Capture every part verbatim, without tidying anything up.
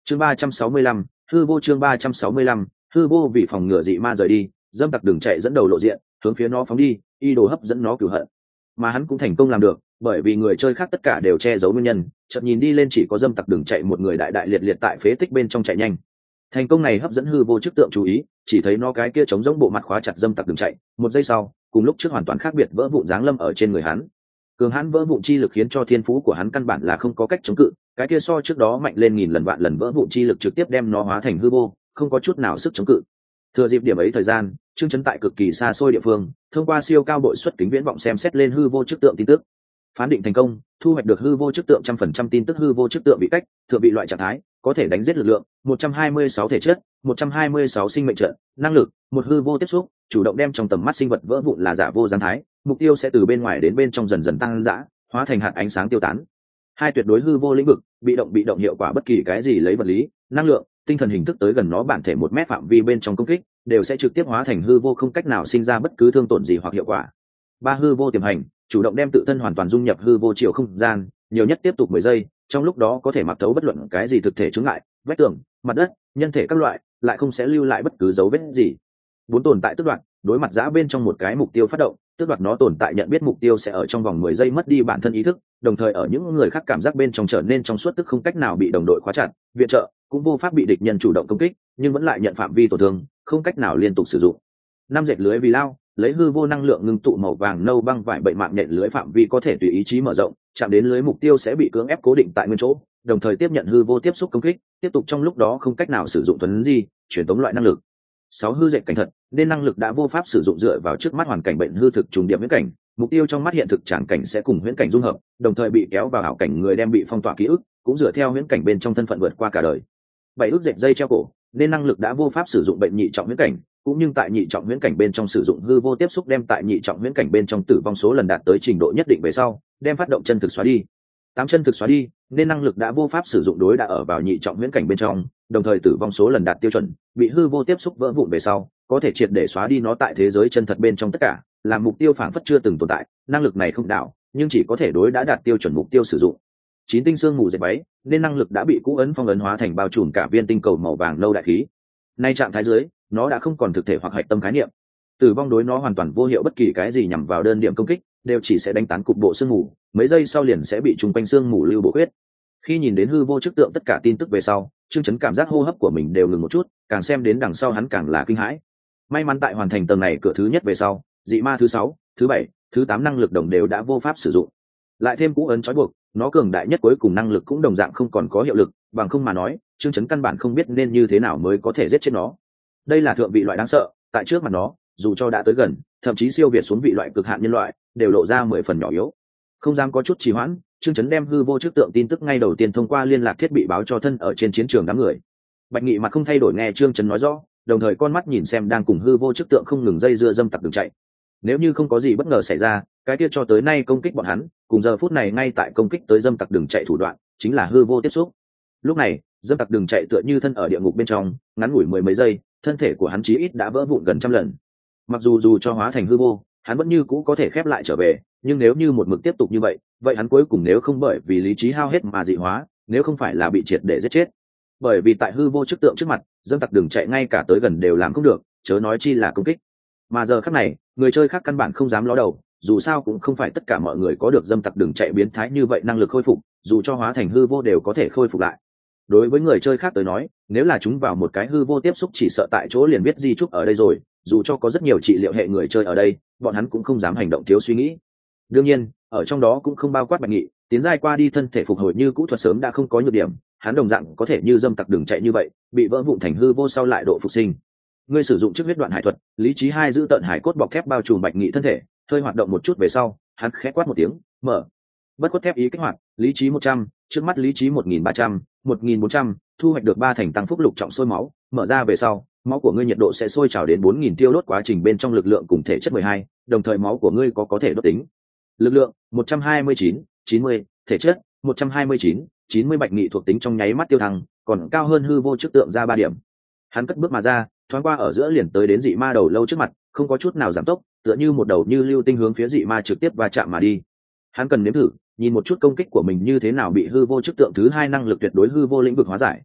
chương ba trăm sáu mươi lăm hư vô chương ba trăm sáu mươi lăm hư vô vì phòng ngừa dị ma rời đi, dâm tặc đường chạy dẫn đầu lộ diện hướng phía nó phóng đi, y đồ hấp dẫn nó cửu hận. Mà hắn cũng thành công làm được, bởi vì người chơi khác tất cả đều che giấu nguyên nhân, chợt nhìn đi lên chỉ có dâm tặc đường chạy một người đại đại liệt liệt tại phế tích bên trong chạy nhanh. Thành công này hấp dẫn hư vô chức tượng chú ý, chỉ thấy nó cái kia chống giống bộ mặt khóa chặt dâm tặc đường chạy, một giây sau cùng lúc trước hoàn toàn khác biệt vỡ vụn giáng lâm ở trên người hắn. Cường hãn vỡ vụn chi lực khiến cho thiên phú của hắn căn bản là không có cách chống cự, cái kia so trước đó mạnh lên nghìn lần vạn lần vỡ vụn chi lực trực tiếp đem nó hóa thành hư vô, không có chút nào sức chống cự. Thừa dịp điểm ấy thời gian, Trương Chấn tại cực kỳ xa xôi địa phương, thông qua siêu cao bội suất kính viễn vọng xem xét lên hư vô chức tượng tin tức. Phán định thành công, thu hoạch được hư vô chức tượng trăm phần trăm tin tức hư vô chức tượng bị cách, thượng vị loại trạng thái, có thể đánh giết lực lượng, một trăm hai mươi sáu thể chất, một trăm hai mươi sáu sinh mệnh trận, năng lực, một hư vô tiếp xúc, chủ động đem trong tầm mắt sinh vật vỡ vụn là giả vô giáng thái, mục tiêu sẽ từ bên ngoài đến bên trong dần dần tăng dã, hóa thành hạt ánh sáng tiêu tán. Hai tuyệt đối hư vô lĩnh vực, bị động bị động hiệu quả bất kỳ cái gì lấy vật lý, năng lượng, tinh thần hình thức tới gần nó bản thể một mét phạm vi bên trong công kích, đều sẽ trực tiếp hóa thành hư vô không cách nào sinh ra bất cứ thương tổn gì hoặc hiệu quả. Ba hư vô tiềm hành, chủ động đem tự thân hoàn toàn dung nhập hư vô chiều không gian, nhiều nhất tiếp tục mười giây, trong lúc đó có thể mặc thấu bất luận cái gì thực thể chướng ngại, vách tường, mặt đất, nhân thể các loại, lại không sẽ lưu lại bất cứ dấu vết gì. Bốn tồn tại tước đoạt, đối mặt giã bên trong một cái mục tiêu phát động, tước đoạt nó tồn tại nhận biết mục tiêu sẽ ở trong vòng mười giây mất đi bản thân ý thức, đồng thời ở những người khác cảm giác bên trong trở nên trong suốt tức không cách nào bị đồng đội khóa chặt, viện trợ, cũng vô pháp bị địch nhân chủ động công kích, nhưng vẫn lại nhận phạm vi tổn thương, không cách nào liên tục sử dụng. Năm dệt lưới vì lao, lấy hư vô năng lượng ngưng tụ màu vàng nâu băng vải bệnh mạng nhện lưới phạm vi có thể tùy ý chí mở rộng, chạm đến lưới mục tiêu sẽ bị cưỡng ép cố định tại nguyên chỗ, đồng thời tiếp nhận hư vô tiếp xúc công kích, tiếp tục trong lúc đó không cách nào sử dụng thuấn di, truyền tống loại năng lực. Sáu hư dệt cảnh thật, nên năng lực đã vô pháp sử dụng dựa vào trước mắt hoàn cảnh bệnh hư thực trùng điểm huyễn cảnh, mục tiêu trong mắt hiện thực tràng cảnh sẽ cùng huyễn cảnh dung hợp, đồng thời bị kéo vào ảo cảnh người đem bị phong tỏa ký ức, cũng dựa theo huyễn cảnh bên trong thân phận vượt qua cả đời. Bảy ước dệt dây treo cổ, nên năng lực đã vô pháp sử dụng bệnh nhị trọng huyễn cảnh, cũng nhưng tại nhị trọng huyễn cảnh bên trong sử dụng hư vô tiếp xúc đem tại nhị trọng huyễn cảnh bên trong tử vong số lần đạt tới trình độ nhất định về sau, đem phát động chân thực xóa đi. Tám chân thực xóa đi, nên năng lực đã vô pháp sử dụng đối đã ở vào nhị trọng huyễn cảnh bên trong, đồng thời tử vong số lần đạt tiêu chuẩn, bị hư vô tiếp xúc vỡ vụn về sau, có thể triệt để xóa đi nó tại thế giới chân thật bên trong tất cả, làm mục tiêu phản phất chưa từng tồn tại, năng lực này không đạo, nhưng chỉ có thể đối đã đạt tiêu chuẩn mục tiêu sử dụng. Chín tinh xương mù dệt váy, nên năng lực đã bị cũ ấn phong ấn hóa thành bao trùm cả viên tinh cầu màu vàng nâu đại khí. Nay trạng thái dưới, nó đã không còn thực thể hoặc hạch tâm khái niệm. Tử vong đối nó hoàn toàn vô hiệu, bất kỳ cái gì nhằm vào đơn điểm công kích, đều chỉ sẽ đánh tán cục bộ xương mù, mấy giây sau liền sẽ bị trùng quanh xương mù lưu bổ huyết. Khi nhìn đến hư vô chức tượng tất cả tin tức về sau, Trương Chấn cảm giác hô hấp của mình đều ngừng một chút, càng xem đến đằng sau hắn càng là kinh hãi. May mắn tại hoàn thành tầng này cửa thứ nhất về sau, dị ma thứ sáu, thứ bảy, thứ tám năng lực đồng đều đã vô pháp sử dụng. Lại thêm cũ ấn trói buộc, nó cường đại nhất cuối cùng năng lực cũng đồng dạng không còn có hiệu lực, bằng không mà nói, Trương Chấn căn bản không biết nên như thế nào mới có thể giết chết nó. Đây là thượng vị loại đáng sợ, tại trước mặt nó, dù cho đã tới gần, thậm chí siêu việt xuống vị loại cực hạn nhân loại, đều lộ ra mười phần nhỏ yếu. Không dám có chút trì hoãn, Trương Chấn đem hư vô trước tượng tin tức ngay đầu tiên thông qua liên lạc thiết bị báo cho thân ở trên chiến trường đám người. Bạch Nghị mặt không thay đổi nghe Trương Chấn nói rõ, đồng thời con mắt nhìn xem đang cùng hư vô trước tượng không ngừng dây dưa dâm tặc đường chạy. Nếu như không có gì bất ngờ xảy ra, cái kia cho tới nay công kích bọn hắn, cùng giờ phút này ngay tại công kích tới dâm tặc đường chạy thủ đoạn, chính là hư vô tiếp xúc. Lúc này, dâm tặc đường chạy tựa như thân ở địa ngục bên trong, ngắn ngủi mười mấy giây, thân thể của hắn chí ít đã vỡ vụn gần trăm lần. Mặc dù dù cho hóa thành hư vô, hắn vẫn như cũ có thể khép lại trở về, nhưng nếu như một mực tiếp tục như vậy, vậy hắn cuối cùng nếu không bởi vì lý trí hao hết mà dị hóa, nếu không phải là bị triệt để giết chết. Bởi vì tại hư vô trước tượng trước mặt, dâm tặc đường chạy ngay cả tới gần đều làm không được, chớ nói chi là công kích. Mà giờ khắc này, người chơi khác căn bản không dám ló đầu, dù sao cũng không phải tất cả mọi người có được dâm tặc đường chạy biến thái như vậy năng lực khôi phục, dù cho hóa thành hư vô đều có thể khôi phục lại. Đối với người chơi khác tới nói, nếu là chúng vào một cái hư vô tiếp xúc chỉ sợ tại chỗ liền biết di trúc ở đây rồi, dù cho có rất nhiều trị liệu hệ người chơi ở đây, bọn hắn cũng không dám hành động thiếu suy nghĩ. Đương nhiên, ở trong đó cũng không bao quát Bạch Nghị, tiến giai qua đi thân thể phục hồi như cũ thuật sớm đã không có nhược điểm, hắn đồng dạng có thể như dâm tặc đường chạy như vậy, bị vỡ vụn thành hư vô sau lại độ phục sinh. Ngươi sử dụng trước huyết đoạn hải thuật, lý trí hai giữ tận hải cốt bọc thép bao trùm Bạch Nghị thân thể, hơi hoạt động một chút về sau, hắn khẽ quát một tiếng, mở. Bất cốt thép ý kích hoạt, lý trí một trăm, trước mắt lý trí một nghìn ba trăm, một nghìn bốn trăm, thu hoạch được ba thành tăng phúc lục trọng sôi máu, mở ra về sau, máu của ngươi nhiệt độ sẽ sôi trào đến bốn nghìn tiêu đốt quá trình bên trong lực lượng cùng thể chất mười hai, đồng thời máu của ngươi có có thể đốt tính. Lực lượng một trăm hai mươi chín, chín mươi, thể chất một trăm hai mươi chín, chín mươi Bạch Nghị thuộc tính trong nháy mắt tiêu thăng, còn cao hơn hư vô trước tượng ra ba điểm. Hắn cất bước mà ra, thoáng qua ở giữa liền tới đến dị ma đầu lâu trước mặt, không có chút nào giảm tốc, tựa như một đầu như lưu tinh hướng phía dị ma trực tiếp va chạm mà đi. Hắn cần nếm thử, nhìn một chút công kích của mình như thế nào bị hư vô trước tượng thứ hai năng lực tuyệt đối hư vô lĩnh vực hóa giải.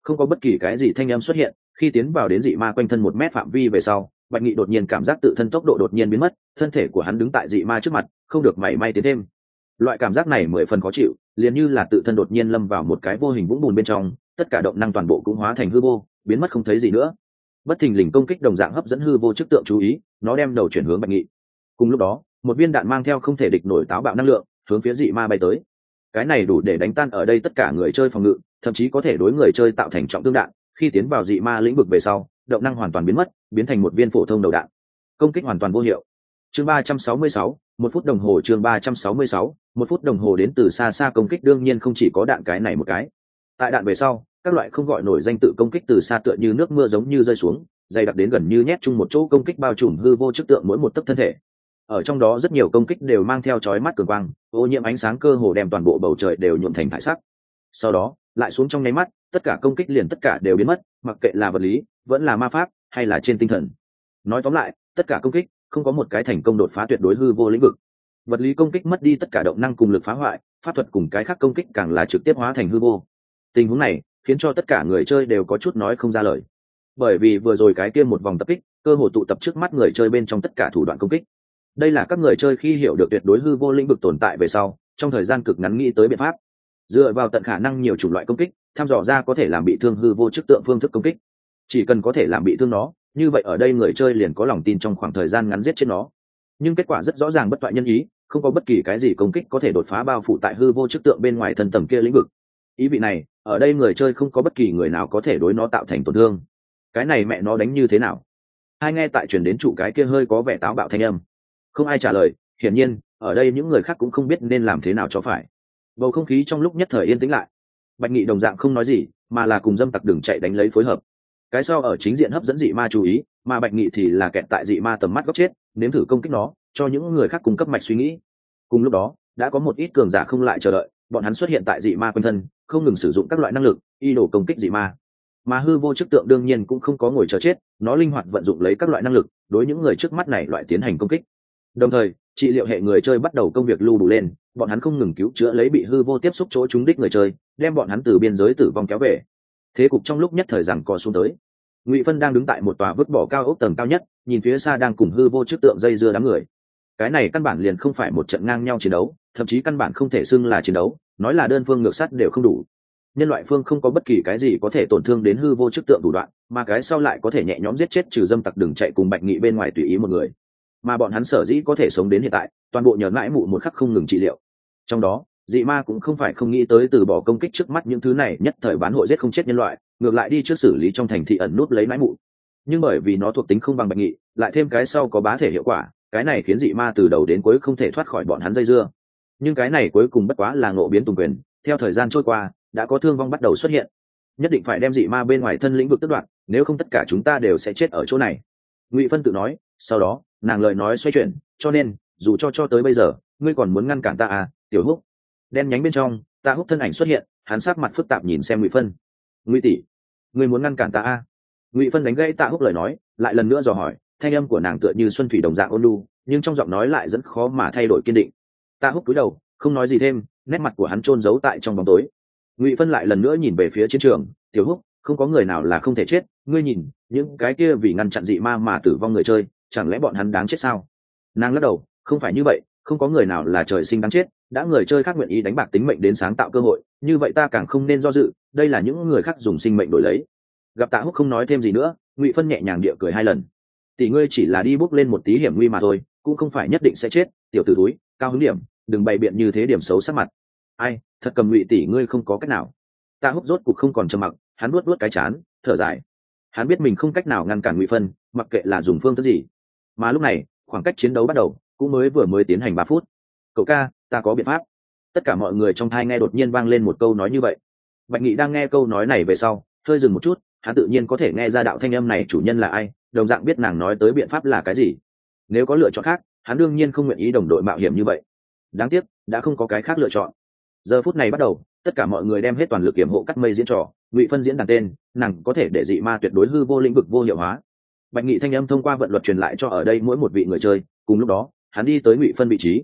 Không có bất kỳ cái gì thanh âm xuất hiện. Khi tiến vào đến dị ma quanh thân một mét phạm vi về sau, Bạch Nghị đột nhiên cảm giác tự thân tốc độ đột nhiên biến mất, thân thể của hắn đứng tại dị ma trước mặt, không được mảy may tiến thêm. Loại cảm giác này mười phần khó chịu, liền như là tự thân đột nhiên lâm vào một cái vô hình vũng bùn bên trong, tất cả động năng toàn bộ cũng hóa thành hư vô, biến mất không thấy gì nữa. Bất thình lình công kích đồng dạng hấp dẫn hư vô chức tượng chú ý, nó đem đầu chuyển hướng Bạch Nghị. Cùng lúc đó, một viên đạn mang theo không thể địch nổi táo bạo năng lượng, hướng phía dị ma bay tới. Cái này đủ để đánh tan ở đây tất cả người chơi phòng ngự, thậm chí có thể đối người chơi tạo thành trọng thương đạn. Khi tiến vào dị ma lĩnh vực về sau, động năng hoàn toàn biến mất, biến thành một viên phổ thông đầu đạn. Công kích hoàn toàn vô hiệu. Chương ba trăm sáu mươi sáu, một phút đồng hồ. Chương ba trăm sáu mươi sáu, một phút đồng hồ. Đến từ xa xa công kích đương nhiên không chỉ có đạn cái này một cái. Tại đạn về sau, các loại không gọi nổi danh tự công kích từ xa tựa như nước mưa giống như rơi xuống, dày đặc đến gần như nhét chung một chỗ công kích bao trùm hư vô chức tượng mỗi một tấc thân thể. Ở trong đó rất nhiều công kích đều mang theo chói mắt cường quang, ô nhiễm ánh sáng cơ hồ đem toàn bộ bầu trời đều nhuộm thành thải sắc. Sau đó, lại xuống trong nháy mắt, tất cả công kích liền tất cả đều biến mất, mặc kệ là vật lý, vẫn là ma pháp, hay là trên tinh thần. Nói tóm lại, tất cả công kích không có một cái thành công đột phá tuyệt đối hư vô lĩnh vực. Vật lý công kích mất đi tất cả động năng cùng lực phá hoại, pháp thuật cùng cái khác công kích càng là trực tiếp hóa thành hư vô. Tình huống này khiến cho tất cả người chơi đều có chút nói không ra lời, bởi vì vừa rồi cái kia một vòng tập kích cơ hồ tụ tập trước mắt người chơi bên trong tất cả thủ đoạn công kích. Đây là các người chơi khi hiểu được tuyệt đối hư vô lĩnh vực tồn tại về sau, trong thời gian cực ngắn nghĩ tới biện pháp, dựa vào tận khả năng nhiều chủng loại công kích, thăm dò ra có thể làm bị thương hư vô chức tượng phương thức công kích. Chỉ cần có thể làm bị thương nó, như vậy ở đây người chơi liền có lòng tin trong khoảng thời gian ngắn giết chết nó. Nhưng kết quả rất rõ ràng bất toại nhân ý, không có bất kỳ cái gì công kích có thể đột phá bao phủ tại hư vô chức tượng bên ngoài thân tầng kia lĩnh vực. Ý vị này, ở đây người chơi không có bất kỳ người nào có thể đối nó tạo thành tổn thương. Cái này mẹ nó đánh như thế nào? Hai nghe tại truyền đến trụ cái kia hơi có vẻ táo bạo thanh âm. Không ai trả lời, hiển nhiên, ở đây những người khác cũng không biết nên làm thế nào cho phải. Bầu không khí trong lúc nhất thời yên tĩnh lại. Bạch Nghị đồng dạng không nói gì, mà là cùng dâm tặc đường chạy đánh lấy phối hợp. Cái sau ở chính diện hấp dẫn dị ma chú ý, mà Bạch Nghị thì là kẹt tại dị ma tầm mắt góc chết, nếm thử công kích nó, cho những người khác cung cấp mạch suy nghĩ. Cùng lúc đó, đã có một ít cường giả không lại chờ đợi, bọn hắn xuất hiện tại dị ma quanh thân, không ngừng sử dụng các loại năng lực, y đồ công kích dị ma. Mà hư vô chức tượng đương nhiên cũng không có ngồi chờ chết, nó linh hoạt vận dụng lấy các loại năng lực, đối những người trước mắt này loại tiến hành công kích. Đồng thời, trị liệu hệ người chơi bắt đầu công việc lưu đủ lên, bọn hắn không ngừng cứu chữa lấy bị hư vô tiếp xúc chỗ trúng đích người chơi, đem bọn hắn từ biên giới tử vong kéo về. Thế cục trong lúc nhất thời rằng co xuống tới. Ngụy Phân đang đứng tại một tòa vứt bỏ cao ốc tầng cao nhất, nhìn phía xa đang cùng hư vô chức tượng dây dưa đám người. Cái này căn bản liền không phải một trận ngang nhau chiến đấu, thậm chí căn bản không thể xưng là chiến đấu, nói là đơn phương ngược sắt đều không đủ. Nhân loại phương không có bất kỳ cái gì có thể tổn thương đến hư vô chức tượng thủ đoạn, mà cái sau lại có thể nhẹ nhõm giết chết trừ dâm tặc đường chạy cùng Bạch Nghị bên ngoài tùy ý một người. Mà bọn hắn sở dĩ có thể sống đến hiện tại, toàn bộ nhờ mãi mụ một khắc không ngừng trị liệu. Trong đó, dị ma cũng không phải không nghĩ tới từ bỏ công kích trước mắt những thứ này nhất thời bán hội giết không chết nhân loại, ngược lại đi trước xử lý trong thành thị ẩn nút lấy mãi mụ. Nhưng bởi vì nó thuộc tính không bằng Bạch Nghị, lại thêm cái sau có bá thể hiệu quả, cái này khiến dị ma từ đầu đến cuối không thể thoát khỏi bọn hắn dây dưa. Nhưng cái này cuối cùng bất quá là ngộ biến tùng quyền, theo thời gian trôi qua, đã có thương vong bắt đầu xuất hiện. Nhất định phải đem dị ma bên ngoài thân lĩnh vực tước đoạt, nếu không tất cả chúng ta đều sẽ chết ở chỗ này. Ngụy Phân tự nói, sau đó, nàng lời nói xoay chuyển, cho nên, dù cho cho tới bây giờ, ngươi còn muốn ngăn cản ta à, Tiểu Húc. Đen nhánh bên trong, Tạ Húc thân ảnh xuất hiện, hắn sắc mặt phức tạp nhìn xem Ngụy Phân. Ngụy tỷ, ngươi muốn ngăn cản ta à? Ngụy Phân đánh gãy Tạ Húc lời nói, lại lần nữa dò hỏi, thanh âm của nàng tựa như xuân thủy đồng dạng ôn nhu, nhưng trong giọng nói lại rất khó mà thay đổi kiên định. Tạ Húc cúi đầu, không nói gì thêm, nét mặt của hắn chôn giấu tại trong bóng tối. Ngụy Phân lại lần nữa nhìn về phía chiến trường, Tiểu Húc, không có người nào là không thể chết, ngươi nhìn, những cái kia vì ngăn chặn dị ma mà tử vong người chơi, chẳng lẽ bọn hắn đáng chết sao? Nàng lắc đầu, không phải như vậy, không có người nào là trời sinh đáng chết, đã người chơi khác nguyện ý đánh bạc tính mệnh đến sáng tạo cơ hội, như vậy ta càng không nên do dự, đây là những người khác dùng sinh mệnh đổi lấy. Gặp Tạ Húc không nói thêm gì nữa, Ngụy Phân nhẹ nhàng địa cười hai lần. Tỷ ngươi chỉ là đi bước lên một tí hiểm nguy mà thôi, cũng không phải nhất định sẽ chết, tiểu tử túi, cao hứng điểm, đừng bày biện như thế điểm xấu sắc mặt. Ai, thật cầm Ngụy tỷ ngươi không có cách nào. Tạ Húc rốt cuộc không còn trầm mặc, hắn nuốt nuốt cái chán, thở dài. Hắn biết mình không cách nào ngăn cản Ngụy Phân, mặc kệ là dùng phương thức gì. Mà lúc này, khoảng cách chiến đấu bắt đầu, cũng mới vừa mới tiến hành ba phút. Cậu ca, ta có biện pháp. Tất cả mọi người trong thai nghe đột nhiên vang lên một câu nói như vậy. Bạch Nghị đang nghe câu nói này về sau, hơi dừng một chút, hắn tự nhiên có thể nghe ra đạo thanh âm này chủ nhân là ai, đồng dạng biết nàng nói tới biện pháp là cái gì. Nếu có lựa chọn khác, hắn đương nhiên không nguyện ý đồng đội mạo hiểm như vậy. Đáng tiếc, đã không có cái khác lựa chọn. Giờ phút này bắt đầu, tất cả mọi người đem hết toàn lực kiểm hộ cắt mây diễn trò, Ngụy Phân diễn đàn tên, nàng có thể để dị ma tuyệt đối hư vô lĩnh vực vô hiệu hóa. Bạch Nghị thanh âm thông qua vận luật truyền lại cho ở đây mỗi một vị người chơi, cùng lúc đó, hắn đi tới Ngụy Phân vị trí.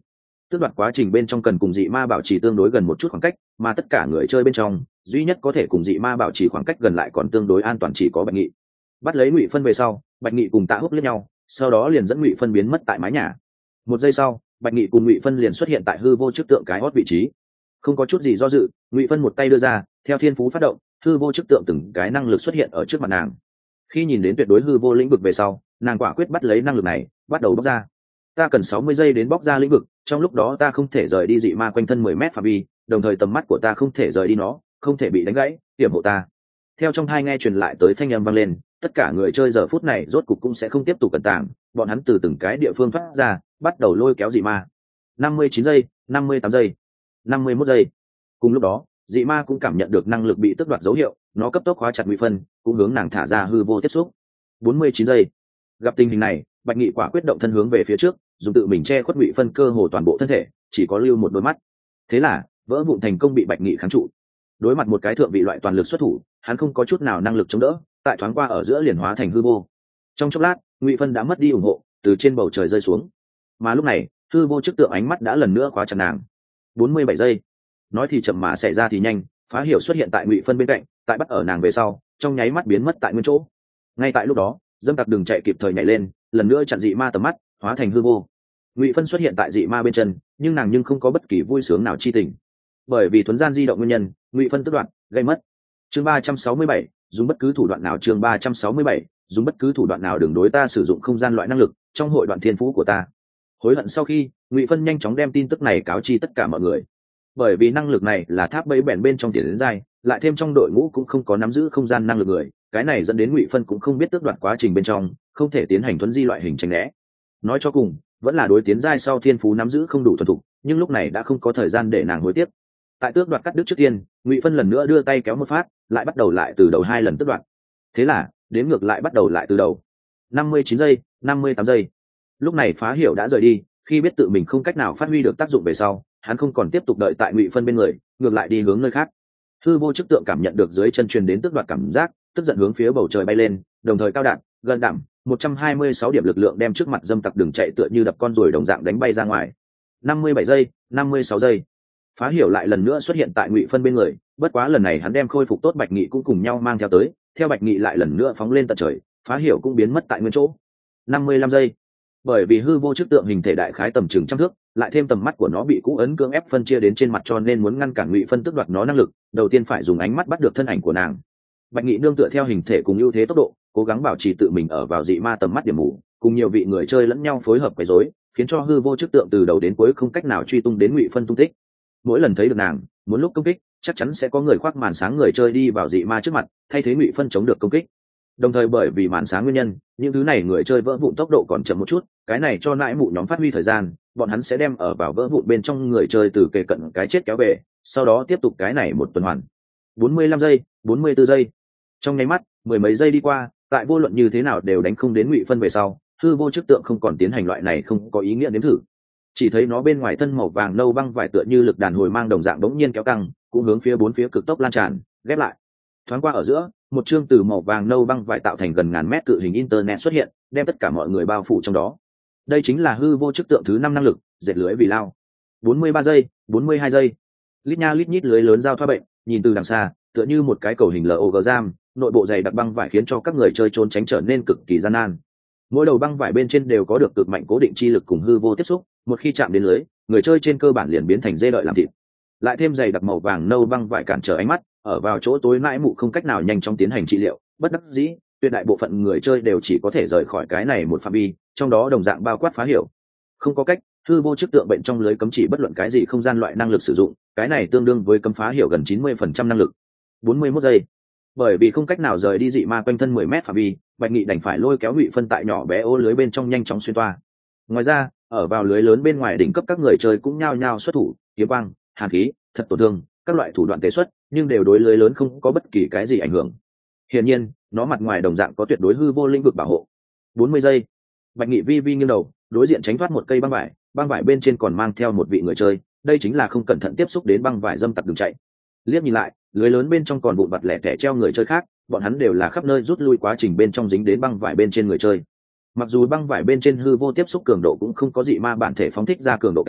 tước đoạt quá trình bên trong cần cùng dị ma bảo trì tương đối gần một chút khoảng cách, mà tất cả người chơi bên trong duy nhất có thể cùng dị ma bảo trì khoảng cách gần lại còn tương đối an toàn chỉ có Bạch Nghị. Bắt lấy Ngụy Phân về sau, Bạch Nghị cùng Tạ Húc liếc nhau, sau đó liền dẫn Ngụy Phân biến mất tại mái nhà. Một giây sau, Bạch Nghị cùng Ngụy Phân liền xuất hiện tại hư vô trước tượng cái hót vị trí. Không có chút gì do dự, Ngụy Phân một tay đưa ra, theo thiên phú phát động, hư vô trước tượng từng cái năng lực xuất hiện ở trước mặt nàng. Khi nhìn đến tuyệt đối hư vô lĩnh vực về sau, nàng quả quyết bắt lấy năng lực này, bắt đầu bóc ra. Ta cần sáu mươi giây đến bóc ra lĩnh vực, trong lúc đó ta không thể rời đi dị ma quanh thân mười mét phạm vi, đồng thời tầm mắt của ta không thể rời đi nó, không thể bị đánh gãy, hiểm hộ ta. Theo trong hai nghe truyền lại tới thanh âm vang lên, tất cả người chơi giờ phút này rốt cục cũng sẽ không tiếp tục cẩn tàng, bọn hắn từ từng cái địa phương thoát ra, bắt đầu lôi kéo dị ma. năm mươi chín giây, năm mươi tám giây, năm mươi mốt giây. Cùng lúc đó, dị ma cũng cảm nhận được năng lực bị tước đoạt dấu hiệu, nó cấp tốc khóa chặt Ngụy Phân, cũng hướng nàng thả ra hư vô tiếp xúc. bốn mươi chín giây. Gặp tình hình này, Bạch Nghị quả quyết động thân hướng về phía trước, dùng tự mình che khuất Ngụy Phân cơ hồ toàn bộ thân thể, chỉ có lưu một đôi mắt. Thế là, vỡ vụn thành công bị Bạch Nghị kháng trụ. Đối mặt một cái thượng vị loại toàn lực xuất thủ, hắn không có chút nào năng lực chống đỡ, tại thoáng qua ở giữa liền hóa thành hư vô. Trong chốc lát, Ngụy Phân đã mất đi ủng hộ, từ trên bầu trời rơi xuống. Mà lúc này, hư vô trước tượng ánh mắt đã lần nữa khóa chặt nàng. bốn mươi bảy giây. Nói thì chậm mà xảy ra thì nhanh, Phá Hiểu xuất hiện tại Ngụy Phân bên cạnh, tại bắt ở nàng về sau, trong nháy mắt biến mất tại nguyên chỗ. Ngay tại lúc đó, Dâm Tặc Đường chạy kịp thời nhảy lên, lần nữa chặn dị ma tầm mắt, hóa thành hư vô. Ngụy Phân xuất hiện tại dị ma bên chân, nhưng nàng nhưng không có bất kỳ vui sướng nào chi tình, bởi vì thuấn gian di động nguyên nhân, Ngụy Phân tước đoạt, gây mất. Chương ba trăm sáu mươi bảy, dùng bất cứ thủ đoạn nào. Chương ba trăm sáu mươi bảy, dùng bất cứ thủ đoạn nào đừng đối ta sử dụng không gian loại năng lực trong hội đoạn thiên phú của ta. Hối hận sau khi, Ngụy Phân nhanh chóng đem tin tức này cáo chi tất cả mọi người, bởi vì năng lực này là tháp bẫy bèn bên trong tiền đến giai, lại thêm trong đội ngũ cũng không có nắm giữ không gian năng lực người, cái này dẫn đến Ngụy Phân cũng không biết tước đoạt quá trình bên trong không thể tiến hành thuấn di loại hình tránh né. Nói cho cùng, vẫn là đối tiến giai sau thiên phú nắm giữ không đủ thuần thục, nhưng lúc này đã không có thời gian để nàng hối tiếc. Tại tước đoạt cắt đứt trước tiên, Ngụy Phân lần nữa đưa tay kéo một phát, lại bắt đầu lại từ đầu hai lần tước đoạt. Thế là đếm ngược lại bắt đầu lại từ đầu. năm mươi chín giây, năm mươi tám giây. Lúc này Phá Hiểu đã rời đi, khi biết tự mình không cách nào phát huy được tác dụng về sau, hắn không còn tiếp tục đợi tại Ngụy Phân bên người, ngược lại đi hướng nơi khác. Hư vô chức tượng cảm nhận được dưới chân truyền đến tước đoạt cảm giác, tức giận hướng phía bầu trời bay lên, đồng thời cao đạn, gần đảm, một trăm hai mươi sáu điểm lực lượng đem trước mặt Dâm Tặc Đường chạy tựa như đập con ruồi đồng dạng đánh bay ra ngoài. năm mươi bảy giây, năm mươi sáu giây. Phá Hiểu lại lần nữa xuất hiện tại Ngụy Phân bên người, bất quá lần này hắn đem khôi phục tốt Bạch Nghị cũng cùng nhau mang theo tới, theo Bạch Nghị lại lần nữa phóng lên tận trời, Phá Hiểu cũng biến mất tại nguyên chỗ. năm mươi lăm giây. Bởi vì hư vô chức tượng hình thể đại khái tầm chừng trăm thước, lại thêm tầm mắt của nó bị cũ ấn cưỡng ép phân chia đến trên mặt, cho nên muốn ngăn cản Ngụy Phân tước đoạt nó năng lực, đầu tiên phải dùng ánh mắt bắt được thân ảnh của nàng. Bạch Nghị nương tựa theo hình thể cùng ưu thế tốc độ, cố gắng bảo trì tự mình ở vào dị ma tầm mắt điểm mù, cùng nhiều vị người chơi lẫn nhau phối hợp quấy rối, khiến cho hư vô chức tượng từ đầu đến cuối không cách nào truy tung đến Ngụy Phân tung tích. Mỗi lần thấy được nàng, muốn lúc công kích, chắc chắn sẽ có người khoác màn sáng người chơi đi vào dị ma trước mặt, thay thế Ngụy Phân chống được công kích. Đồng thời bởi vì màn sáng nguyên nhân, những thứ này người chơi vỡ vụn tốc độ còn chậm một chút, cái này cho nãi mụ nhóm phát huy thời gian, bọn hắn sẽ đem ở vào vỡ vụn bên trong người chơi từ kề cận cái chết kéo về, sau đó tiếp tục cái này một tuần hoàn. bốn mươi lăm giây, bốn mươi tư giây. Trong nháy mắt, mười mấy giây đi qua, tại vô luận như thế nào đều đánh không đến Ngụy Phân về sau, hư vô chức tượng không còn tiến hành loại này không có ý nghĩa nếm thử. Chỉ thấy nó bên ngoài thân màu vàng nâu băng vải tựa như lực đàn hồi mang đồng dạng đống nhiên kéo căng, cũng hướng phía bốn phía cực tốc lan tràn, ghép lại. Thoáng qua ở giữa, một chương từ màu vàng nâu băng vải tạo thành gần ngàn mét cự hình internet xuất hiện, đem tất cả mọi người bao phủ trong đó. Đây chính là hư vô chức tượng thứ năm năng lực, dệt lưới vì lao. bốn mươi ba giây, bốn mươi hai giây. Lít nha lít nhít lưới lớn giao thoa bệnh, nhìn từ đằng xa, tựa như một cái cầu hình log, nội bộ dày đặc băng vải khiến cho các người chơi trốn tránh trở nên cực kỳ gian nan. Mỗi đầu băng vải bên trên đều có được cực mạnh cố định chi lực cùng hư vô tiếp xúc, một khi chạm đến lưới, người chơi trên cơ bản liền biến thành dê đợi làm thịt. Lại thêm dày đặc màu vàng nâu băng vải cản trở ánh mắt, ở vào chỗ tối nãi mụ không cách nào nhanh chóng tiến hành trị liệu, bất đắc dĩ, tuyệt đại bộ phận người chơi đều chỉ có thể rời khỏi cái này một phạm vi, trong đó đồng dạng bao quát Phá Hiểu. Không có cách, hư vô chức tượng bệnh trong lưới cấm chỉ bất luận cái gì không gian loại năng lực sử dụng, cái này tương đương với cấm Phá Hiểu gần chín mươi phần trăm năng lực. bốn mươi mốt giây. Bởi vì không cách nào rời đi dị ma quanh thân mười mét phạm vi, Bạch Nghị đành phải lôi kéo Ngụy Phân tại nhỏ bé ô lưới bên trong nhanh chóng xuyên toa. Ngoài ra, ở vào lưới lớn bên ngoài đỉnh cấp các người chơi cũng nhao nhao xuất thủ, kiếm quang, hàn khí, thật tổn thương, các loại thủ đoạn tế xuất, nhưng đều đối lưới lớn không có bất kỳ cái gì ảnh hưởng. Hiển nhiên, nó mặt ngoài đồng dạng có tuyệt đối hư vô lĩnh vực bảo hộ. bốn mươi giây. Bạch Nghị vi vi nghiêng đầu, đối diện tránh thoát một cây băng vải, băng vải bên trên còn mang theo một vị người chơi, đây chính là không cẩn thận tiếp xúc đến băng vải Dâm Tặc Đường chạy. Liếc nhìn lại, lưới lớn bên trong còn vụn vặt lẻ tẻ treo người chơi khác, bọn hắn đều là khắp nơi rút lui quá trình bên trong dính đến băng vải bên trên người chơi. Mặc dù băng vải bên trên hư vô tiếp xúc cường độ cũng không có dị ma bản thể phóng thích ra cường độ cao,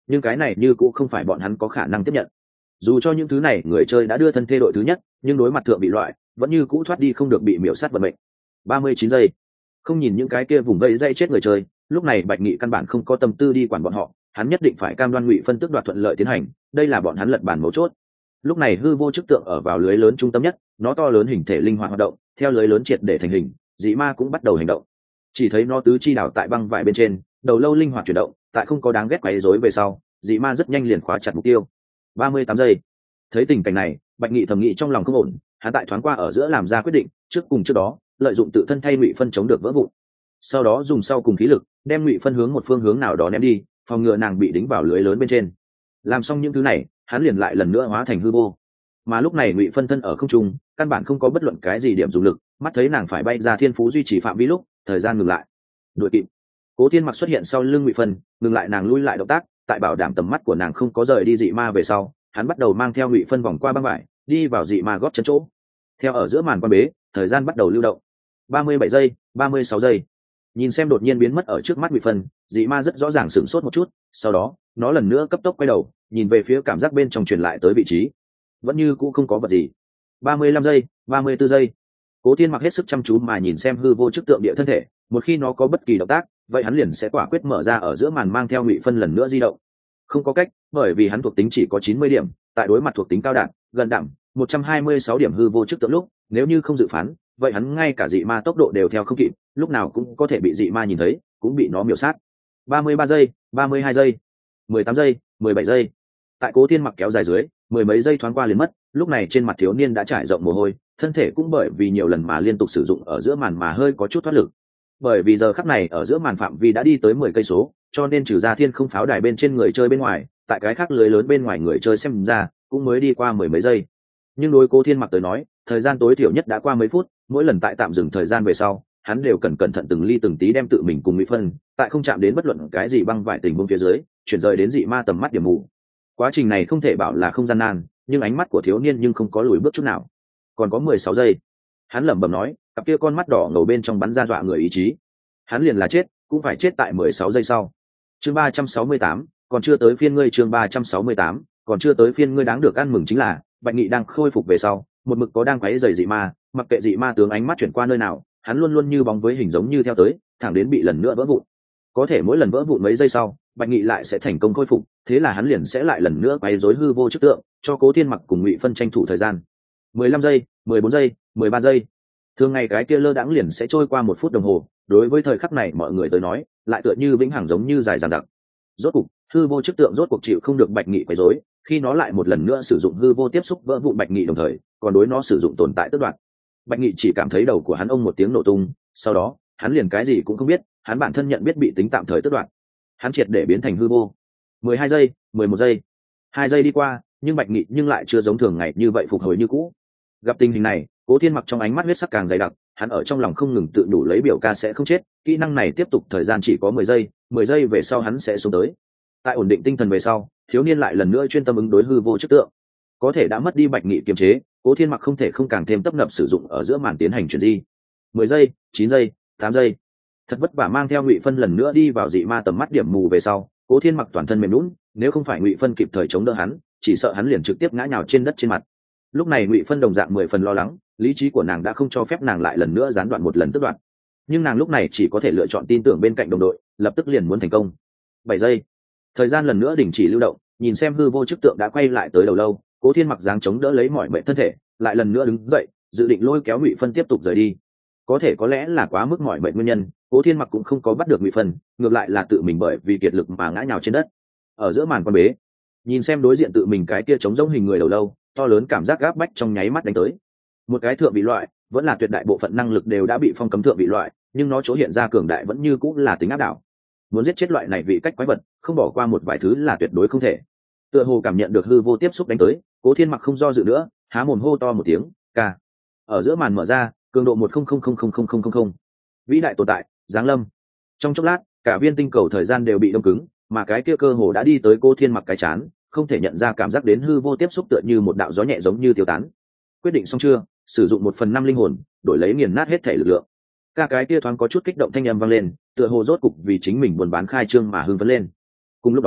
nhưng cái này như cũng không phải bọn hắn có khả năng tiếp nhận. Dù cho những thứ này người chơi đã đưa thân thê đội thứ nhất, nhưng đối mặt thượng bị loại vẫn như cũ thoát đi không được bị miểu sát vận mệnh. ba mươi chín giây. Không nhìn những cái kia vùng vây dây chết người chơi, lúc này Bạch Nghị căn bản không có tâm tư đi quản bọn họ, hắn nhất định phải cam đoan Ngụy Phân tước đoạt thuận lợi tiến hành, đây là bọn hắn lật bàn mấu chốt. Lúc này hư vô chức tượng ở vào lưới lớn trung tâm nhất, nó to lớn hình thể linh hoạt hoạt động, theo lưới lớn triệt để thành hình, dị ma cũng bắt đầu hành động. Chỉ thấy nó tứ chi đảo tại băng vải bên trên, đầu lâu linh hoạt chuyển động, tại không có đáng ghét quấy rối về sau, dị ma rất nhanh liền khóa chặt mục tiêu. ba mươi tám giây. Thấy tình cảnh này, Bạch Nghị thầm nghĩ trong lòng không ổn, hắn tại thoáng qua ở giữa làm ra quyết định, trước cùng trước đó, lợi dụng tự thân thay Ngụy Phân chống được vỡ vụn. Sau đó dùng sau cùng khí lực, đem Ngụy Phân hướng một phương hướng nào đó ném đi, phòng ngừa nàng bị đính vào lưới lớn bên trên. Làm xong những thứ này, hắn liền lại lần nữa hóa thành hư vô. Mà lúc này Ngụy Phân thân ở không trung, căn bản không có bất luận cái gì điểm dùng lực, mắt thấy nàng phải bay ra thiên phú duy trì phạm vi lúc, thời gian ngừng lại. Đuổi kịp. Cố Thiên Mặc xuất hiện sau lưng Ngụy Phân, ngừng lại nàng lui lại động tác, tại bảo đảm tầm mắt của nàng không có rời đi dị ma về sau, hắn bắt đầu mang theo Ngụy Phân vòng qua băng vải, đi vào dị ma gót chân chỗ. Theo ở giữa màn quan bế, thời gian bắt đầu lưu động. ba mươi bảy giây, ba mươi sáu giây. Nhìn xem đột nhiên biến mất ở trước mắt Ngụy Phân, dị ma rất rõ ràng sửng sốt một chút, sau đó, nó lần nữa cấp tốc quay đầu, nhìn về phía cảm giác bên trong truyền lại tới vị trí. Vẫn như cũ không có vật gì. ba mươi lăm giây, ba mươi tư giây. Cố Thiên Mặc hết sức chăm chú mà nhìn xem hư vô chức tượng địa thân thể, một khi nó có bất kỳ động tác, vậy hắn liền sẽ quả quyết mở ra ở giữa màn mang theo Ngụy Phân lần nữa di động. Không có cách, bởi vì hắn thuộc tính chỉ có chín mươi điểm, tại đối mặt thuộc tính cao đẳng, gần đẳng, một trăm hai mươi sáu điểm hư vô chức tượng lúc, nếu như không dự phán, vậy hắn ngay cả dị ma tốc độ đều theo không kịp, lúc nào cũng có thể bị dị ma nhìn thấy, cũng bị nó miểu sát. ba mươi ba giây, ba mươi hai giây, mười tám giây, mười bảy giây. Tại Cố Thiên Mặc kéo dài dưới, mười mấy giây thoáng qua liền mất, lúc này trên mặt thiếu niên đã trải rộng mồ hôi, thân thể cũng bởi vì nhiều lần mà liên tục sử dụng ở giữa màn mà hơi có chút thoát lực. Bởi vì giờ khắc này ở giữa màn phạm vi đã đi tới mười cây số, cho nên trừ ra thiên không pháo đài bên trên người chơi bên ngoài, tại cái khác lưới lớn bên ngoài người chơi xem ra, cũng mới đi qua mười mấy giây. Nhưng đối Cố Thiên Mặc tới nói, thời gian tối thiểu nhất đã qua mấy phút, mỗi lần tại tạm dừng thời gian về sau, hắn đều cần cẩn thận từng ly từng tí đem tự mình cùng Ngụy Phân, tại không chạm đến bất luận cái gì băng vải tình huống phía dưới, chuyển rời đến dị ma tầm mắt điểm mù. Quá trình này không thể bảo là không gian nan, nhưng ánh mắt của thiếu niên nhưng không có lùi bước chút nào. Còn có mười sáu giây. Hắn lẩm bẩm nói, cặp kia con mắt đỏ ngầu bên trong bắn ra dọa người ý chí. Hắn liền là chết, cũng phải chết tại mười sáu giây sau. Chương ba trăm sáu mươi tám, còn chưa tới phiên ngươi chương ba trăm sáu mươi tám, còn chưa tới phiên ngươi đáng được ăn mừng chính là, Bạch Nghị đang khôi phục về sau, một mực có đang quấy rầy dị ma, mặc kệ dị ma tướng ánh mắt chuyển qua nơi nào, hắn luôn luôn như bóng với hình giống như theo tới, thẳng đến bị lần nữa vỡ vụn. Có thể mỗi lần vỡ vụn mấy giây sau, Bạch Nghị lại sẽ thành công khôi phục, thế là hắn liền sẽ lại lần nữa quấy rối hư vô chức tượng, cho Cố Thiên Mặc cùng Ngụy Phân tranh thủ thời gian. mười lăm giây, mười bốn giây, mười ba giây. Thường ngày cái kia lơ đãng liền sẽ trôi qua một phút đồng hồ, đối với thời khắc này mọi người tới nói, lại tựa như vĩnh hằng giống như dài dằng dặc. Rốt cục, hư vô chức tượng rốt cuộc chịu không được Bạch Nghị quấy rối, khi nó lại một lần nữa sử dụng hư vô tiếp xúc vỡ vụn Bạch Nghị đồng thời, còn đối nó sử dụng tồn tại tước đoạt. Bạch Nghị chỉ cảm thấy đầu của hắn ông một tiếng nổ tung, sau đó, hắn liền cái gì cũng không biết, hắn bản thân nhận biết bị tính tạm thời tước đoạt. Hắn triệt để biến thành hư vô. mười hai giây, mười một giây. hai giây đi qua, nhưng Bạch Nghị nhưng lại chưa giống thường ngày như vậy phục hồi như cũ. Gặp tình hình này, Cố Thiên Mặc trong ánh mắt huyết sắc càng dày đặc, hắn ở trong lòng không ngừng tự đủ lấy biểu ca sẽ không chết, kỹ năng này tiếp tục thời gian chỉ có mười giây, mười giây về sau hắn sẽ xuống tới. Tại ổn định tinh thần về sau, thiếu niên lại lần nữa chuyên tâm ứng đối hư vô chức tượng. Có thể đã mất đi Bạch Nghị kiềm chế, Cố Thiên Mặc không thể không càng thêm tấp nập sử dụng ở giữa màn tiến hành chuyển di. mười giây, chín giây, tám giây. Thật vất vả mang theo Ngụy Phân lần nữa đi vào dị ma tầm mắt điểm mù về sau, Cố Thiên Mặc toàn thân mềm nhũn, nếu không phải Ngụy Phân kịp thời chống đỡ hắn, chỉ sợ hắn liền trực tiếp ngã nhào trên đất trên mặt. Lúc này Ngụy Phân đồng dạng mười phần lo lắng, lý trí của nàng đã không cho phép nàng lại lần nữa gián đoạn một lần tức đoạn. Nhưng nàng lúc này chỉ có thể lựa chọn tin tưởng bên cạnh đồng đội, lập tức liền muốn thành công. bảy giây. Thời gian lần nữa đình chỉ lưu động, nhìn xem hư vô chức tượng đã quay lại tới đầu lâu, Cố Thiên Mặc dáng chống đỡ lấy mọi mệnh thân thể, lại lần nữa đứng dậy, dự định lôi kéo Ngụy Phân tiếp tục rời đi. Có thể có lẽ là quá mức mỏi mệt nguyên nhân, Cố Thiên Mặc cũng không có bắt được Ngụy Phân, ngược lại là tự mình bởi vì kiệt lực mà ngã nhào trên đất. Ở giữa màn quan bế, nhìn xem đối diện tự mình cái kia trống rỗng hình người đầu lâu, to lớn cảm giác gáp bách trong nháy mắt đánh tới. Một cái thượng vị loại, vẫn là tuyệt đại bộ phận năng lực đều đã bị phong cấm thượng vị loại, nhưng nó chỗ hiện ra cường đại vẫn như cũng là tính áp đảo. Muốn giết chết loại này vị cách quái vật, không bỏ qua một vài thứ là tuyệt đối không thể. Tựa hồ cảm nhận được hư vô tiếp xúc đánh tới, Cố Thiên Mặc không do dự nữa, há mồm hô to một tiếng, "Ca!" Ở giữa màn mở ra, cường độ một không không không không không không không không. Vĩ đại tồn tại, giáng lâm. Trong chốc lát, cả viên tinh cầu thời gian đều bị đông cứng, mà cái kia cơ hồ đã đi tới Cố Thiên Mặc cái chán, không thể nhận ra cảm giác đến hư vô tiếp xúc tựa như một đạo gió nhẹ giống như tiêu tán. Quyết định xong chưa? Sử dụng một phần năm linh hồn, đổi lấy nghiền nát hết thể lực lượng. Cả cái kia thoáng có chút kích động thanh âm vang lên, tựa hồ rốt cục vì chính mình buồn bán khai trương mà hưng phấn lên. Cùng lúc đó,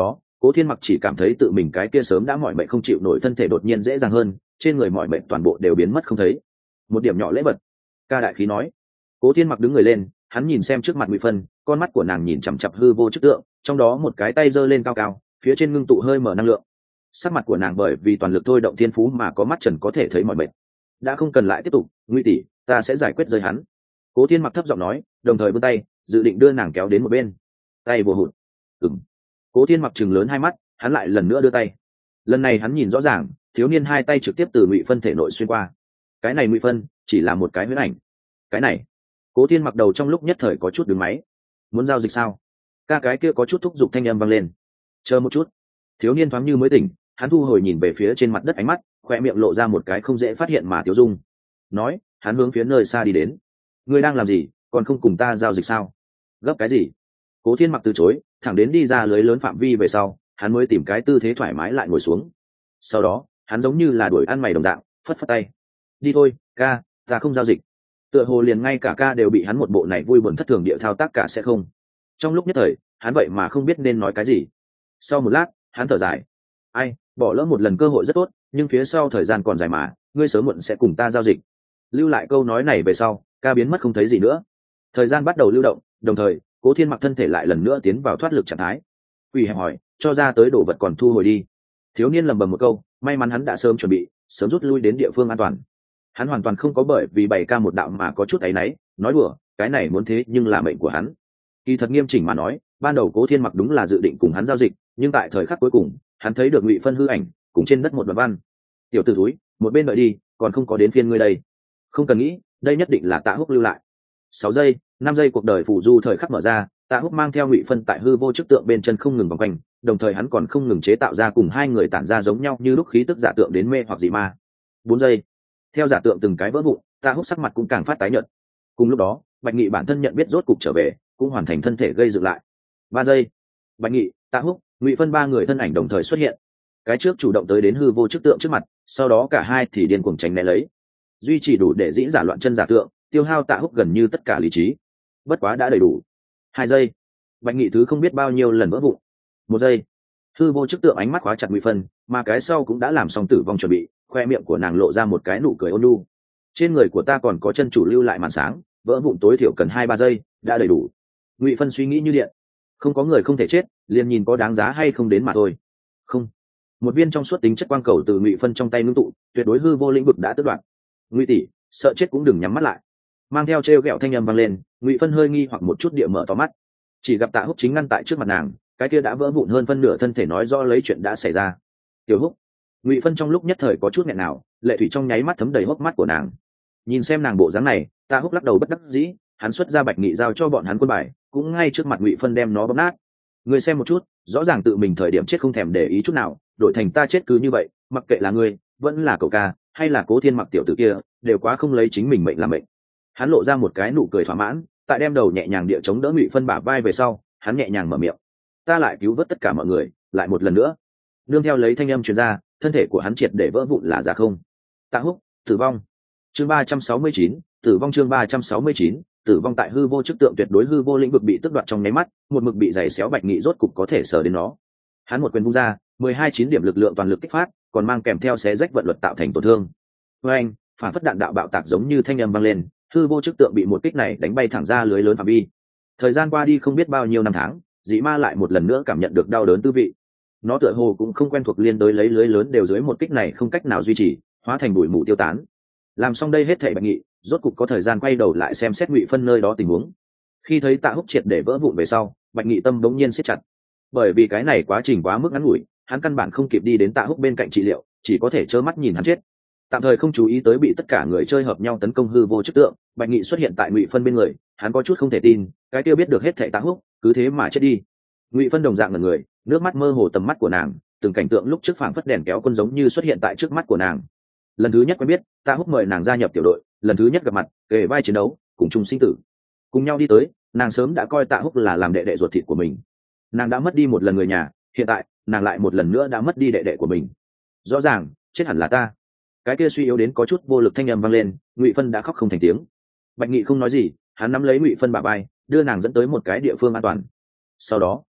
Cố Thiên Mặc chỉ cảm thấy tự mình cái kia sớm đã mỏi mệt không chịu nổi thân thể đột nhiên dễ dàng hơn, trên người mỏi mệt toàn bộ đều biến mất không thấy. Một điểm nhỏ lễ vật. Ca đại khí nói. Cố Thiên Mặc đứng người lên, hắn nhìn xem trước mặt Ngụy Phân, con mắt của nàng nhìn chằm chằm hư vô chức tượng, trong đó một cái tay giơ lên cao cao, phía trên ngưng tụ hơi mở năng lượng. Sắc mặt của nàng bởi vì toàn lực thôi động thiên phú mà có mắt trần có thể thấy mỏi mệt. Đã không cần lại tiếp tục, Ngụy tỷ, ta sẽ giải quyết rơi hắn. Cố Thiên Mặc thấp giọng nói, đồng thời vươn tay, dự định đưa nàng kéo đến một bên. Tay bùa hụt. Ừm. Cố Thiên Mặc trừng lớn hai mắt, hắn lại lần nữa đưa tay. Lần này hắn nhìn rõ ràng, thiếu niên hai tay trực tiếp từ Ngụy Phân thể nội xuyên qua. Cái này Ngụy Phân chỉ là một cái huyễn ảnh. Cái này. Cố Thiên Mặc đầu trong lúc nhất thời có chút đứng máy. Muốn giao dịch sao? Ca cái kia có chút thúc giục thanh âm vang lên. Chờ một chút. Thiếu niên thoáng như mới tỉnh, hắn thu hồi nhìn về phía trên mặt đất ánh mắt, khoe miệng lộ ra một cái không dễ phát hiện mà tiêu dung. Nói, hắn hướng phía nơi xa đi đến. Ngươi đang làm gì, còn không cùng ta giao dịch sao? Gấp cái gì? Cố Thiên Mặc từ chối, thẳng đến đi ra lưới lớn phạm vi về sau, hắn mới tìm cái tư thế thoải mái lại ngồi xuống. Sau đó, hắn giống như là đuổi ăn mày đồng dạng, phất phất tay. Đi thôi, ca, ta không giao dịch. Tựa hồ liền ngay cả ca đều bị hắn một bộ này vui buồn thất thường địa thao tác cả sẽ không. Trong lúc nhất thời, hắn vậy mà không biết nên nói cái gì. Sau một lát, hắn thở dài. Ai, bỏ lỡ một lần cơ hội rất tốt, nhưng phía sau thời gian còn dài mà, ngươi sớm muộn sẽ cùng ta giao dịch. Lưu lại câu nói này về sau, ca biến mất không thấy gì nữa. Thời gian bắt đầu lưu động, đồng thời, Cố Thiên Mặc thân thể lại lần nữa tiến vào thoát lực trạng thái. Quỷ hẹp hỏi, cho ra tới đồ vật còn thu hồi đi. Thiếu niên lầm bầm một câu, may mắn hắn đã sớm chuẩn bị, sớm rút lui đến địa phương an toàn. Hắn hoàn toàn không có bởi vì bày ca một đạo mà có chút áy náy, nói đùa, cái này muốn thế nhưng là mệnh của hắn. Kỳ thật nghiêm chỉnh mà nói, ban đầu Cố Thiên Mặc đúng là dự định cùng hắn giao dịch, nhưng tại thời khắc cuối cùng, hắn thấy được Ngụy Phân hư ảnh, cùng trên đất một đoạn văn. Tiểu tử thúi, một bên đợi đi, còn không có đến phiên ngươi đây. Không cần nghĩ, đây nhất định là Tạ Húc lưu lại. Sáu giây, năm giây cuộc đời phù du thời khắc mở ra, Tạ Húc mang theo Ngụy Phân tại hư vô chức tượng bên chân không ngừng vòng quanh, đồng thời hắn còn không ngừng chế tạo ra cùng hai người tản ra giống nhau như lúc khí tức giả tượng đến mê hoặc dị ma. Bốn giây, theo giả tượng từng cái vỡ vụn, Tạ Húc sắc mặt cũng càng phát tái nhợt. Cùng lúc đó, Bạch Nghị bản thân nhận biết rốt cục trở về, cũng hoàn thành thân thể gây dựng lại. Ba giây, Bạch Nghị, Tạ Húc, Ngụy Phân ba người thân ảnh đồng thời xuất hiện. Cái trước chủ động tới đến hư vô chức tượng trước mặt, sau đó cả hai thì điên cuồng tránh né lấy, duy trì đủ để dĩ giả loạn chân giả tượng, tiêu hao Tạ Húc gần như tất cả lý trí. Bất quá đã đầy đủ. Hai giây, Bạch Nghị thứ không biết bao nhiêu lần vỡ vụn. Một giây, hư vô chức tượng ánh mắt khóa chặt Ngụy Phân, mà cái sau cũng đã làm xong tử vong chuẩn bị, khoe miệng của nàng lộ ra một cái nụ cười ôn nhu. Trên người của ta còn có chân chủ lưu lại màn sáng, vỡ vụn tối thiểu cần hai ba giây, đã đầy đủ. Ngụy Phân suy nghĩ như điện, không có người không thể chết, liền nhìn có đáng giá hay không đến mà thôi. Không. Một viên trong suốt tính chất quang cầu từ Ngụy Phân trong tay ngưng tụ, tuyệt đối hư vô lĩnh vực đã tước đoạt. Ngụy tỷ, sợ chết cũng đừng nhắm mắt lại. Mang theo trêu ghẹo thanh âm vang lên, Ngụy Phân hơi nghi hoặc một chút địa mở to mắt, chỉ gặp Tạ Húc chính ngăn tại trước mặt nàng, cái kia đã vỡ vụn hơn phân nửa thân thể nói rõ lấy chuyện đã xảy ra. Tiểu Húc. Ngụy Phân trong lúc nhất thời có chút nghẹn nào, lệ thủy trong nháy mắt thấm đầy hốc mắt của nàng. Nhìn xem nàng bộ dáng này, Tạ Húc lắc đầu bất đắc dĩ, hắn xuất ra Bạch Nghị giao cho bọn hắn quân bài, cũng ngay trước mặt Ngụy Phân đem nó bóp nát. Người xem một chút, rõ ràng tự mình thời điểm chết không thèm để ý chút nào, đổi thành ta chết cứ như vậy, mặc kệ là ngươi, vẫn là cậu ca, hay là Cố Thiên Mặc tiểu tử kia, đều quá không lấy chính mình mệnh làm mệnh. Hắn lộ ra một cái nụ cười thỏa mãn, tại đem đầu nhẹ nhàng địa chống đỡ Ngụy Phân bả vai về sau, hắn nhẹ nhàng mở miệng, ta lại cứu vớt tất cả mọi người, lại một lần nữa. Nương theo lấy thanh âm truyền ra, thân thể của hắn triệt để vỡ vụn là giả không. Tạ Húc, tử vong. Chương ba trăm sáu mươi chín, tử vong chương ba trăm sáu mươi chín, tử vong tại hư vô chức tượng tuyệt đối hư vô lĩnh vực bị tước đoạt trong nháy mắt, một mực bị giày xéo Bạch Nghị rốt cục có thể sờ đến nó. Hắn một quyền vung ra, mười hai chín điểm lực lượng toàn lực kích phát, còn mang kèm theo xé rách vận luật tạo thành tổn thương. Với anh, phản phất đạn đạo bạo tạc giống như thanh âm vang lên, hư vô chức tượng bị một kích này đánh bay thẳng ra lưới lớn phạm vi. Thời gian qua đi không biết bao nhiêu năm tháng, dị ma lại một lần nữa cảm nhận được đau đớn tư vị. Nó tựa hồ cũng không quen thuộc liên đối lấy lưới lớn đều dưới một kích này không cách nào duy trì, hóa thành bụi mù tiêu tán. Làm xong đây hết thảy Bạch Nghị, rốt cục có thời gian quay đầu lại xem xét Ngụy Phân nơi đó tình huống. Khi thấy Tạ Húc triệt để vỡ vụn về sau, Bạch Nghị tâm đống nhiên siết chặt. Bởi vì cái này quá trình quá mức ngắn ngủi, hắn căn bản không kịp đi đến Tạ Húc bên cạnh trị liệu, chỉ có thể trơ mắt nhìn hắn chết. Tạm thời không chú ý tới bị tất cả người chơi hợp nhau tấn công hư vô chức tượng, Bạch Nghị xuất hiện tại Ngụy Phân bên người, hắn có chút không thể tin, cái kia biết được hết thảy Tạ Húc, cứ thế mà chết đi. Ngụy Phân đồng dạng là người, nước mắt mơ hồ tầm mắt của nàng, từng cảnh tượng lúc trước phảng phất đèn kéo quân giống như xuất hiện tại trước mắt của nàng. Lần thứ nhất quen biết, Tạ Húc mời nàng gia nhập tiểu đội, lần thứ nhất gặp mặt, kề vai chiến đấu, cùng chung sinh tử. Cùng nhau đi tới, nàng sớm đã coi Tạ Húc là làm đệ đệ ruột thịt của mình. Nàng đã mất đi một lần người nhà, hiện tại, nàng lại một lần nữa đã mất đi đệ đệ của mình. Rõ ràng, chết hẳn là ta. Cái kia suy yếu đến có chút vô lực thanh âm vang lên, Ngụy Phân đã khóc không thành tiếng. Bạch Nghị không nói gì, hắn nắm lấy Ngụy Phân bả vai, đưa nàng dẫn tới một cái địa phương an toàn. Sau đó,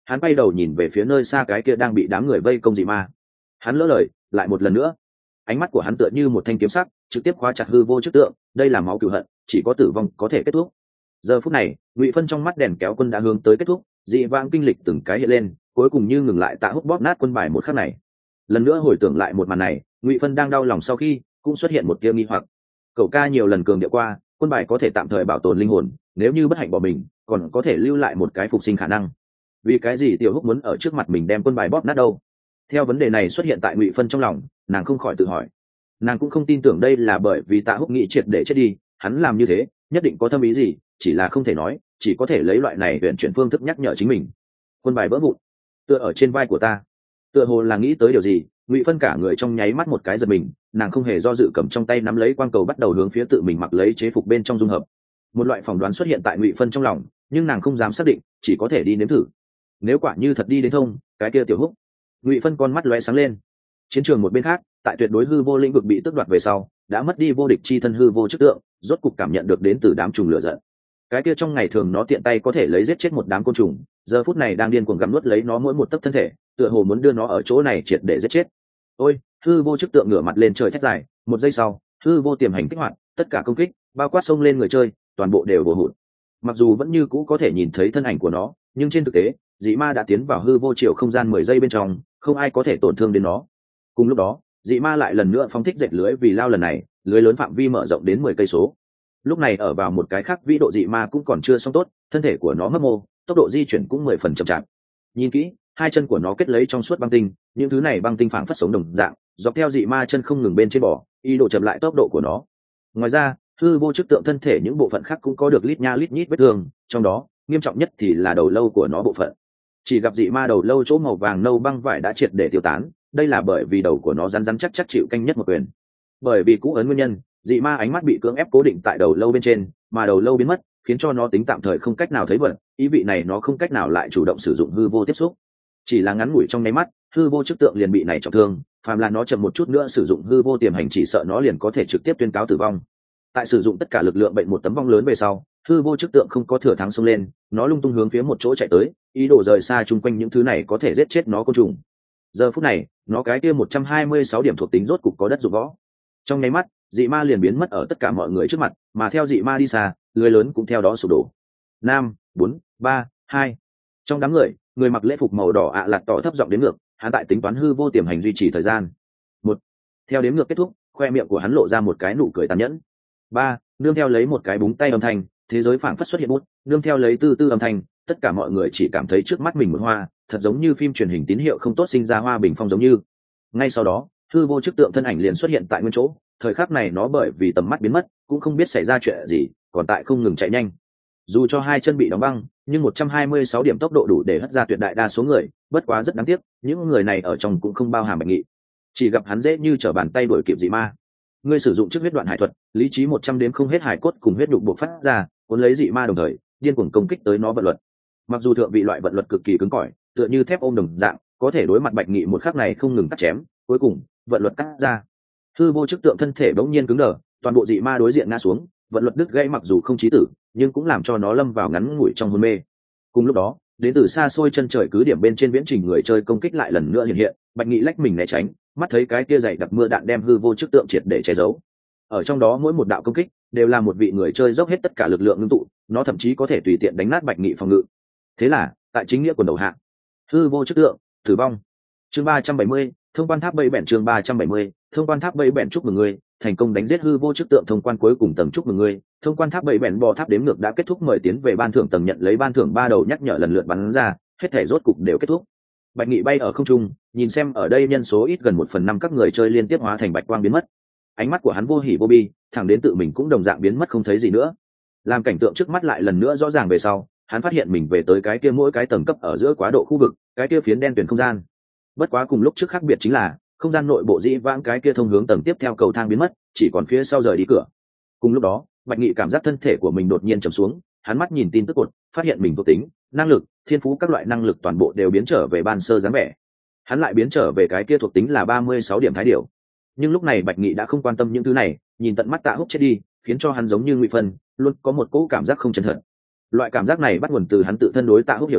hắn quay đầu nhìn về phía nơi xa cái kia đang bị đám người vây công dị ma. Hắn lỡ lời lại một lần nữa, ánh mắt của hắn tựa như một thanh kiếm sắc trực tiếp khóa chặt hư vô trước tượng. Đây là máu cửu hận, chỉ có tử vong có thể kết thúc. Giờ phút này Ngụy Phân trong mắt đèn kéo quân đã hướng tới kết thúc, dị vãng kinh lịch từng cái hiện lên, cuối cùng như ngừng lại Tạ Húc bóp nát quân bài một khắc này. Lần nữa hồi tưởng lại một màn này, Ngụy Phân đang đau lòng sau khi cũng xuất hiện một tia nghi hoặc. Cậu ca nhiều lần cường điệu qua, quân bài có thể tạm thời bảo tồn linh hồn, nếu như bất hạnh bỏ mình còn có thể lưu lại một cái phục sinh khả năng. Vì cái gì Tiểu Húc muốn ở trước mặt mình đem quân bài bóp nát đâu? Theo vấn đề này xuất hiện tại Ngụy Phân trong lòng, nàng không khỏi tự hỏi. Nàng cũng không tin tưởng đây là bởi vì Tạ Húc nghĩ triệt để chết đi, hắn làm như thế nhất định có thâm ý gì, chỉ là không thể nói, chỉ có thể lấy loại này tuyển chuyển phương thức nhắc nhở chính mình. Quân bài vỡ vụn, tựa ở trên vai của ta. Tựa hồ là nghĩ tới điều gì, Ngụy Phân cả người trong nháy mắt một cái giật mình, nàng không hề do dự cầm trong tay nắm lấy quang cầu bắt đầu hướng phía tự mình mặc lấy chế phục bên trong dung hợp. Một loại phỏng đoán xuất hiện tại Ngụy Phân trong lòng, nhưng nàng không dám xác định, chỉ có thể đi nếm thử. Nếu quả như thật đi đến thông, cái kia Tiểu Húc. Ngụy Phân con mắt lóe sáng lên. Chiến trường một bên khác, tại tuyệt đối hư vô lĩnh vực bị tước đoạt về sau, đã mất đi vô địch chi thân hư vô chức tượng, rốt cục cảm nhận được đến từ đám trùng lửa giận. Cái kia trong ngày thường nó tiện tay có thể lấy giết chết một đám côn trùng, giờ phút này đang điên cuồng gặm nuốt lấy nó mỗi một tấc thân thể, tựa hồ muốn đưa nó ở chỗ này triệt để giết chết. Ôi, hư vô chức tượng ngửa mặt lên trời thét dài, một giây sau, hư vô tiềm hành kích hoạt, tất cả công kích, bao quát xông lên người chơi, toàn bộ đều bổ hụt. Mặc dù vẫn như cũ có thể nhìn thấy thân ảnh của nó, nhưng trên thực tế, dị ma đã tiến vào hư vô chiều không gian mười giây bên trong, không ai có thể tổn thương đến nó. Cùng lúc đó, dị ma lại lần nữa phóng thích dệt lưới vì lao lần này, lưới lớn phạm vi mở rộng đến mười cây số. Lúc này ở vào một cái khác vĩ độ dị ma cũng còn chưa xong tốt, thân thể của nó mấp mô, tốc độ di chuyển cũng mười phần chậm chạp. Nhìn kỹ, hai chân của nó kết lấy trong suốt băng tinh, những thứ này băng tinh phảng phất sống đồng dạng, dọc theo dị ma chân không ngừng bên trên bò, ý đồ chậm lại tốc độ của nó. Ngoài ra, hư vô chức tượng thân thể những bộ phận khác cũng có được lít nha lít nhít vết thương, trong đó nghiêm trọng nhất thì là đầu lâu của nó bộ phận. Chỉ gặp dị ma đầu lâu chỗ màu vàng nâu băng vải đã triệt để tiêu tán, đây là bởi vì đầu của nó rắn rắn chắc chắc chịu canh nhất một quyền. Bởi vì cũ ấn nguyên nhân, dị ma ánh mắt bị cưỡng ép cố định tại đầu lâu bên trên, mà đầu lâu biến mất khiến cho nó tính tạm thời không cách nào thấy vật, ý vị này nó không cách nào lại chủ động sử dụng hư vô tiếp xúc. Chỉ là ngắn ngủi trong nháy mắt, hư vô chức tượng liền bị này trọng thương, phàm là nó chậm một chút nữa sử dụng hư vô tiềm hành chỉ sợ nó liền có thể trực tiếp tuyên cáo tử vong. Tại sử dụng tất cả lực lượng bệnh một tấm vong lớn về sau, hư vô chức tượng không có thừa thắng xông lên, nó lung tung hướng phía một chỗ chạy tới, ý đồ rời xa chung quanh những thứ này có thể giết chết nó côn trùng. Giờ phút này, nó cái kia một trăm hai mươi sáu điểm thuộc tính rốt cục có đất dụng võ. Trong nháy mắt, dị ma liền biến mất ở tất cả mọi người trước mặt, mà theo dị ma đi xa, lưới lớn cũng theo đó sụp đổ. Năm, bốn, ba, hai. Trong đám người, người mặc lễ phục màu đỏ ạ lạt tỏ thấp giọng đến ngược, hắn tại tính toán hư vô tiềm hành duy trì thời gian. Một. Theo đếm ngược kết thúc, khoe miệng của hắn lộ ra một cái nụ cười tàn nhẫn. Ba. Nương theo lấy một cái búng tay âm thanh, thế giới phảng phất xuất hiện bút, nương theo lấy tư tư âm thanh, tất cả mọi người chỉ cảm thấy trước mắt mình một hoa, thật giống như phim truyền hình tín hiệu không tốt sinh ra hoa bình phong giống như. Ngay sau đó, hư vô chức tượng thân ảnh liền xuất hiện tại nguyên chỗ, thời khắc này nó bởi vì tầm mắt biến mất, cũng không biết xảy ra chuyện gì, còn tại không ngừng chạy nhanh. Dù cho hai chân bị đóng băng, nhưng một trăm hai mươi sáu điểm tốc độ đủ để hất ra tuyệt đại đa số người, bất quá rất đáng tiếc, những người này ở trong cũng không bao hàm Bạch Nghị. Chỉ gặp hắn dễ như trở bàn tay đuổi kịp dị ma. Ngươi sử dụng trước huyết đoạn hải thuật, lý trí một trăm đếm không hết hải cốt cùng huyết đục buộc phát ra, cuốn lấy dị ma đồng thời, điên cuồng công kích tới nó vận luật. Mặc dù thượng vị loại vận luật cực kỳ cứng cỏi, tựa như thép ôm đồng dạng, có thể đối mặt Bạch Nghị một khắc này không ngừng cắt chém, cuối cùng, vận luật cắt ra. Hư vô chức tượng thân thể bỗng nhiên cứng đờ, toàn bộ dị ma đối diện ngã xuống, vận luật đứt gãy mặc dù không chí tử, nhưng cũng làm cho nó lâm vào ngắn ngủi trong hôn mê. Cùng lúc đó, đến từ xa xôi chân trời cứ điểm bên trên viễn trình người chơi công kích lại lần nữa hiện hiện, Bạch Nghị lách mình né tránh, mắt thấy cái kia dày đặc mưa đạn đem hư vô chức tượng triệt để che giấu. Ở trong đó mỗi một đạo công kích đều là một vị người chơi dốc hết tất cả lực lượng ngưng tụ, nó thậm chí có thể tùy tiện đánh nát Bạch Nghị phòng ngự. Thế là, tại chính nghĩa quần đầu hạ, hư vô chức tượng tử vong. Chương ba trăm bảy mươi, thông quan tháp bẫy bèn. Chương ba trăm bảy mươi, thông quan tháp bẫy bèn. Chúc mừng ngươi thành công đánh giết hư vô chức tượng thông quan cuối cùng tầng. Chúc mừng ngươi thông quan tháp bẫy bèn. Bò tháp đếm ngược đã kết thúc, mời tiến về ban thưởng tầng nhận lấy ban thưởng ba đầu nhắc nhở lần lượt bắn ra, hết thể rốt cục đều kết thúc. Bạch Nghị bay ở không trung, nhìn xem ở đây nhân số ít gần một phần năm các người chơi liên tiếp hóa thành bạch quang biến mất. Ánh mắt của hắn vô hỉ vô bi, thẳng đến tự mình cũng đồng dạng biến mất không thấy gì nữa. Làm cảnh tượng trước mắt lại lần nữa rõ ràng về sau, hắn phát hiện mình về tới cái kia mỗi cái tầng cấp ở giữa quá độ khu vực, cái kia phiến đen tuyển không gian. Bất quá cùng lúc trước khác biệt chính là, không gian nội bộ dĩ vãng cái kia thông hướng tầng tiếp theo cầu thang biến mất, chỉ còn phía sau rời đi cửa. Cùng lúc đó, Bạch Nghị cảm giác thân thể của mình đột nhiên trầm xuống, hắn mắt nhìn tin tức cột, phát hiện mình thuộc tính, năng lực, thiên phú các loại năng lực toàn bộ đều biến trở về ban sơ dáng vẻ. Hắn lại biến trở về cái kia thuộc tính là ba mươi sáu điểm thái điểu. Nhưng lúc này Bạch Nghị đã không quan tâm những thứ này, nhìn tận mắt Tạ Húc chết đi, khiến cho hắn giống như Ngụy Phân, luôn có một cỗ cảm giác không chân thật. Loại cảm giác này bắt nguồn từ hắn tự thân đối Tạ Húc hiểu rõ,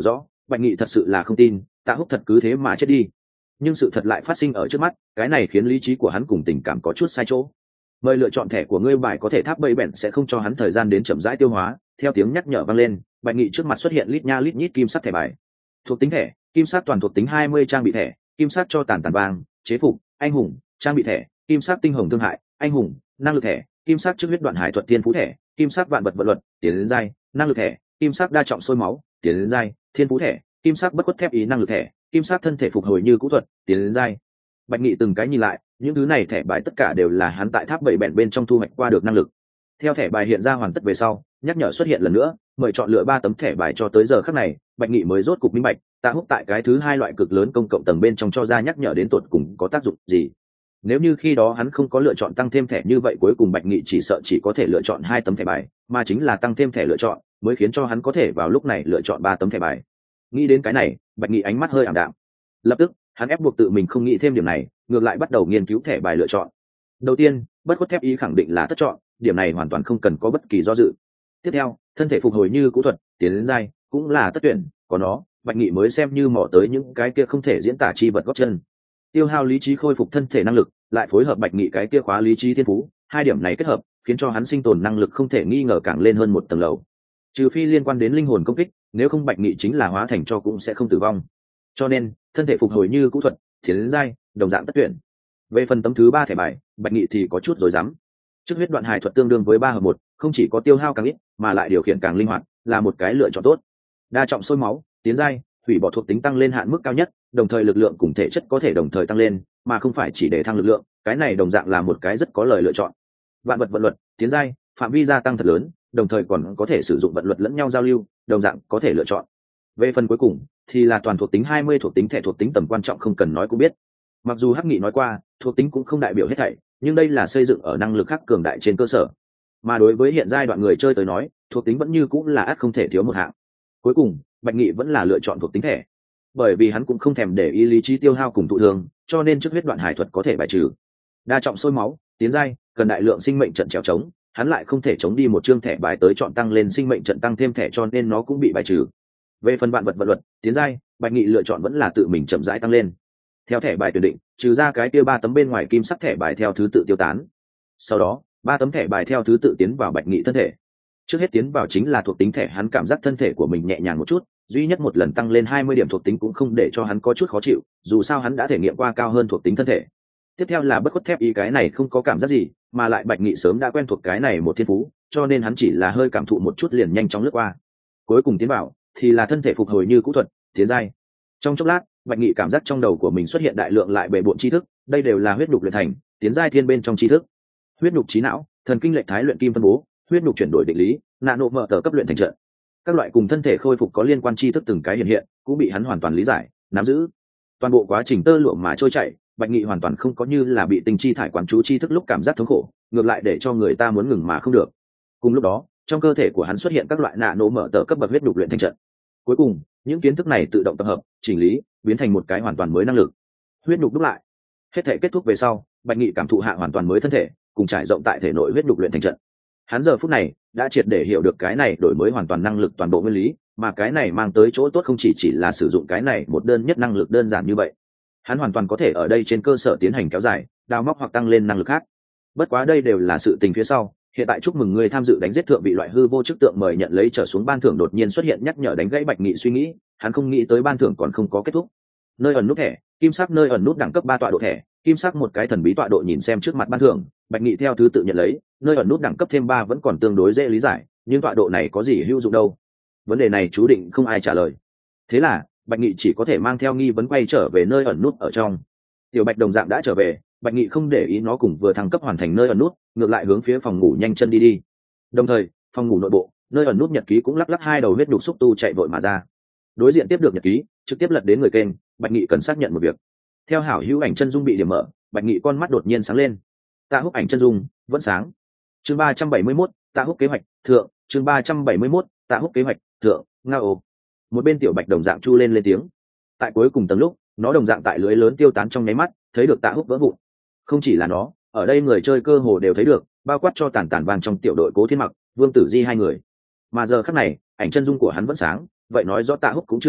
Bạch Nghị thật sự là không tin Tạ Húc thật cứ thế mà chết đi, nhưng sự thật lại phát sinh ở trước mắt, cái này khiến lý trí của hắn cùng tình cảm có chút sai chỗ. Mời lựa chọn thẻ của ngươi bài có thể tháp bẫy bẹn sẽ không cho hắn thời gian đến chậm rãi tiêu hóa. Theo tiếng nhắc nhở vang lên, Bạch Nghị trước mặt xuất hiện lít nha lít nhít kim sắc thẻ bài. Thuộc tính thẻ: kim sắc toàn thuộc tính hai mươi, trang bị thẻ: kim sắc cho tàn tàn vàng, chế phục, anh hùng, trang bị thẻ: kim sắc tinh hồng thương hại, anh hùng, năng lực thẻ: kim sắc trước huyết đoạn hải thuật tiên phú thẻ: kim sắc vạn vật vận luật, tiến đến giai, năng lực thẻ: kim sắc đa trọng sôi máu, tiến đến giai, thiên phú thẻ: kim sắc bất khuất thép ý, năng lực thẻ: kim sắc thân thể phục hồi như cũ thuật, tiến đến giai. Bạch Nghị từng cái nhìn lại, những thứ này thẻ bài tất cả đều là hắn tại tháp bảy bèn bên trong thu hoạch qua được năng lực. Theo thẻ bài hiện ra hoàn tất về sau, nhắc nhở xuất hiện lần nữa, mời chọn lựa ba tấm thẻ bài. Cho tới giờ khắc này, Bạch Nghị mới rốt cục minh bạch, Tạ Húc tại cái thứ hai loại cực lớn công cộng tầng bên trong cho ra nhắc nhở đến tột cùng có tác dụng gì. Nếu như khi đó hắn không có lựa chọn tăng thêm thẻ như vậy, cuối cùng Bạch Nghị chỉ sợ chỉ có thể lựa chọn hai tấm thẻ bài, mà chính là tăng thêm thẻ lựa chọn mới khiến cho hắn có thể vào lúc này lựa chọn ba tấm thẻ bài. Nghĩ đến cái này, Bạch Nghị ánh mắt hơi ảm đạm. Lập tức, hắn ép buộc tự mình không nghĩ thêm điểm này, ngược lại bắt đầu nghiên cứu thẻ bài lựa chọn. Đầu tiên, bất khuất thép ý khẳng định là tất chọn, điểm này hoàn toàn không cần có bất kỳ do dự. Tiếp theo, thân thể phục hồi như cũ thuật, tiến đến giai, cũng là tất tuyển, có nó, Bạch Nghị mới xem như mò tới những cái kia không thể diễn tả chi vật gót chân. Tiêu hao lý trí khôi phục thân thể năng lực, lại phối hợp Bạch Nghị cái kia khóa lý trí thiên phú, hai điểm này kết hợp, khiến cho hắn sinh tồn năng lực không thể nghi ngờ càng lên hơn một tầng lầu. Trừ phi liên quan đến linh hồn công kích, nếu không Bạch Nghị chính là hóa thành cho cũng sẽ không tử vong. Cho nên, thân thể phục hồi như cũ thuật, tiến đến giai, đồng dạng tất tuyển. Về phần tấm thứ ba thẻ bài, Bạch Nghị thì có chút rối rắm. Trước huyết đoạn hài thuật tương đương với ba hợp một, không chỉ có tiêu hao càng ít, mà lại điều khiển càng linh hoạt, là một cái lựa chọn tốt. Đa trọng sôi máu, tiến giai, hủy bỏ thuộc tính tăng lên hạn mức cao nhất, đồng thời lực lượng cùng thể chất có thể đồng thời tăng lên, mà không phải chỉ để thăng lực lượng, cái này đồng dạng là một cái rất có lời lựa chọn. Vạn vật vận luật, tiến giai, phạm vi gia tăng thật lớn, đồng thời còn có thể sử dụng vận luật lẫn nhau giao lưu, đồng dạng có thể lựa chọn. Về phần cuối cùng thì là toàn thuộc tính hai mươi, thuộc tính thẻ thuộc tính tầm quan trọng không cần nói cũng biết. Mặc dù Hắc Nghị nói qua, thuộc tính cũng không đại biểu hết thảy, nhưng đây là xây dựng ở năng lực khác cường đại trên cơ sở. Mà đối với hiện giai đoạn người chơi tới nói, thuộc tính vẫn như cũng là ắt không thể thiếu một hạng. Cuối cùng, Bạch Nghị vẫn là lựa chọn thuộc tính thẻ, bởi vì hắn cũng không thèm để ý lý trí tiêu hao cùng thụ thương, cho nên trước huyết đoạn hải thuật có thể bài trừ. Đa trọng sôi máu, tiến giai, cần đại lượng sinh mệnh trận trèo trống, hắn lại không thể chống đi một chương thẻ bài tới chọn tăng lên sinh mệnh trận tăng thêm thẻ, cho nên nó cũng bị bài trừ. Về phần vạn vật vận luật, tiến giai, Bạch Nghị lựa chọn vẫn là tự mình chậm rãi tăng lên. Theo thẻ bài tuyển định, trừ ra cái kia ba tấm bên ngoài kim sắc thẻ bài theo thứ tự tiêu tán. Sau đó, ba tấm thẻ bài theo thứ tự tiến vào Bạch Nghị thân thể. Trước hết tiến vào chính là thuộc tính thẻ, hắn cảm giác thân thể của mình nhẹ nhàng một chút, duy nhất một lần tăng lên hai mươi điểm thuộc tính cũng không để cho hắn có chút khó chịu, dù sao hắn đã thể nghiệm qua cao hơn thuộc tính thân thể. Tiếp theo là bất khuất thép ý, cái này không có cảm giác gì, mà lại Bạch Nghị sớm đã quen thuộc cái này một thiên phú, cho nên hắn chỉ là hơi cảm thụ một chút liền nhanh chóng lướt qua. Cuối cùng tiến vào thì là thân thể phục hồi như cũ thuật, tiến giai. Trong chốc lát, Bạch Nghị cảm giác trong đầu của mình xuất hiện đại lượng lại bề bộn tri thức, đây đều là huyết nhục luyện thành, tiến giai thiên bên trong tri thức. Huyết nhục trí não, thần kinh lệch thái luyện kim phân bố, huyết nhục chuyển đổi định lý, nano mở tờ cấp luyện thành trận. Các loại cùng thân thể khôi phục có liên quan tri thức từng cái hiện hiện, cũng bị hắn hoàn toàn lý giải, nắm giữ. Toàn bộ quá trình tơ lụa mà trôi chảy, Bạch Nghị hoàn toàn không có như là bị tinh chi thải quán chú tri thức lúc cảm giác thống khổ, ngược lại để cho người ta muốn ngừng mà không được. Cùng lúc đó, trong cơ thể của hắn xuất hiện các loại nano mở tờ cấp bậc huyết nhục luyện thành trận. Cuối cùng, những kiến thức này tự động tập hợp, chỉnh lý, biến thành một cái hoàn toàn mới năng lực. Huyết nhục đúc lại. Hết thể kết thúc về sau, Bạch Nghị cảm thụ hạ hoàn toàn mới thân thể, cùng trải rộng tại thể nội huyết nhục luyện thành trận. Hắn giờ phút này đã triệt để hiểu được cái này đổi mới hoàn toàn năng lực toàn bộ nguyên lý, mà cái này mang tới chỗ tốt không chỉ chỉ là sử dụng cái này một đơn nhất năng lực đơn giản như vậy. Hắn hoàn toàn có thể ở đây trên cơ sở tiến hành kéo dài, đào móc hoặc tăng lên năng lực khác. Bất quá đây đều là sự tình phía sau, hiện tại chúc mừng ngươi tham dự đánh giết thượng vị loại hư vô chức tượng, mời nhận lấy trở xuống ban thưởng. Đột nhiên xuất hiện nhắc nhở đánh gãy Bạch Nghị suy nghĩ, hắn không nghĩ tới ban thưởng còn không có kết thúc. Nơi ẩn nút thẻ, kim sắc nơi ẩn nút đẳng cấp ba tọa độ thẻ, kim sắc một cái thần bí tọa độ. Nhìn xem trước mặt ban thưởng, Bạch Nghị theo thứ tự nhận lấy, nơi ẩn nút đẳng cấp thêm ba vẫn còn tương đối dễ lý giải, nhưng tọa độ này có gì hữu dụng đâu? Vấn đề này chú định không ai trả lời. Thế là, Bạch Nghị chỉ có thể mang theo nghi vấn quay trở về nơi ẩn nút ở trong. Tiểu Bạch đồng dạng đã trở về, Bạch Nghị không để ý nó cùng vừa thăng cấp hoàn thành nơi ẩn nút, ngược lại hướng phía phòng ngủ nhanh chân đi đi. Đồng thời, phòng ngủ nội bộ, nơi ẩn nút nhật ký cũng lắc lắc hai đầu huyết nhục xúc tu chạy vội mà ra. Đối diện tiếp được nhật ký, trực tiếp lật đến người kênh, Bạch Nghị cần xác nhận một việc. Theo hảo hữu ảnh chân dung bị điểm mở, Bạch Nghị con mắt đột nhiên sáng lên. Tạ Húc ảnh chân dung vẫn sáng. Chương ba trăm bảy mươi mốt, Tạ Húc kế hoạch thượng. Chương ba trăm bảy mươi mốt, Tạ Húc kế hoạch thượng. Ngao. Một bên Tiểu Bạch đồng dạng chu lên lên tiếng. Tại cuối cùng tầng lúc, nó đồng dạng tại lưới lớn tiêu tán trong nháy mắt, thấy được Tạ Húc vỡ vụn. Không chỉ là nó, ở đây người chơi cơ hồ đều thấy được, bao quát cho tàn tàn vàng trong tiểu đội Cố Thiên Mặc, Vương Tử Di hai người. Mà giờ khắc này, ảnh chân dung của hắn vẫn sáng, vậy nói rõ Tạ Húc cũng chưa chết,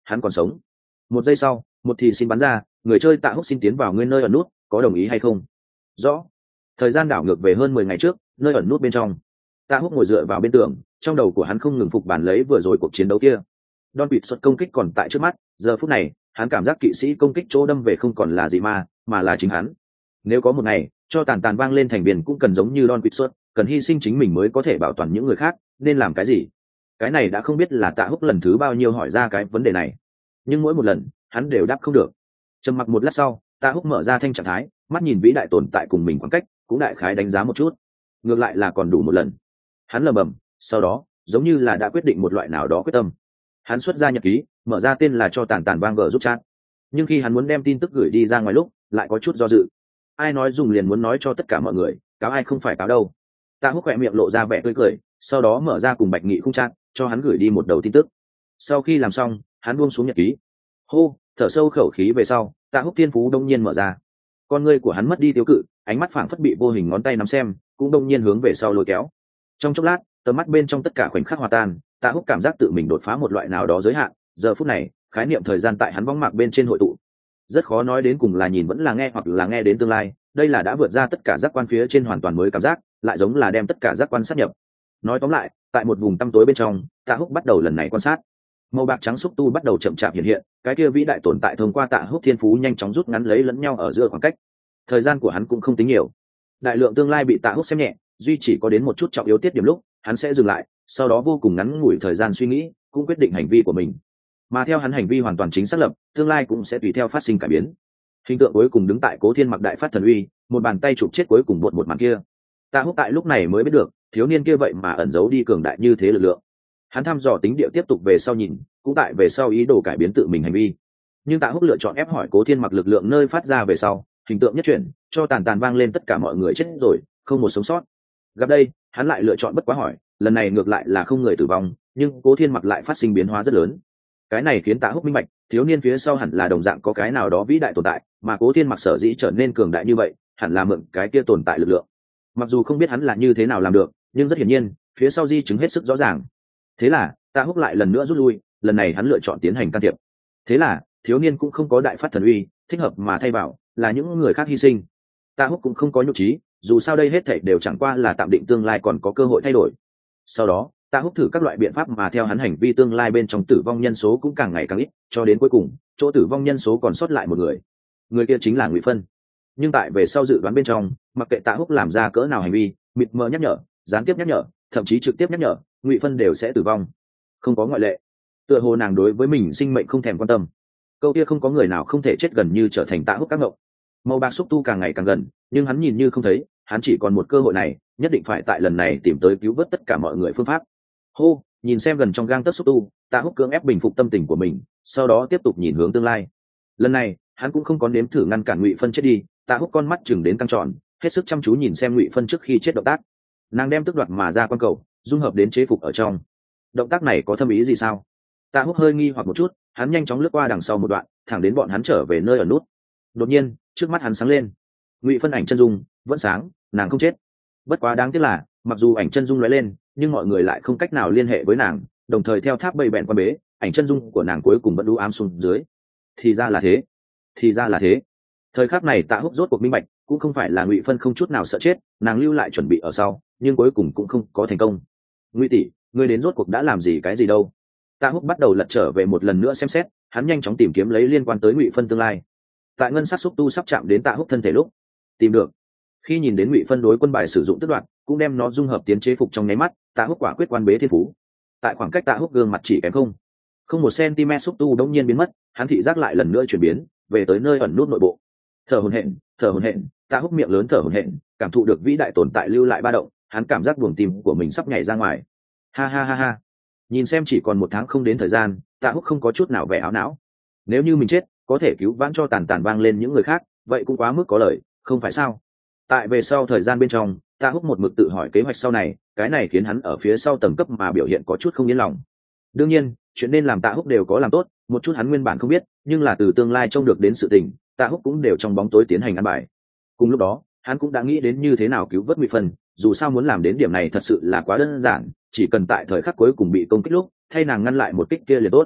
hắn còn sống. Một giây sau, một thì xin bắn ra, người chơi Tạ Húc xin tiến vào nguyên nơi ẩn nút, có đồng ý hay không? Rõ. Thời gian đảo ngược về hơn mười ngày trước, nơi ẩn nút bên trong. Tạ Húc ngồi dựa vào bên tường, trong đầu của hắn không ngừng phục bản lấy vừa rồi cuộc chiến đấu kia. Don Vịt xuất công kích còn tại trước mắt, giờ phút này, hắn cảm giác kỵ sĩ công kích chỗ đâm về không còn là gì mà, mà là chính hắn. Nếu có một ngày, cho tàn tàn vang lên thành viên cũng cần giống như Don Vịt xuất, cần hy sinh chính mình mới có thể bảo toàn những người khác, nên làm cái gì? Cái này đã không biết là Tạ Húc lần thứ bao nhiêu hỏi ra cái vấn đề này, nhưng mỗi một lần, hắn đều đáp không được. Trầm mặc một lát sau, Tạ Húc mở ra thanh trạng thái, mắt nhìn vĩ đại tồn tại cùng mình khoảng cách, cũng đại khái đánh giá một chút. Ngược lại là còn đủ một lần. Hắn lầm bầm, sau đó, giống như là đã quyết định một loại nào đó quyết tâm. Hắn xuất ra nhật ký, mở ra tên là cho tàn tàn vang gờ giúp chat. Nhưng khi hắn muốn đem tin tức gửi đi ra ngoài lúc, lại có chút do dự. Ai nói dùng liền muốn nói cho tất cả mọi người, cáo ai không phải cáo đâu. Tạ Húc khỏe miệng lộ ra vẻ tươi cười, sau đó mở ra cùng Bạch Nghị khung chat, cho hắn gửi đi một đầu tin tức. Sau khi làm xong, hắn buông xuống nhật ký. Hô, thở sâu khẩu khí về sau, Tạ Húc thiên phú đông nhiên mở ra. Con ngươi của hắn mất đi tiêu cự, ánh mắt phảng phất bị vô hình ngón tay nắm xem, cũng đông nhiên hướng về sau lôi kéo. Trong chốc lát, tầm mắt bên trong tất cả khoảnh khắc hòa tan, Tạ Húc cảm giác tự mình đột phá một loại nào đó giới hạn. Giờ phút này, khái niệm thời gian tại hắn võng mạc bên trên hội tụ. Rất khó nói đến cùng là nhìn vẫn là nghe hoặc là nghe đến tương lai, đây là đã vượt ra tất cả giác quan phía trên hoàn toàn mới cảm giác, lại giống là đem tất cả giác quan sát nhập. Nói tóm lại, tại một vùng tăm tối bên trong, Tạ Húc bắt đầu lần này quan sát. Màu bạc trắng xúc tu bắt đầu chậm chạp hiện hiện, cái kia vĩ đại tồn tại thông qua Tạ Húc thiên phú nhanh chóng rút ngắn lấy lẫn nhau ở giữa khoảng cách. Thời gian của hắn cũng không tính nhiều. Đại lượng tương lai bị Tạ Húc xem nhẹ, duy chỉ có đến một chút trọng yếu tiết điểm lúc, hắn sẽ dừng lại, sau đó vô cùng ngắn ngủi thời gian suy nghĩ, cũng quyết định hành vi của mình. Mà theo hắn hành vi hoàn toàn chính xác lập, tương lai cũng sẽ tùy theo phát sinh cải biến. Hình tượng cuối cùng đứng tại Cố Thiên Mặc đại phát thần uy, một bàn tay chụp chết cuối cùng một một màn kia. Tạ Húc tại lúc này mới biết được, thiếu niên kia vậy mà ẩn giấu đi cường đại như thế lực lượng. Hắn thăm dò tính địa tiếp tục về sau nhìn, cũng tại về sau ý đồ cải biến tự mình hành vi. Nhưng Tạ Húc lựa chọn ép hỏi Cố Thiên Mặc lực lượng nơi phát ra về sau, hình tượng nhất chuyển, cho tàn tàn vang lên tất cả mọi người chết rồi, không một sống sót. Gặp đây, hắn lại lựa chọn bất quá hỏi, lần này ngược lại là không người tử vong, nhưng Cố Thiên Mặc lại phát sinh biến hóa rất lớn. Cái này khiến Tạ Húc minh bạch, thiếu niên phía sau hẳn là đồng dạng có cái nào đó vĩ đại tồn tại, mà Cố Thiên Mặc sở dĩ trở nên cường đại như vậy, hẳn là mượn cái kia tồn tại lực lượng. Mặc dù không biết hắn là như thế nào làm được, nhưng rất hiển nhiên, phía sau di chứng hết sức rõ ràng. Thế là, Tạ Húc lại lần nữa rút lui, lần này hắn lựa chọn tiến hành can thiệp. Thế là, thiếu niên cũng không có đại phát thần uy, thích hợp mà thay vào là những người khác hy sinh. Tạ Húc cũng không có nhục trí, dù sao đây hết thảy đều chẳng qua là tạm định tương lai còn có cơ hội thay đổi. Sau đó, Tạ Húc thử các loại biện pháp mà theo hắn hành vi tương lai bên trong tử vong nhân số cũng càng ngày càng ít, cho đến cuối cùng, chỗ tử vong nhân số còn sót lại một người. Người kia chính là Ngụy Phân. Nhưng tại về sau dự đoán bên trong, mặc kệ Tạ Húc làm ra cỡ nào hành vi, mịt mờ nhắc nhở, gián tiếp nhắc nhở, thậm chí trực tiếp nhắc nhở, Ngụy Phân đều sẽ tử vong. Không có ngoại lệ. Tựa hồ nàng đối với mình sinh mệnh không thèm quan tâm. Câu kia không có người nào không thể chết gần như trở thành Tạ Húc các ngộng. Màu bạc xúc tu càng ngày càng gần, nhưng hắn nhìn như không thấy, hắn chỉ còn một cơ hội này, nhất định phải tại lần này tìm tới cứu vớt tất cả mọi người phương pháp. Hô, nhìn xem gần trong gang tấc xúc tu, Tạ Húc cưỡng ép bình phục tâm tình của mình, sau đó tiếp tục nhìn hướng tương lai. Lần này, hắn cũng không có nếm thử ngăn cản Ngụy Phân chết đi, Tạ Húc con mắt chừng đến căng tròn, hết sức chăm chú nhìn xem Ngụy Phân trước khi chết động tác. Nàng đem tức đoạt mà ra quan cầu, dung hợp đến chế phục ở trong. Động tác này có thâm ý gì sao? Tạ Húc hơi nghi hoặc một chút, hắn nhanh chóng lướt qua đằng sau một đoạn, thẳng đến bọn hắn trở về nơi ở nút. Đột nhiên, trước mắt hắn sáng lên. Ngụy Phân ảnh chân dung vẫn sáng, nàng không chết. Bất quá đáng tiếc là, mặc dù ảnh chân dung lóe lên, nhưng mọi người lại không cách nào liên hệ với nàng, đồng thời theo tháp bầy bẹn quan bế, ảnh chân dung của nàng cuối cùng vẫn đu ám xuống dưới. Thì ra là thế, thì ra là thế. Thời khắc này Tạ Húc rốt cuộc minh bạch, cũng không phải là Ngụy Phân không chút nào sợ chết, nàng lưu lại chuẩn bị ở sau, nhưng cuối cùng cũng không có thành công. Ngụy tỷ, ngươi đến rốt cuộc đã làm gì cái gì đâu? Tạ Húc bắt đầu lật trở về một lần nữa xem xét, hắn nhanh chóng tìm kiếm lấy liên quan tới Ngụy Phân tương lai. Tại ngân sắc xúc tu sắp chạm đến Tạ Húc thân thể lúc, tìm được. Khi nhìn đến Ngụy Phân đối quân bài sử dụng tức đoạn, cũng đem nó dung hợp tiến chế phục trong nháy mắt, Tạ Húc quả quyết quan bế thiên phú. Tại khoảng cách Tạ Húc gương mặt chỉ kém không, không một cm xúc tu đống nhiên biến mất, hắn thị giác lại lần nữa chuyển biến, về tới nơi ẩn nút nội bộ. Thở hổn hển, thở hổn hển, Tạ Húc miệng lớn thở hổn hển, cảm thụ được vĩ đại tồn tại lưu lại ba động, hắn cảm giác buồng tim của mình sắp nhảy ra ngoài. Ha ha ha ha. Nhìn xem chỉ còn một tháng không đến thời gian, Tạ Húc không có chút nào vẻ áo não. Nếu như mình chết, có thể cứu vãn cho tàn tàn vang lên những người khác, vậy cũng quá mức có lời, không phải sao? Tại về sau thời gian bên trong, Tạ Húc một mực tự hỏi kế hoạch sau này, cái này khiến hắn ở phía sau tầng cấp mà biểu hiện có chút không yên lòng. Đương nhiên, chuyện nên làm Tạ Húc đều có làm tốt, một chút hắn nguyên bản không biết, nhưng là từ tương lai trông được đến sự tình, Tạ Húc cũng đều trong bóng tối tiến hành ăn bài. Cùng lúc đó, hắn cũng đã nghĩ đến như thế nào cứu vớt Ngụy Phân, dù sao muốn làm đến điểm này thật sự là quá đơn giản, chỉ cần tại thời khắc cuối cùng bị công kích lúc, thay nàng ngăn lại một kích kia liền tốt.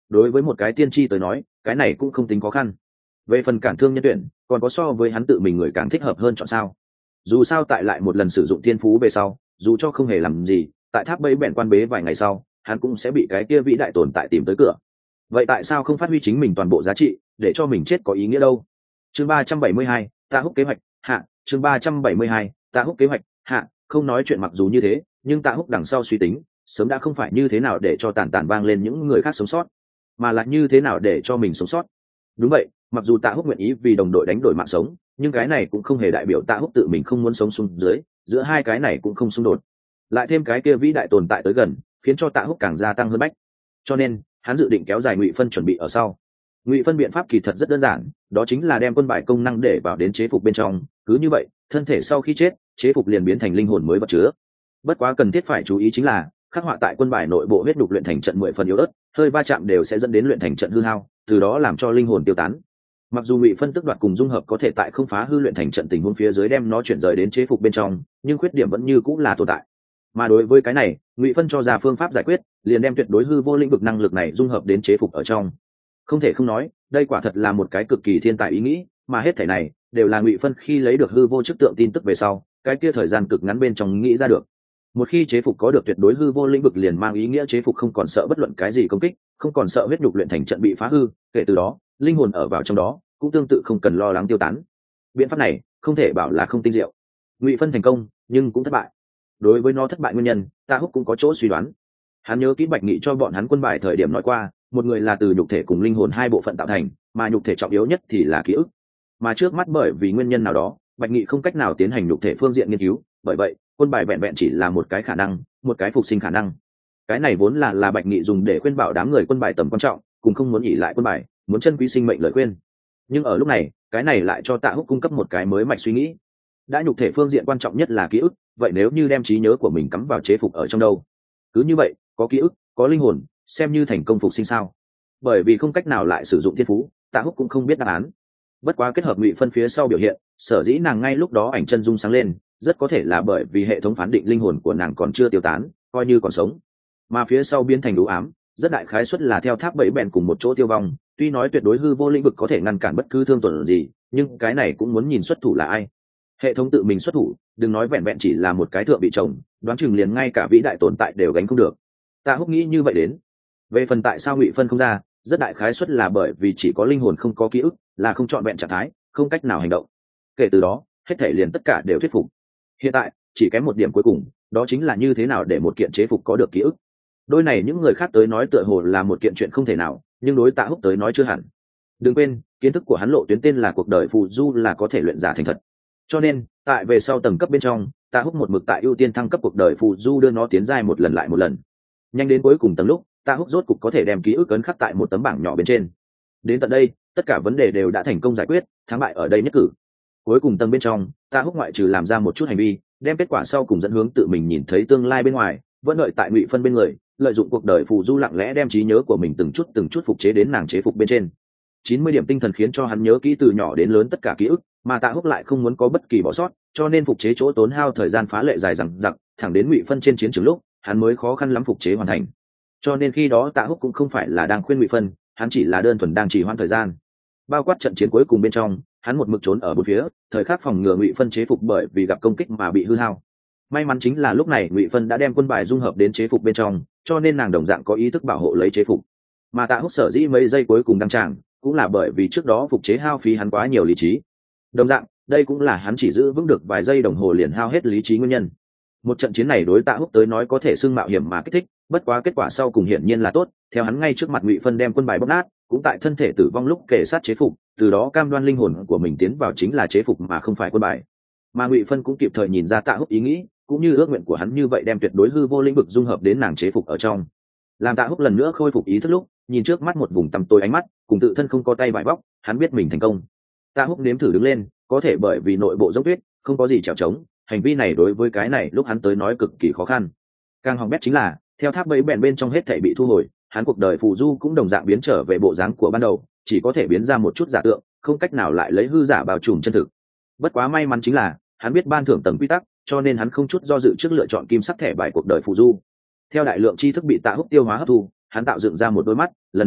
đối với một cái tiên tri tới nói cái này cũng không tính khó khăn. Về phần cản thương nhân tuyển còn có so với hắn tự mình người càng thích hợp hơn chọn sao. Dù sao tại lại một lần sử dụng thiên phú về sau, dù cho không hề làm gì, tại tháp bẫy bẹn quan bế vài ngày sau hắn cũng sẽ bị cái kia vĩ đại tồn tại tìm tới cửa. Vậy tại sao không phát huy chính mình toàn bộ giá trị để cho mình chết có ý nghĩa đâu? Chương ba trăm bảy mươi hai, ta húc kế hoạch hạ. Chương ba trăm bảy mươi hai, ta húc kế hoạch hạ. Không nói chuyện mặc dù như thế, nhưng ta húc đằng sau suy tính sớm đã không phải như thế nào để cho tàn tàn vang lên những người khác sống sót, mà là như thế nào để cho mình sống sót. Đúng vậy, mặc dù tạ húc nguyện ý vì đồng đội đánh đổi mạng sống, nhưng cái này cũng không hề đại biểu tạ húc tự mình không muốn sống xuống dưới, giữa hai cái này cũng không xung đột. Lại thêm cái kia vĩ đại tồn tại tới gần, khiến cho tạ húc càng gia tăng hơn bách. Cho nên hắn dự định kéo dài Ngụy Phân chuẩn bị ở sau. Ngụy Phân biện pháp kỳ thật rất đơn giản, đó chính là đem quân bài công năng để vào đến chế phục bên trong, cứ như vậy thân thể sau khi chết chế phục liền biến thành linh hồn mới vật chứa. Bất quá cần thiết phải chú ý chính là khắc họa tại quân bài nội bộ huyết đục luyện thành trận mười phần yếu ớt, hơi va chạm đều sẽ dẫn đến luyện thành trận hư hao, từ đó làm cho linh hồn tiêu tán. Mặc dù Ngụy Phân tức đoạt cùng dung hợp có thể tại không phá hư luyện thành trận tình huống phía dưới đem nó chuyển rời đến chế phục bên trong, nhưng khuyết điểm vẫn như cũng là tồn tại. Mà đối với cái này, Ngụy Phân cho ra phương pháp giải quyết, liền đem tuyệt đối hư vô lĩnh vực năng lực này dung hợp đến chế phục ở trong. Không thể không nói, đây quả thật là một cái cực kỳ thiên tài ý nghĩ, mà hết thảy này đều là Ngụy Phân khi lấy được hư vô chức tượng tin tức về sau, cái kia thời gian cực ngắn bên trong nghĩ ra được. Một khi chế phục có được tuyệt đối hư vô lĩnh vực liền mang ý nghĩa chế phục không còn sợ bất luận cái gì công kích, không còn sợ huyết nhục luyện thành trận bị phá hư, kể từ đó linh hồn ở vào trong đó cũng tương tự không cần lo lắng tiêu tán. Biện pháp này không thể bảo là không tinh diệu. Ngụy Phân thành công nhưng cũng thất bại. Đối với nó thất bại nguyên nhân, Tạ Húc cũng có chỗ suy đoán. Hắn nhớ kỹ Bạch Nghị cho bọn hắn quân bài thời điểm nói qua, một người là từ nhục thể cùng linh hồn hai bộ phận tạo thành, mà nhục thể trọng yếu nhất thì là ký ức. Mà trước mắt bởi vì nguyên nhân nào đó, Bạch Nghị không cách nào tiến hành nhục thể phương diện nghiên cứu, bởi vậy quân bài vẹn vẹn chỉ là một cái khả năng, một cái phục sinh khả năng. Cái này vốn là là Bạch Nghị dùng để khuyên bảo đám người quân bài tầm quan trọng, cùng không muốn ỉ lại quân bài, muốn chân quý sinh mệnh lời khuyên. Nhưng ở lúc này, cái này lại cho Tạ Húc cung cấp một cái mới mạch suy nghĩ. Đã nhục thể phương diện quan trọng nhất là ký ức, vậy nếu như đem trí nhớ của mình cắm vào chế phục ở trong đâu? Cứ như vậy, có ký ức, có linh hồn, xem như thành công phục sinh sao? Bởi vì không cách nào lại sử dụng thiên phú, Tạ Húc cũng không biết đáp án. Bất quá kết hợp Ngụy Phân phía sau biểu hiện, sở dĩ nàng ngay lúc đó ảnh chân dung sáng lên, rất có thể là bởi vì hệ thống phán định linh hồn của nàng còn chưa tiêu tán, coi như còn sống. Mà phía sau biến thành đủ ám, rất đại khái suất là theo tháp bẫy bèn cùng một chỗ tiêu vong. Tuy nói tuyệt đối hư vô lĩnh vực có thể ngăn cản bất cứ thương tổn gì, nhưng cái này cũng muốn nhìn xuất thủ là ai. Hệ thống tự mình xuất thủ, đừng nói vẹn vẹn chỉ là một cái thượng bị chồng, đoán chừng liền ngay cả vĩ đại tồn tại đều gánh không được. Tạ Húc nghĩ như vậy đến. Về phần tại sao Ngụy Phân không ra, rất đại khái suất là bởi vì chỉ có linh hồn không có ký ức, là không trọn vẹn trạng thái, không cách nào hành động. Kể từ đó, hết thể liền tất cả đều thuyết phục. Hiện tại chỉ kém một điểm cuối cùng, đó chính là như thế nào để một kiện chế phục có được ký ức. Đôi này những người khác tới nói tựa hồ là một kiện chuyện không thể nào, nhưng đối Tạ Húc tới nói chưa hẳn. Đừng quên, kiến thức của hắn lộ tuyến tên là cuộc đời phù du là có thể luyện giả thành thật. Cho nên, tại về sau tầng cấp bên trong, Tạ Húc một mực tại ưu tiên thăng cấp cuộc đời phù du đưa nó tiến giai một lần lại một lần. Nhanh đến cuối cùng tầng lúc, Tạ Húc rốt cục có thể đem ký ức ấn khắc tại một tấm bảng nhỏ bên trên. Đến tận đây, tất cả vấn đề đều đã thành công giải quyết, thắng bại ở đây nhất cử. Cuối cùng tầng bên trong, Tạ Húc ngoại trừ làm ra một chút hành vi, đem kết quả sau cùng dẫn hướng tự mình nhìn thấy tương lai bên ngoài, vẫn đợi tại Ngụy Phân bên người, lợi dụng cuộc đời phù du lặng lẽ đem trí nhớ của mình từng chút từng chút phục chế đến nàng chế phục bên trên. chín mươi điểm tinh thần khiến cho hắn nhớ kỹ từ nhỏ đến lớn tất cả ký ức, mà Tạ Húc lại không muốn có bất kỳ bỏ sót, cho nên phục chế chỗ tốn hao thời gian phá lệ dài dằng dặc, thẳng đến Ngụy Phân trên chiến trường lúc, hắn mới khó khăn lắm phục chế hoàn thành. Cho nên khi đó Tạ Húc cũng không phải là đang khuyên Ngụy Phân, hắn chỉ là đơn thuần đang trì hoãn thời gian. Bao quát trận chiến cuối cùng bên trong, hắn một mực trốn ở bốn phía, thời khắc phòng ngừa Ngụy Phân chế phục bởi vì gặp công kích mà bị hư hao. May mắn chính là lúc này Ngụy Phân đã đem quân bài dung hợp đến chế phục bên trong, cho nên nàng đồng dạng có ý thức bảo hộ lấy chế phục. Mà Tạ Húc sở dĩ mấy giây cuối cùng đăng tràng, cũng là bởi vì trước đó phục chế hao phí hắn quá nhiều lý trí. Đồng dạng, đây cũng là hắn chỉ giữ vững được vài giây đồng hồ liền hao hết lý trí nguyên nhân. Một trận chiến này đối Tạ Húc tới nói có thể xưng mạo hiểm mà kích thích, bất quá kết quả sau cùng hiển nhiên là tốt, theo hắn ngay trước mặt Ngụy Phân đem quân bài bóp nát, cũng tại thân thể tử vong lúc kể sát chế phục, từ đó cam đoan linh hồn của mình tiến vào chính là chế phục mà không phải quân bài. Mà Ngụy Phân cũng kịp thời nhìn ra Tạ Húc ý nghĩ, cũng như ước nguyện của hắn như vậy đem tuyệt đối hư vô lĩnh vực dung hợp đến nàng chế phục ở trong. Làm Tạ Húc lần nữa khôi phục ý thức lúc, nhìn trước mắt một vùng tăm tối ánh mắt, cùng tự thân không có tay vải vóc, hắn biết mình thành công. Tạ Húc nếm thử đứng lên, có thể bởi vì nội bộ giống tuyết, không có gì trèo trống, hành vi này đối với cái này lúc hắn tới nói cực kỳ khó khăn. Càng hỏng bét chính là, theo tháp bẫy bèn bên trong hết thảy bị thu hồi, hắn cuộc đời phù du cũng đồng dạng biến trở về bộ dáng của ban đầu, chỉ có thể biến ra một chút giả tượng, không cách nào lại lấy hư giả bao trùm chân thực. Bất quá may mắn chính là, hắn biết ban thưởng tầng quy tắc, cho nên hắn không chút do dự trước lựa chọn kim sắc thẻ bài cuộc đời phù du. Theo đại lượng tri thức bị Tạ Húc tiêu hóa hấp thu, hắn tạo dựng ra một đôi mắt, lần này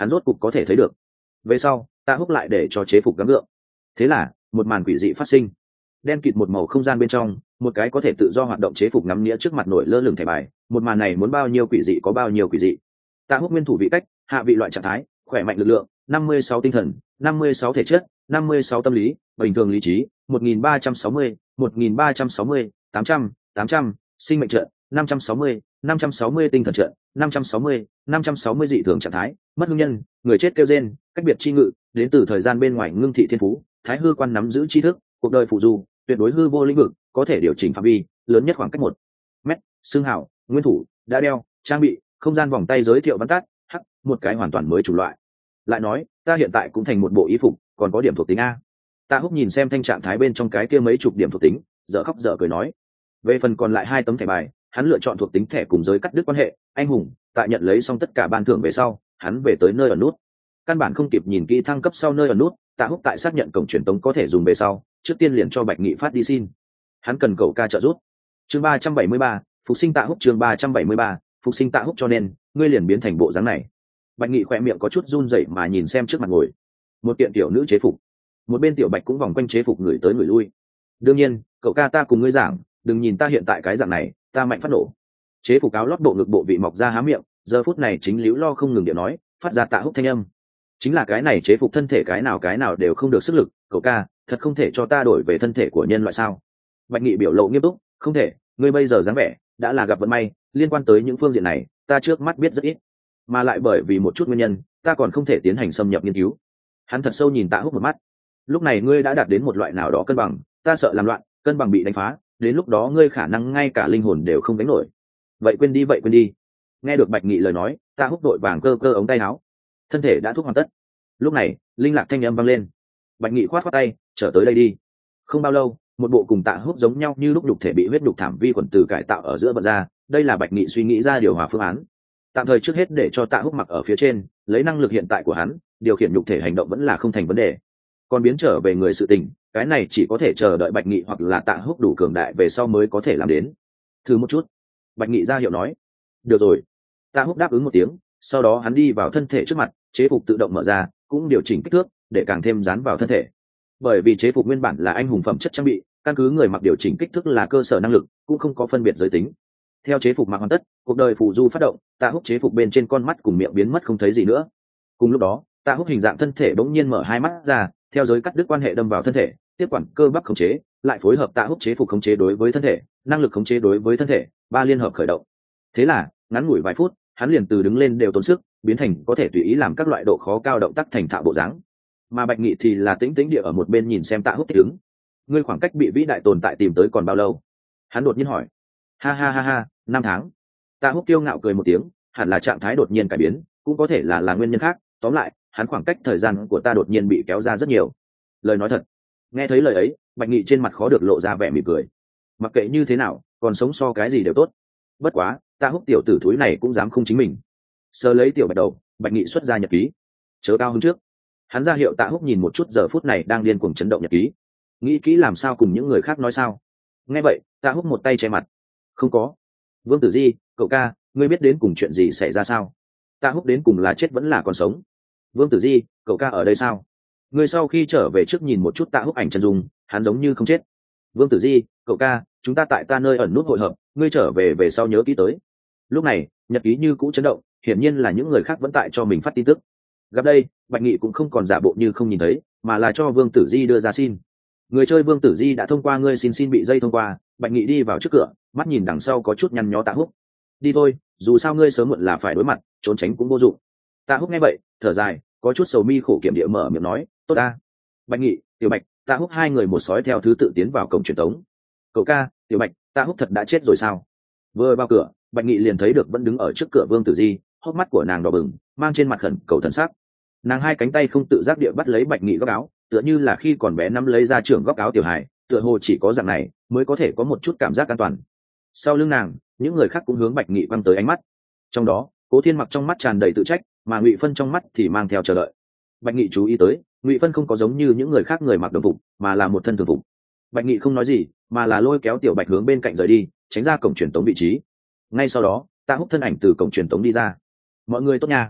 hắn rốt cục có thể thấy được. Về sau Tạ Húc lại để cho chế phục gắng gượng. Thế là một màn quỷ dị phát sinh. Đen kịt một màu không gian bên trong, một cái có thể tự do hoạt động chế phục ngắm nghĩa trước mặt nổi lơ lửng thẻ bài. Một màn này muốn bao nhiêu quỷ dị có bao nhiêu quỷ dị. Tạ Húc nguyên thủ vị cách, hạ vị loại trạng thái, khỏe mạnh lực lượng, năm mươi sáu tinh thần, năm mươi sáu thể chất, năm mươi sáu tâm lý, bình thường lý trí, một nghìn ba trăm sáu mươi, một nghìn ba trăm sáu mươi, tám trăm, tám trăm, sinh mệnh trận, năm trăm sáu mươi, năm trăm sáu mươi tinh thần trận, năm trăm sáu mươi, năm trăm sáu mươi dị thường trạng thái, mất hương nhân, người chết kêu rên, cách biệt chi ngự, đến từ thời gian bên ngoài ngưng thị thiên phú, thái hư quan nắm giữ tri thức, cuộc đời phụ du, tuyệt đối hư vô lĩnh vực, có thể điều chỉnh phạm vi, lớn nhất khoảng cách một mét, xương hảo, nguyên thủ, đã đeo, trang bị, không gian vòng tay giới thiệu văn tắt, hắc, một cái hoàn toàn mới chủng loại. Lại nói, ta hiện tại cũng thành một bộ y phục, còn có điểm thuộc tính a. Tạ Húc nhìn xem thanh trạng thái bên trong cái kia mấy chục điểm thuộc tính, dở khóc dở cười nói. Về phần còn lại hai tấm thẻ bài, hắn lựa chọn thuộc tính thẻ cùng giới cắt đứt quan hệ, anh hùng, tại nhận lấy xong tất cả ban thưởng về sau, hắn về tới nơi ở nút. Căn bản không kịp nhìn kỹ thăng cấp sau nơi ở nút, Tạ Húc tại xác nhận cổng truyền tống có thể dùng về sau, trước tiên liền cho Bạch Nghị phát đi xin. Hắn cần cậu ca trợ giúp. Chương ba trăm bảy mươi ba, phục sinh Tạ Húc chương ba trăm bảy mươi ba, phục sinh Tạ Húc cho nên, ngươi liền biến thành bộ dáng này. Bạch Nghị khỏe miệng có chút run rẩy mà nhìn xem trước mặt ngồi một kiện tiểu nữ chế phục, một bên tiểu Bạch cũng vòng quanh chế phục người tới người lui. Đương nhiên, cậu ca ta cùng ngươi giảng, đừng nhìn ta hiện tại cái dạng này, ta mạnh phát nổ. Chế phục áo lót bộ ngực bộ vị mọc ra há miệng, giờ phút này chính liễu lo không ngừng điệu nói, phát ra Tạ Húc thanh âm. Chính là cái này chế phục thân thể cái nào cái nào đều không được sức lực, cậu ca, thật không thể cho ta đổi về thân thể của nhân loại sao? Bạch Nghị biểu lộ nghiêm túc, không thể, ngươi bây giờ dáng vẻ đã là gặp vận may, liên quan tới những phương diện này, ta trước mắt biết rất ít, mà lại bởi vì một chút nguyên nhân, ta còn không thể tiến hành xâm nhập nghiên cứu. Hắn thật sâu nhìn Tạ Húc một mắt. Lúc này ngươi đã đạt đến một loại nào đó cân bằng, ta sợ làm loạn, cân bằng bị đánh phá, đến lúc đó ngươi khả năng ngay cả linh hồn đều không gánh nổi. Vậy quên đi, vậy quên đi. Nghe được Bạch Nghị lời nói, Tạ Húc đội vàng cơ cơ ống tay áo, thân thể đã thuốc hoàn tất. Lúc này linh lạc thanh âm vang lên. Bạch Nghị khoát khoát tay, trở tới đây đi. Không bao lâu, một bộ cùng Tạ Húc giống nhau như lúc nhục thể bị huyết nhục thảm vi khuẩn từ cải tạo ở giữa bật ra. Đây là Bạch Nghị suy nghĩ ra điều hòa phương án. Tạm thời trước hết để cho Tạ Húc mặc ở phía trên, lấy năng lực hiện tại của hắn, điều khiển nhục thể hành động vẫn là không thành vấn đề. Còn biến trở về người sự tình, cái này chỉ có thể chờ đợi Bạch Nghị hoặc là Tạ Húc đủ cường đại về sau mới có thể làm đến. Thử một chút. Bạch Nghị ra hiệu nói. Được rồi. Tạ Húc đáp ứng một tiếng, sau đó hắn đi vào thân thể trước mặt, chế phục tự động mở ra, cũng điều chỉnh kích thước để càng thêm dán vào thân thể. Bởi vì chế phục nguyên bản là anh hùng phẩm chất trang bị, căn cứ người mặc điều chỉnh kích thước là cơ sở năng lực, cũng không có phân biệt giới tính. Theo chế phục mặc hoàn tất, cuộc đời phù du phát động, Tạ Húc chế phục bên trên con mắt cùng miệng biến mất không thấy gì nữa. Cùng lúc đó, Tạ Húc hình dạng thân thể bỗng nhiên mở hai mắt ra, theo giới cắt đứt quan hệ đâm vào thân thể, tiếp quản cơ bắp khống chế, lại phối hợp Tạ Húc chế phục khống chế đối với thân thể, năng lực khống chế đối với thân thể, ba liên hợp khởi động. Thế là, ngắn ngủi vài phút, hắn liền từ đứng lên đều tốn sức, biến thành có thể tùy ý làm các loại độ khó cao động tác thành thạo bộ dáng. Mà Bạch Nghị thì là tĩnh tĩnh địa ở một bên nhìn xem Tạ Húc thích ứng. Ngươi khoảng cách bị vĩ đại tồn tại tìm tới còn bao lâu? Hắn đột nhiên hỏi. Ha ha ha ha, năm tháng. Tạ Húc kiêu ngạo cười một tiếng, hẳn là trạng thái đột nhiên cải biến, cũng có thể là là nguyên nhân khác, tóm lại, hắn khoảng cách thời gian của ta đột nhiên bị kéo ra rất nhiều. Lời nói thật. Nghe thấy lời ấy, Bạch Nghị trên mặt khó được lộ ra vẻ mỉm cười. Mặc kệ như thế nào, còn sống so cái gì đều tốt. Bất quá, Tạ Húc tiểu tử thúi này cũng dám không chính mình. Sờ lấy tiểu Bạch đầu, Bạch Nghị xuất ra nhật ký. Chớ cao hơn trước. Hắn ra hiệu Tạ Húc nhìn một chút giờ phút này đang điên cuồng chấn động nhật ký. Nghĩ kỹ làm sao cùng những người khác nói sao? Nghe vậy, Tạ Húc một tay che mặt. Không có. Vương Tử Di, cậu ca, ngươi biết đến cùng chuyện gì xảy ra sao? Tạ Húc đến cùng là chết vẫn là còn sống? Vương Tử Di, cậu ca ở đây sao? Ngươi sau khi trở về trước nhìn một chút Tạ Húc ảnh chân dung, hắn giống như không chết. Vương Tử Di, cậu ca, chúng ta tại ta nơi ẩn nút hội hợp, ngươi trở về về sau nhớ kỹ tới. Lúc này, nhật ký như cũ chấn động, hiển nhiên là những người khác vẫn tại cho mình phát tin tức. Gặp đây, Bạch Nghị cũng không còn giả bộ như không nhìn thấy, mà là cho Vương Tử Di đưa ra xin. Người chơi Vương Tử Di đã thông qua ngươi xin xin bị dây thông qua. Bạch Nghị đi vào trước cửa, mắt nhìn đằng sau có chút nhăn nhó Tạ Húc. Đi thôi, dù sao ngươi sớm muộn là phải đối mặt, trốn tránh cũng vô dụng. Tạ Húc nghe vậy, thở dài, có chút sầu mi khổ kiểm địa mở miệng nói, tốt ta. Bạch Nghị, Tiểu Bạch, Tạ Húc hai người một sói theo thứ tự tiến vào cổng truyền tống. Cậu ca, Tiểu Bạch, Tạ Húc thật đã chết rồi sao? Vừa vào cửa, Bạch Nghị liền thấy được vẫn đứng ở trước cửa Vương Tử Di, hốc mắt của nàng đỏ bừng, mang trên mặt khẩn cầu thần sắc. Nàng hai cánh tay không tự giác địa bắt lấy Bạch Nghị góc áo, tựa như là khi còn bé nắm lấy ra trưởng góc áo tiểu hài, tựa hồ chỉ có dạng này mới có thể có một chút cảm giác an toàn. Sau lưng nàng, những người khác cũng hướng Bạch Nghị quăng tới ánh mắt. Trong đó, Cố Thiên Mặc trong mắt tràn đầy tự trách, mà Ngụy Phân trong mắt thì mang theo chờ đợi. Bạch Nghị chú ý tới, Ngụy Phân không có giống như những người khác người mặc đồng phục, mà là một thân thường phục. Bạch Nghị không nói gì, mà là lôi kéo Tiểu Bạch hướng bên cạnh rời đi, tránh ra cổng truyền tống vị trí. Ngay sau đó, Tạ Húc thân ảnh từ cổng truyền tống đi ra. Mọi người tốt nha.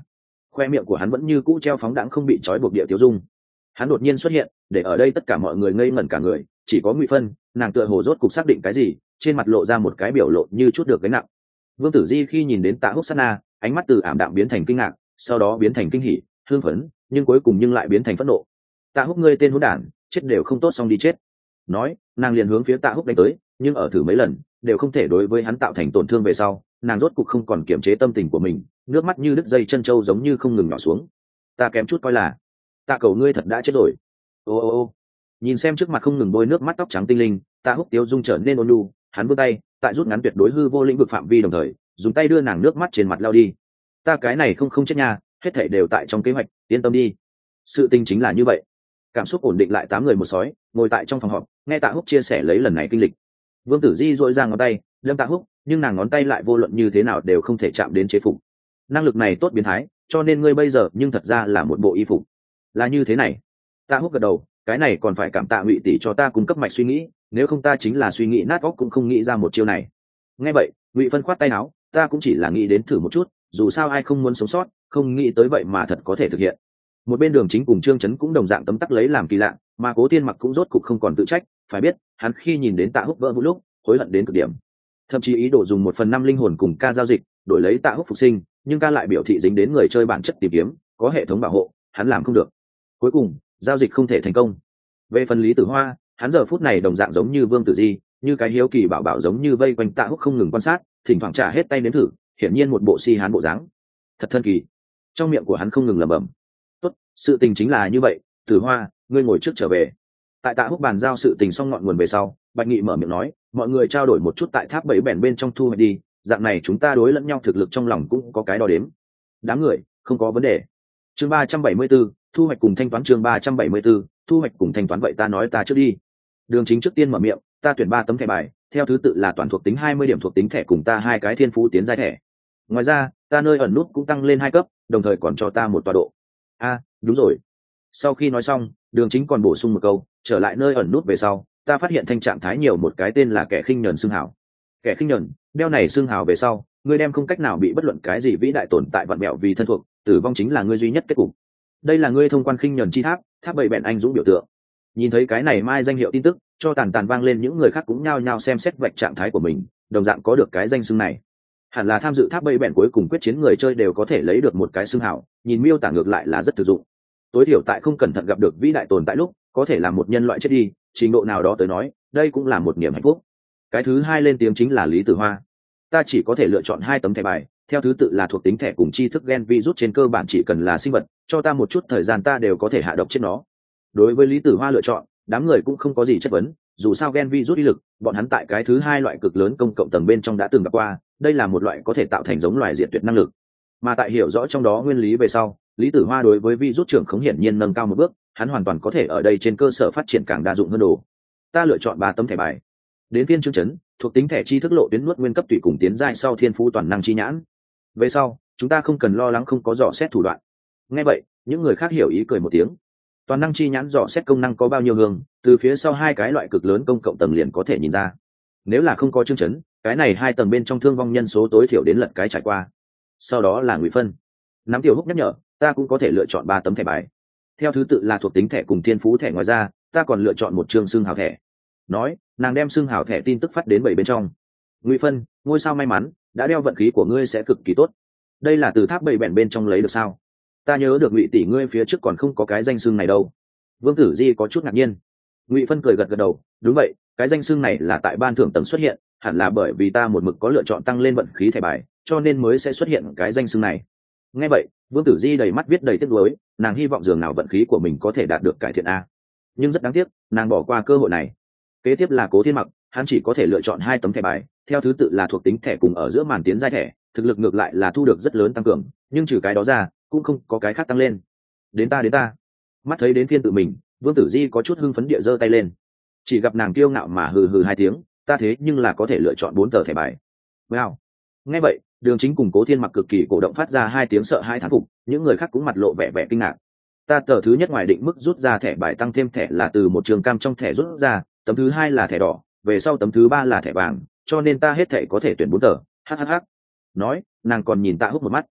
khoe miệng của hắn vẫn như cũ treo phóng đãng không bị trói buộc địa tiêu dung. Hắn đột nhiên xuất hiện để ở đây tất cả mọi người ngây ngẩn cả người, chỉ có Ngụy Phân, nàng tựa hồ rốt cục xác định cái gì, trên mặt lộ ra một cái biểu lộ như chút được gánh nặng. Vương Tử Di khi nhìn đến Tạ Húc sát na, ánh mắt từ ảm đạm biến thành kinh ngạc, sau đó biến thành kinh hỉ, hưng phấn, nhưng cuối cùng nhưng lại biến thành phẫn nộ. Tạ Húc, ngươi tên hỗn đản, chết đều không tốt xong đi chết. Nói, nàng liền hướng phía Tạ Húc đánh tới, nhưng ở thử mấy lần đều không thể đối với hắn tạo thành tổn thương. Về sau nàng rốt cục không còn kiềm chế tâm tình của mình, nước mắt như đứt dây chân trâu giống như không ngừng nhỏ xuống. Ta kém chút coi là Tạ cầu ngươi thật đã chết rồi. Ô ô ô nhìn xem trước mặt không ngừng bôi nước mắt tóc trắng tinh linh, Tạ Húc tiêu dung trở nên ôn nhu, hắn vươn tay tại rút ngắn tuyệt đối hư vô lĩnh vực phạm vi, đồng thời dùng tay đưa nàng nước mắt trên mặt lao đi. Ta cái này không không chết nha, hết thảy đều tại trong kế hoạch, yên tâm đi. Sự tình chính là như vậy. Cảm xúc ổn định lại, tám người một sói ngồi tại trong phòng họp nghe Tạ Húc chia sẻ lấy lần này kinh lịch. Vương Tử Di dội ra ngón tay đâm Tạ Húc, nhưng nàng ngón tay lại vô luận như thế nào đều không thể chạm đến chế phục. Năng lực này tốt biến thái, cho nên ngươi bây giờ nhưng thật ra là một bộ y phục. Là như thế này. Tạ Húc gật đầu, cái này còn phải cảm tạ Ngụy tỷ cho ta cung cấp mạch suy nghĩ, nếu không ta chính là suy nghĩ nát óc cũng không nghĩ ra một chiêu này. Nghe vậy Ngụy Phân khoát tay áo, ta cũng chỉ là nghĩ đến thử một chút, dù sao ai không muốn sống sót, không nghĩ tới vậy mà thật có thể thực hiện. Một bên Đường Chính cùng Trương Chấn cũng đồng dạng tấm tắc lấy làm kỳ lạ, mà Cố Thiên Mặc cũng rốt cục không còn tự trách, phải biết hắn khi nhìn đến Tạ Húc vỡ vụn lúc hối hận đến cực điểm, thậm chí ý đồ dùng một phần năm linh hồn cùng ca giao dịch đổi lấy Tạ Húc phục sinh, nhưng ca lại biểu thị dính đến người chơi bản chất tìm kiếm, có hệ thống bảo hộ, hắn làm không được. Cuối cùng giao dịch không thể thành công. Về phần Lý Tử Hoa, hắn giờ phút này đồng dạng giống như Vương Tử Di, như cái hiếu kỳ bảo bảo giống như vây quanh Tạ Húc không ngừng quan sát, thỉnh thoảng trả hết tay nếm thử, hiển nhiên một bộ si hán bộ dáng thật thân kỳ. Trong miệng của hắn không ngừng lẩm bẩm, tốt, sự tình chính là như vậy, Tử Hoa, ngươi ngồi trước trở về. Tại Tạ Húc bàn giao sự tình xong ngọn nguồn về sau, Bạch Nghị mở miệng nói, mọi người trao đổi một chút tại tháp bảy bèn bên trong thu hoạch đi, dạng này chúng ta đối lẫn nhau thực lực trong lòng cũng có cái đo đếm. Đám người không có vấn đề. Chương ba trăm bảy mươi 74, thu hoạch cùng thanh toán. Chương ba trăm bảy mươi 74, thu hoạch cùng thanh toán. Vậy ta nói ta trước đi. Đường Chính trước tiên mở miệng, ta tuyển ba tấm thẻ bài, theo thứ tự là toàn thuộc tính hai mươi điểm thuộc tính thẻ cùng ta hai cái thiên phú tiến giai thẻ. Ngoài ra ta nơi ẩn nút cũng tăng lên hai cấp, đồng thời còn cho ta một tọa độ. A, đúng rồi. Sau khi nói xong, Đường Chính còn bổ sung một câu, trở lại nơi ẩn nút về sau ta phát hiện thanh trạng thái nhiều một cái tên là kẻ khinh nhẫn xưng hào. Kẻ khinh nhẫn đeo này xưng hào về sau, ngươi đem không cách nào bị bất luận cái gì vĩ đại tồn tại vặn mẹo vì thân thuộc, tử vong chính là ngươi duy nhất kết cục. Đây là ngươi thông quan khinh nhẫn chi tháp, tháp bảy bèn anh dũng biểu tượng. Nhìn thấy cái này mai danh hiệu tin tức, cho tàn tàn vang lên, những người khác cũng nhao nhao xem xét vạch trạng thái của mình, đồng dạng có được cái danh xưng này. Hẳn là tham dự tháp bảy bèn cuối cùng quyết chiến người chơi đều có thể lấy được một cái xưng hào, nhìn miêu tả ngược lại là rất thực dụng. Tối thiểu tại không cẩn thận gặp được vĩ đại tồn tại lúc, có thể làm một nhân loại chết đi, trình độ nào đó tới nói, đây cũng là một niềm hạnh phúc. Cái thứ hai lên tiếng chính là Lý Tử Hoa. Ta chỉ có thể lựa chọn hai tấm thẻ bài, theo thứ tự là thuộc tính thẻ cùng tri thức gen virus, trên cơ bản chỉ cần là sinh vật, cho ta một chút thời gian ta đều có thể hạ độc chết nó. Đối với Lý Tử Hoa lựa chọn, đám người cũng không có gì chất vấn, dù sao gen virus uy lực, bọn hắn tại cái thứ hai loại cực lớn công cộng tầng bên trong đã từng gặp qua, đây là một loại có thể tạo thành giống loài diệt tuyệt năng lực. Mà tại hiểu rõ trong đó nguyên lý về sau, Lý Tử Hoa đối với virus trưởng khống hiển nhiên nâng cao một bước, hắn hoàn toàn có thể ở đây trên cơ sở phát triển càng đa dụng hơn đồ. Ta lựa chọn ba tấm thẻ bài. Đến phiên Trương Chấn, thuộc tính thẻ tri thức lộ tuyến nuốt nguyên cấp tùy cùng tiến giai sau thiên phú toàn năng chi nhãn. Về sau, chúng ta không cần lo lắng không có dò xét thủ đoạn. Nghe vậy, những người khác hiểu ý cười một tiếng. Toàn năng chi nhãn dò xét công năng có bao nhiêu hương, từ phía sau hai cái loại cực lớn công cộng tầng liền có thể nhìn ra. Nếu là không có Trương Chấn, cái này hai tầng bên trong thương vong nhân số tối thiểu đến lật cái trải qua. Sau đó là Ngụy Phân. Nắm Tiểu Húc nhắc nhở, ta cũng có thể lựa chọn ba tấm thẻ bài, theo thứ tự là thuộc tính thẻ cùng thiên phú thẻ, ngoài ra ta còn lựa chọn một chương xương hào thẻ. Nói, nàng đem xương hào thẻ tin tức phát đến bảy bên trong. Ngụy Phân, ngôi sao may mắn đã đeo, vận khí của ngươi sẽ cực kỳ tốt. Đây là từ tháp bảy bèn bên trong lấy được sao? Ta nhớ được Ngụy tỷ ngươi phía trước còn không có cái danh xưng này đâu. Vương Tử Di có chút ngạc nhiên. Ngụy Phân cười gật gật đầu, đúng vậy, cái danh xưng này là tại ban thưởng tầng xuất hiện, hẳn là bởi vì ta một mực có lựa chọn tăng lên vận khí thẻ bài, cho nên mới sẽ xuất hiện cái danh xưng này. Nghe vậy, Vương Tử Di đầy mắt viết đầy tiếc nuối, nàng hy vọng dường nào vận khí của mình có thể đạt được cải thiện a, nhưng rất đáng tiếc, nàng bỏ qua cơ hội này. Kế tiếp là Cố Thiên Mặc, hắn chỉ có thể lựa chọn hai tấm thẻ bài, theo thứ tự là thuộc tính thẻ cùng ở giữa màn tiến giai thẻ, thực lực ngược lại là thu được rất lớn tăng cường, nhưng trừ cái đó ra, cũng không có cái khác tăng lên. Đến ta đến ta. Mắt thấy đến phiên tự mình, Vương Tử Di có chút hưng phấn địa giơ tay lên. Chỉ gặp nàng kiêu ngạo mà hừ hừ hai tiếng, ta thế nhưng là có thể lựa chọn bốn tờ thẻ bài. Wow. Nghe vậy, Đường Chính cùng Cố Thiên Mặc cực kỳ cổ động phát ra hai tiếng sợ hai thán phục, những người khác cũng mặt lộ vẻ vẻ kinh ngạc. Ta tờ thứ nhất ngoài định mức rút ra thẻ bài tăng thêm thẻ là từ một trường cam trong thẻ rút ra, tấm thứ hai là thẻ đỏ, về sau tấm thứ ba là thẻ vàng, cho nên ta hết thẻ có thể tuyển bốn tờ. Hhh. Nói, nàng còn nhìn Tạ Húc một mắt.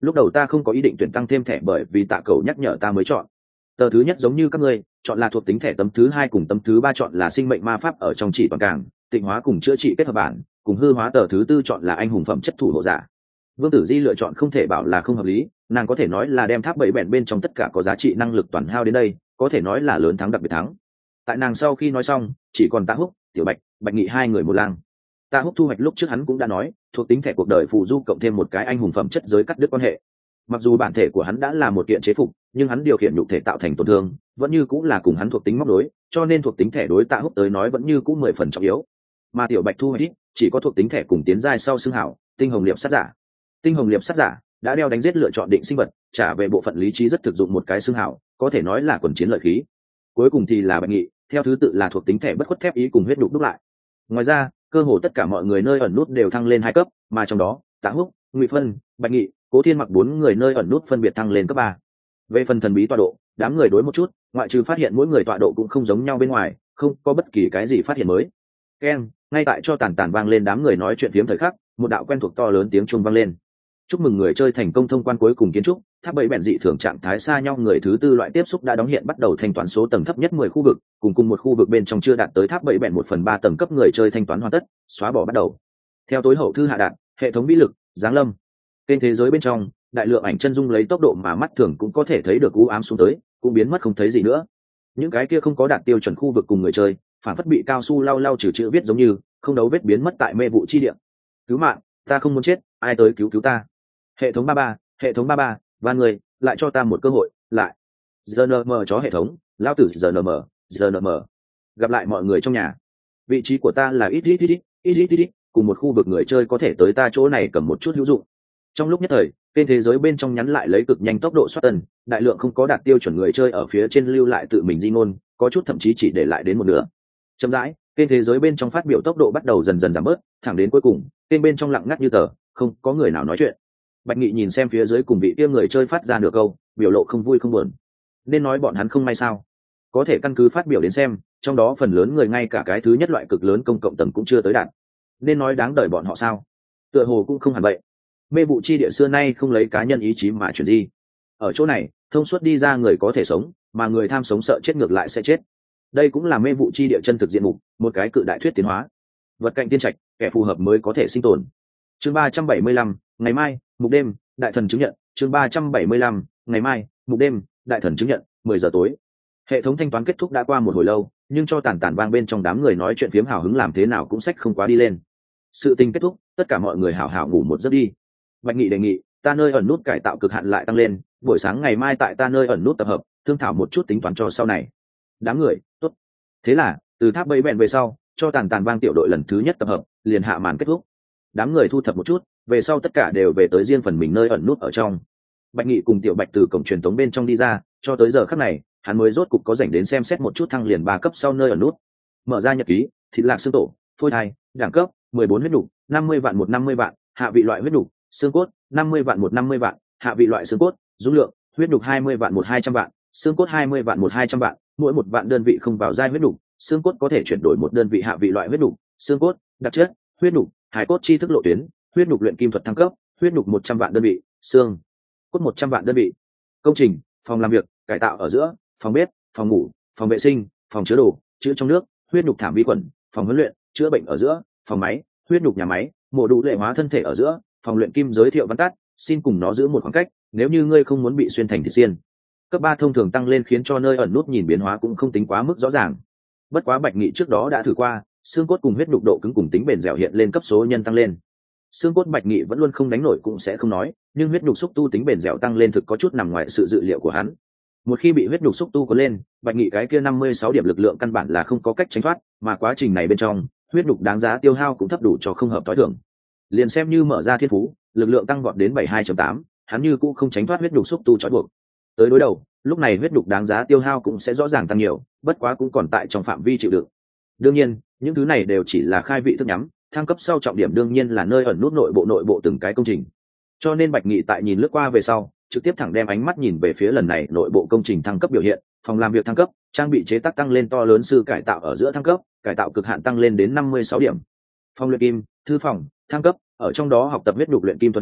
lúc đầu ta không có ý định tuyển tăng thêm thẻ bởi vì tạ cầu nhắc nhở ta mới chọn. Tờ thứ nhất giống như các ngươi chọn là thuộc tính thẻ, tấm thứ hai cùng tấm thứ ba chọn là sinh mệnh ma pháp ở trong chỉ toàn cảng tịnh hóa cùng chữa trị kết hợp bản cùng hư hóa, tờ thứ tư chọn là anh hùng phẩm chất thủ hộ giả. Vương Tử Di lựa chọn không thể bảo là không hợp lý, nàng có thể nói là đem tháp bảy bèn bên trong tất cả có giá trị năng lực toàn hao đến đây, có thể nói là lớn thắng đặc biệt thắng. Tại nàng sau khi nói xong, chỉ còn Tạ Húc, Tiểu Bạch, Bạch Nghị hai người một lang. Tạ Húc thu hoạch lúc trước hắn cũng đã nói, thuộc tính thẻ cuộc đời phù du cộng thêm một cái anh hùng phẩm chất giới cắt đứt quan hệ. Mặc dù bản thể của hắn đã là một kiện chế phục, nhưng hắn điều khiển nhục thể tạo thành tổn thương, vẫn như cũng là cùng hắn thuộc tính móc đối, cho nên thuộc tính thẻ đối Tạ Húc tới nói vẫn như cũng mười phần trọng yếu. Mà Tiểu Bạch thu hoạch ít, chỉ có thuộc tính thẻ cùng tiến giai sau xương hảo, tinh hồng liệp sát giả. Tinh hồng liệp sát giả đã đeo đánh giết lựa chọn định sinh vật, trả về bộ phận lý trí rất thực dụng một cái xương hảo, có thể nói là quần chiến lợi khí. Cuối cùng thì là Bạch Nghị, theo thứ tự là thuộc tính thẻ bất khuất thép ý cùng huyết đục đúc lại. Ngoài ra, cơ hồ tất cả mọi người nơi ẩn nút đều thăng lên hai cấp, mà trong đó, Tạ Húc, Ngụy Phân, Bạch Nghị, Cố Thiên Mặc bốn người nơi ẩn nút phân biệt thăng lên cấp ba. Về phần thần bí tọa độ, đám người đối một chút, ngoại trừ phát hiện mỗi người tọa độ cũng không giống nhau bên ngoài, không có bất kỳ cái gì phát hiện mới. Keng, ngay tại cho tàn tàn vang lên đám người nói chuyện phiếm thời khắc, một đạo quen thuộc to lớn tiếng chuông vang lên. Chúc mừng người chơi thành công thông quan cuối cùng kiến trúc, tháp bảy bèn dị thường trạng thái xa nhau người thứ tư loại tiếp xúc đã đóng hiện bắt đầu thanh toán số tầng thấp nhất mười khu vực, cùng cùng một khu vực bên trong chưa đạt tới tháp bảy bèn một phần ba tầng cấp người chơi thanh toán hoàn tất, xóa bỏ bắt đầu. Theo tối hậu thư hạ đạt, hệ thống vĩ lực, giáng lâm. Kênh thế giới bên trong, đại lượng ảnh chân dung lấy tốc độ mà mắt thường cũng có thể thấy được u ám xuống tới, cũng biến mất không thấy gì nữa. Những cái kia không có đạt tiêu chuẩn khu vực cùng người chơi, phản phất bị cao su lau lau trừ chữ viết giống như, không dấu vết biến mất tại mê vụ chi địa. Cứu mạng, ta không muốn chết, ai tới cứu cứu ta. Hệ thống ba ba, hệ thống ba ba, và người lại cho ta một cơ hội, lại. giê en em chó hệ thống, lao tử giê en em, giê en em. Gặp lại mọi người trong nhà. Vị trí của ta là ít ít ít ít ít ít ít, cùng một khu vực người chơi có thể tới ta chỗ này cầm một chút hữu dụng. Trong lúc nhất thời, kênh thế giới bên trong nhắn lại lấy cực nhanh tốc độ xoát tân, đại lượng không có đạt tiêu chuẩn người chơi ở phía trên lưu lại tự mình di ngôn, có chút thậm chí chỉ để lại đến một nửa. Chậm rãi, kênh thế giới bên trong phát biểu tốc độ bắt đầu dần dần giảm bớt, thẳng đến cuối cùng, kênh bên trong lặng ngắt như tờ, không có người nào nói chuyện. Bạch Nghị nhìn xem phía dưới cùng vị kia người chơi phát ra nửa câu, biểu lộ không vui không buồn. Nên nói bọn hắn không may sao? Có thể căn cứ phát biểu đến xem, trong đó phần lớn người ngay cả cái thứ nhất loại cực lớn công cộng tầng cũng chưa tới đạt. Nên nói đáng đời bọn họ sao? Tựa hồ cũng không hẳn vậy. Mê vụ chi địa xưa nay không lấy cá nhân ý chí mà chuyển di. Ở chỗ này, thông suốt đi ra người có thể sống, mà người tham sống sợ chết ngược lại sẽ chết. Đây cũng là mê vụ chi địa chân thực diện mục, một cái cự đại thuyết tiến hóa. Vật cạnh tiên trạch, kẻ phù hợp mới có thể sinh tồn. Chương ba trăm bảy mươi lăm, ngày mai, mục đêm, đại thần chứng nhận. Chương ba trăm bảy mươi lăm, ngày mai, mục đêm, đại thần chứng nhận, mười giờ tối. Hệ thống thanh toán kết thúc đã qua một hồi lâu, nhưng cho tàn tàn vang bên trong đám người nói chuyện phiếm hào hứng làm thế nào cũng sách không quá đi lên. Sự tình kết thúc, tất cả mọi người hào hào ngủ một giấc đi. Bạch Nghị đề nghị, ta nơi ẩn nút cải tạo cực hạn lại tăng lên, buổi sáng ngày mai tại ta nơi ẩn nút tập hợp, thương thảo một chút tính toán cho sau này. Đám người, tốt. Thế là, từ tháp bẫy bèn về sau, cho tàn tàn vang tiểu đội lần thứ nhất tập hợp, liền hạ màn kết thúc. Đám người thu thập một chút, về sau tất cả đều về tới riêng phần mình nơi ẩn nút ở trong. Bạch Nghị cùng Tiểu Bạch từ cổng truyền tống bên trong đi ra, cho tới giờ khắc này, hắn mới rốt cục có rảnh đến xem xét một chút thăng liền ba cấp sau nơi ẩn nút. Mở ra nhật ký, thịt lạc xương tổ, phôi thai, đẳng cấp, mười bốn huyết nục, năm mươi vạn một năm mươi vạn, hạ vị loại huyết nục, xương cốt, năm mươi vạn một năm mươi vạn, hạ vị loại xương cốt, dung lượng, huyết nục hai mươi vạn một hai trăm vạn, xương cốt hai mươi vạn một hai trăm vạn, mỗi một vạn đơn vị không vào giai huyết nục, xương cốt có thể chuyển đổi một đơn vị hạ vị loại huyết nục, xương cốt, đặc chất, huyết nục, hải cốt chi thức lộ tuyến, huyết nục luyện kim thuật thăng cấp, huyết nục một trăm vạn đơn vị, xương cốt một trăm vạn đơn vị. Công trình, phòng làm việc, cải tạo ở giữa, phòng bếp, phòng ngủ, phòng vệ sinh, phòng chứa đồ, chứa trong nước, huyết nục thảm vi khuẩn, phòng huấn luyện, chữa bệnh ở giữa, phòng máy, huyết nục nhà máy, mổ đủ lệ hóa thân thể ở giữa, phòng luyện kim giới thiệu văn tắt, xin cùng nó giữ một khoảng cách, nếu như ngươi không muốn bị xuyên thành thịt xiên. Cấp ba thông thường tăng lên khiến cho nơi ẩn nút nhìn biến hóa cũng không tính quá mức rõ ràng. Bất quá Bạch Nghị trước đó đã thử qua, xương cốt cùng huyết nục độ cứng cùng tính bền dẻo hiện lên cấp số nhân tăng lên. Xương cốt Bạch Nghị vẫn luôn không đánh nổi cũng sẽ không nói, nhưng huyết nục xúc tu tính bền dẻo tăng lên thực có chút nằm ngoài sự dự liệu của hắn. Một khi bị huyết nục xúc tu có lên, Bạch Nghị cái kia năm mươi sáu điểm lực lượng căn bản là không có cách tránh thoát, mà quá trình này bên trong, huyết nục đáng giá tiêu hao cũng thấp đủ cho không hợp tối thường. Liền xem như mở ra thiên phú, lực lượng tăng vọt đến bảy mươi hai chấm tám, hắn như cũng không tránh thoát huyết nục xúc tu trói buộc. Tới đối đầu, lúc này huyết nục đáng giá tiêu hao cũng sẽ rõ ràng tăng nhiều, bất quá cũng còn tại trong phạm vi chịu đựng. Đương nhiên, những thứ này đều chỉ là khai vị thức nhắm, thăng cấp sau trọng điểm đương nhiên là nơi ẩn nút nội bộ nội bộ từng cái công trình. Cho nên Bạch Nghị tại nhìn lướt qua về sau, trực tiếp thẳng đem ánh mắt nhìn về phía lần này nội bộ công trình thăng cấp biểu hiện, phòng làm việc thăng cấp, trang bị chế tác tăng lên to lớn, sư cải tạo ở giữa thăng cấp, cải tạo cực hạn tăng lên đến năm mươi sáu điểm. Phòng luyện kim, thư phòng, thăng cấp, ở trong đó học tập huyết nhục luyện kim thuật lúc,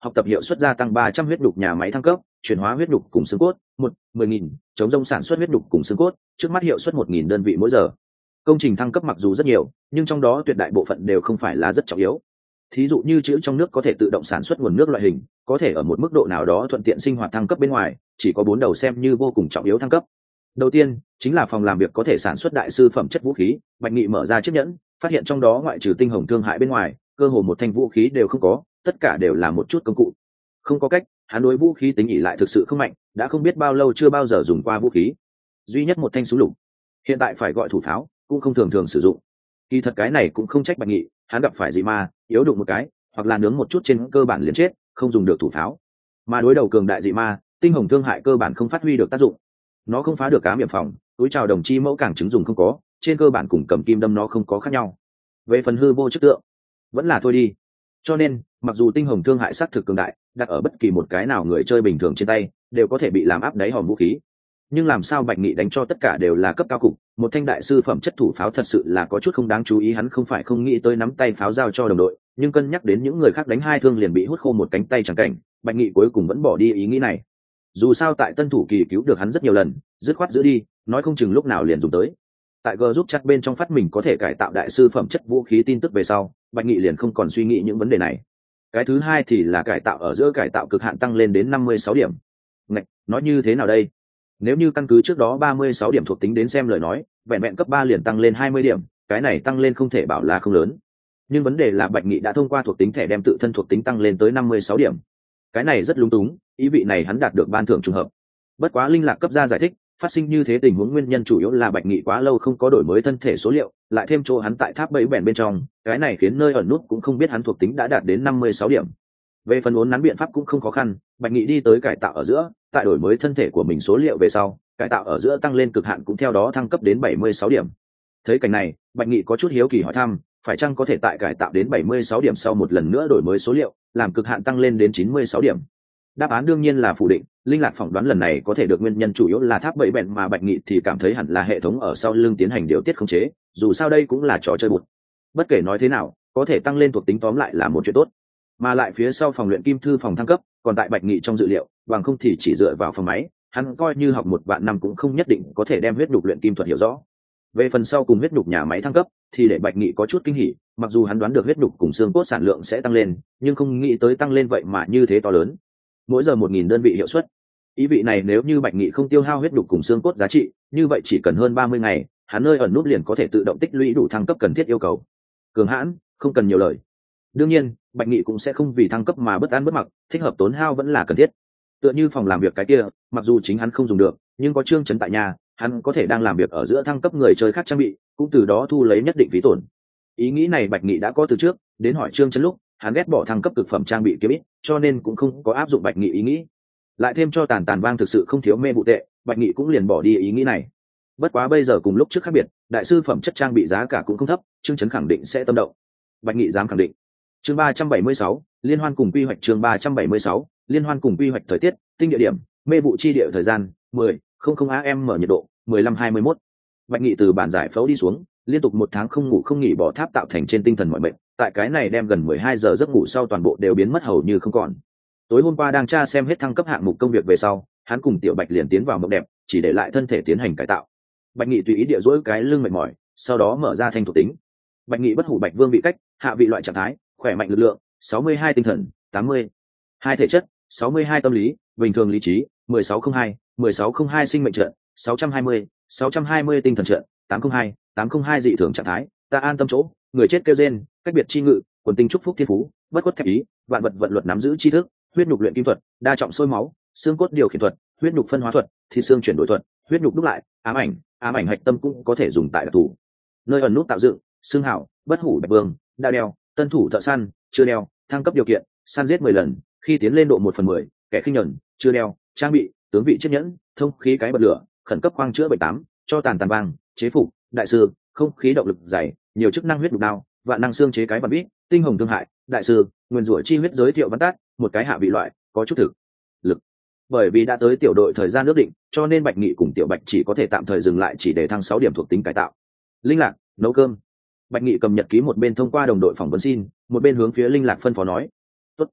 học tập hiệu suất gia tăng ba trăm huyết đục nhà máy thăng cấp, chuyển hóa huyết đục cùng xương cốt, một mười nghìn, chống rông sản xuất huyết đục cùng xương cốt, trước mắt hiệu suất một nghìn đơn vị mỗi giờ. Công trình thăng cấp mặc dù rất nhiều, nhưng trong đó tuyệt đại bộ phận đều không phải là rất trọng yếu. Thí dụ như chữ trong nước có thể tự động sản xuất nguồn nước loại hình, có thể ở một mức độ nào đó thuận tiện sinh hoạt thăng cấp bên ngoài, chỉ có bốn đầu xem như vô cùng trọng yếu thăng cấp. Đầu tiên, chính là phòng làm việc có thể sản xuất đại sư phẩm chất vũ khí, Bạch Nghị mở ra chiếc nhẫn, phát hiện trong đó ngoại trừ tinh hồng thương hại bên ngoài, cơ hồ một thanh vũ khí đều không có, tất cả đều là một chút công cụ. Không có cách, hắn đối vũ khí tính ỷ lại thực sự không mạnh, đã không biết bao lâu chưa bao giờ dùng qua vũ khí. Duy nhất một thanh súng lục, hiện tại phải gọi thủ pháo, cũng không thường thường sử dụng. Kỳ thật cái này cũng không trách Bạch Nghị, hắn gặp phải dị ma, yếu đụng một cái, hoặc là nướng một chút trên cơ bản liền chết, không dùng được thủ pháo. Mà đối đầu cường đại dị ma, tinh hồng thương hại cơ bản không phát huy được tác dụng. Nó không phá được ám hiểm phòng, túi chào đồng chi mẫu càng chứng dùng không có, trên cơ bản cùng cầm kim đâm nó không có khác nhau. Về phần hư vô chức tượng, vẫn là thôi đi. Cho nên, mặc dù tinh hồng thương hại sát thực cường đại, đặt ở bất kỳ một cái nào người chơi bình thường trên tay, đều có thể bị làm áp đáy hòm vũ khí. Nhưng làm sao Bạch Nghị đánh cho tất cả đều là cấp cao cục, một thanh đại sư phẩm chất thủ pháo thật sự là có chút không đáng chú ý. Hắn không phải không nghĩ tới nắm tay pháo giao cho đồng đội, nhưng cân nhắc đến những người khác đánh hai thương liền bị hút khô một cánh tay chẳng cảnh, Bạch Nghị cuối cùng vẫn bỏ đi ý nghĩ này. Dù sao tại tân thủ kỳ cứu được hắn rất nhiều lần, dứt khoát giữ đi, nói không chừng lúc nào liền dùng tới. Tại G giúp chat bên trong phát mình có thể cải tạo đại sư phẩm chất vũ khí tin tức về sau, Bạch Nghị liền không còn suy nghĩ những vấn đề này. Cái thứ hai thì là cải tạo ở giữa cải tạo cực hạn tăng lên đến năm mươi sáu điểm. Ngạch, nói như thế nào đây? Nếu như căn cứ trước đó ba mươi sáu điểm thuộc tính đến xem lời nói, vẹn vẹn cấp ba liền tăng lên hai mươi điểm, cái này tăng lên không thể bảo là không lớn. Nhưng vấn đề là Bạch Nghị đã thông qua thuộc tính thẻ đem tự thân thuộc tính tăng lên tới năm mươi sáu điểm. Cái này rất lung túng, ý vị này hắn đạt được ban thưởng trùng hợp. Bất quá linh lạc cấp ra giải thích, phát sinh như thế tình huống nguyên nhân chủ yếu là Bạch Nghị quá lâu không có đổi mới thân thể số liệu, lại thêm chỗ hắn tại tháp bẫy bèn bên trong, cái này khiến nơi ẩn nút cũng không biết hắn thuộc tính đã đạt đến năm mươi sáu điểm. Về phần uốn nắn biện pháp cũng không khó khăn, Bạch Nghị đi tới cải tạo ở giữa, tại đổi mới thân thể của mình số liệu về sau, cải tạo ở giữa tăng lên cực hạn cũng theo đó thăng cấp đến bảy mươi sáu điểm. Thấy cảnh này, Bạch Nghị có chút hiếu kỳ hỏi thăm, phải chăng có thể tại cải tạo đến bảy mươi sáu điểm sau một lần nữa đổi mới số liệu, làm cực hạn tăng lên đến chín mươi sáu điểm? Đáp án đương nhiên là phủ định. Linh lạc phỏng đoán lần này có thể được nguyên nhân chủ yếu là tháp bẫy bèn, mà Bạch Nghị thì cảm thấy hẳn là hệ thống ở sau lưng tiến hành điều tiết khống chế, dù sao đây cũng là trò chơi bụt. Bất kể nói thế nào, có thể tăng lên thuộc tính tóm lại là một chuyện tốt. Mà lại phía sau phòng luyện kim thư phòng thăng cấp, còn tại Bạch Nghị trong dự liệu, bằng không thì chỉ dựa vào phòng máy, hắn coi như học một vạn năm cũng không nhất định có thể đem huyết nhục luyện kim thuật hiểu rõ. Về phần sau cùng huyết nhục nhà máy thăng cấp, thì để Bạch Nghị có chút kinh hỉ, mặc dù hắn đoán được huyết nhục cùng xương cốt sản lượng sẽ tăng lên, nhưng không nghĩ tới tăng lên vậy mà như thế to lớn. Mỗi giờ một nghìn đơn vị hiệu suất. Ý vị này nếu như Bạch Nghị không tiêu hao huyết nhục cùng xương cốt giá trị, như vậy chỉ cần hơn ba mươi ngày, hắn nơi ẩn nút liền có thể tự động tích lũy đủ thăng cấp cần thiết yêu cầu. Cường hãn, không cần nhiều lời. Đương nhiên, Bạch Nghị cũng sẽ không vì thăng cấp mà bất an bất mặc, thích hợp tốn hao vẫn là cần thiết. Tựa như phòng làm việc cái kia, mặc dù chính hắn không dùng được, nhưng có Trương Chấn tại nhà, hắn có thể đang làm việc ở giữa thăng cấp người chơi khác trang bị, cũng từ đó thu lấy nhất định phí tổn. Ý nghĩ này Bạch Nghị đã có từ trước, đến hỏi Trương Chấn lúc, hắn ghét bỏ thăng cấp cực phẩm trang bị kiếm ít, cho nên cũng không có áp dụng Bạch Nghị ý nghĩ. Lại thêm cho tàn tàn vang thực sự không thiếu mê vụ tệ, Bạch Nghị cũng liền bỏ đi ý nghĩ này. Bất quá bây giờ cùng lúc trước khác biệt, đại sư phẩm chất trang bị giá cả cũng không thấp, Trương Chấn khẳng định sẽ tâm động. Bạch Nghị dám khẳng định. Chương ba trăm bảy mươi sáu, liên hoan cùng quy hoạch. Chương ba trăm bảy mươi sáu, liên hoan cùng quy hoạch. Thời tiết, tinh địa điểm, mê vụ chi địa. Thời gian mười không không a em mở nhiệt độ mười lăm hai mươi mốt. Bạch Nghị từ bản giải phẫu đi xuống, liên tục một tháng không ngủ không nghỉ bỏ tháp tạo thành trên tinh thần mọi mệnh, tại cái này đem gần mười hai giờ giấc ngủ sau toàn bộ đều biến mất hầu như không còn. Tối hôm qua đang tra xem hết thăng cấp hạng mục công việc về sau, hắn cùng Tiểu Bạch liền tiến vào mộng đẹp, chỉ để lại thân thể tiến hành cải tạo. Bạch Nghị tùy ý địa duỗi cái lưng mệt mỏi, sau đó mở ra thanh thuộc tính. Bạch Nghị bất hủ Bạch Vương vị cách, hạ vị loại trạng thái, khỏe mạnh lực lượng, sáu mươi hai tinh thần, tám mươi hai thể chất, sáu mươi hai tâm lý, bình thường lý trí, mười sáu không hai, mười sáu không hai sinh mệnh trận, sáu trăm hai mươi, sáu trăm hai mươi tinh thần trận, tám không hai, tám không hai dị thường trạng thái, ta an tâm chỗ, người chết kêu rên, cách biệt chi ngự, quần tinh chúc phúc thiên phú, bất khuất thép ý, vạn vật vận luật nắm giữ tri thức, huyết nhục luyện kim thuật, đa trọng sôi máu, xương cốt điều khiển thuật, huyết nhục phân hóa thuật, thịt xương chuyển đổi thuật, huyết nhục đúc lại, ám ảnh, ám ảnh hạch tâm cũng có thể dùng tại đặc thù. Nơi ẩn nút tạo dựng, xương hảo, bất hủ Bạch Vương, đa đeo, tân thủ thợ săn, chưa đeo, thăng cấp điều kiện, săn giết mười lần, khi tiến lên độ một phần mười, kẻ khinh nhẫn, chưa đeo, trang bị, tướng vị chiếc nhẫn, thông khí cái bật lửa, khẩn cấp khoang chữa bệnh tám, cho tàn tàn vang, chế phục, đại sư, không khí động lực dày, nhiều chức năng huyết nhục đao, vạn năng xương chế cái vật bít, tinh hồng thương hại, đại sư, nguyên rủa chi huyết giới thiệu văn tát, một cái hạ vị loại, có chút thực lực. Bởi vì đã tới tiểu đội thời gian ước định, cho nên Bạch Nghị cùng Tiểu Bạch chỉ có thể tạm thời dừng lại chỉ để thăng sáu điểm thuộc tính cải tạo. Linh lạc, nấu cơm. Bạch Nghị cầm nhật ký một bên thông qua đồng đội phỏng vấn xin, một bên hướng phía Linh lạc phân phó nói. Tốt.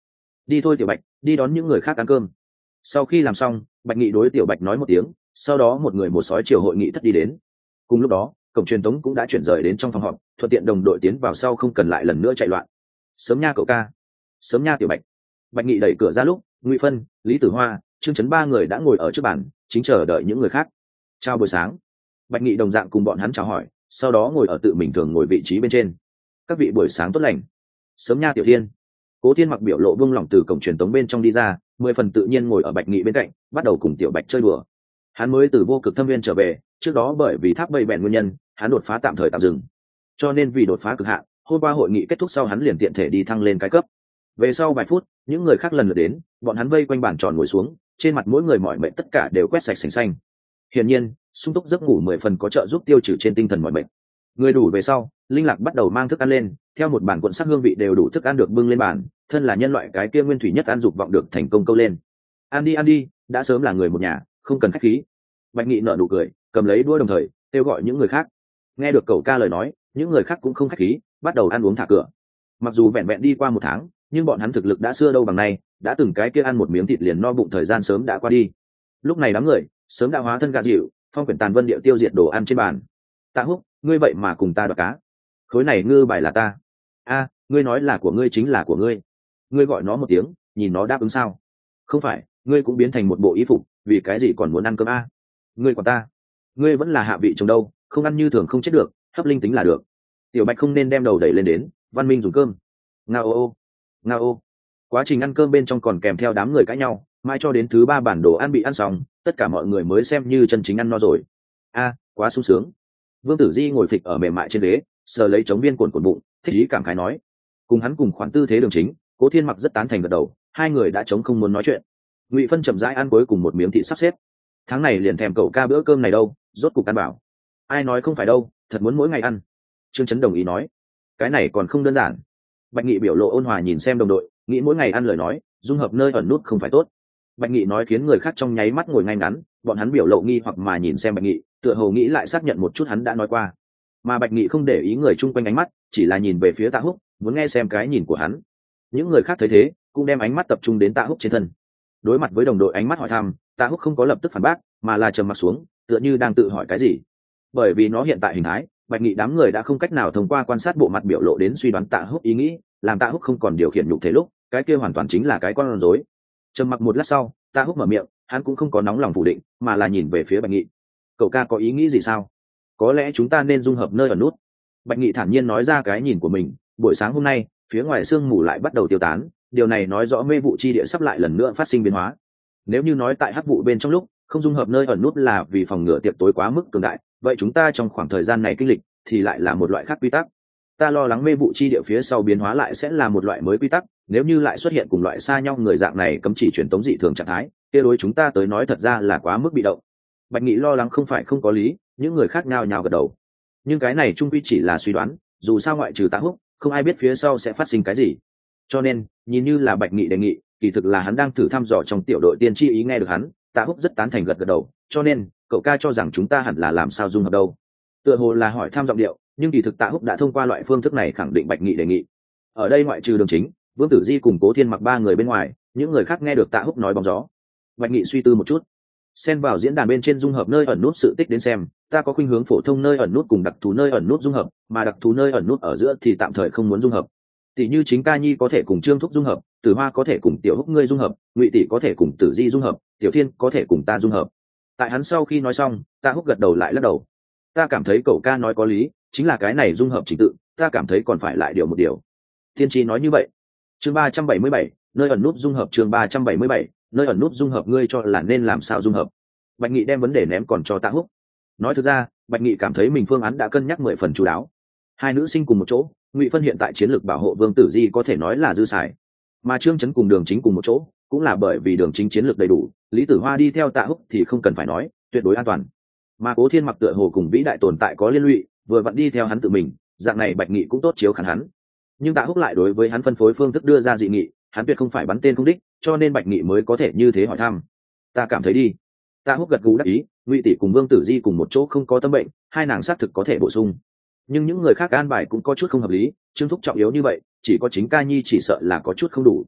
đi thôi tiểu bạch, đi đón những người khác ăn cơm. Sau khi làm xong, Bạch Nghị đối tiểu bạch nói một tiếng, sau đó một người một sói chiều hội nghị thất đi đến. Cùng lúc đó, cổng truyền tống cũng đã chuyển rời đến trong phòng họp, thuận tiện đồng đội tiến vào sau không cần lại lần nữa chạy loạn. Sớm nha cậu ca, sớm nha tiểu bạch. Bạch Nghị đẩy cửa ra lúc, Ngụy Phân, Lý Tử Hoa, Trương Chấn ba người đã ngồi ở trước bàn, chính chờ đợi những người khác. Chào buổi sáng. Bạch Nghị đồng dạng cùng bọn hắn chào hỏi, sau đó ngồi ở tự mình thường ngồi vị trí bên trên. Các vị buổi sáng tốt lành. Sớm nha tiểu thiên. Cố Thiên mặc biểu lộ buông lỏng từ cổng truyền tống bên trong đi ra, mười phần tự nhiên ngồi ở Bạch Nghị bên cạnh, bắt đầu cùng tiểu bạch chơi đùa. Hắn mới từ vô cực thâm viên trở về, trước đó bởi vì tháp bầy bèn nguyên nhân, hắn đột phá tạm thời tạm dừng. Cho nên vì đột phá cực hạn, hôm qua hội nghị kết thúc sau hắn liền tiện thể đi thăng lên cái cấp. Về sau vài phút, những người khác lần lượt đến, bọn hắn vây quanh bàn tròn ngồi xuống, trên mặt mỗi người mỏi mệt tất cả đều quét sạch sành xanh. Hiển nhiên, sung túc giấc ngủ mười phần có trợ giúp tiêu trừ trên tinh thần mỏi mệt. Người đủ về sau, Linh Lạc bắt đầu mang thức ăn lên, theo một bản cuộn sắc hương vị đều đủ thức ăn được bưng lên bàn, thân là nhân loại cái kia nguyên thủy nhất ăn dục vọng được thành công câu lên. Ăn đi ăn đi, đã sớm là người một nhà, không cần khách khí. Bạch Nghị nở nụ cười, cầm lấy đũa đồng thời kêu gọi những người khác. Nghe được cậu ca lời nói, những người khác cũng không khách khí, bắt đầu ăn uống thả cửa. Mặc dù vẹn vẹn đi qua một tháng, nhưng bọn hắn thực lực đã xưa đâu bằng nay, đã từng cái kia ăn một miếng thịt liền no bụng thời gian sớm đã qua đi. Lúc này đám người sớm đã hóa thân gà dịu, phong quyển tàn vân điệu tiêu diệt đồ ăn trên bàn. Tạ Húc, ngươi vậy mà cùng ta đoạt cá? Khối này ngư bài là ta. A, ngươi nói là của ngươi chính là của ngươi. Ngươi gọi nó một tiếng, nhìn nó đáp ứng sao? Không phải, ngươi cũng biến thành một bộ y phục, vì cái gì còn muốn ăn cơm a? Ngươi quản ta? Ngươi vẫn là hạ vị chồng đâu, không ăn như thường không chết được, hấp linh tính là được. Tiểu Bạch không nên đem đầu đẩy lên đến, văn minh dùng cơm. Ngao ô ô, ngao ô. Quá trình ăn cơm bên trong còn kèm theo đám người cãi nhau, mai cho đến thứ ba bản đồ ăn bị ăn xong, tất cả mọi người mới xem như chân chính ăn no rồi. A, quá sung sướng. Vương Tử Di ngồi phịch ở mềm mại trên ghế, sờ lấy trống viên cuộn cuộn bụng, thích ý cảm khái nói. Cùng hắn cùng khoản tư thế đường chính, Cố Thiên Mặc rất tán thành gật đầu, hai người đã trống không muốn nói chuyện. Ngụy Phân chậm rãi ăn cuối cùng một miếng thịt sắp xếp. Tháng này liền thèm cậu ca bữa cơm này đâu, rốt cục ăn bảo. Ai nói không phải đâu, thật muốn mỗi ngày ăn. Trương Chấn đồng ý nói, cái này còn không đơn giản. Bạch Nghị biểu lộ ôn hòa nhìn xem đồng đội, nghĩ mỗi ngày ăn lời nói, dung hợp nơi ẩn nút không phải tốt. Bạch Nghị nói khiến người khác trong nháy mắt ngồi ngay ngắn, bọn hắn biểu lộ nghi hoặc mà nhìn xem Bạch Nghị, tựa hồ nghĩ lại xác nhận một chút hắn đã nói qua. Mà Bạch Nghị không để ý người chung quanh ánh mắt, chỉ là nhìn về phía Tạ Húc, muốn nghe xem cái nhìn của hắn. Những người khác thấy thế, cũng đem ánh mắt tập trung đến Tạ Húc trên thân. Đối mặt với đồng đội ánh mắt hỏi thăm, Tạ Húc không có lập tức phản bác, mà là trầm mặt xuống, tựa như đang tự hỏi cái gì. Bởi vì nó hiện tại hình thái, Bạch Nghị đám người đã không cách nào thông qua quan sát bộ mặt biểu lộ đến suy đoán Tạ Húc ý nghĩ, làm Tạ Húc không còn điều khiển nhục thể lúc, cái kia hoàn toàn chính là cái con rối. Trầm mặc một lát sau, Tạ Húc mở miệng, hắn cũng không có nóng lòng phủ định, mà là nhìn về phía Bạch Nghị. Cậu ca có ý nghĩ gì sao? Có lẽ chúng ta nên dung hợp nơi ẩn nút. Bạch Nghị thản nhiên nói ra cái nhìn của mình. Buổi sáng hôm nay, phía ngoài sương mù lại bắt đầu tiêu tán, điều này nói rõ mê vụ chi địa sắp lại lần nữa phát sinh biến hóa. Nếu như nói tại hắc vụ bên trong lúc không dung hợp nơi ẩn nút là vì phòng ngừa tiệc tối quá mức cường đại, vậy chúng ta trong khoảng thời gian này kinh lịch thì lại là một loại khác quy tắc. Ta lo lắng mê vụ chi địa phía sau biến hóa lại sẽ là một loại mới quy tắc, nếu như lại xuất hiện cùng loại xa nhau người dạng này cấm chỉ truyền tống dị thường trạng thái, kia đối chúng ta tới nói thật ra là quá mức bị động. Bạch Nghị lo lắng không phải không có lý, những người khác nhao nhao gật đầu. Nhưng cái này trung quy chỉ là suy đoán, dù sao ngoại trừ Tạ Húc, không ai biết phía sau sẽ phát sinh cái gì. Cho nên, nhìn như là Bạch Nghị đề nghị, kỳ thực là hắn đang thử thăm dò trong tiểu đội tiên tri ý nghe được hắn, Tạ Húc rất tán thành gật gật đầu, cho nên, cậu ca cho rằng chúng ta hẳn là làm sao dung hợp đâu. Tựa hồ là hỏi thăm giọng điệu, nhưng kỳ thực Tạ Húc đã thông qua loại phương thức này khẳng định Bạch Nghị đề nghị. Ở đây ngoại trừ Đường Chính, Vương Tử Di cùng Cố Thiên Mặc ba người bên ngoài, những người khác nghe được Tạ Húc nói bóng gió. Bạch Nghị suy tư một chút, xen vào diễn đàn bên trên dung hợp nơi ẩn nút sự tích đến xem, ta có khuynh hướng phổ thông nơi ẩn nút cùng đặc thù nơi ẩn nút dung hợp, mà đặc thù nơi ẩn nút ở giữa thì tạm thời không muốn dung hợp. Tỷ như chính Ca Nhi có thể cùng Trương Thúc dung hợp, Tử Hoa có thể cùng Tiểu Húc ngươi dung hợp, Ngụy Tỷ có thể cùng Tử Di dung hợp, Tiểu Thiên có thể cùng ta dung hợp. Tại hắn sau khi nói xong, Ta Húc gật đầu lại lắc đầu. Ta cảm thấy cậu ca nói có lý, chính là cái này dung hợp trình tự, ta cảm thấy còn phải lại điều một điều. Thiên Chi nói như vậy. Chương ba trăm bảy mươi bảy, nơi ẩn nút dung hợp chương ba trăm bảy mươi bảy, nơi ẩn nút dung hợp ngươi cho là nên làm sao dung hợp. Bạch Nghị đem vấn đề ném còn cho Tạ Húc. Nói thực ra, Bạch Nghị cảm thấy mình phương án đã cân nhắc mười phần chú đáo. Hai nữ sinh cùng một chỗ, Ngụy Phân hiện tại chiến lược bảo hộ Vương Tử Di có thể nói là dư xài, mà Trương Chấn cùng Đường Chính cùng một chỗ, cũng là bởi vì Đường Chính chiến lược đầy đủ, Lý Tử Hoa đi theo Tạ Húc thì không cần phải nói, tuyệt đối an toàn. Mà Cố Thiên Mặc tựa hồ cùng vĩ đại tồn tại có liên lụy, vừa vặn đi theo hắn tự mình, dạng này Bạch Nghị cũng tốt chiếu khán hắn. Nhưng Tạ Húc lại đối với hắn phân phối phương thức đưa ra dị nghị, hắn tuyệt không phải bắn tên không đích, cho nên Bạch Nghị mới có thể như thế hỏi thăm. Ta cảm thấy đi. Tạ Húc gật gù đáp ý, Ngụy Tỷ cùng Vương Tử Di cùng một chỗ không có tâm bệnh, hai nàng xác thực có thể bổ sung. Nhưng những người khác an bài cũng có chút không hợp lý, Trương Thúc trọng yếu như vậy, chỉ có chính Ca Nhi chỉ sợ là có chút không đủ.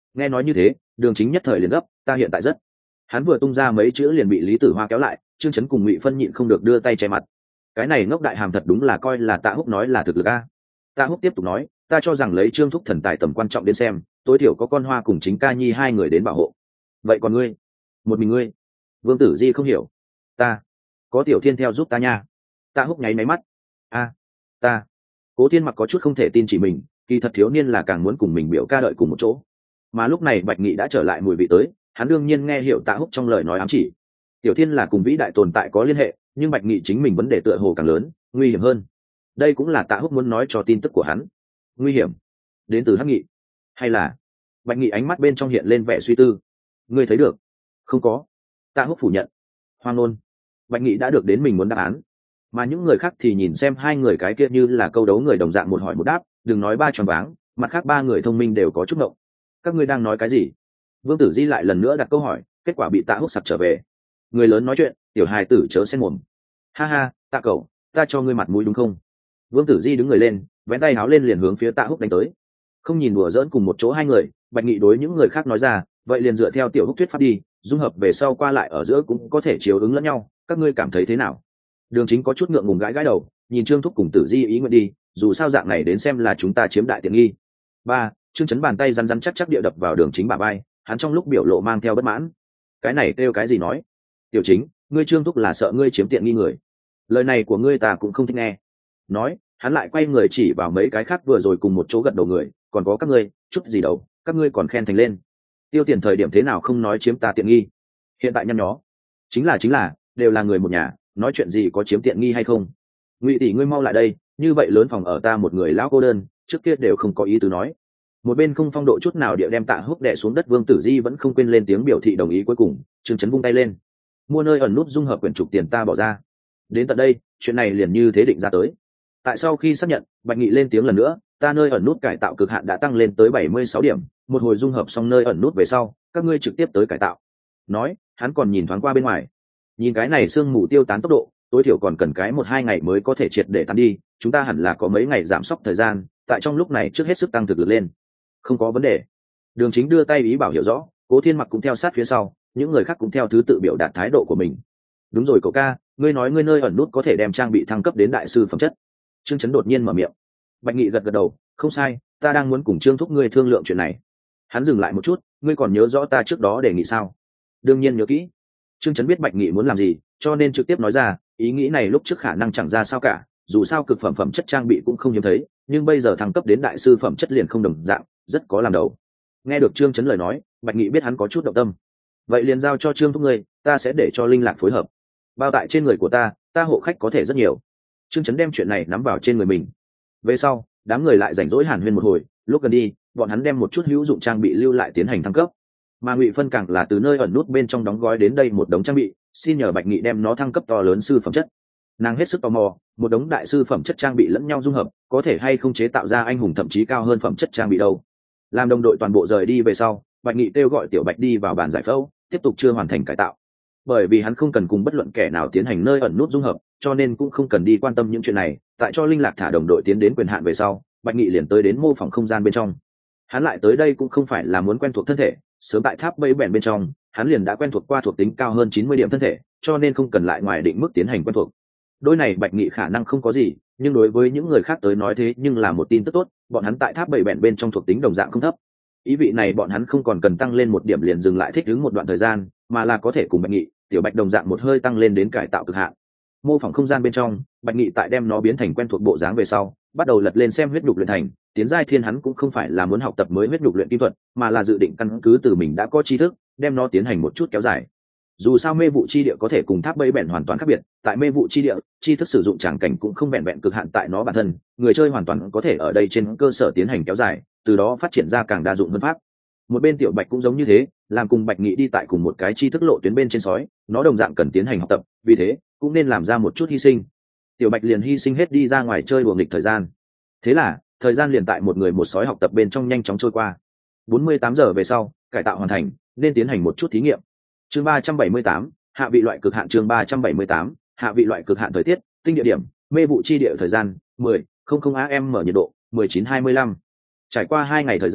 Nghe nói như thế, Đường Chính nhất thời liền gấp, ta hiện tại rất. Hắn vừa tung ra mấy chữ liền bị Lý Tử Hoa kéo lại, Trương Chấn cùng Ngụy Phân nhịn không được đưa tay che mặt. Cái này ngốc đại hàm thật đúng là coi là Tạ Húc nói là thực lực a. Tạ Húc tiếp tục nói, ta cho rằng lấy Trương Thúc thần tài tầm quan trọng đến xem, tối thiểu có con Hoa cùng Chính Ca Nhi hai người đến bảo hộ. Vậy còn ngươi? Một mình ngươi? Vương Tử Di không hiểu. Ta, có Tiểu Thiên theo giúp ta nha. Tạ Húc nháy máy mắt. A, ta. Cố Thiên Mặc có chút không thể tin chỉ mình, kỳ thật thiếu niên là càng muốn cùng mình biểu ca đợi cùng một chỗ. Mà lúc này Bạch Nghị đã trở lại mùi vị tới, hắn đương nhiên nghe hiểu Tạ Húc trong lời nói ám chỉ. Tiểu Thiên là cùng vĩ đại tồn tại có liên hệ, nhưng Bạch Nghị chính mình vấn đề tựa hồ càng lớn, nguy hiểm hơn. Đây cũng là Tạ Húc muốn nói cho tin tức của hắn. Nguy hiểm đến từ Hắc Nghị, hay là? Bạch Nghị ánh mắt bên trong hiện lên vẻ suy tư. Ngươi thấy được? Không có. Tạ Húc phủ nhận. Hoang ngôn. Bạch Nghị đã được đến mình muốn đáp án, mà những người khác thì nhìn xem hai người cái kia như là câu đấu người đồng dạng một hỏi một đáp, đừng nói ba tròn váng, mặt khác ba người thông minh đều có chút ngộng. Các ngươi đang nói cái gì? Vương Tử Di lại lần nữa đặt câu hỏi, kết quả bị Tạ Húc sặc trở về. Người lớn nói chuyện, tiểu hài tử chớ xen mồm. Ha ha, Tạ cậu, ta cho ngươi mặt mũi đúng không? Vương Tử Di đứng người lên, vén tay áo lên liền hướng phía Tạ Húc đánh tới. Không nhìn đùa giỡn cùng một chỗ hai người, Bạch Nghị đối những người khác nói ra, vậy liền dựa theo tiểu Húc thuyết pháp đi, dung hợp về sau qua lại ở giữa cũng có thể chiếu ứng lẫn nhau, các ngươi cảm thấy thế nào? Đường Chính có chút ngượng ngùng gãi gãi đầu, nhìn Trương Thúc cùng Tử Di ý nguyện đi, dù sao dạng này đến xem là chúng ta chiếm đại tiện nghi. Ba, Trương Chấn bàn tay rắn rắn chắc chắc địa đập vào Đường Chính bả vai, hắn trong lúc biểu lộ mang theo bất mãn. Cái này kêu cái gì nói? Tiểu Chính, ngươi Trương Thúc là sợ ngươi chiếm tiện nghi người. Lời này của ngươi ta cũng không thích nghe. Nói, hắn lại quay người chỉ vào mấy cái khác vừa rồi cùng một chỗ gật đầu người, còn có các ngươi, chút gì đâu, các ngươi còn khen thành lên. Tiêu Tiền thời điểm thế nào không nói chiếm ta tiện nghi? Hiện tại nhăn nhó. Chính là chính là, đều là người một nhà, nói chuyện gì có chiếm tiện nghi hay không? Ngụy tỷ ngươi mau lại đây, như vậy lớn phòng ở ta một người lão cô đơn, trước kia đều không có ý tứ nói. Một bên không phong độ chút nào địa đem Tạ Húc đè xuống đất, Vương Tử Di vẫn không quên lên tiếng biểu thị đồng ý cuối cùng, Trương Chấn vung tay lên. Mua nơi ẩn nút dung hợp quyển trục tiền ta bỏ ra. Đến tận đây, chuyện này liền như thế định ra tới. Tại sau khi xác nhận, Bạch Nghị lên tiếng lần nữa, ta nơi ẩn nút cải tạo cực hạn đã tăng lên tới bảy mươi sáu điểm, một hồi dung hợp xong nơi ẩn nút về sau, các ngươi trực tiếp tới cải tạo. Nói, hắn còn nhìn thoáng qua bên ngoài. Nhìn cái này sương mù tiêu tán tốc độ, tối thiểu còn cần cái một hai ngày mới có thể triệt để tán đi, chúng ta hẳn là có mấy ngày giảm sốc thời gian, tại trong lúc này trước hết sức tăng thực lực lên. Không có vấn đề. Đường Chính đưa tay ý bảo hiểu rõ, Cố Thiên Mặc cũng theo sát phía sau, những người khác cũng theo thứ tự biểu đạt thái độ của mình. Đúng rồi cậu ca, ngươi nói ngươi nơi ẩn nút có thể đem trang bị thăng cấp đến đại sư phẩm chất. Trương Chấn đột nhiên mở miệng. Bạch Nghị gật gật đầu, không sai, ta đang muốn cùng Trương thúc ngươi thương lượng chuyện này. Hắn dừng lại một chút, ngươi còn nhớ rõ ta trước đó đề nghị sao? Đương nhiên nhớ kỹ. Trương Chấn biết Bạch Nghị muốn làm gì, cho nên trực tiếp nói ra, ý nghĩ này lúc trước khả năng chẳng ra sao cả, dù sao cực phẩm phẩm chất trang bị cũng không hiếm thấy, nhưng bây giờ thăng cấp đến đại sư phẩm chất liền không đồng dạng, rất có làm đầu. Nghe được Trương Chấn lời nói, Bạch Nghị biết hắn có chút động tâm. Vậy liền giao cho Trương thúc ngươi, ta sẽ để cho Linh Lạc phối hợp. Bao tại trên người của ta, ta hộ khách có thể rất nhiều. Trương Chấn đem chuyện này nắm vào trên người mình. Về sau, đám người lại rảnh rỗi hàn huyên một hồi, lúc gần đi, bọn hắn đem một chút hữu dụng trang bị lưu lại tiến hành thăng cấp. Mà Ngụy Phân càng là từ nơi ẩn nút bên trong đóng gói đến đây một đống trang bị, xin nhờ Bạch Nghị đem nó thăng cấp to lớn sư phẩm chất. Nàng hết sức tò mò, một đống đại sư phẩm chất trang bị lẫn nhau dung hợp, có thể hay không chế tạo ra anh hùng thậm chí cao hơn phẩm chất trang bị đâu. Làm đồng đội toàn bộ rời đi về sau, Bạch Nghị kêu gọi Tiểu Bạch đi vào bàn giải phẫu, tiếp tục chưa hoàn thành cải tạo. Bởi vì hắn không cần cùng bất luận kẻ nào tiến hành nơi ẩn nút dung hợp, cho nên cũng không cần đi quan tâm những chuyện này. Tại cho Linh Lạc thả đồng đội tiến đến quyền hạn về sau, Bạch Nghị liền tới đến mô phỏng không gian bên trong. Hắn lại tới đây cũng không phải là muốn quen thuộc thân thể, sớm tại tháp bẫy bèn bên trong, hắn liền đã quen thuộc qua thuộc tính cao hơn chín mươi điểm thân thể, cho nên không cần lại ngoài định mức tiến hành quen thuộc. Đôi này Bạch Nghị khả năng không có gì, nhưng đối với những người khác tới nói thế nhưng là một tin tức tốt, bọn hắn tại tháp bẫy bèn bên trong thuộc tính đồng dạng không thấp. Ý vị này bọn hắn không còn cần tăng lên một điểm liền dừng lại thích ứng một đoạn thời gian, mà là có thể cùng Bạch Nghị, Tiểu Bạch đồng dạng một hơi tăng lên đến cải tạo cực hạn. Mô phỏng không gian bên trong, Bạch Nghị tại đem nó biến thành quen thuộc bộ dáng về sau, bắt đầu lật lên xem huyết nhục luyện thành. Tiến giai thiên hắn cũng không phải là muốn học tập mới huyết nhục luyện kim thuật, mà là dự định căn cứ từ mình đã có tri thức, đem nó tiến hành một chút kéo dài. Dù sao mê vụ chi địa có thể cùng tháp bẫy bèn hoàn toàn khác biệt, tại mê vụ chi địa, tri thức sử dụng tràng cảnh cũng không vẹn vẹn cực hạn tại nó bản thân, người chơi hoàn toàn có thể ở đây trên cơ sở tiến hành kéo dài, từ đó phát triển ra càng đa dụng hơn pháp. Một bên Tiểu Bạch cũng giống như thế, làm cùng Bạch Nghị đi tại cùng một cái tri thức lộ tuyến bên trên sói, nó đồng dạng cần tiến hành học tập, vì thế cũng nên làm ra một chút hy sinh. Tiểu Bạch liền hy sinh hết đi ra ngoài chơi đùa nghịch thời gian. Thế là thời gian liền tại một người một sói học tập bên trong nhanh chóng trôi qua. bốn mươi tám giờ về sau, cải tạo hoàn thành, nên tiến hành một chút thí nghiệm. Chương ba trăm bảy mươi tám, hạ vị loại cực hạn. Chương ba trăm bảy mươi tám, hạ vị loại cực hạn. Thời tiết, tinh địa điểm, mê vụ chi địa. Thời gian mười không không a m, nhiệt độ mười chín hai mươi lăm. Trải qua hai ngày thời gian,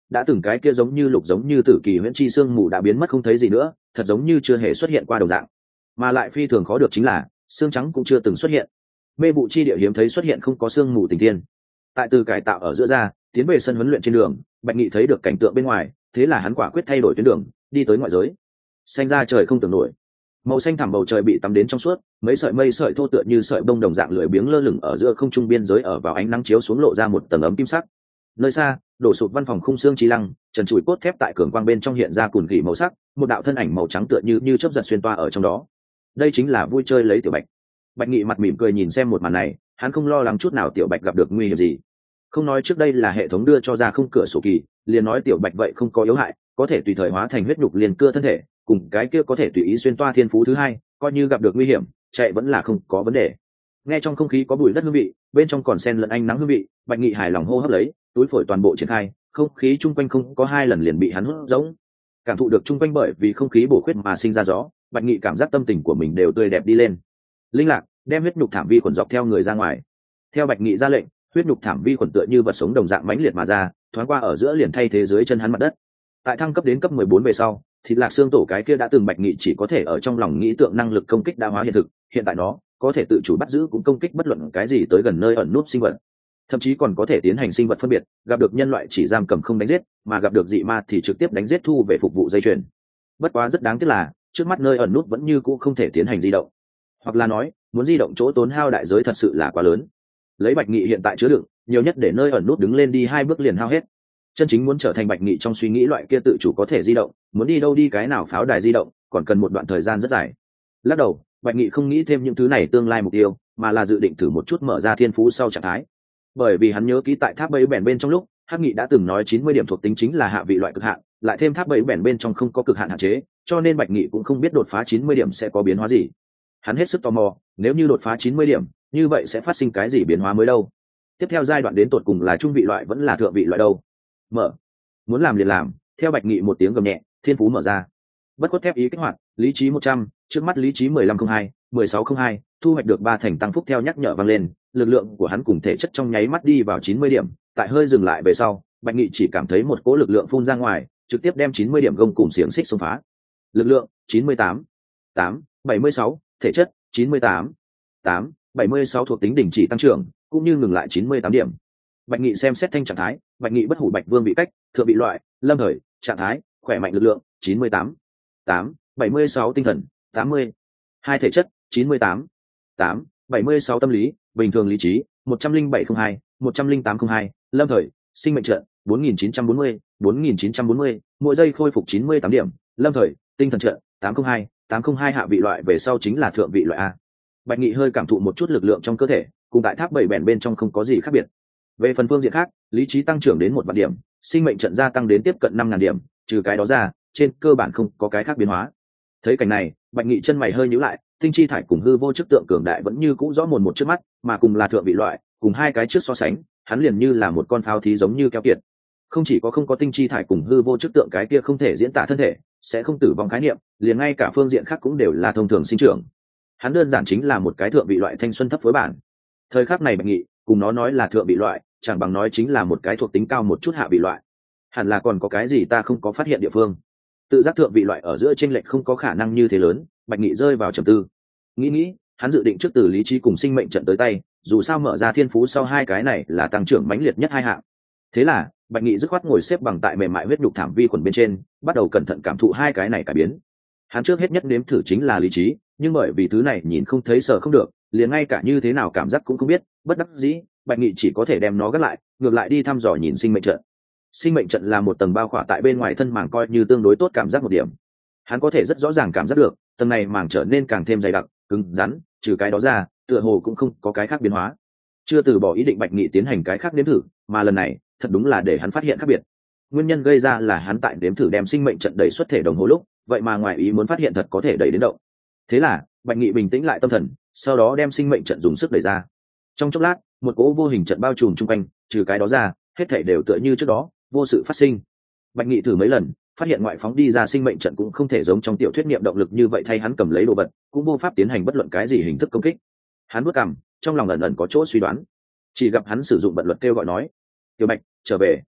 đã từng cái kia giống như lục giống như tử kỳ huyễn chi xương mù đã biến mất không thấy gì nữa, thật giống như chưa hề xuất hiện qua đồng dạng. Mà lại phi thường khó được chính là xương trắng cũng chưa từng xuất hiện. Mê vụ chi địa hiếm thấy xuất hiện không có xương mù tình thiên. Tại từ cải tạo ở giữa ra, tiến về sân huấn luyện trên đường, Bạch Nghị thấy được cảnh tượng bên ngoài, thế là hắn quả quyết thay đổi tuyến đường, đi tới ngoại giới. Xanh ra trời không tưởng nổi, màu xanh thẳm bầu trời bị tắm đến trong suốt, mấy sợi mây sợi thô tựa như sợi bông đồng dạng lười biếng lơ lửng ở giữa không trung biên giới, ở vào ánh nắng chiếu xuống lộ ra một tầng ấm kim sắc. Nơi xa, đổ sụp văn phòng khung xương chi lăng, trần trụi cốt thép tại cường quang bên trong hiện ra cùn gỉ màu sắc, một đạo thân ảnh màu trắng tựa như như chớp giật xuyên toa ở trong đó. Đây chính là vui chơi lấy Tiểu Bạch. Bạch Nghị mặt mỉm cười nhìn xem một màn này, hắn không lo lắng chút nào Tiểu Bạch gặp được nguy hiểm gì. Không nói trước đây là hệ thống đưa cho ra không cửa sổ kỳ, liền nói Tiểu Bạch vậy không có yếu hại, có thể tùy thời hóa thành huyết nhục liền cưa thân thể, cùng cái kia có thể tùy ý xuyên toa thiên phú thứ hai, coi như gặp được nguy hiểm, chạy vẫn là không có vấn đề. Nghe trong không khí có bụi đất hương vị, bên trong còn xen lẫn ánh nắng hương vị, Bạch Nghị hài lòng hô hấp lấy, túi phổi toàn bộ triển khai, không khí chung quanh không có hai lần liền bị hắn hút rỗng. Cảm thụ được chung quanh bởi vì không khí bổ khuyết mà sinh ra gió, Bạch Nghị cảm giác tâm tình của mình đều tươi đẹp đi lên. Linh lạc, đem huyết nhục thảm vi khuẩn dọc theo người ra ngoài. Theo Bạch Nghị ra lệnh, huyết nhục thảm vi khuẩn tựa như vật sống đồng dạng mãnh liệt mà ra, thoáng qua ở giữa liền thay thế dưới chân hắn mặt đất. Tại thăng cấp đến cấp mười bốn về sau, thịt lạc xương tổ cái kia đã từng Bạch Nghị chỉ có thể ở trong lòng nghĩ tượng năng lực công kích đã hóa hiện thực, hiện tại nó có thể tự chủ bắt giữ cũng công kích bất luận cái gì tới gần nơi ẩn núp sinh vật, thậm chí còn có thể tiến hành sinh vật phân biệt, gặp được nhân loại chỉ giam cầm không đánh giết, mà gặp được dị ma thì trực tiếp đánh giết thu về phục vụ dây chuyền. Bất quá rất đáng tiếc là trước mắt nơi ẩn núp vẫn như cũ không thể tiến hành di động, hoặc là nói muốn di động chỗ tốn hao đại giới thật sự là quá lớn. Lấy Bạch Nghị hiện tại chứa đựng, nhiều nhất để nơi ẩn núp đứng lên đi hai bước liền hao hết. Chân chính muốn trở thành Bạch Nghị trong suy nghĩ loại kia tự chủ có thể di động, muốn đi đâu đi cái nào pháo đài di động, còn cần một đoạn thời gian rất dài. Lắc đầu, Bạch Nghị không nghĩ thêm những thứ này tương lai mục tiêu, mà là dự định thử một chút mở ra thiên phú sau trạng thái. Bởi vì hắn nhớ kỹ tại tháp bẫy bèn bên trong lúc, Hắc Nghị đã từng nói chín mươi điểm thuộc tính chính là hạ vị loại cực hạn, lại thêm tháp bẫy bèn bên trong không có cực hạn hạn chế, cho nên Bạch Nghị cũng không biết đột phá chín mươi điểm sẽ có biến hóa gì. Hắn hết sức tò mò, nếu như đột phá chín mươi điểm, như vậy sẽ phát sinh cái gì biến hóa mới đâu? Tiếp theo giai đoạn đến tột cùng là trung vị loại vẫn là thượng vị loại đâu? Mở. Muốn làm liền làm, theo Bạch Nghị một tiếng gầm nhẹ, thiên phú mở ra. Bất khuất thép ý kích hoạt, lý trí một trăm, trước mắt lý trí mười lăm không hai, mười sáu không hai, thu hoạch được ba thành tăng phúc theo nhắc nhở vang lên, lực lượng của hắn cùng thể chất trong nháy mắt đi vào chín mươi điểm, tại hơi dừng lại về sau, Bạch Nghị chỉ cảm thấy một cỗ lực lượng phun ra ngoài, trực tiếp đem chín mươi điểm gông cùng xiềng xích xông phá. Lực lượng chín mươi tám, tám, bảy mươi sáu, thể chất chín mươi tám, tám, bảy mươi sáu thuộc tính đình chỉ tăng trưởng, cũng như ngừng lại chín mươi tám điểm. Bạch Nghị xem xét thanh trạng thái, Bạch Nghị bất hủ Bạch Vương bị cách, thượng bị loại, lâm thời, trạng thái, khỏe mạnh lực lượng chín mươi tám, tám, bảy mươi sáu tinh thần tám mươi, hai thể chất chín mươi tám, tám, bảy mươi sáu tâm lý, bình thường lý trí một trăm linh bảy không hai, một trăm linh tám không hai, lâm thời, sinh mệnh trận bốn nghìn chín trăm bốn mươi, bốn nghìn chín trăm bốn mươi, mỗi giây khôi phục chín mươi tám điểm, lâm thời, tinh thần trận tám không hai, tám không hai hạ vị loại về sau chính là thượng vị loại a. Bạch Nghị hơi cảm thụ một chút lực lượng trong cơ thể, cùng tại tháp bảy bèn bên trong không có gì khác biệt. Về phần phương diện khác, lý trí tăng trưởng đến một vạn điểm, sinh mệnh trận gia tăng đến tiếp cận năm ngàn điểm, trừ cái đó ra, trên cơ bản không có cái khác biến hóa. Thấy cảnh này, Bạch Nghị chân mày hơi nhíu lại, tinh chi thải cùng hư vô chức tượng cường đại vẫn như cũ rõ mồn một trước mắt, mà cùng là thượng vị loại, cùng hai cái trước so sánh, hắn liền như là một con pháo thí giống như keo kiệt. Không chỉ có không có tinh chi thải cùng hư vô chức tượng cái kia không thể diễn tả thân thể, sẽ không tử vong khái niệm, liền ngay cả phương diện khác cũng đều là thông thường sinh trưởng. Hắn đơn giản chính là một cái thượng vị loại thanh xuân thấp phối bản. Thời khắc này Bạch Nghị, cùng nó nói là thượng vị loại, chẳng bằng nói chính là một cái thuộc tính cao một chút hạ vị loại. Hẳn là còn có cái gì ta không có phát hiện địa phương. Tự giác thượng vị loại ở giữa chênh lệch không có khả năng như thế lớn, Bạch Nghị rơi vào trầm tư. Nghĩ nghĩ, hắn dự định trước từ lý trí cùng sinh mệnh trận tới tay, dù sao mở ra thiên phú sau hai cái này là tăng trưởng mãnh liệt nhất hai hạng. Thế là, Bạch Nghị dứt khoát ngồi xếp bằng tại mềm mại huyết nhục thảm vi khuẩn bên trên, bắt đầu cẩn thận cảm thụ hai cái này cải biến. Hắn trước hết nhất nếm thử chính là lý trí, nhưng bởi vì thứ này nhìn không thấy sợ không được, liền ngay cả như thế nào cảm giác cũng không biết, bất đắc dĩ, Bạch Nghị chỉ có thể đem nó gác lại, ngược lại đi thăm dò nhìn sinh mệnh trận. Sinh mệnh trận là một tầng bao khỏa tại bên ngoài thân màng coi như tương đối tốt cảm giác một điểm. Hắn có thể rất rõ ràng cảm giác được, tầng này màng trở nên càng thêm dày đặc, cứng rắn, trừ cái đó ra, tựa hồ cũng không có cái khác biến hóa. Chưa từ bỏ ý định Bạch Nghị tiến hành cái khác nếm thử, mà lần này, thật đúng là để hắn phát hiện khác biệt. Nguyên nhân gây ra là hắn tại nếm thử đem sinh mệnh trận đẩy xuất thể đồng hồ lúc, vậy mà ngoài ý muốn phát hiện thật có thể đẩy đến động. Thế là, Bạch Nghị bình tĩnh lại tâm thần, sau đó đem sinh mệnh trận dùng sức đẩy ra. Trong chốc lát, một cỗ vô hình trận bao trùm chung quanh, trừ cái đó ra, hết thảy đều tựa như trước đó, vô sự phát sinh. Bạch Nghị thử mấy lần, phát hiện ngoại phóng đi ra sinh mệnh trận cũng không thể giống trong tiểu thuyết niệm động lực như vậy thay hắn cầm lấy đồ vật, cũng vô pháp tiến hành bất luận cái gì hình thức công kích. Hắn bước cằm, trong lòng ẩn ẩn có chỗ suy đoán. Chỉ gặp hắn sử dụng bận luật kêu gọi nói: "Tiểu Bạch, trở về."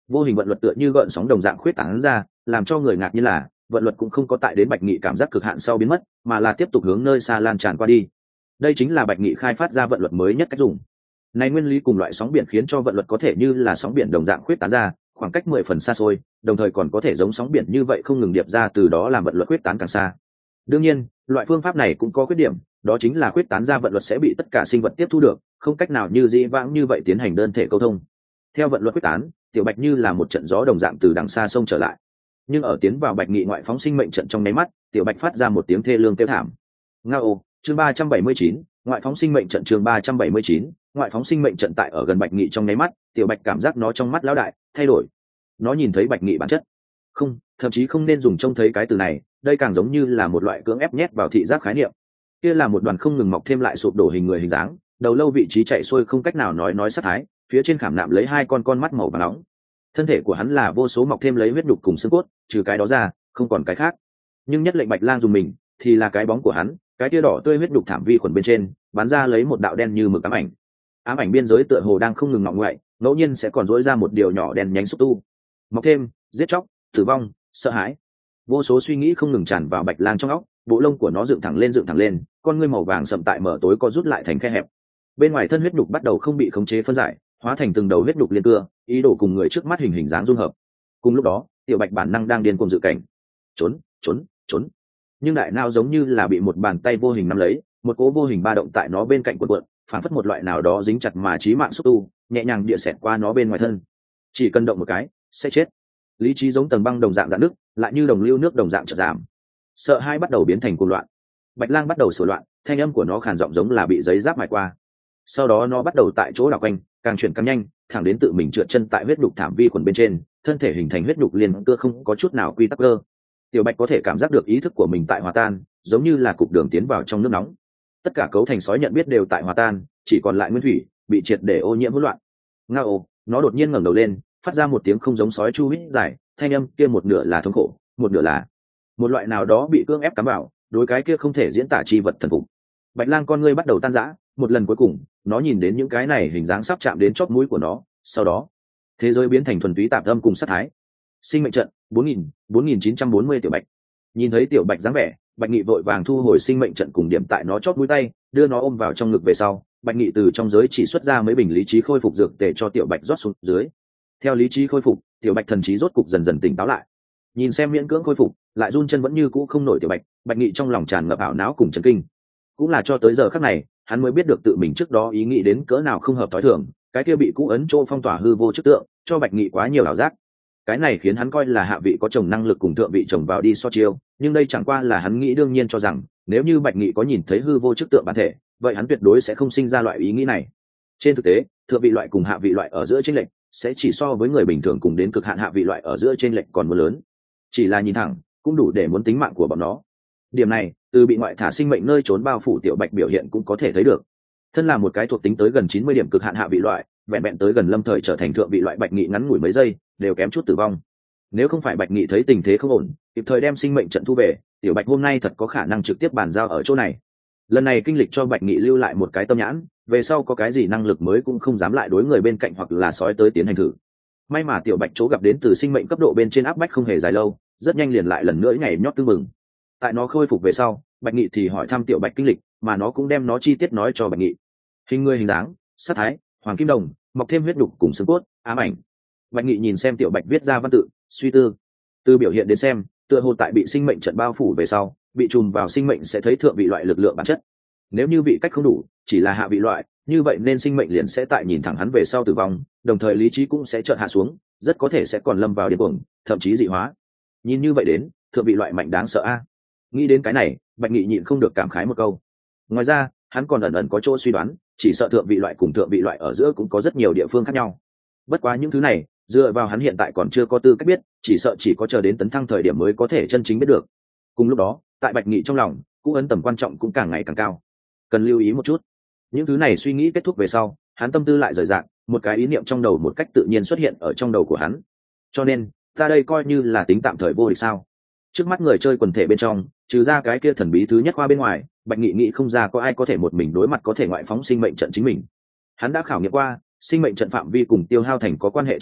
vô hình vận luật tựa như gợn sóng đồng dạng khuyết tán ra, làm cho người ngạc nhiên là vận luật cũng không có tại đến Bạch Nghị cảm giác cực hạn sau biến mất, mà là tiếp tục hướng nơi xa lan tràn qua đi. Đây chính là Bạch Nghị khai phát ra vận luật mới nhất cách dùng. Này nguyên lý cùng loại sóng biển khiến cho vận luật có thể như là sóng biển đồng dạng khuyết tán ra, khoảng cách mười phần xa xôi, đồng thời còn có thể giống sóng biển như vậy không ngừng điệp ra, từ đó làm vận luật khuyết tán càng xa. Đương nhiên, loại phương pháp này cũng có khuyết điểm, đó chính là khuyết tán ra vận luật sẽ bị tất cả sinh vật tiếp thu được, không cách nào như dĩ vãng như vậy tiến hành đơn thể câu thông. Theo vận luật khuyết tán, tiểu Bạch như là một trận gió đồng dạng từ đằng xa sông trở lại. Nhưng ở tiến vào Bạch Nghị ngoại phóng sinh mệnh trận trong nháy mắt, tiểu Bạch phát ra một tiếng thê lương kêu thảm. Ngao, chương ba trăm bảy mươi chín, ngoại phóng sinh mệnh trận chương ba trăm bảy mươi chín, ngoại phóng sinh mệnh trận tại ở gần Bạch Nghị trong nháy mắt, tiểu Bạch cảm giác nó trong mắt lão đại thay đổi. Nó nhìn thấy Bạch Nghị bản chất. Không, thậm chí không nên dùng trông thấy cái từ này, đây càng giống như là một loại cưỡng ép nhét vào thị giác khái niệm. Kia là một đoàn không ngừng mọc thêm lại sụp đổ hình người hình dáng, đầu lâu vị trí chạy xuôi không cách nào nói nói sát thái, phía trên khảm nạm lấy hai con con mắt màu vàng nóng. Thân thể của hắn là vô số mọc thêm lấy huyết đục cùng xương cốt, trừ cái đó ra không còn cái khác. Nhưng nhất lệnh Bạch Lang dùng mình thì là cái bóng của hắn, cái tia đỏ tươi huyết đục thảm vi khuẩn bên trên bắn ra lấy một đạo đen như mực ám ảnh. Ám ảnh biên giới tựa hồ đang không ngừng ngọ ngoại, ngẫu nhiên sẽ còn rỗi ra một điều nhỏ đen nhánh xúc tu. Mọc thêm, giết chóc, tử vong, sợ hãi, vô số suy nghĩ không ngừng tràn vào Bạch Lang trong óc. Bộ lông của nó dựng thẳng lên dựng thẳng lên, con ngươi màu vàng sậm tại mở tối co rút lại thành khe hẹp. Bên ngoài thân huyết nhục bắt đầu không bị khống chế phân giải, hóa thành từng đầu huyết nhục liên cưa, ý đồ cùng người trước mắt hình hình dáng dung hợp. Cùng lúc đó, tiểu Bạch bản năng đang điên cuồng dự cảnh, trốn, trốn, trốn. Nhưng đại não giống như là bị một bàn tay vô hình nắm lấy, một cỗ vô hình ba động tại nó bên cạnh cuộn cuộn, phản phất một loại nào đó dính chặt mà chí mạng xúc tu, nhẹ nhàng địa xẹt qua nó bên ngoài thân. Chỉ cần động một cái, sẽ chết. Lý trí giống tầng băng đồng dạng dạn nước, lại như đồng lưu nước đồng dạng chợt giảm. Sợ hãi bắt đầu biến thành cuồng loạn. Bạch Lang bắt đầu sửa loạn, thanh âm của nó khàn giọng giống là bị giấy giáp mài qua. Sau đó nó bắt đầu tại chỗ đảo quanh, càng chuyển càng nhanh, thẳng đến tự mình trượt chân tại huyết đục thảm vi khuẩn bên trên, thân thể hình thành huyết đục liền cưa không có chút nào quy tắc cơ. Tiểu Bạch có thể cảm giác được ý thức của mình tại hòa tan, giống như là cục đường tiến vào trong nước nóng. Tất cả cấu thành sói nhận biết đều tại hòa tan, chỉ còn lại nguyên thủy, bị triệt để ô nhiễm hỗn loạn. Ngao, nó đột nhiên ngẩng đầu lên, phát ra một tiếng không giống sói chu hít dài, thanh âm kia một nửa là thống khổ, một nửa là một loại nào đó bị cưỡng ép cắm vào, đối cái kia không thể diễn tả chi vật thần phục. Bạch Lang con ngươi bắt đầu tan rã, một lần cuối cùng, nó nhìn đến những cái này hình dáng sắp chạm đến chóp mũi của nó, sau đó, thế giới biến thành thuần túy tạp âm cùng sát thái. Sinh mệnh trận, bốn nghìn, bốn nghìn chín trăm bốn mươi tiểu Bạch. Nhìn thấy tiểu Bạch dáng vẻ, Bạch Nghị vội vàng thu hồi sinh mệnh trận cùng điểm tại nó chóp mũi tay, đưa nó ôm vào trong ngực về sau, Bạch Nghị từ trong giới chỉ xuất ra mấy bình lý trí khôi phục dược tề cho tiểu Bạch rót xuống dưới. Theo lý trí khôi phục, tiểu Bạch thần trí rốt cục dần dần tỉnh táo lại. Nhìn xem miễn cưỡng khôi phục, lại run chân vẫn như cũ không nổi tiểu Bạch, Bạch Nghị trong lòng tràn ngập ảo não cùng chấn kinh. Cũng là cho tới giờ khắc này, hắn mới biết được tự mình trước đó ý nghĩ đến cỡ nào không hợp thói thường, cái kia bị cũ ấn chỗ phong tỏa hư vô trước tượng, cho Bạch Nghị quá nhiều ảo giác. Cái này khiến hắn coi là hạ vị có chồng năng lực cùng thượng vị chồng vào đi so chiêu, nhưng đây chẳng qua là hắn nghĩ đương nhiên cho rằng, nếu như Bạch Nghị có nhìn thấy hư vô trước tượng bản thể, vậy hắn tuyệt đối sẽ không sinh ra loại ý nghĩ này. Trên thực tế, thượng vị loại cùng hạ vị loại ở giữa chênh lệch sẽ chỉ so với người bình thường cùng đến cực hạn hạ vị loại ở giữa chênh lệch còn muốn lớn. Chỉ là nhìn thẳng, cũng đủ để muốn tính mạng của bọn nó. Điểm này, từ bị ngoại thả sinh mệnh nơi trốn bao phủ tiểu Bạch biểu hiện cũng có thể thấy được. Thân là một cái thuộc tính tới gần chín mươi điểm cực hạn hạ vị loại, vẹn vẹn tới gần lâm thời trở thành thượng vị loại Bạch Nghị ngắn ngủi mấy giây, đều kém chút tử vong. Nếu không phải Bạch Nghị thấy tình thế không ổn, kịp thời đem sinh mệnh trận thu về, tiểu Bạch hôm nay thật có khả năng trực tiếp bàn giao ở chỗ này. Lần này kinh lịch cho Bạch Nghị lưu lại một cái tâm nhãn, về sau có cái gì năng lực mới cũng không dám lại đối người bên cạnh hoặc là sói tới tiến hành thử. May mà tiểu Bạch chỗ gặp đến từ sinh mệnh cấp độ bên trên áp bách không hề dài lâu, rất nhanh liền lại lần nữa nhảy nhót tưng mừng. Tại nó khôi phục về sau, Bạch Nghị thì hỏi thăm tiểu Bạch kinh lịch, mà nó cũng đem nó chi tiết nói cho Bạch Nghị. Hình người hình dáng, sát thái, hoàng kim đồng, mọc thêm huyết đục cùng xương cốt, ám ảnh. Bạch Nghị nhìn xem tiểu Bạch viết ra văn tự, suy tư. Từ biểu hiện đến xem, tựa hồ tại bị sinh mệnh trận bao phủ về sau, bị trùm vào sinh mệnh sẽ thấy thượng vị loại lực lượng bản chất. Nếu như vị cách không đủ, chỉ là hạ vị loại, như vậy nên sinh mệnh liền sẽ tại nhìn thẳng hắn về sau tử vong, đồng thời lý trí cũng sẽ chợt hạ xuống, rất có thể sẽ còn lâm vào điên cuồng, thậm chí dị hóa. Nhìn như vậy đến, thượng vị loại mạnh đáng sợ a. Nghĩ đến cái này, Bạch Nghị nhịn không được cảm khái một câu. Ngoài ra, hắn còn ẩn ẩn có chỗ suy đoán, chỉ sợ thượng vị loại cùng thượng vị loại ở giữa cũng có rất nhiều địa phương khác nhau. Bất quá những thứ này, dựa vào hắn hiện tại còn chưa có tư cách biết, chỉ sợ chỉ có chờ đến tấn thăng thời điểm mới có thể chân chính biết được. Cùng lúc đó, tại Bạch Nghị trong lòng, cũ ấn tầm quan trọng cũng càng ngày càng cao. Cần lưu ý một chút. Những thứ này suy nghĩ kết thúc về sau, hắn tâm tư lại rời rạc, một cái ý niệm trong đầu một cách tự nhiên xuất hiện ở trong đầu của hắn. Cho nên, ta đây coi như là tính tạm thời vô địch sao? Trước mắt người chơi quần thể bên trong, trừ ra cái kia thần bí thứ nhất khoa bên ngoài, Bạch Nghị nghĩ không ra có ai có thể một mình đối mặt có thể ngoại phóng sinh mệnh trận chính mình. Hắn đã khảo nghiệm qua, sinh mệnh trận phạm vi cùng tiêu hao thành có quan hệ trực tiếp,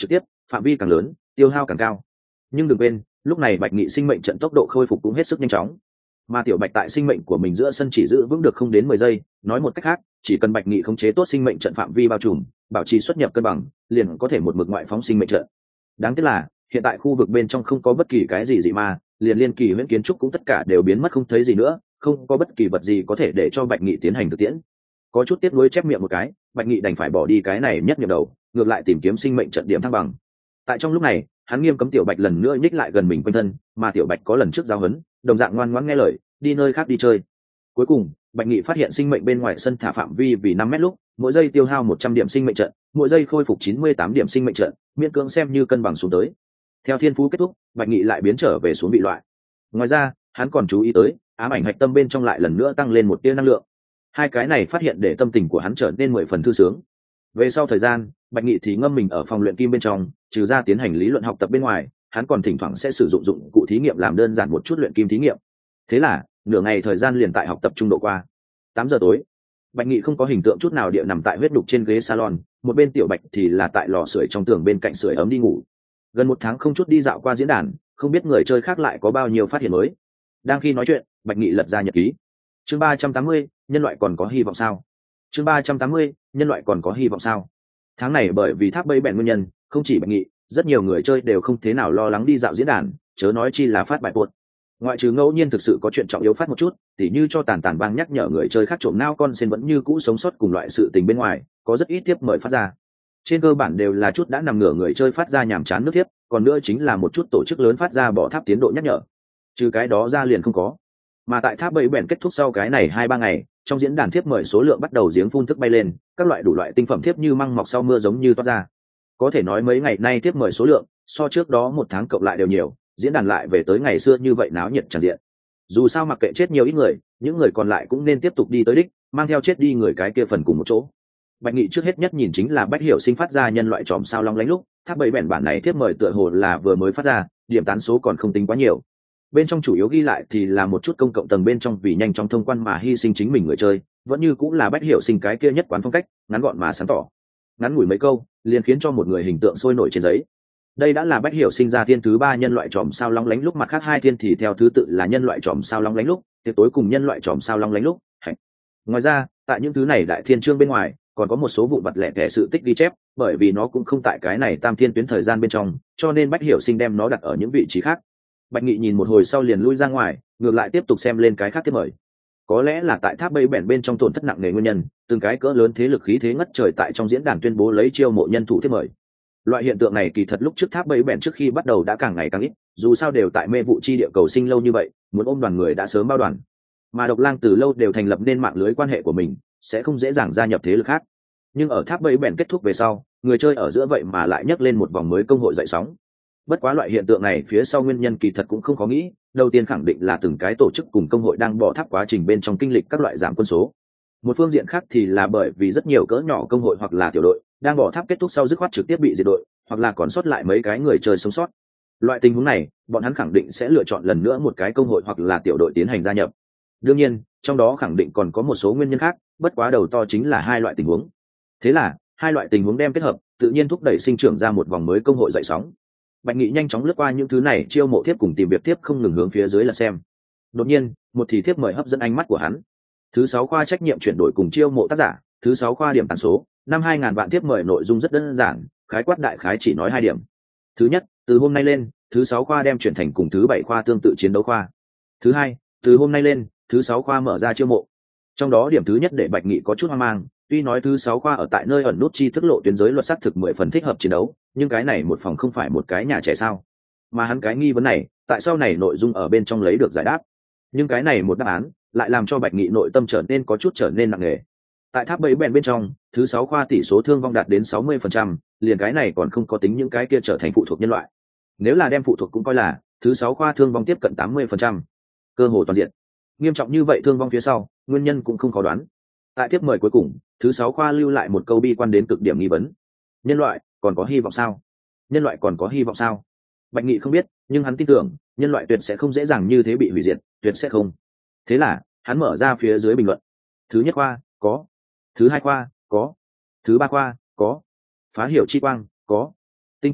phạm vi càng lớn tiêu hao càng cao. Nhưng đừng quên lúc này bạch nghị sinh mệnh trận tốc độ khôi phục cũng hết sức nhanh chóng, mà tiểu bạch tại sinh mệnh của mình giữa sân chỉ giữ vững được không đến mười giây. Nói một cách khác, chỉ cần bạch nghị khống chế tốt sinh mệnh trận phạm vi bao trùm, bảo trì xuất nhập cân bằng, liền có thể một mực ngoại phóng sinh mệnh trận. Đáng tiếc là hiện tại khu vực bên trong không có bất kỳ cái gì dị ma, liền liên kỳ huyễn kiến trúc cũng tất cả đều biến mất không thấy gì nữa, không có bất kỳ vật gì có thể để cho bạch nghị tiến hành thực tiễn. Có chút tiếc nuối chép miệng một cái, bạch nghị đành phải bỏ đi cái này nhất nhiệm đầu, ngược lại tìm kiếm sinh mệnh trận điểm thăng bằng. Tại trong lúc này, hắn nghiêm cấm tiểu bạch lần nữa nhích lại gần mình quanh thân, mà tiểu bạch có lần trước giao hấn, đồng dạng ngoan ngoãn nghe lời, đi nơi khác đi chơi. Cuối cùng bạch nghị phát hiện sinh mệnh bên ngoài sân thả phạm vi vì năm mét lúc, mỗi giây tiêu hao một trăm điểm sinh mệnh trận, mỗi giây khôi phục chín mươi tám điểm sinh mệnh trận, miễn cưỡng xem như cân bằng xuống tới. Theo thiên phú kết thúc, bạch nghị lại biến trở về xuống bị loại. Ngoài ra hắn còn chú ý tới ám ảnh hạch tâm bên trong lại lần nữa tăng lên một tia năng lượng. Hai cái này phát hiện để tâm tình của hắn trở nên mười phần thư sướng. Về sau thời gian, bạch nghị thì ngâm mình ở phòng luyện kim bên trong, trừ ra tiến hành lý luận học tập bên ngoài, hắn còn thỉnh thoảng sẽ sử dụng dụng cụ thí nghiệm làm đơn giản một chút luyện kim thí nghiệm. Thế là nửa ngày thời gian liền tại học tập trung độ qua. Tám giờ tối, bạch nghị không có hình tượng chút nào địa nằm tại huyết đục trên ghế salon, một bên tiểu bạch thì là tại lò sưởi trong tường bên cạnh sưởi ấm đi ngủ. Gần một tháng không chút đi dạo qua diễn đàn, không biết người chơi khác lại có bao nhiêu phát hiện mới. Đang khi nói chuyện, bạch nghị lật ra nhật ký. Chương ba trăm tám mươi, nhân loại còn có hy vọng sao? Chương ba trăm tám mươi, nhân loại còn có hy vọng sao? Tháng này bởi vì tháp bẫy bẹn nguyên nhân, không chỉ bạch nghị, rất nhiều người chơi đều không thế nào lo lắng đi dạo diễn đàn, chớ nói chi là phát bài buột. Ngoại trừ ngẫu nhiên thực sự có chuyện trọng yếu phát một chút, tỉ như cho tàn tàn bang nhắc nhở người chơi khác trộm nao con sen vẫn như cũ sống sót cùng loại sự tình bên ngoài, có rất ít tiếp mời phát ra. Trên cơ bản đều là chút đã nằm ngửa người chơi phát ra nhàm chán nước tiếp, còn nữa chính là một chút tổ chức lớn phát ra bỏ tháp tiến độ nhắc nhở. Trừ cái đó ra liền không có. Mà tại tháp bẫy bẹn kết thúc sau cái này hai ba ngày, trong diễn đàn thiếp mời số lượng bắt đầu giếng phun thức bay lên, các loại đủ loại tinh phẩm thiếp như măng mọc sau mưa giống như toát ra. Có thể nói mấy ngày nay thiếp mời số lượng so trước đó một tháng cộng lại đều nhiều, diễn đàn lại về tới ngày xưa như vậy náo nhiệt tràn diện. Dù sao mặc kệ chết nhiều ít người, những người còn lại cũng nên tiếp tục đi tới đích, mang theo chết đi người cái kia phần cùng một chỗ. Bạch nghị trước hết nhất nhìn chính là Bách Hiểu Sinh phát ra nhân loại tròm sao long lánh lúc, tháp bẫy bẹn bản này thiếp mời tựa hồ là vừa mới phát ra, điểm tán số còn không tính quá nhiều. Bên trong chủ yếu ghi lại thì là một chút công cộng tầng bên trong vì nhanh chóng thông quan mà hy sinh chính mình người chơi, vẫn như cũng là Bách Hiểu Sinh cái kia nhất quán phong cách, ngắn gọn mà sáng tỏ. Ngắn ngủi mấy câu, liền khiến cho một người hình tượng sôi nổi trên giấy. Đây đã là Bách Hiểu Sinh ra thiên thứ ba nhân loại tròm sao long lánh lúc, mặt khác hai thiên thì theo thứ tự là nhân loại tròm sao long lánh lúc, tiệc tối cùng nhân loại tròm sao long lánh lúc. Ngoài ra, tại những thứ này đại thiên chương bên ngoài, còn có một số vụ vặt lẻ tẻ sự tích ghi chép, bởi vì nó cũng không tại cái này tam thiên tuyến thời gian bên trong, cho nên Bách Hiểu Sinh đem nó đặt ở những vị trí khác. Bạch nghị nhìn một hồi sau liền lui ra ngoài, ngược lại tiếp tục xem lên cái khác tiếp mời. Có lẽ là tại tháp bẫy bẹn bên trong tổn thất nặng nề nguyên nhân, từng cái cỡ lớn thế lực khí thế ngất trời tại trong diễn đàn tuyên bố lấy chiêu mộ nhân thủ tiếp mời. Loại hiện tượng này kỳ thật lúc trước tháp bẫy bẹn trước khi bắt đầu đã càng ngày càng ít, dù sao đều tại mê vụ chi địa cầu sinh lâu như vậy, muốn ôm đoàn người đã sớm bao đoàn. Mà Độc Lang từ lâu đều thành lập nên mạng lưới quan hệ của mình, sẽ không dễ dàng gia nhập thế lực khác. Nhưng ở tháp bẫy bẹn kết thúc về sau, người chơi ở giữa vậy mà lại nhấc lên một vòng mới công hội dậy sóng. Bất quá loại hiện tượng này phía sau nguyên nhân kỳ thật cũng không có nghĩ, đầu tiên khẳng định là từng cái tổ chức cùng công hội đang bỏ tháp quá trình bên trong kinh lịch các loại giảm quân số. Một phương diện khác thì là bởi vì rất nhiều cỡ nhỏ công hội hoặc là tiểu đội đang bỏ tháp kết thúc sau dứt khoát trực tiếp bị diệt đội, hoặc là còn sót lại mấy cái người chơi sống sót. Loại tình huống này, bọn hắn khẳng định sẽ lựa chọn lần nữa một cái công hội hoặc là tiểu đội tiến hành gia nhập. Đương nhiên, trong đó khẳng định còn có một số nguyên nhân khác, bất quá đầu to chính là hai loại tình huống. Thế là, hai loại tình huống đem kết hợp, tự nhiên thúc đẩy sinh trưởng ra một vòng mới công hội dậy sóng. Bạch nghị nhanh chóng lướt qua những thứ này chiêu mộ thiếp cùng tìm việc thiếp không ngừng hướng phía dưới là xem. Đột nhiên, một thì thiếp mời hấp dẫn ánh mắt của hắn. Thứ sáu khoa trách nhiệm chuyển đổi cùng chiêu mộ tác giả, thứ sáu khoa điểm tần số, năm hai ngàn vạn thiếp mời nội dung rất đơn giản, khái quát đại khái chỉ nói hai điểm. Thứ nhất, từ hôm nay lên, thứ sáu khoa đem chuyển thành cùng thứ bảy khoa tương tự chiến đấu khoa. Thứ hai, từ hôm nay lên, thứ sáu khoa mở ra chiêu mộ. Trong đó điểm thứ nhất để Bạch nghị có chút hoang mang, tuy nói thứ sáu khoa ở tại nơi ẩn nút chi thức lộ tuyến giới luật xác thực mười phần thích hợp chiến đấu, nhưng cái này một phòng không phải một cái nhà trẻ sao? Mà hắn cái nghi vấn này, tại sau này nội dung ở bên trong lấy được giải đáp. Nhưng cái này một đáp án lại làm cho Bạch nghị nội tâm trở nên có chút trở nên nặng nề. Tại tháp bẫy bèn bên trong, thứ sáu khoa tỷ số thương vong đạt đến sáu mươi phần trăm, liền cái này còn không có tính những cái kia trở thành phụ thuộc nhân loại. Nếu là đem phụ thuộc cũng coi là, thứ sáu khoa thương vong tiếp cận tám mươi phần trăm. Cơ hồ toàn diện. Nghiêm trọng như vậy thương vong phía sau, nguyên nhân cũng không khó đoán. Tại tiếp mời cuối cùng, thứ sáu khoa lưu lại một câu bi quan đến cực điểm nghi vấn: nhân loại còn có hy vọng sao? Nhân loại còn có hy vọng sao? Bạch nghị không biết, nhưng hắn tin tưởng nhân loại tuyệt sẽ không dễ dàng như thế bị hủy diệt, tuyệt sẽ không. Thế là hắn mở ra phía dưới bình luận: thứ nhất khoa có, thứ hai khoa có, thứ ba khoa có, phá hiểu chi quang có, tinh quỹ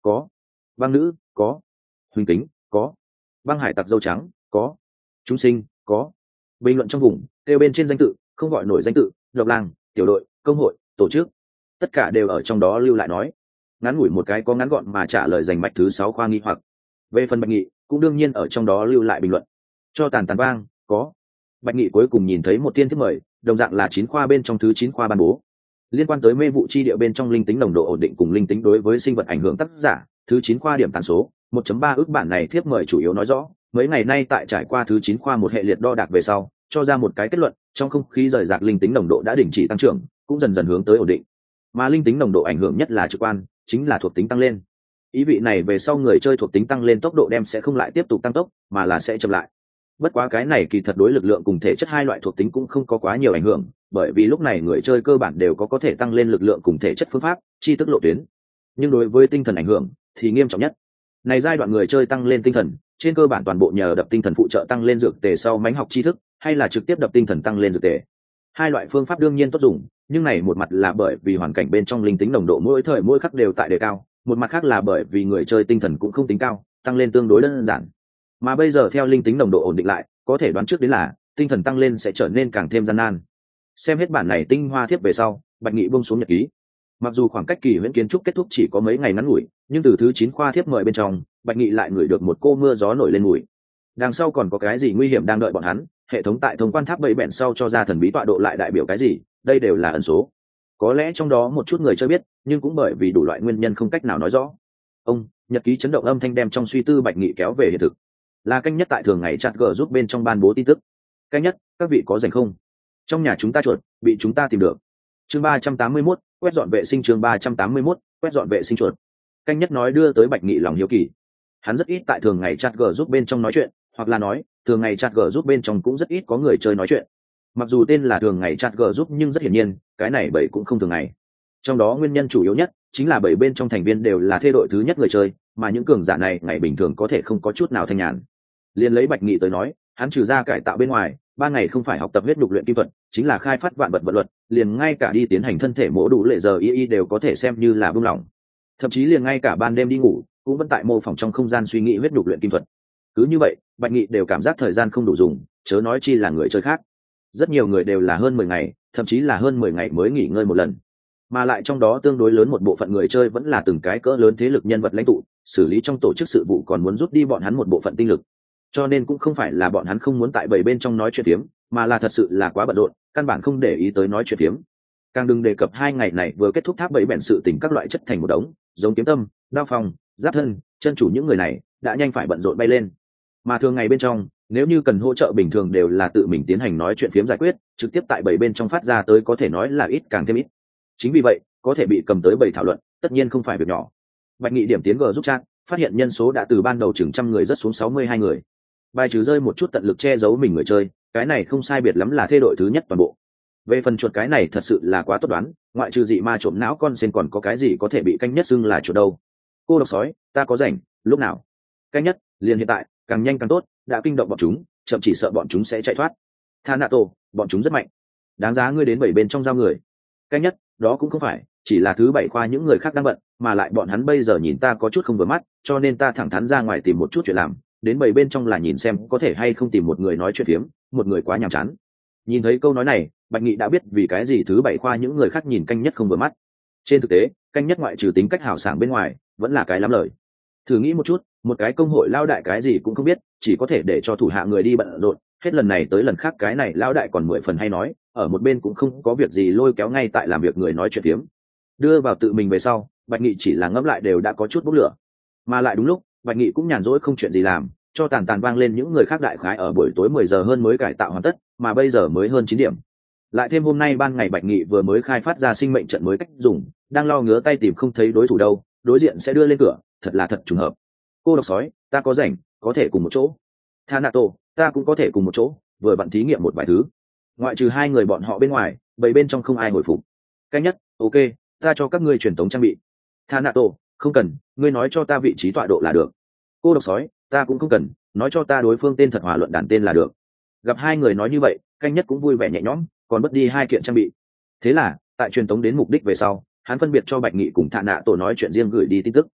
có. Băng nữ có. Huỳnh kính có. Băng hải tặc dâu trắng có. Chúng sinh có. Bình luận trong vùng kêu bên trên danh tự không gọi nổi danh tự, độc làng, tiểu đội, công hội, tổ chức, tất cả đều ở trong đó lưu lại nói. Ngắn ngủi một cái có ngắn gọn mà trả lời dành mạch thứ sáu khoa nghi hoặc. Về phần Bạch Nghị cũng đương nhiên ở trong đó lưu lại bình luận. Cho tàn tàn vang có. Bạch Nghị cuối cùng nhìn thấy một tiên thiếp mời, đồng dạng là chín khoa bên trong thứ chín khoa ban bố. Liên quan tới mê vụ chi địa bên trong linh tính nồng độ ổn định cùng linh tính đối với sinh vật ảnh hưởng tác giả, thứ chín khoa điểm tần số một chấm ba ước bản này thiếp mời chủ yếu nói rõ, mấy ngày nay tại trải qua thứ chín khoa một hệ liệt đo đạc về sau, cho ra một cái kết luận, trong không khí rời rạc linh tính nồng độ đã đình chỉ tăng trưởng, cũng dần dần hướng tới ổn định. Mà linh tính nồng độ ảnh hưởng nhất là trực quan, chính là thuộc tính tăng lên. Ý vị này về sau người chơi thuộc tính tăng lên tốc độ đem sẽ không lại tiếp tục tăng tốc, mà là sẽ chậm lại. Bất quá cái này kỳ thật đối lực lượng cùng thể chất hai loại thuộc tính cũng không có quá nhiều ảnh hưởng, bởi vì lúc này người chơi cơ bản đều có có thể tăng lên lực lượng cùng thể chất phương pháp, chi tức lộ tuyến. Nhưng đối với tinh thần ảnh hưởng thì nghiêm trọng nhất. Này giai đoạn người chơi tăng lên tinh thần, trên cơ bản toàn bộ nhờ đập tinh thần phụ trợ tăng lên dược tề sau mánh học tri thức, hay là trực tiếp đập tinh thần tăng lên dược tề. Hai loại phương pháp đương nhiên tốt dùng, nhưng này một mặt là bởi vì hoàn cảnh bên trong linh tính nồng độ mỗi thời mỗi khắc đều tại đề cao, một mặt khác là bởi vì người chơi tinh thần cũng không tính cao, tăng lên tương đối đơn giản. Mà bây giờ theo linh tính nồng độ ổn định lại, có thể đoán trước đến là tinh thần tăng lên sẽ trở nên càng thêm gian nan. Xem hết bản này tinh hoa thiếp về sau, Bạch Nghị buông xuống nhật ký. Mặc dù khoảng cách kỳ huyễn kiến trúc kết thúc chỉ có mấy ngày ngắn ngủi, nhưng từ thứ chín khoa thiếp mời bên trong, Bạch Nghị lại ngửi được một cô mưa gió nổi lên mùi. Đằng sau còn có cái gì nguy hiểm đang đợi bọn hắn, hệ thống tại thông quan tháp bảy bẹn sau cho ra thần bí tọa độ lại đại biểu cái gì, đây đều là ẩn số. Có lẽ trong đó một chút người chưa biết, nhưng cũng bởi vì đủ loại nguyên nhân không cách nào nói rõ. Ông, nhật ký chấn động âm thanh đem trong suy tư Bạch Nghị kéo về hiện thực. Là canh nhất tại thường ngày chat gờ giúp bên trong ban bố tin tức. Canh nhất, các vị có rảnh không? Trong nhà chúng ta chuột bị chúng ta tìm được. Chương ba trăm tám mươi mốt, quét dọn vệ sinh chương ba trăm tám mươi mốt, quét dọn vệ sinh chuột. Canh nhất nói đưa tới Bạch Nghị lòng hiếu kỳ. Hắn rất ít tại thường ngày chat gờ giúp bên trong nói chuyện, hoặc là nói, thường ngày chat gờ giúp bên trong cũng rất ít có người chơi nói chuyện. Mặc dù tên là thường ngày chat gờ giúp nhưng rất hiển nhiên, cái này bảy cũng không thường ngày. Trong đó nguyên nhân chủ yếu nhất chính là bảy bên trong thành viên đều là thê đội thứ nhất người chơi, mà những cường giả này ngày bình thường có thể không có chút nào thanh nhàn. Liên lấy Bạch Nghị tới nói, hắn trừ ra cải tạo bên ngoài, ba ngày không phải học tập huyết nhục luyện kim thuật, chính là khai phát vạn vật vật luật, liền ngay cả đi tiến hành thân thể mổ đủ lệ giờ y y đều có thể xem như là buông lỏng. Thậm chí liền ngay cả ban đêm đi ngủ, cũng vẫn tại mô phỏng trong không gian suy nghĩ huyết nhục luyện kim thuật. Cứ như vậy, Bạch Nghị đều cảm giác thời gian không đủ dùng, chớ nói chi là người chơi khác. Rất nhiều người đều là hơn mười ngày, thậm chí là hơn mười ngày mới nghỉ ngơi một lần. Mà lại trong đó tương đối lớn một bộ phận người chơi vẫn là từng cái cỡ lớn thế lực nhân vật lãnh tụ, xử lý trong tổ chức sự vụ còn muốn rút đi bọn hắn một bộ phận tinh lực. Cho nên cũng không phải là bọn hắn không muốn tại bầy bên trong nói chuyện phiếm, mà là thật sự là quá bận rộn, căn bản không để ý tới nói chuyện phiếm. Càng đừng đề cập hai ngày này vừa kết thúc tháp bầy bèn sự tình các loại chất thành một đống, giống kiếm tâm, đao phong, giáp thân, chân chủ những người này đã nhanh phải bận rộn bay lên. Mà thường ngày bên trong, nếu như cần hỗ trợ bình thường đều là tự mình tiến hành nói chuyện phiếm giải quyết, trực tiếp tại bầy bên trong phát ra tới có thể nói là ít càng thêm ít. Chính vì vậy, có thể bị cầm tới bầy thảo luận, tất nhiên không phải việc nhỏ. Bạch Nghị điểm tiến G giúp chat, phát hiện nhân số đã từ ban đầu chừng trăm người rất xuống sáu mươi hai người. Bài trừ rơi một chút tận lực che giấu mình người chơi, cái này không sai biệt lắm là thê đội thứ nhất toàn bộ. Về phần chuột cái này thật sự là quá tốt đoán, ngoại trừ dị ma trộm não con sen còn có cái gì có thể bị canh nhất xưng là chuột đâu. Cô độc sói, ta có rảnh, lúc nào? Canh nhất, liền hiện tại, càng nhanh càng tốt, đã kinh động bọn chúng, chậm chỉ sợ bọn chúng sẽ chạy thoát. Thanato, bọn chúng rất mạnh. Đáng giá ngươi đến bảy bên trong giao người. Canh nhất, đó cũng không phải, chỉ là thứ bảy khoa những người khác đang bận, mà lại bọn hắn bây giờ nhìn ta có chút không vừa mắt, cho nên ta thẳng thắn ra ngoài tìm một chút chuyện làm, đến bảy bên trong là nhìn xem có thể hay không tìm một người nói chuyện phiếm, một người quá nhàm chán. Nhìn thấy câu nói này, Bạch Nghị đã biết vì cái gì thứ bảy khoa những người khác nhìn canh nhất không vừa mắt. Trên thực tế, canh nhất ngoại trừ tính cách hào sảng bên ngoài, vẫn là cái lắm lời. Thử nghĩ một chút, một cái công hội lao đại cái gì cũng không biết, chỉ có thể để cho thủ hạ người đi bận rộn, hết lần này tới lần khác cái này lao đại còn mười phần hay nói, ở một bên cũng không có việc gì lôi kéo ngay tại làm việc người nói chuyện phiếm. Đưa vào tự mình về sau, Bạch Nghị chỉ là ngẫm lại đều đã có chút bốc lửa. Mà lại đúng lúc, Bạch Nghị cũng nhàn rỗi không chuyện gì làm, cho tàn tàn vang lên những người khác đại khái ở buổi tối mười giờ hơn mới cải tạo hoàn tất, mà bây giờ mới hơn chín điểm. Lại thêm hôm nay ban ngày Bạch Nghị vừa mới khai phát ra sinh mệnh trận mới cách dùng, đang lo ngứa tay tìm không thấy đối thủ đâu, đối diện sẽ đưa lên cửa, thật là thật trùng hợp. Cô độc sói, ta có rảnh, có thể cùng một chỗ. Thanato, ta cũng có thể cùng một chỗ, vừa bận thí nghiệm một vài thứ. Ngoại trừ hai người bọn họ bên ngoài, bảy bên trong không ai hồi phục. Cái nhất, ok, ta cho các ngươi truyền tống trang bị. Thanato, không cần, ngươi nói cho ta vị trí tọa độ là được. Cô độc sói, ta cũng không cần, nói cho ta đối phương tên thật hòa luận đàn tên là được. Gặp hai người nói như vậy, canh nhất cũng vui vẻ nhẹ nhõm, còn mất đi hai kiện trang bị. Thế là, tại truyền tống đến mục đích về sau, hắn phân biệt cho Bạch Nghị cùng Thạ Nạ Tổ nói chuyện riêng gửi đi tin tức.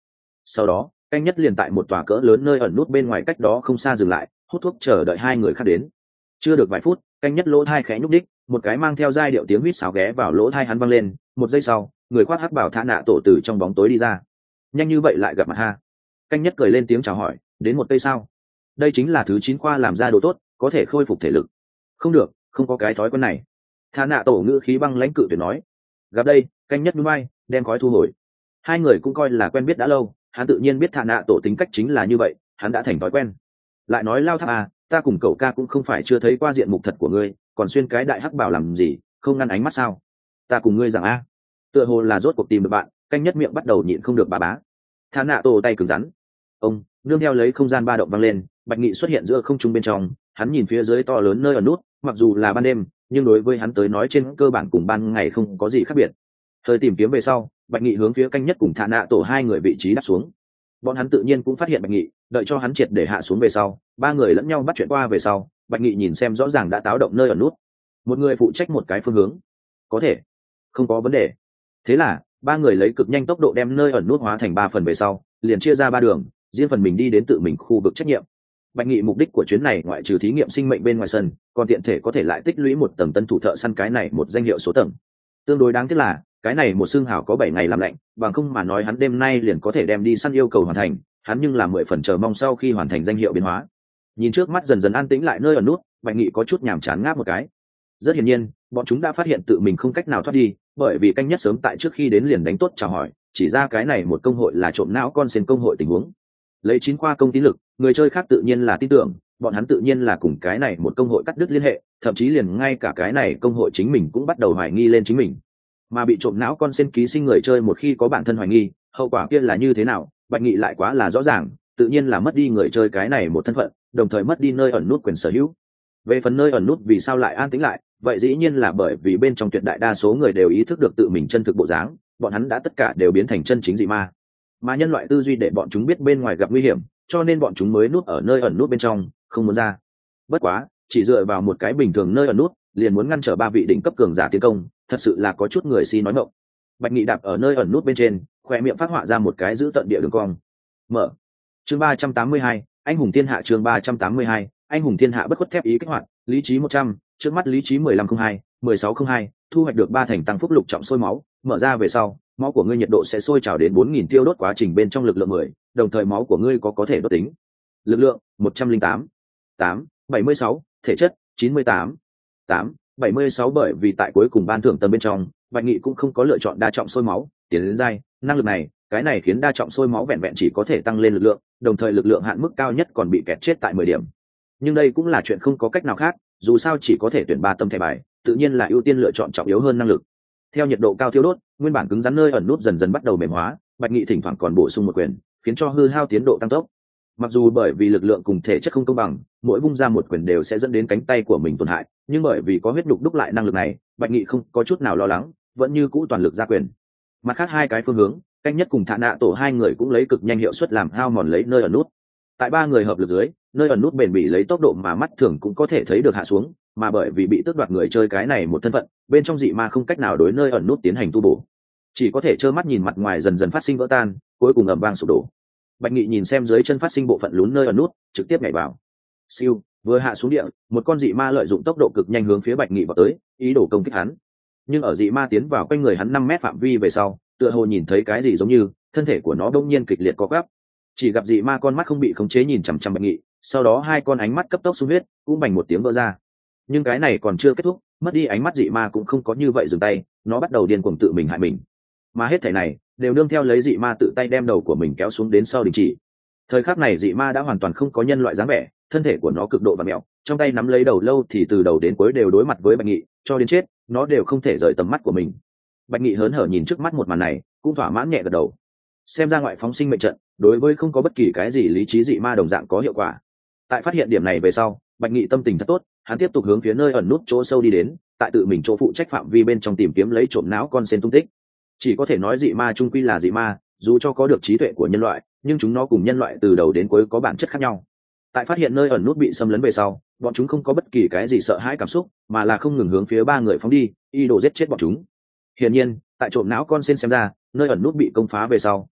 sau đó canh nhất liền tại một tòa cỡ lớn nơi ẩn nút bên ngoài cách đó không xa dừng lại, hút thuốc chờ đợi hai người khác đến. Chưa được vài phút, canh nhất lỗ thai khẽ nhúc đích, một cái mang theo giai điệu tiếng huýt sáo ghé vào lỗ thai hắn văng lên. Một giây sau, người khoác hắc bảo Thạ Nạ Tổ từ trong bóng tối đi ra. Nhanh như vậy lại gặp mặt ha? Canh nhất cười lên tiếng chào hỏi, đến một cây sao? Đây chính là thứ chín khoa làm ra đồ tốt, có thể khôi phục thể lực. Không được, không có cái thói quen này. Thạ Nạ Tổ ngữ khí băng lãnh cự tuyệt nói. Gặp đây, canh nhất núi bay, đem khói thu hồi. Hai người cũng coi là quen biết đã lâu, hắn tự nhiên biết Thạ Nạ Tổ tính cách chính là như vậy, hắn đã thành thói quen. Lại nói lao tháp à, ta cùng cậu ca cũng không phải chưa thấy qua diện mục thật của ngươi, còn xuyên cái đại hắc bảo làm gì, không ngăn ánh mắt sao? Ta cùng ngươi rằng a, tựa hồ là rốt cuộc tìm được bạn. Canh nhất miệng bắt đầu nhịn không được bà bá. Thạ Nạ Tổ tay cứng rắn. Ông nương theo lấy không gian ba động vang lên, Bạch Nghị xuất hiện giữa không trung bên trong. Hắn nhìn phía dưới to lớn nơi ở nút, mặc dù là ban đêm, nhưng đối với hắn tới nói trên cơ bản cùng ban ngày không có gì khác biệt. Hơi tìm kiếm về sau, Bạch Nghị hướng phía canh nhất cùng Thạ Nạ Tổ hai người vị trí đáp xuống. Bọn hắn tự nhiên cũng phát hiện Bạch Nghị, đợi cho hắn triệt để hạ xuống về sau, ba người lẫn nhau bắt chuyện qua về sau, Bạch Nghị nhìn xem rõ ràng đã táo động nơi ở nút. Một người phụ trách một cái phương hướng, có thể, không có vấn đề. Thế là ba người lấy cực nhanh tốc độ đem nơi ẩn nút hóa thành ba phần về sau, liền chia ra ba đường, riêng phần mình đi đến tự mình khu vực trách nhiệm. Bạch Nghị mục đích của chuyến này ngoại trừ thí nghiệm sinh mệnh bên ngoài sân, còn tiện thể có thể lại tích lũy một tầng tân thủ thợ săn cái này một danh hiệu số tầng. Tương đối đáng tiếc là cái này một xương hào có bảy ngày làm lạnh, bằng không mà nói hắn đêm nay liền có thể đem đi săn yêu cầu hoàn thành, hắn nhưng là mười phần chờ mong sau khi hoàn thành danh hiệu biến hóa. Nhìn trước mắt dần dần an tĩnh lại nơi ẩn nút, Bạch Nghị có chút nhàm chán ngáp một cái. Rất hiển nhiên, bọn chúng đã phát hiện tự mình không cách nào thoát đi, bởi vì canh nhất sớm tại trước khi đến liền đánh tốt chào hỏi, chỉ ra cái này một công hội là trộm não con sen công hội tình huống. Lấy chín khoa công tín lực, người chơi khác tự nhiên là tin tưởng, bọn hắn tự nhiên là cùng cái này một công hội cắt đứt liên hệ, thậm chí liền ngay cả cái này công hội chính mình cũng bắt đầu hoài nghi lên chính mình. Mà bị trộm não con sen ký sinh người chơi một khi có bản thân hoài nghi, hậu quả kia là như thế nào, Bạch Nghị lại quá là rõ ràng, tự nhiên là mất đi người chơi cái này một thân phận, đồng thời mất đi nơi ẩn nút quyền sở hữu. Về phần nơi ẩn nút vì sao lại an tĩnh lại, vậy dĩ nhiên là bởi vì bên trong tuyệt đại đa số người đều ý thức được tự mình chân thực bộ dáng, bọn hắn đã tất cả đều biến thành chân chính dị ma. Mà nhân loại tư duy để bọn chúng biết bên ngoài gặp nguy hiểm, cho nên bọn chúng mới núp ở nơi ẩn nút bên trong, không muốn ra. Bất quá, chỉ dựa vào một cái bình thường nơi ẩn nút, liền muốn ngăn trở ba vị đỉnh cấp cường giả tiến công, thật sự là có chút người si nói ngọng. Bạch Nghị đạp ở nơi ẩn nút bên trên, khoe miệng phát họa ra một cái giữ tận địa đường cong. Mở. Chương ba trăm tám mươi hai, anh hùng thiên hạ. Chương ba trăm tám mươi hai, anh hùng thiên hạ bất khuất thép ý kích hoạt, lý trí một trăm, trước mắt lý trí mười lăm không hai, mười sáu không hai, thu hoạch được ba thành tăng phúc lục trọng sôi máu, mở ra về sau, máu của ngươi nhiệt độ sẽ sôi trào đến bốn nghìn tiêu đốt quá trình bên trong lực lượng mười, đồng thời máu của ngươi có có thể đốt tính. Lực lượng một trăm lẻ tám, tám, bảy mươi sáu, thể chất chín mươi tám, tám, bảy mươi sáu. Bởi vì tại cuối cùng ban thưởng tầng bên trong, Bạch Nghị cũng không có lựa chọn đa trọng sôi máu, tiến đến giai, năng lực này, cái này khiến đa trọng sôi máu vẹn vẹn chỉ có thể tăng lên lực lượng, đồng thời lực lượng hạn mức cao nhất còn bị kẹt chết tại mười điểm. Nhưng đây cũng là chuyện không có cách nào khác, dù sao chỉ có thể tuyển ba tâm thẻ bài, tự nhiên là ưu tiên lựa chọn trọng yếu hơn năng lực. Theo nhiệt độ cao thiêu đốt, nguyên bản cứng rắn nơi ẩn nút dần dần bắt đầu mềm hóa, Bạch Nghị thỉnh thoảng còn bổ sung một quyền, khiến cho hư hao tiến độ tăng tốc. Mặc dù bởi vì lực lượng cùng thể chất không công bằng, mỗi vung ra một quyền đều sẽ dẫn đến cánh tay của mình tổn hại, nhưng bởi vì có huyết đục đúc lại năng lực này, Bạch Nghị không có chút nào lo lắng, vẫn như cũ toàn lực ra quyền. Mặt khác hai cái phương hướng, canh nhất cùng Thạ Nạ Tổ hai người cũng lấy cực nhanh hiệu suất làm hao mòn lấy nơi ẩn nút. Tại ba người hợp lực dưới, nơi ẩn nút bền bỉ lấy tốc độ mà mắt thường cũng có thể thấy được hạ xuống, mà bởi vì bị tước đoạt người chơi cái này một thân phận, bên trong dị ma không cách nào đối nơi ẩn nút tiến hành tu bổ, chỉ có thể trơ mắt nhìn mặt ngoài dần dần phát sinh vỡ tan, cuối cùng ầm vang sụp đổ. Bạch Nghị nhìn xem dưới chân phát sinh bộ phận lún nơi ẩn nút, trực tiếp nhảy vào. Siêu, vừa hạ xuống địa, một con dị ma lợi dụng tốc độ cực nhanh hướng phía Bạch Nghị vào tới, ý đồ công kích hắn. Nhưng ở dị ma tiến vào quanh người hắn năm mét phạm vi về sau, tựa hồ nhìn thấy cái gì giống như, thân thể của nó đột nhiên kịch liệt co quắp. Chỉ gặp dị ma con mắt không bị khống chế nhìn chằm chằm Bạch Nghị, sau đó hai con ánh mắt cấp tốc xung huyết, cũng bành một tiếng vỡ ra. Nhưng cái này còn chưa kết thúc, mất đi ánh mắt dị ma cũng không có như vậy dừng tay, nó bắt đầu điên cuồng tự mình hại mình. Mà hết thảy này đều nương theo lấy dị ma tự tay đem đầu của mình kéo xuống đến sau đình chỉ. Thời khắc này dị ma đã hoàn toàn không có nhân loại dáng vẻ, thân thể của nó cực độ vặn mèo, trong tay nắm lấy đầu lâu thì từ đầu đến cuối đều đối mặt với Bạch Nghị, cho đến chết, nó đều không thể rời tầm mắt của mình. Bạch Nghị hớn hở nhìn trước mắt một màn này, cũng thỏa mãn nhẹ gật đầu. Xem ra ngoại phóng sinh mệnh trận, đối với không có bất kỳ cái gì lý trí dị ma đồng dạng có hiệu quả. Tại phát hiện điểm này về sau, Bạch Nghị tâm tình thật tốt, hắn tiếp tục hướng phía nơi ẩn nút chỗ sâu đi đến, tại tự mình chỗ phụ trách phạm vi bên trong tìm kiếm lấy trộm não con sen tung tích. Chỉ có thể nói dị ma chung quy là dị ma, dù cho có được trí tuệ của nhân loại, nhưng chúng nó cùng nhân loại từ đầu đến cuối có bản chất khác nhau. Tại phát hiện nơi ẩn nút bị xâm lấn về sau, bọn chúng không có bất kỳ cái gì sợ hãi cảm xúc, mà là không ngừng hướng phía ba người phóng đi, ý đồ giết chết bọn chúng. Hiển nhiên, tại trộm não con sen xem ra, nơi ẩn nút bị công phá về sau,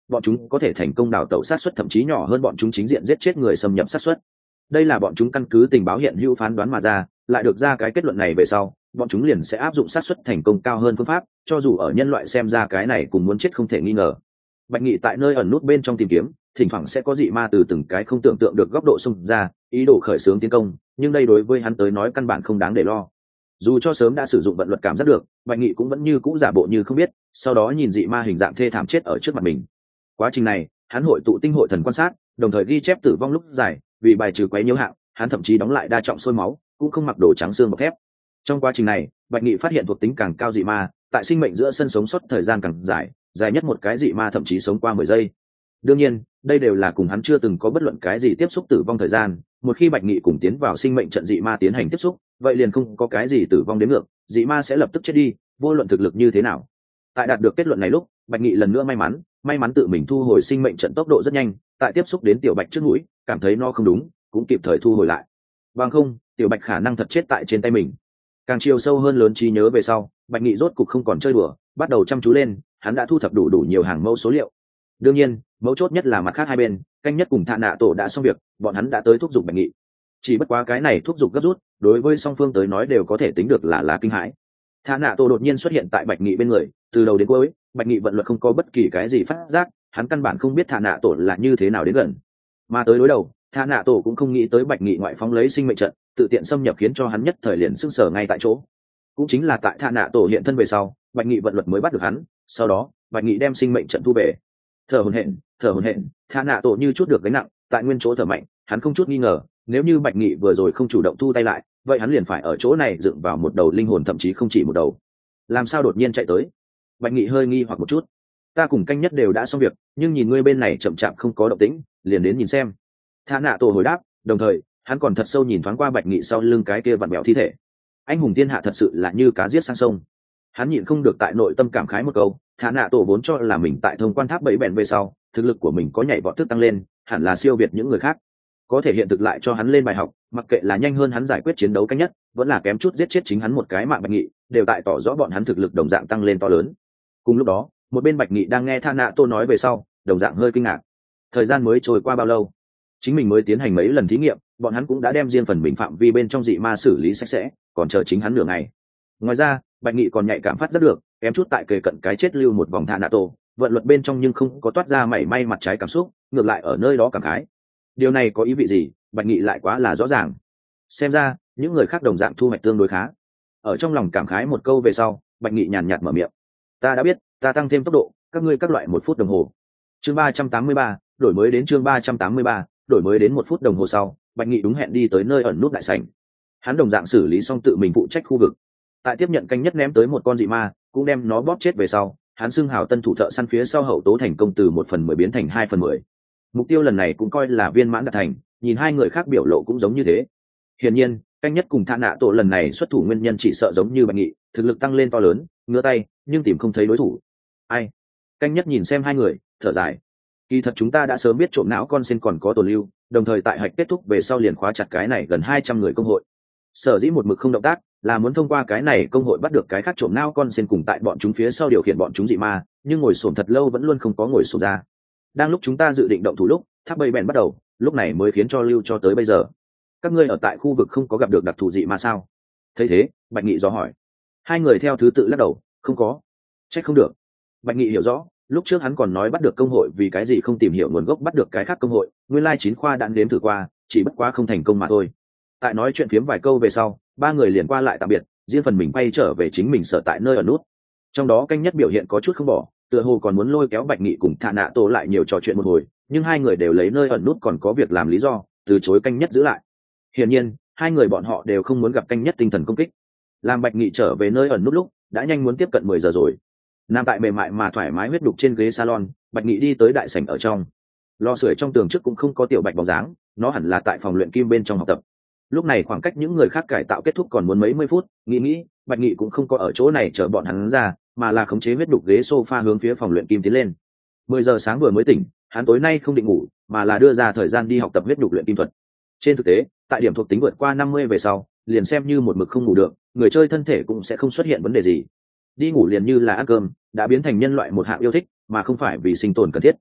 bọn chúng có thể thành công đào tẩu sát suất thậm chí nhỏ hơn bọn chúng chính diện giết chết người xâm nhập sát suất. Đây là bọn chúng căn cứ tình báo hiện hữu phán đoán mà ra, lại được ra cái kết luận này về sau, bọn chúng liền sẽ áp dụng sát suất thành công cao hơn phương pháp, cho dù ở nhân loại xem ra cái này cùng muốn chết không thể nghi ngờ. Bạch Nghị tại nơi ẩn nút bên trong tìm kiếm, thỉnh thoảng sẽ có dị ma từ từng cái không tưởng tượng được góc độ xung ra, ý đồ khởi xướng tiến công, nhưng đây đối với hắn tới nói căn bản không đáng để lo. Dù cho sớm đã sử dụng vận luật cảm giác được, Bạch Nghị cũng vẫn như cũ giả bộ như không biết, sau đó nhìn dị ma hình dạng thê thảm chết ở trước mặt mình. Quá trình này, hắn hội tụ tinh hội thần quan sát, đồng thời ghi chép tử vong lúc dài, vì bài trừ quấy nhiễu hạng, hắn thậm chí đóng lại đa trọng sôi máu, cũng không mặc đồ trắng xương bọc thép. Trong quá trình này, Bạch Nghị phát hiện thuộc tính càng cao dị ma, tại sinh mệnh giữa sân sống sót thời gian càng dài, dài nhất một cái dị ma thậm chí sống qua mười giây. Đương nhiên, đây đều là cùng hắn chưa từng có bất luận cái gì tiếp xúc tử vong thời gian, một khi Bạch Nghị cùng tiến vào sinh mệnh trận dị ma tiến hành tiếp xúc, vậy liền không có cái gì tử vong đến ngược, dị ma sẽ lập tức chết đi, vô luận thực lực như thế nào. Tại đạt được kết luận này lúc, Bạch Nghị lần nữa may mắn, may mắn tự mình thu hồi sinh mệnh trận tốc độ rất nhanh, tại tiếp xúc đến tiểu Bạch trước mũi, cảm thấy nó không đúng, cũng kịp thời thu hồi lại. Bằng không, tiểu Bạch khả năng thật chết tại trên tay mình. Càng chiều sâu hơn lớn trí nhớ về sau, Bạch Nghị rốt cục không còn chơi đùa, bắt đầu chăm chú lên, hắn đã thu thập đủ đủ nhiều hàng mẫu số liệu. Đương nhiên, mấu chốt nhất là mặt khác hai bên, canh nhất cùng Thạ Nạ Tổ đã xong việc, bọn hắn đã tới thúc giục Bạch Nghị. Chỉ bất quá cái này thúc giục gấp rút, đối với song phương tới nói đều có thể tính được là là kinh hãi. Thạ Nạ Tổ đột nhiên xuất hiện tại Bạch Nghị bên người, từ đầu đến cuối, Bạch Nghị vận luật không có bất kỳ cái gì phát giác, hắn căn bản không biết Thạ Nạ Tổ là như thế nào đến gần. Mà tới đối đầu, Thạ Nạ Tổ cũng không nghĩ tới Bạch Nghị ngoại phóng lấy sinh mệnh trận, tự tiện xâm nhập khiến cho hắn nhất thời liền sững sờ ngay tại chỗ. Cũng chính là tại Thạ Nạ Tổ hiện thân về sau, Bạch Nghị vận luật mới bắt được hắn, sau đó, Bạch Nghị đem sinh mệnh trận thu về. Thở hổn hển, thở hổn hển, Thạ Nạ Tổ như chút được gánh nặng, tại nguyên chỗ thở mạnh, hắn không chút nghi ngờ, nếu như Bạch Nghị vừa rồi không chủ động thu tay lại, vậy hắn liền phải ở chỗ này dựng vào một đầu linh hồn thậm chí không chỉ một đầu. Làm sao đột nhiên chạy tới? Bạch Nghị hơi nghi hoặc một chút. Ta cùng canh nhất đều đã xong việc, nhưng nhìn ngươi bên này chậm chạp không có động tĩnh, liền đến nhìn xem. Thạ Nạ Tổ hồi đáp, đồng thời, hắn còn thật sâu nhìn thoáng qua Bạch Nghị sau lưng cái kia vặn bẹo thi thể. Anh hùng thiên hạ thật sự là như cá giết sang sông. Hắn nhịn không được tại nội tâm cảm khái một câu, Thạ Nạ Tổ vốn cho là mình tại thông quan tháp bảy bèn về sau, thực lực của mình có nhảy vọt thức tăng lên, hẳn là siêu việt những người khác. Có thể hiện thực lại cho hắn lên bài học, mặc kệ là nhanh hơn hắn giải quyết chiến đấu canh nhất, vẫn là kém chút giết chết chính hắn một cái mạng Bạch Nghị, đều tại tỏ rõ bọn hắn thực lực đồng dạng tăng lên to lớn. Cùng lúc đó, một bên Bạch Nghị đang nghe Thạ Nạ Tổ nói về sau, đồng dạng hơi kinh ngạc. Thời gian mới trôi qua bao lâu? Chính mình mới tiến hành mấy lần thí nghiệm, bọn hắn cũng đã đem riêng phần mình phạm vi bên trong dị ma xử lý sạch sẽ, còn chờ chính hắn nửa ngày. Ngoài ra, Bạch Nghị còn nhạy cảm phát rất được, kém chút tại kề cận cái chết lưu một vòng Thạ Nạ Tổ, vận luật bên trong nhưng không có toát ra mảy may mặt trái cảm xúc, ngược lại ở nơi đó cảm khái. Điều này có ý vị gì? Bạch Nghị lại quá là rõ ràng. Xem ra, những người khác đồng dạng thu hoạch tương đối khá. Ở trong lòng cảm khái một câu về sau, Bạch Nghị nhàn nhạt mở miệng. Ta đã biết, ta tăng thêm tốc độ, các ngươi các loại một phút đồng hồ. Chương ba trăm tám mươi ba, đổi mới đến chương ba trăm tám mươi ba, đổi mới đến một phút đồng hồ sau, Bạch Nghị đúng hẹn đi tới nơi ẩn nút đại sảnh. Hắn đồng dạng xử lý xong tự mình phụ trách khu vực. Tại tiếp nhận canh nhất ném tới một con dị ma, cũng đem nó bóp chết về sau, hắn xưng hào tân thủ thợ săn phía sau hậu tố thành công từ một phần mười biến thành hai phần mười. Mục tiêu lần này cũng coi là viên mãn đạt thành, nhìn hai người khác biểu lộ cũng giống như thế. Hiển nhiên, canh nhất cùng Thạ Nạ Tổ lần này xuất thủ nguyên nhân chỉ sợ giống như Bạch Nghị, thực lực tăng lên to lớn, ngửa tay, nhưng tìm không thấy đối thủ. Ai? Canh nhất nhìn xem hai người, thở dài. Kỳ thật chúng ta đã sớm biết trộm não con sen còn có tồn lưu, đồng thời tại hạch kết thúc về sau liền khóa chặt cái này gần hai trăm người công hội. Sở dĩ một mực không động tác, là muốn thông qua cái này công hội bắt được cái khác trộm não con sen cùng tại bọn chúng phía sau điều khiển bọn chúng dị ma, nhưng ngồi xổm thật lâu vẫn luôn không có ngồi xổm ra. Đang lúc chúng ta dự định động thủ lúc, tháp bầy bèn bắt đầu, lúc này mới khiến cho lưu cho tới bây giờ. Các ngươi ở tại khu vực không có gặp được đặc thù dị ma sao? Thấy thế, Bạch Nghị do hỏi. Hai người theo thứ tự lắc đầu, không có. Trách không được. Bạch Nghị hiểu rõ, lúc trước hắn còn nói bắt được công hội vì cái gì không tìm hiểu nguồn gốc bắt được cái khác công hội, nguyên lai chín khoa đã đến thử qua, chỉ bất quá không thành công mà thôi. Tại nói chuyện phiếm vài câu về sau, ba người liền qua lại tạm biệt, riêng phần mình bay trở về chính mình sở tại nơi ở nút. Trong đó canh nhất biểu hiện có chút không bỏ, tựa hồ còn muốn lôi kéo Bạch Nghị cùng Thạ Nạ Tổ lại nhiều trò chuyện một hồi, nhưng hai người đều lấy nơi ẩn nút còn có việc làm lý do, từ chối canh nhất giữ lại. Hiển nhiên, hai người bọn họ đều không muốn gặp canh nhất tinh thần công kích. Làm Bạch Nghị trở về nơi ẩn nút lúc, đã nhanh muốn tiếp cận mười giờ rồi. Nằm tại mềm mại mà thoải mái huyết đục trên ghế salon, Bạch Nghị đi tới đại sảnh ở trong. Lò sưởi trong tường trước cũng không có tiểu Bạch bóng dáng, nó hẳn là tại phòng luyện kim bên trong học tập. Lúc này khoảng cách những người khác cải tạo kết thúc còn muốn mấy mươi phút, nghĩ nghĩ, Bạch Nghị cũng không có ở chỗ này chờ bọn hắn ra, mà là khống chế huyết đục ghế sofa hướng phía phòng luyện kim tiến lên. Mười giờ sáng vừa mới tỉnh, hắn tối nay không định ngủ, mà là đưa ra thời gian đi học tập huyết đục luyện kim thuật. Trên thực tế, tại điểm thuộc tính vượt qua năm mươi về sau, liền xem như một mực không ngủ được, người chơi thân thể cũng sẽ không xuất hiện vấn đề gì. Đi ngủ liền như là ăn cơm, đã biến thành nhân loại một hạng yêu thích, mà không phải vì sinh tồn cần thiết.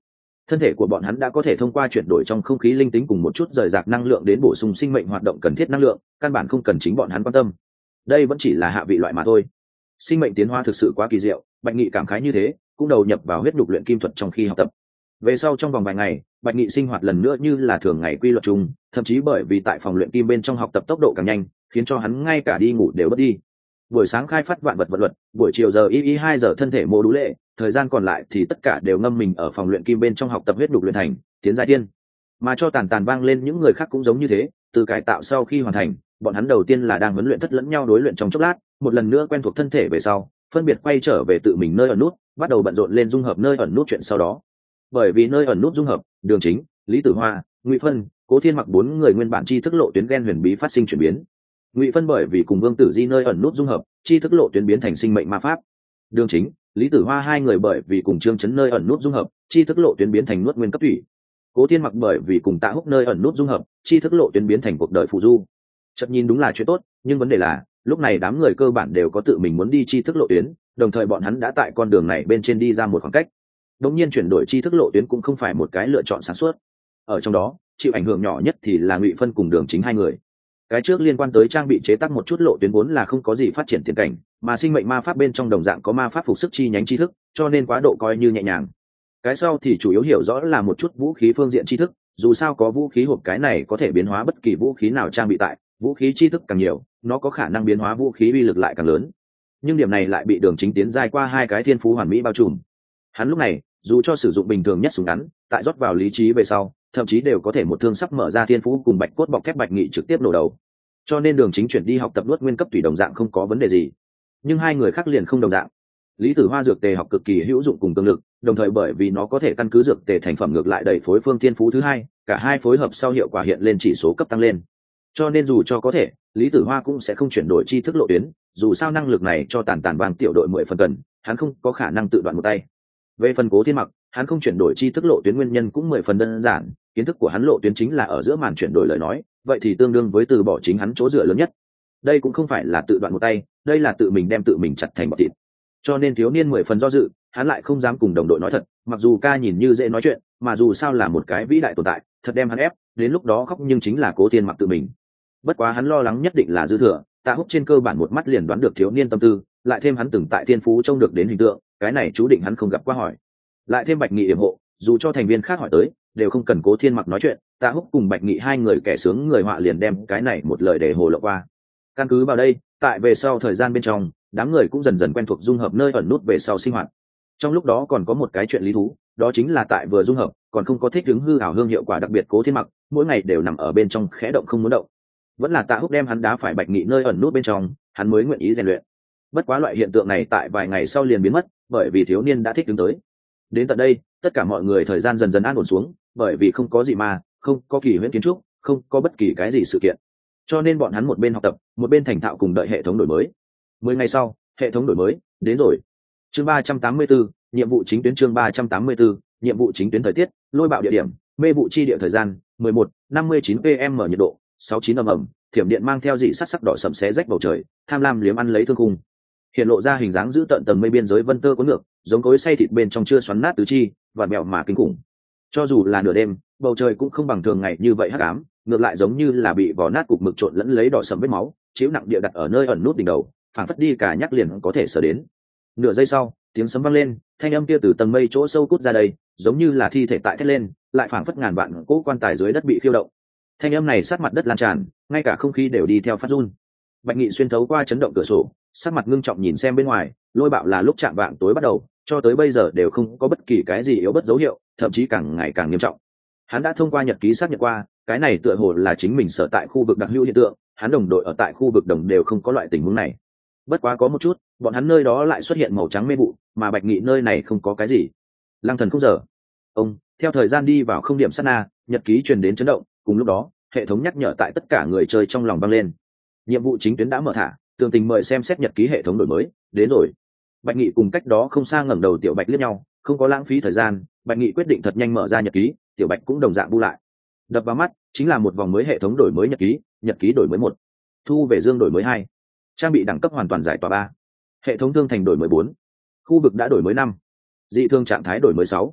thân thể của bọn hắn đã có thể thông qua chuyển đổi trong không khí linh tính cùng một chút rời rạc năng lượng đến bổ sung sinh mệnh hoạt động cần thiết năng lượng, căn bản không cần chính bọn hắn quan tâm. Đây vẫn chỉ là hạ vị loại mà thôi. Sinh mệnh tiến hóa thực sự quá kỳ diệu, Bạch Nghị cảm khái như thế, cũng đầu nhập vào huyết nhục luyện kim thuật trong khi học tập. Về sau trong vòng vài ngày, Bạch Nghị sinh hoạt lần nữa như là thường ngày quy luật chung, thậm chí bởi vì tại phòng luyện kim bên trong học tập tốc độ càng nhanh, khiến cho hắn ngay cả đi ngủ đều bất đi. Buổi sáng khai phát vạn vật vật luật, buổi chiều giờ y y hai giờ thân thể mô đũ lệ, thời gian còn lại thì tất cả đều ngâm mình ở phòng luyện kim bên trong học tập huyết nhục luyện thành, tiến giai tiên. Mà cho tàn tàn vang lên những người khác cũng giống như thế, từ cải tạo sau khi hoàn thành, bọn hắn đầu tiên là đang huấn luyện thất lẫn nhau đối luyện trong chốc lát, một lần nữa quen thuộc thân thể về sau, phân biệt quay trở về tự mình nơi ẩn nút, bắt đầu bận rộn lên dung hợp nơi ẩn nút chuyện sau đó. Bởi vì nơi ẩn nút dung hợp, Đường Chính, Lý Tử Hoa, Ngụy Phân, Cố Thiên Mặc bốn người nguyên bản chi thức lộ tuyến gen huyền bí phát sinh chuyển biến. Ngụy Phân bởi vì cùng Vương Tử Di nơi ẩn nút dung hợp, chi thức lộ tuyến biến thành sinh mệnh ma pháp. Đường Chính, Lý Tử Hoa hai người bởi vì cùng Trương Chấn nơi ẩn nút dung hợp, chi thức lộ tuyến biến thành nuốt nguyên cấp thủy. Cố Thiên Mặc bởi vì cùng Tạ Húc nơi ẩn nút dung hợp, chi thức lộ tuyến biến thành cuộc đời phù du. Chợt nhìn đúng là chuyện tốt, nhưng vấn đề là, lúc này đám người cơ bản đều có tự mình muốn đi chi thức lộ tuyến, đồng thời bọn hắn đã tại con đường này bên trên đi ra một khoảng cách. Đống nhiên chuyển đổi chi thức lộ tuyến cũng không phải một cái lựa chọn sáng suốt. Ở trong đó, chịu ảnh hưởng nhỏ nhất thì là Ngụy Phân cùng Đường Chính hai người. Cái trước liên quan tới trang bị chế tác một chút lộ tuyến vốn là không có gì phát triển tiền cảnh, mà sinh mệnh ma pháp bên trong đồng dạng có ma pháp phục sức chi nhánh tri thức, cho nên quá độ coi như nhẹ nhàng. Cái sau thì chủ yếu hiểu rõ là một chút vũ khí phương diện tri thức, dù sao có vũ khí hộp cái này có thể biến hóa bất kỳ vũ khí nào trang bị tại, vũ khí tri thức càng nhiều, nó có khả năng biến hóa vũ khí uy lực lại càng lớn. Nhưng điểm này lại bị Đường Chính tiến giai qua hai cái thiên phú hoàn mỹ bao trùm. Hắn lúc này, dù cho sử dụng bình thường nhất súng ngắn, tại rót vào lý trí về sau, thậm chí đều có thể một thương sắp mở ra thiên phú cùng bạch cốt bọc thép Bạch Nghị trực tiếp nổ đầu. Cho nên Đường Chính chuyển đi học tập nuốt nguyên cấp tùy đồng dạng không có vấn đề gì. Nhưng hai người khác liền không đồng dạng. Lý Tử Hoa dược tề học cực kỳ hữu dụng cùng tương lực, đồng thời bởi vì nó có thể căn cứ dược tề thành phẩm ngược lại đẩy phối phương thiên phú thứ hai, cả hai phối hợp sau hiệu quả hiện lên chỉ số cấp tăng lên. Cho nên dù cho có thể, Lý Tử Hoa cũng sẽ không chuyển đổi tri thức lộ tuyến, dù sao năng lực này cho tàn tàn vàng tiểu đội mười phần cần, hắn không có khả năng tự đoạn một tay. Về phần Cố Thiên Mặc, hắn không chuyển đổi tri thức lộ tuyến nguyên nhân cũng mười phần đơn giản, kiến thức của hắn lộ tuyến chính là ở giữa màn chuyển đổi lời nói, vậy thì tương đương với từ bỏ chính hắn chỗ dựa lớn nhất. Đây cũng không phải là tự đoạn một tay, đây là tự mình đem tự mình chặt thành bọt thịt. Cho nên thiếu niên mười phần do dự, hắn lại không dám cùng đồng đội nói thật, mặc dù ca nhìn như dễ nói chuyện, mà dù sao là một cái vĩ đại tồn tại, thật đem hắn ép, đến lúc đó khóc nhưng chính là Cố Thiên Mặc tự mình. Bất quá hắn lo lắng nhất định là dư thừa, Tạ Húc trên cơ bản một mắt liền đoán được thiếu niên tâm tư, lại thêm hắn từng tại thiên phú trông được đến hình tượng, cái này chú định hắn không gặp qua hỏi. Lại thêm Bạch Nghị yểm hộ, dù cho thành viên khác hỏi tới, đều không cần Cố Thiên Mặc nói chuyện, Tạ Húc cùng Bạch Nghị hai người kẻ sướng người họa liền đem cái này một lời để hồ lộ qua. Căn cứ vào đây, tại về sau thời gian bên trong, đám người cũng dần dần quen thuộc dung hợp nơi ẩn nút về sau sinh hoạt. Trong lúc đó còn có một cái chuyện lý thú, đó chính là tại vừa dung hợp, còn không có thích ứng hư ảo hương hiệu quả đặc biệt Cố Thiên Mặc, mỗi ngày đều nằm ở bên trong khẽ động không muốn động. Vẫn là Tạ Húc đem hắn đá phải Bạch Nghị nơi ẩn nút bên trong, hắn mới nguyện ý rèn luyện. Bất quá loại hiện tượng này tại vài ngày sau liền biến mất, bởi vì thiếu niên đã thích ứng tới. Đến tận đây, tất cả mọi người thời gian dần dần an ổn xuống, bởi vì không có gì mà, không có kỳ huyễn kiến trúc, không có bất kỳ cái gì sự kiện. Cho nên bọn hắn một bên học tập, một bên thành thạo cùng đợi hệ thống đổi mới. Mười ngày sau, hệ thống đổi mới đến rồi. Chương ba trăm tám mươi tư, nhiệm vụ chính tuyến chương ba trăm tám mươi tư, nhiệm vụ chính tuyến thời tiết, lôi bạo địa điểm, mê vụ chi địa thời gian, mười một, năm mươi chín pm nhiệt độ, sáu mươi chín ầm ầm, thiểm điện mang theo dị sắc sắc đỏ sẫm xé rách bầu trời, tham lam liếm ăn lấy thương khung. Hiện lộ ra hình dáng giữ tận tầng mây biên giới vân tơ cuốn ngược, giống cối xay thịt bên trong chưa xoắn nát tứ chi, và mèo mà kinh khủng. Cho dù là nửa đêm, bầu trời cũng không bằng thường ngày như vậy hắc ám, ngược lại giống như là bị vỏ nát cục mực trộn lẫn lấy đỏ sẫm vết máu, chiếu nặng địa đặt ở nơi ẩn nút đỉnh đầu, phảng phất đi cả nhắc liền có thể sờ đến. Nửa giây sau, tiếng sấm vang lên, thanh âm kia từ tầng mây chỗ sâu cút ra đây, giống như là thi thể tại thét lên, lại phảng phất ngàn vạn cỗ quan tài dưới đất bị khiêu động. Thanh âm này sát mặt đất lan tràn, ngay cả không khí đều đi theo phát run. Bạch Nghị xuyên thấu qua chấn động cửa sổ, sắc mặt ngưng trọng nhìn xem bên ngoài, lôi bạo là lúc chạm vạng tối bắt đầu, cho tới bây giờ đều không có bất kỳ cái gì yếu bất dấu hiệu, thậm chí càng ngày càng nghiêm trọng. Hắn đã thông qua nhật ký xác nhận qua, cái này tựa hồ là chính mình sở tại khu vực đặc hữu hiện tượng, hắn đồng đội ở tại khu vực đồng đều không có loại tình huống này. Bất quá có một chút, bọn hắn nơi đó lại xuất hiện màu trắng mê vụ, mà Bạch Nghị nơi này không có cái gì. Lăng thần không giờ. Ông, theo thời gian đi vào không điểm sát na, nhật ký truyền đến chấn động, cùng lúc đó, hệ thống nhắc nhở tại tất cả người chơi trong lòng vang lên. Nhiệm vụ chính tuyến đã mở thả, tường tình mời xem xét nhật ký hệ thống đổi mới, đến rồi. Bạch Nghị cùng cách đó không xa ngẩng đầu Tiểu Bạch liếc nhau, không có lãng phí thời gian, Bạch Nghị quyết định thật nhanh mở ra nhật ký, Tiểu Bạch cũng đồng dạng bu lại. Đập vào mắt chính là một vòng mới hệ thống đổi mới nhật ký, nhật ký đổi mới một, thu về dương đổi mới hai, trang bị đẳng cấp hoàn toàn giải tỏa ba, hệ thống thương thành đổi mới bốn, khu vực đã đổi mới năm, dị thương trạng thái đổi mới sáu,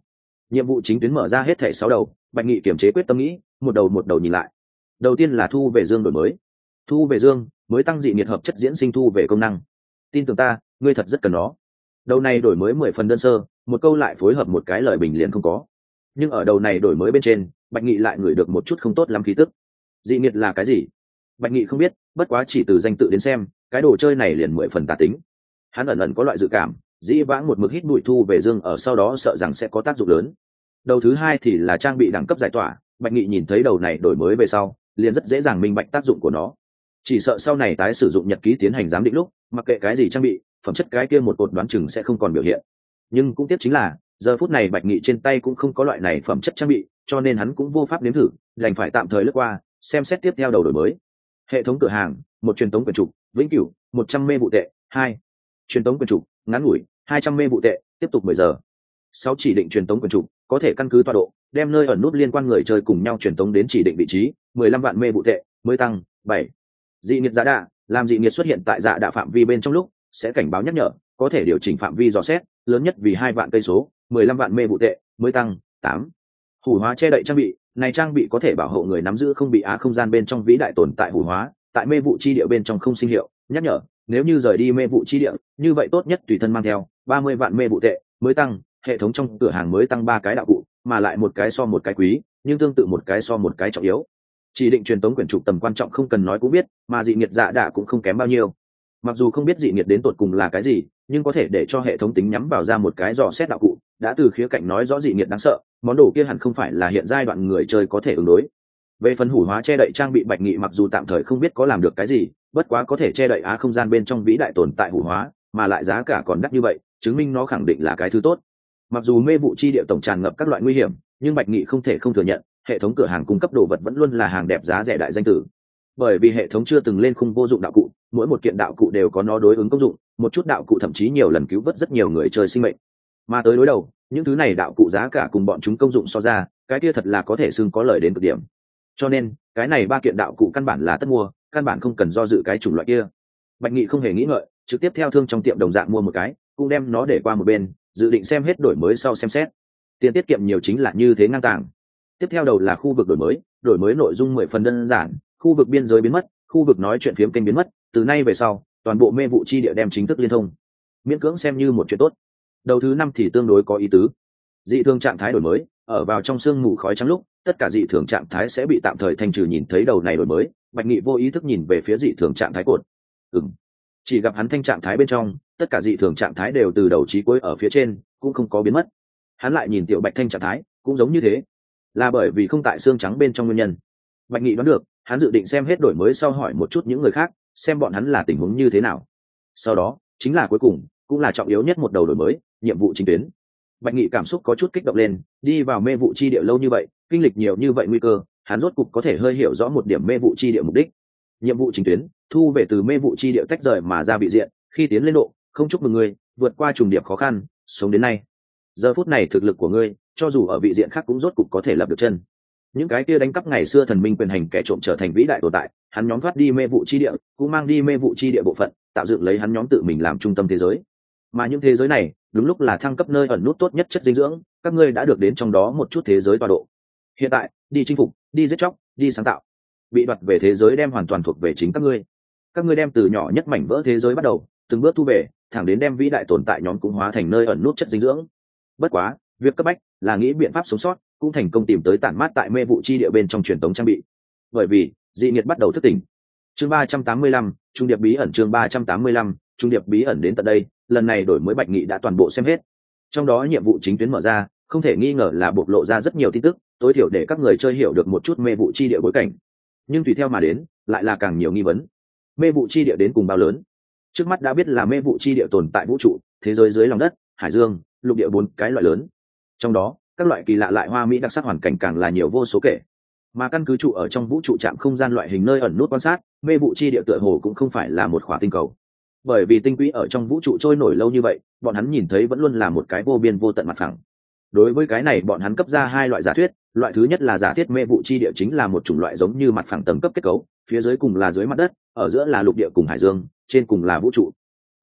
Nhiệm vụ chính tuyến mở ra hết thảy sáu đầu, Bạch Nghị kiềm chế quyết tâm nghĩ, một đầu một đầu nhìn lại. Đầu tiên là thu về dương đổi mới. Thu về dương mới tăng dị nghiệt hợp chất diễn sinh thu về công năng. Tin tưởng ta, ngươi thật rất cần nó. Đầu này đổi mới mười phần đơn sơ, một câu lại phối hợp một cái lời bình liền không có. Nhưng ở đầu này đổi mới bên trên, Bạch Nghị lại ngửi được một chút không tốt lắm khí tức. Dị nghiệt là cái gì? Bạch Nghị không biết, bất quá chỉ từ danh tự đến xem, cái đồ chơi này liền mười phần tà tính. Hắn ẩn ẩn có loại dự cảm, dĩ vãng một mực hít bụi thu về dương ở sau đó sợ rằng sẽ có tác dụng lớn. Đầu thứ hai thì là trang bị đẳng cấp giải tỏa. Bạch Nghị nhìn thấy đầu này đổi mới về sau, liền rất dễ dàng minh bạch tác dụng của nó. Chỉ sợ sau này tái sử dụng nhật ký tiến hành giám định lúc, mặc kệ cái gì trang bị, phẩm chất cái kia một cột đoán chừng sẽ không còn biểu hiện. Nhưng cũng tiếp chính là, giờ phút này Bạch Nghị trên tay cũng không có loại này phẩm chất trang bị, cho nên hắn cũng vô pháp nếm thử, đành phải tạm thời lướt qua, xem xét tiếp theo đầu đổi mới. Hệ thống cửa hàng, một truyền tống quyền trục, vĩnh cửu, một trăm mê vụ tệ, hai. Truyền tống quyền trục, ngắn ngủi, hai trăm mê vụ tệ, tiếp tục mười giờ. Sáu chỉ định truyền tống quyền trục, có thể căn cứ tọa độ, đem nơi ẩn nút liên quan người chơi cùng nhau truyền tống đến chỉ định vị trí, mười lăm vạn mê vụ tệ, mới tăng, bảy. Dị nghiệt giá đạ, làm dị nghiệt xuất hiện tại dạ đạ phạm vi bên trong lúc, sẽ cảnh báo nhắc nhở, có thể điều chỉnh phạm vi dò xét, lớn nhất vì hai vạn cây số, mười lăm vạn mê vụ tệ, mới tăng, tám. Hủ hóa che đậy trang bị, này trang bị có thể bảo hộ người nắm giữ không bị á không gian bên trong vĩ đại tồn tại hủ hóa, tại mê vụ chi địa bên trong không sinh hiệu, nhắc nhở, nếu như rời đi mê vụ chi địa, như vậy tốt nhất tùy thân mang theo ba mươi vạn mê vụ tệ, mới tăng, hệ thống trong cửa hàng mới tăng ba cái đạo cụ, mà lại một cái so một cái quý, nhưng tương tự một cái so một cái trọng yếu. Chỉ định truyền tống quyển trục tầm quan trọng không cần nói cũng biết, mà dị nghiệt dạ đạ cũng không kém bao nhiêu. Mặc dù không biết dị nghiệt đến tột cùng là cái gì, nhưng có thể để cho hệ thống tính nhắm vào ra một cái dò xét đạo cụ, đã từ khía cạnh nói rõ dị nghiệt đáng sợ, món đồ kia hẳn không phải là hiện giai đoạn người chơi có thể ứng đối. Về phần hủ hóa che đậy trang bị Bạch Nghị mặc dù tạm thời không biết có làm được cái gì, bất quá có thể che đậy á không gian bên trong vĩ đại tồn tại hủ hóa, mà lại giá cả còn đắt như vậy, chứng minh nó khẳng định là cái thứ tốt. Mặc dù mê vụ chi địa tổng tràn ngập các loại nguy hiểm, nhưng Bạch Nghị không thể không thừa nhận, hệ thống cửa hàng cung cấp đồ vật vẫn luôn là hàng đẹp giá rẻ đại danh tử. Bởi vì hệ thống chưa từng lên khung vô dụng đạo cụ, mỗi một kiện đạo cụ đều có nó đối ứng công dụng, một chút đạo cụ thậm chí nhiều lần cứu vớt rất nhiều người chơi sinh mệnh. Mà tới đối đầu, những thứ này đạo cụ giá cả cùng bọn chúng công dụng so ra, cái kia thật là có thể xưng có lợi đến cực điểm. Cho nên, cái này ba kiện đạo cụ căn bản là tất mua, căn bản không cần do dự cái chủng loại kia. Bạch Nghị không hề nghĩ ngợi, trực tiếp theo thương trong tiệm đồng dạng mua một cái, cũng đem nó để qua một bên, dự định xem hết đổi mới sau xem xét. Tiền tiết kiệm nhiều chính là như thế ngang tàng. Tiếp theo đầu là khu vực đổi mới, đổi mới nội dung mười phần đơn giản, khu vực biên giới biến mất, khu vực nói chuyện phiếm kênh biến mất, từ nay về sau, toàn bộ mê vụ chi địa đem chính thức liên thông. Miễn cưỡng xem như một chuyện tốt. Đầu thứ năm thì tương đối có ý tứ. Dị thường trạng thái đổi mới, ở vào trong sương mù khói trắng lúc, tất cả dị thường trạng thái sẽ bị tạm thời thanh trừ. Nhìn thấy đầu này đổi mới, Bạch Nghị vô ý thức nhìn về phía dị thường trạng thái cột. Ừm. Chỉ gặp hắn thanh trạng thái bên trong, tất cả dị thường trạng thái đều từ đầu chí cuối ở phía trên, cũng không có biến mất. Hắn lại nhìn tiểu Bạch thanh trạng thái, cũng giống như thế. Là bởi vì không tại xương trắng bên trong nguyên nhân. Bạch Nghị đoán được, hắn dự định xem hết đổi mới sau hỏi một chút những người khác, xem bọn hắn là tình huống như thế nào. Sau đó, chính là cuối cùng, cũng là trọng yếu nhất một đầu đổi mới, nhiệm vụ chính tuyến. Bạch Nghị cảm xúc có chút kích động lên, đi vào mê vụ chi địa lâu như vậy, kinh lịch nhiều như vậy nguy cơ, hắn rốt cục có thể hơi hiểu rõ một điểm mê vụ chi địa mục đích. Nhiệm vụ chính tuyến, thu về từ mê vụ chi địa tách rời mà ra bị diện, khi tiến lên độ, không chúc mừng ngươi, vượt qua trùng điệp khó khăn, sống đến nay. Giờ phút này thực lực của ngươi, cho dù ở vị diện khác cũng rốt cục có thể lập được chân. Những cái kia đánh cắp ngày xưa thần minh quyền hành kẻ trộm trở thành vĩ đại tồn tại, hắn nhóm thoát đi mê vụ chi địa, cũng mang đi mê vụ chi địa bộ phận, tạo dựng lấy hắn nhóm tự mình làm trung tâm thế giới. Mà những thế giới này, đúng lúc là thăng cấp nơi ẩn nút tốt nhất chất dinh dưỡng, các ngươi đã được đến trong đó một chút thế giới tọa độ. Hiện tại, đi chinh phục, đi giết chóc, đi sáng tạo. Bị đoạt về thế giới đem hoàn toàn thuộc về chính các ngươi. Các ngươi đem từ nhỏ nhất mảnh vỡ thế giới bắt đầu, từng bước thu về, thẳng đến đem vĩ đại tồn tại nhóm cũng hóa thành nơi ẩn nút chất dinh dưỡng. Bất quá, việc cấp bách là nghĩ biện pháp sống sót, cũng thành công tìm tới tản mát tại mê vụ chi địa bên trong truyền tống trang bị. Bởi vì, dị nghiệt bắt đầu thức tỉnh. Chương ba trăm tám mươi lăm, trung điệp bí ẩn. Chương ba trăm tám mươi lăm, trung điệp bí ẩn đến tận đây, lần này đổi mới Bạch Nghị đã toàn bộ xem hết. Trong đó nhiệm vụ chính tuyến mở ra, không thể nghi ngờ là bộc lộ ra rất nhiều tin tức, tối thiểu để các người chơi hiểu được một chút mê vụ chi địa bối cảnh. Nhưng tùy theo mà đến, lại là càng nhiều nghi vấn. Mê vụ chi địa đến cùng bao lớn? Trước mắt đã biết là mê vụ chi địa tồn tại vũ trụ, thế giới dưới lòng đất, hải dương, lục địa bốn cái loại lớn. Trong đó, các loại kỳ lạ lại hoa mỹ đặc sắc hoàn cảnh càng là nhiều vô số kể. Mà căn cứ trụ ở trong vũ trụ trạm không gian loại hình nơi ẩn nút quan sát, mê vụ chi địa tựa hồ cũng không phải là một khỏa tinh cầu. Bởi vì tinh quỹ ở trong vũ trụ trôi nổi lâu như vậy, bọn hắn nhìn thấy vẫn luôn là một cái vô biên vô tận mặt phẳng. Đối với cái này bọn hắn cấp ra hai loại giả thuyết, loại thứ nhất là giả thiết mê vụ chi địa chính là một chủng loại giống như mặt phẳng tầng cấp kết cấu, phía dưới cùng là dưới mặt đất, ở giữa là lục địa cùng hải dương, trên cùng là vũ trụ.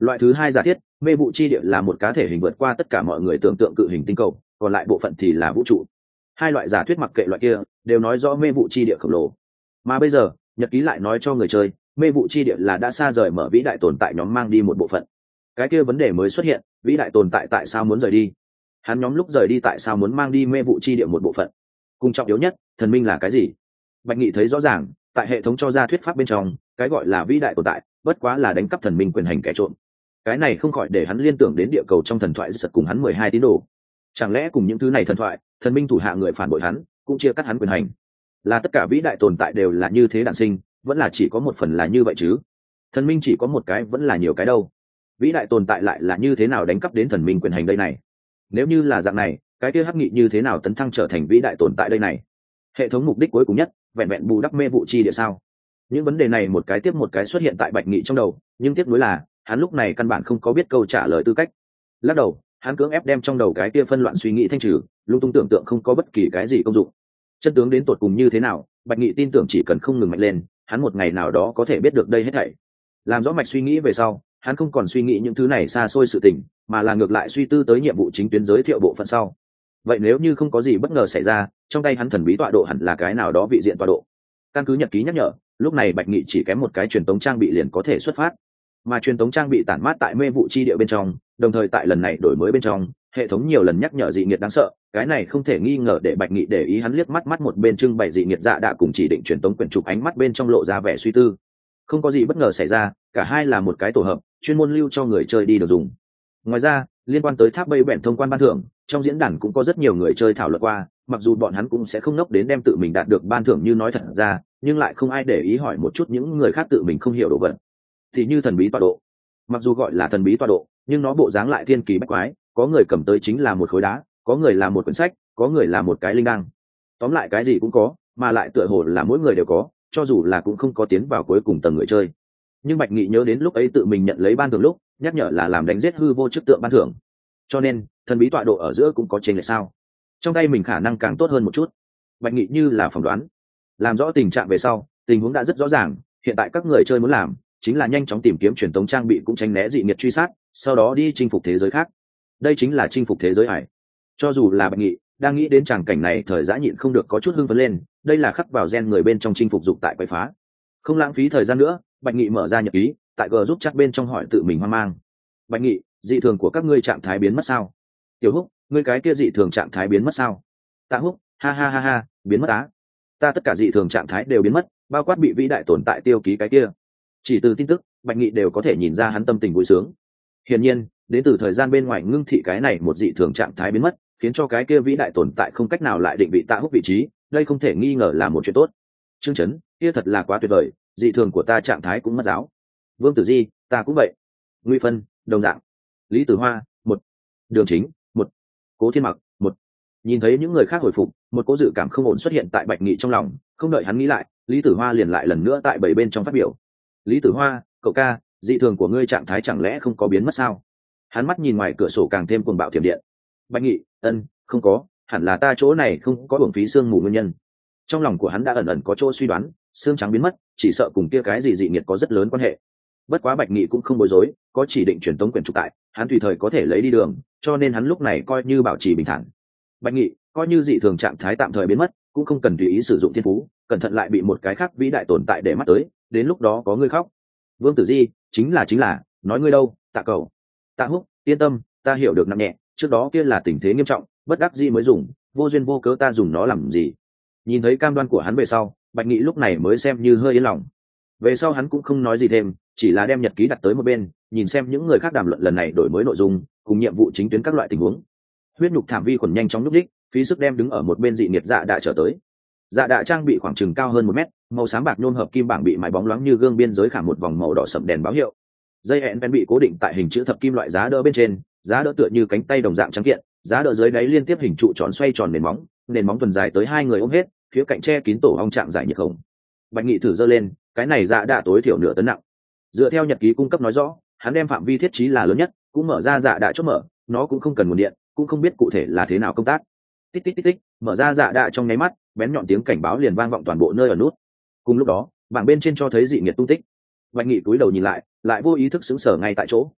Loại thứ hai giả thiết, mê vụ chi địa là một cá thể hình vượt qua tất cả mọi người tưởng tượng cự hình tinh cầu, còn lại bộ phận thì là vũ trụ. Hai loại giả thuyết mặc kệ loại kia đều nói rõ mê vụ chi địa khổng lồ. Mà bây giờ nhật ký lại nói cho người chơi mê vụ chi địa là đã xa rời mở vĩ đại tồn tại nhóm mang đi một bộ phận. Cái kia vấn đề mới xuất hiện, vĩ đại tồn tại tại sao muốn rời đi? Hắn nhóm lúc rời đi tại sao muốn mang đi mê vụ chi địa một bộ phận? Cùng trọng yếu nhất, thần minh là cái gì? Bạch Nghị thấy rõ ràng, tại hệ thống cho ra thuyết pháp bên trong, cái gọi là vĩ đại tồn tại bất quá là đánh cắp thần minh quyền hành kẻ trộm. Cái này không khỏi để hắn liên tưởng đến địa cầu trong thần thoại giật cùng hắn mười hai tín đồ. Chẳng lẽ cùng những thứ này thần thoại, thần minh thủ hạ người phản bội hắn, cũng chia cắt hắn quyền hành? Là tất cả vĩ đại tồn tại đều là như thế đản sinh, vẫn là chỉ có một phần là như vậy chứ? Thần minh chỉ có một cái vẫn là nhiều cái đâu? Vĩ đại tồn tại lại là như thế nào đánh cắp đến thần minh quyền hành đây này? Nếu như là dạng này, cái kia Hắc Nghị như thế nào tấn thăng trở thành vĩ đại tồn tại đây này? Hệ thống mục đích cuối cùng nhất, vẹn vẹn bù đắp mê vụ chi địa sao? Những vấn đề này một cái tiếp một cái xuất hiện tại Bạch Nghị trong đầu, nhưng tiếp nối là hắn lúc này căn bản không có biết câu trả lời tư cách. Lắc đầu, hắn cưỡng ép đem trong đầu cái kia phân loạn suy nghĩ thanh trừ, lung tung tưởng tượng không có bất kỳ cái gì công dụng. Chân tướng đến tột cùng như thế nào, Bạch Nghị tin tưởng chỉ cần không ngừng mạnh lên, hắn một ngày nào đó có thể biết được đây hết thảy. Làm rõ mạch suy nghĩ về sau, hắn không còn suy nghĩ những thứ này xa xôi sự tình, mà là ngược lại suy tư tới nhiệm vụ chính tuyến giới thiệu bộ phận sau. Vậy nếu như không có gì bất ngờ xảy ra, trong tay hắn thần bí tọa độ hẳn là cái nào đó vị diện tọa độ. Căn cứ nhật ký nhắc nhở, lúc này Bạch Nghị chỉ kém một cái truyền tống trang bị liền có thể xuất phát. Mà truyền tống trang bị tản mát tại mê vụ chi địa bên trong, đồng thời tại lần này đổi mới bên trong, hệ thống nhiều lần nhắc nhở dị nghiệt đáng sợ, cái này không thể nghi ngờ để Bạch Nghị để ý. Hắn liếc mắt mắt một bên trưng bày dị nghiệt dạ đã cùng chỉ định truyền tống quyển trục, ánh mắt bên trong lộ ra vẻ suy tư. Không có gì bất ngờ xảy ra, cả hai là một cái tổ hợp, chuyên môn lưu cho người chơi đi được dùng. Ngoài ra, liên quan tới tháp bay bẹn thông quan ban thưởng, trong diễn đàn cũng có rất nhiều người chơi thảo luận qua, mặc dù bọn hắn cũng sẽ không ngốc đến đem tự mình đạt được ban thưởng như nói thật ra, nhưng lại không ai để ý hỏi một chút những người khác tự mình không hiểu đồ vật. Thì như thần bí tọa độ, mặc dù gọi là thần bí tọa độ, nhưng nó bộ dáng lại thiên kỳ bách quái, có người cầm tới chính là một khối đá, có người là một quyển sách, có người là một cái linh đăng. Tóm lại cái gì cũng có, mà lại tựa hồ là mỗi người đều có, cho dù là cũng không có tiến vào cuối cùng tầng người chơi. Nhưng Bạch Nghị nhớ đến lúc ấy tự mình nhận lấy ban thưởng lúc nhắc nhở là làm đánh giết hư vô chức tượng ban thưởng, cho nên thần bí tọa độ ở giữa cũng có chênh lệch sao? Trong tay mình khả năng càng tốt hơn một chút. Bạch Nghị như là phỏng đoán. Làm rõ tình trạng về sau, tình huống đã rất rõ ràng, hiện tại các người chơi muốn làm chính là nhanh chóng tìm kiếm truyền tống trang bị cũng tránh né dị nghiệt truy sát, sau đó đi chinh phục thế giới khác. Đây chính là chinh phục thế giới hải. Cho dù là Bạch Nghị đang nghĩ đến tràng cảnh này, thời giã nhịn không được có chút hưng phấn lên, đây là khắc vào gen người bên trong chinh phục dục tại quậy phá. Không lãng phí thời gian nữa, Bạch Nghị mở ra nhật ký, tại g giúp chat bên trong hỏi tự mình hoang mang. Bạch Nghị, dị thường của các ngươi trạng thái biến mất sao? Tiểu Húc, ngươi cái kia dị thường trạng thái biến mất sao? Tạ Húc, ha ha ha ha, biến mất á. Ta tất cả dị thường trạng thái đều biến mất, bao quát bị vĩ đại tồn tại tiêu ký cái kia. Chỉ từ tin tức, Bạch Nghị đều có thể nhìn ra hắn tâm tình vui sướng. Hiển nhiên, đến từ thời gian bên ngoài ngưng thị cái này một dị thường trạng thái biến mất, khiến cho cái kia vĩ đại tồn tại không cách nào lại định vị Tạ Húc vị trí, đây không thể nghi ngờ là một chuyện tốt. Trương Chấn, kia thật là quá tuyệt vời, dị thường của ta trạng thái cũng mất giáo. Vương Tử Di, ta cũng vậy. Nguy Phân, đồng dạng. Lý Tử Hoa, một. Đường Chính, một. Cố Thiên Mặc, một. Nhìn thấy những người khác hồi phục, một cố dự cảm không ổn xuất hiện tại Bạch Nghị trong lòng, không đợi hắn nghĩ lại, Lý Tử Hoa liền lại lần nữa tại bảy bên trong phát biểu. Lý Tử Hoa, cậu ca, dị thường của ngươi trạng thái chẳng lẽ không có biến mất sao? Hắn mắt nhìn ngoài cửa sổ càng thêm cuồng bạo thiểm điện. Bạch Nghị, ân, không có, hẳn là ta chỗ này không có uổng phí sương mù nguyên nhân. Trong lòng của hắn đã ẩn ẩn có chỗ suy đoán, xương trắng biến mất chỉ sợ cùng kia cái gì dị nghiệt có rất lớn quan hệ. Bất quá Bạch Nghị cũng không bối rối, có chỉ định truyền tống quyền trục tại, hắn tùy thời có thể lấy đi đường, cho nên hắn lúc này coi như bảo trì bình thản. Bạch Nghị, coi như dị thường trạng thái tạm thời biến mất, cũng không cần tùy ý sử dụng thiên phú, cẩn thận lại bị một cái khác vĩ đại tồn tại để mắt tới, đến lúc đó có ngươi khóc. Vương Tử Di, chính là chính là, nói ngươi đâu, Tạ Cầu. Tạ Húc, yên tâm, ta hiểu được nặng nhẹ, trước đó kia là tình thế nghiêm trọng, bất đắc dĩ mới dùng, vô duyên vô cớ ta dùng nó làm gì? Nhìn thấy cam đoan của hắn về sau, Bạch Nghị lúc này mới xem như hơi yên lòng. Về sau hắn cũng không nói gì thêm, chỉ là đem nhật ký đặt tới một bên, nhìn xem những người khác đàm luận lần này đổi mới nội dung cùng nhiệm vụ chính tuyến các loại tình huống. Huyết nhục thảm vi khuẩn nhanh chóng núp đích, phí sức đem đứng ở một bên dị nghiệt dạ đã trở tới. Dạ đã trang bị khoảng chừng cao hơn một mét, màu xám bạc nhôm hợp kim bảng bị mài bóng loáng như gương biên giới khảm một vòng màu đỏ sậm đèn báo hiệu. Dây hẹn ven bị cố định tại hình chữ thập kim loại giá đỡ bên trên, giá đỡ tựa như cánh tay đồng dạng trắng kiện, giá đỡ dưới đáy liên tiếp hình trụ tròn xoay tròn nền móng, nền móng tuần dài tới hai người ôm hết, phía cạnh che kín tổ ong trạng giải nhiệt khổng. Bạch Nghị thử giơ lên, cái này dạ đã tối thiểu nửa tấn nặng. Dựa theo nhật ký cung cấp nói rõ, hắn đem phạm vi thiết trí là lớn nhất, cũng mở ra dạ đã chốt mở, nó cũng không cần nguồn điện, cũng không biết cụ thể là thế nào công tác. Tích tích tích tích, mở ra dạ đã trong nháy mắt, bén nhọn tiếng cảnh báo liền vang vọng toàn bộ nơi ở nút. Cùng lúc đó, bảng bên trên cho thấy dị nghiệt tung tích. Bạch Nghị cúi đầu nhìn lại, lại vô ý thức sững sờ ngay tại chỗ.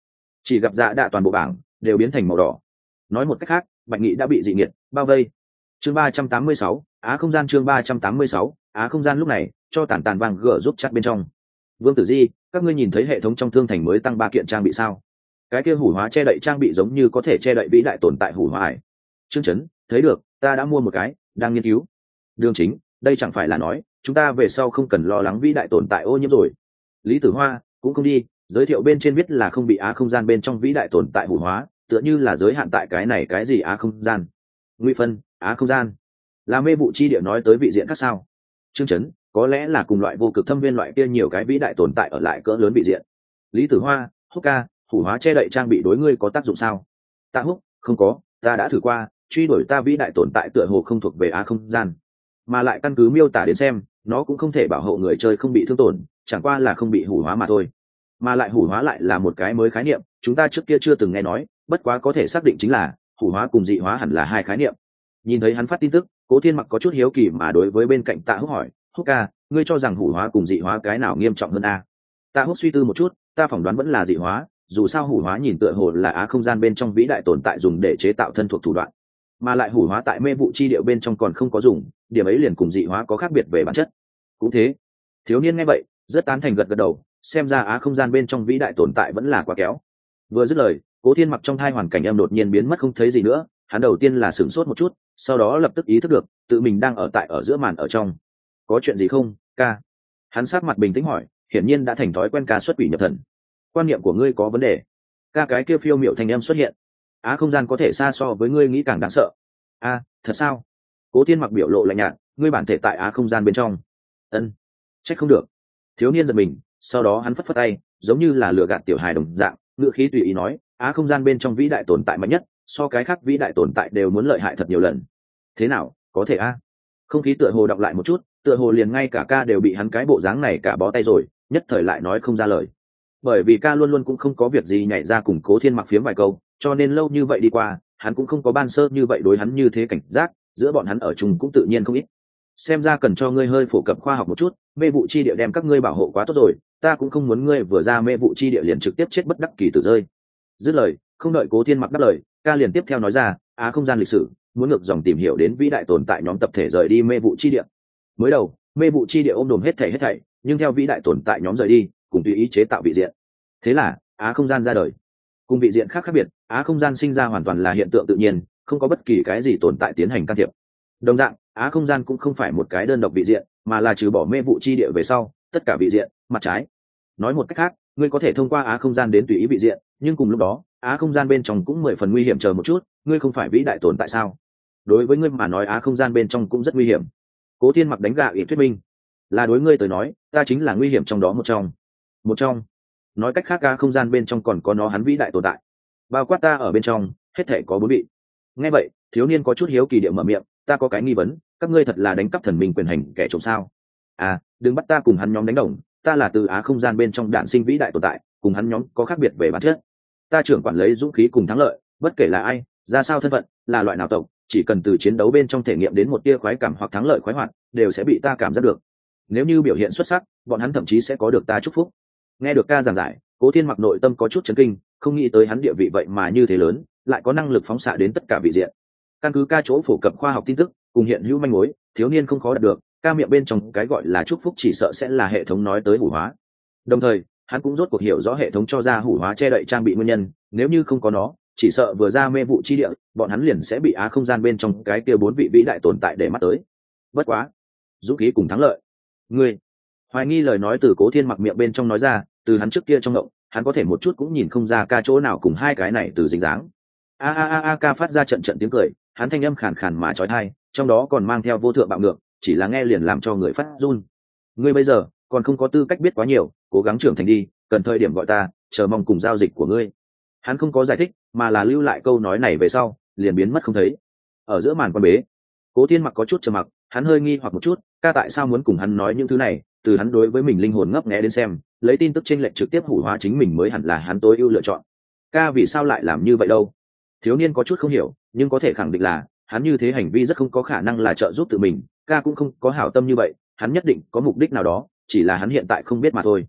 chỉ gặp dạ đạ toàn bộ bảng đều biến thành màu đỏ. Nói một cách khác, bạch nghị đã bị dị nghiệt bao vây. Chương ba trăm tám mươi sáu, á không gian. Chương ba trăm tám mươi sáu, á không gian. Lúc này cho tàn tàn vàng gỡ giúp chặt bên trong. Vương Tử Di, các ngươi nhìn thấy hệ thống trong thương thành mới tăng ba kiện trang bị sao? Cái kia hủ hóa che đậy trang bị giống như có thể che đậy vĩ đại tồn tại hủ hóa ải. Trương Chấn, thấy được, ta đã mua một cái, đang nghiên cứu. Đường Chính, đây chẳng phải là nói chúng ta về sau không cần lo lắng vĩ đại tồn tại ô nhiễm rồi. Lý Tử Hoa, cũng không đi, giới thiệu bên trên viết là không bị á không gian bên trong vĩ đại tồn tại hủ hóa, tựa như là giới hạn tại cái này cái gì á không gian. Ngụy Phân, á không gian là mê vụ chi địa nói tới vị diện khác sao? Trương Chấn, có lẽ là cùng loại vô cực thâm viên loại kia nhiều cái vĩ đại tồn tại ở lại cỡ lớn vị diện. Lý Tử Hoa, Húc ca, hủ hóa che đậy trang bị đối ngươi có tác dụng sao? Tạ Húc, không có, ta đã thử qua, truy đuổi ta vĩ đại tồn tại tựa hồ không thuộc về á không gian, mà lại căn cứ miêu tả đến xem, nó cũng không thể bảo hộ người chơi không bị thương tổn, chẳng qua là không bị hủ hóa mà thôi. Mà lại hủ hóa lại là một cái mới khái niệm, chúng ta trước kia chưa từng nghe nói, bất quá có thể xác định chính là hủ hóa cùng dị hóa hẳn là hai khái niệm. Nhìn thấy hắn phát tin tức, Cố Thiên Mặc có chút hiếu kỳ mà đối với bên cạnh Tạ Húc hỏi, Húc ca, ngươi cho rằng hủ hóa cùng dị hóa cái nào nghiêm trọng hơn a? Tạ Húc suy tư một chút, ta phỏng đoán vẫn là dị hóa, dù sao hủ hóa nhìn tựa hồ là á không gian bên trong vĩ đại tồn tại dùng để chế tạo thân thuộc thủ đoạn, mà lại hủ hóa tại mê vụ chi điệu bên trong còn không có dùng, điểm ấy liền cùng dị hóa có khác biệt về bản chất. Cũng thế. Thiếu niên nghe vậy rất tán thành, gật gật đầu, xem ra á không gian bên trong vĩ đại tồn tại vẫn là quá kéo. Vừa dứt lời, Cố Thiên Mặc trong thai hoàn cảnh em đột nhiên biến mất không thấy gì nữa, hắn đầu tiên là sửng sốt một chút, sau đó lập tức ý thức được tự mình đang ở tại ở giữa màn ở trong. Có chuyện gì không, ca? Hắn sát mặt bình tĩnh hỏi, hiển nhiên đã thành thói quen ca xuất quỷ nhập thần. Quan niệm của ngươi có vấn đề. Ca cái kia phiêu miệu thanh âm xuất hiện. Á không gian có thể xa so với ngươi nghĩ càng đáng sợ. A, thật sao? Cố Thiên Mặc biểu lộ lạnh nhạt, ngươi bản thể tại á không gian bên trong. Ân, trách không được. Thiếu niên giật mình, sau đó hắn phất phất tay, giống như là lừa gạt tiểu hài đồng dạng, ngữ khí tùy ý nói, á không gian bên trong vĩ đại tồn tại mạnh nhất, so cái khác vĩ đại tồn tại đều muốn lợi hại thật nhiều lần. Thế nào, có thể a? Không khí tựa hồ đọc lại một chút, tựa hồ liền ngay cả ca đều bị hắn cái bộ dáng này cả bó tay rồi, nhất thời lại nói không ra lời. Bởi vì ca luôn luôn cũng không có việc gì nhảy ra cùng Cố Thiên Mặc phiếm vài câu, cho nên lâu như vậy đi qua, hắn cũng không có ban sơ như vậy đối hắn như thế cảnh giác, giữa bọn hắn ở chung cũng tự nhiên không ít. Xem ra cần cho ngươi hơi phổ cập khoa học một chút, mê vụ chi địa đem các ngươi bảo hộ quá tốt rồi, ta cũng không muốn ngươi vừa ra mê vụ chi địa liền trực tiếp chết bất đắc kỳ tử rơi. Dứt lời, không đợi Cố Thiên Mặc đáp lời, ca liền tiếp theo nói ra, á không gian lịch sử, muốn ngược dòng tìm hiểu đến vĩ đại tồn tại nhóm tập thể rời đi mê vụ chi địa. Mới đầu, mê vụ chi địa ôm đồm hết thảy hết thảy, nhưng theo vĩ đại tồn tại nhóm rời đi, cùng tùy ý chế tạo vị diện. Thế là, á không gian ra đời. Cùng vị diện khác khác biệt, á không gian sinh ra hoàn toàn là hiện tượng tự nhiên, không có bất kỳ cái gì tồn tại tiến hành can thiệp. Đồng dạng, á không gian cũng không phải một cái đơn độc vị diện, mà là trừ bỏ mê vụ chi địa về sau, tất cả vị diện, mặt trái. Nói một cách khác, ngươi có thể thông qua á không gian đến tùy ý vị diện, nhưng cùng lúc đó, á không gian bên trong cũng mười phần nguy hiểm, chờ một chút, ngươi không phải vĩ đại tồn tại sao? Đối với ngươi mà nói á không gian bên trong cũng rất nguy hiểm. Cố Thiên Mặc đánh gạ ý thuyết minh, là đối ngươi tới nói, ta chính là nguy hiểm trong đó một trong. Một trong. Nói cách khác, á không gian bên trong còn có nó hắn vĩ đại tồn tại, bao quát ta ở bên trong, hết thể có bốn vị. Nghe vậy, thiếu niên có chút hiếu kỳ địa mở miệng, ta có cái nghi vấn, các ngươi thật là đánh cắp thần minh quyền hành kẻ trộm sao? À, đừng bắt ta cùng hắn nhóm đánh đồng, ta là từ á không gian bên trong đạn sinh vĩ đại tồn tại, cùng hắn nhóm có khác biệt về bản chất. Ta trưởng quản lấy dũng khí cùng thắng lợi, bất kể là ai, ra sao thân phận, là loại nào tộc, chỉ cần từ chiến đấu bên trong thể nghiệm đến một tia khoái cảm hoặc thắng lợi khoái hoạt, đều sẽ bị ta cảm giác được. Nếu như biểu hiện xuất sắc, bọn hắn thậm chí sẽ có được ta chúc phúc. Nghe được ca giảng giải, Cố Thiên Mặc nội tâm có chút chấn kinh, không nghĩ tới hắn địa vị vậy mà như thế lớn, lại có năng lực phóng xạ đến tất cả vị diện. Căn cứ ca chỗ phổ cập khoa học tin tức cùng hiện hữu manh mối, thiếu niên không khó đạt được, ca miệng bên trong cái gọi là chúc phúc chỉ sợ sẽ là hệ thống nói tới hủ hóa. Đồng thời, hắn cũng rốt cuộc hiểu rõ hệ thống cho ra hủ hóa che đậy trang bị nguyên nhân, nếu như không có nó, chỉ sợ vừa ra mê vụ chi địa, bọn hắn liền sẽ bị á không gian bên trong cái kia bốn vị vĩ đại tồn tại để mắt tới. Bất quá, dũng khí cùng thắng lợi. Ngươi hoài nghi lời nói từ Cố Thiên Mặc miệng bên trong nói ra, từ hắn trước kia trong ngộng, hắn có thể một chút cũng nhìn không ra ca chỗ nào cùng hai cái này từ dính dáng. A a a a ca phát ra trận trận tiếng cười, hắn thanh âm khàn khàn mà chói tai, trong đó còn mang theo vô thượng bạo ngược, chỉ là nghe liền làm cho người phát run. Ngươi bây giờ còn không có tư cách biết quá nhiều, cố gắng trưởng thành đi, cần thời điểm gọi ta, chờ mong cùng giao dịch của ngươi. Hắn không có giải thích, mà là lưu lại câu nói này về sau, liền biến mất không thấy. Ở giữa màn quan bế, Cố Thiên Mặc có chút trầm mặc, hắn hơi nghi hoặc một chút, ca tại sao muốn cùng hắn nói những thứ này, từ hắn đối với mình linh hồn ngấp nghé đến xem, lấy tin tức chênh lệch trực tiếp hủ hóa chính mình mới hẳn là hắn tối ưu lựa chọn. Ca vì sao lại làm như vậy đâu? Thiếu niên có chút không hiểu, nhưng có thể khẳng định là hắn như thế hành vi rất không có khả năng là trợ giúp tự mình, ca cũng không có hảo tâm như vậy, hắn nhất định có mục đích nào đó, chỉ là hắn hiện tại không biết mà thôi.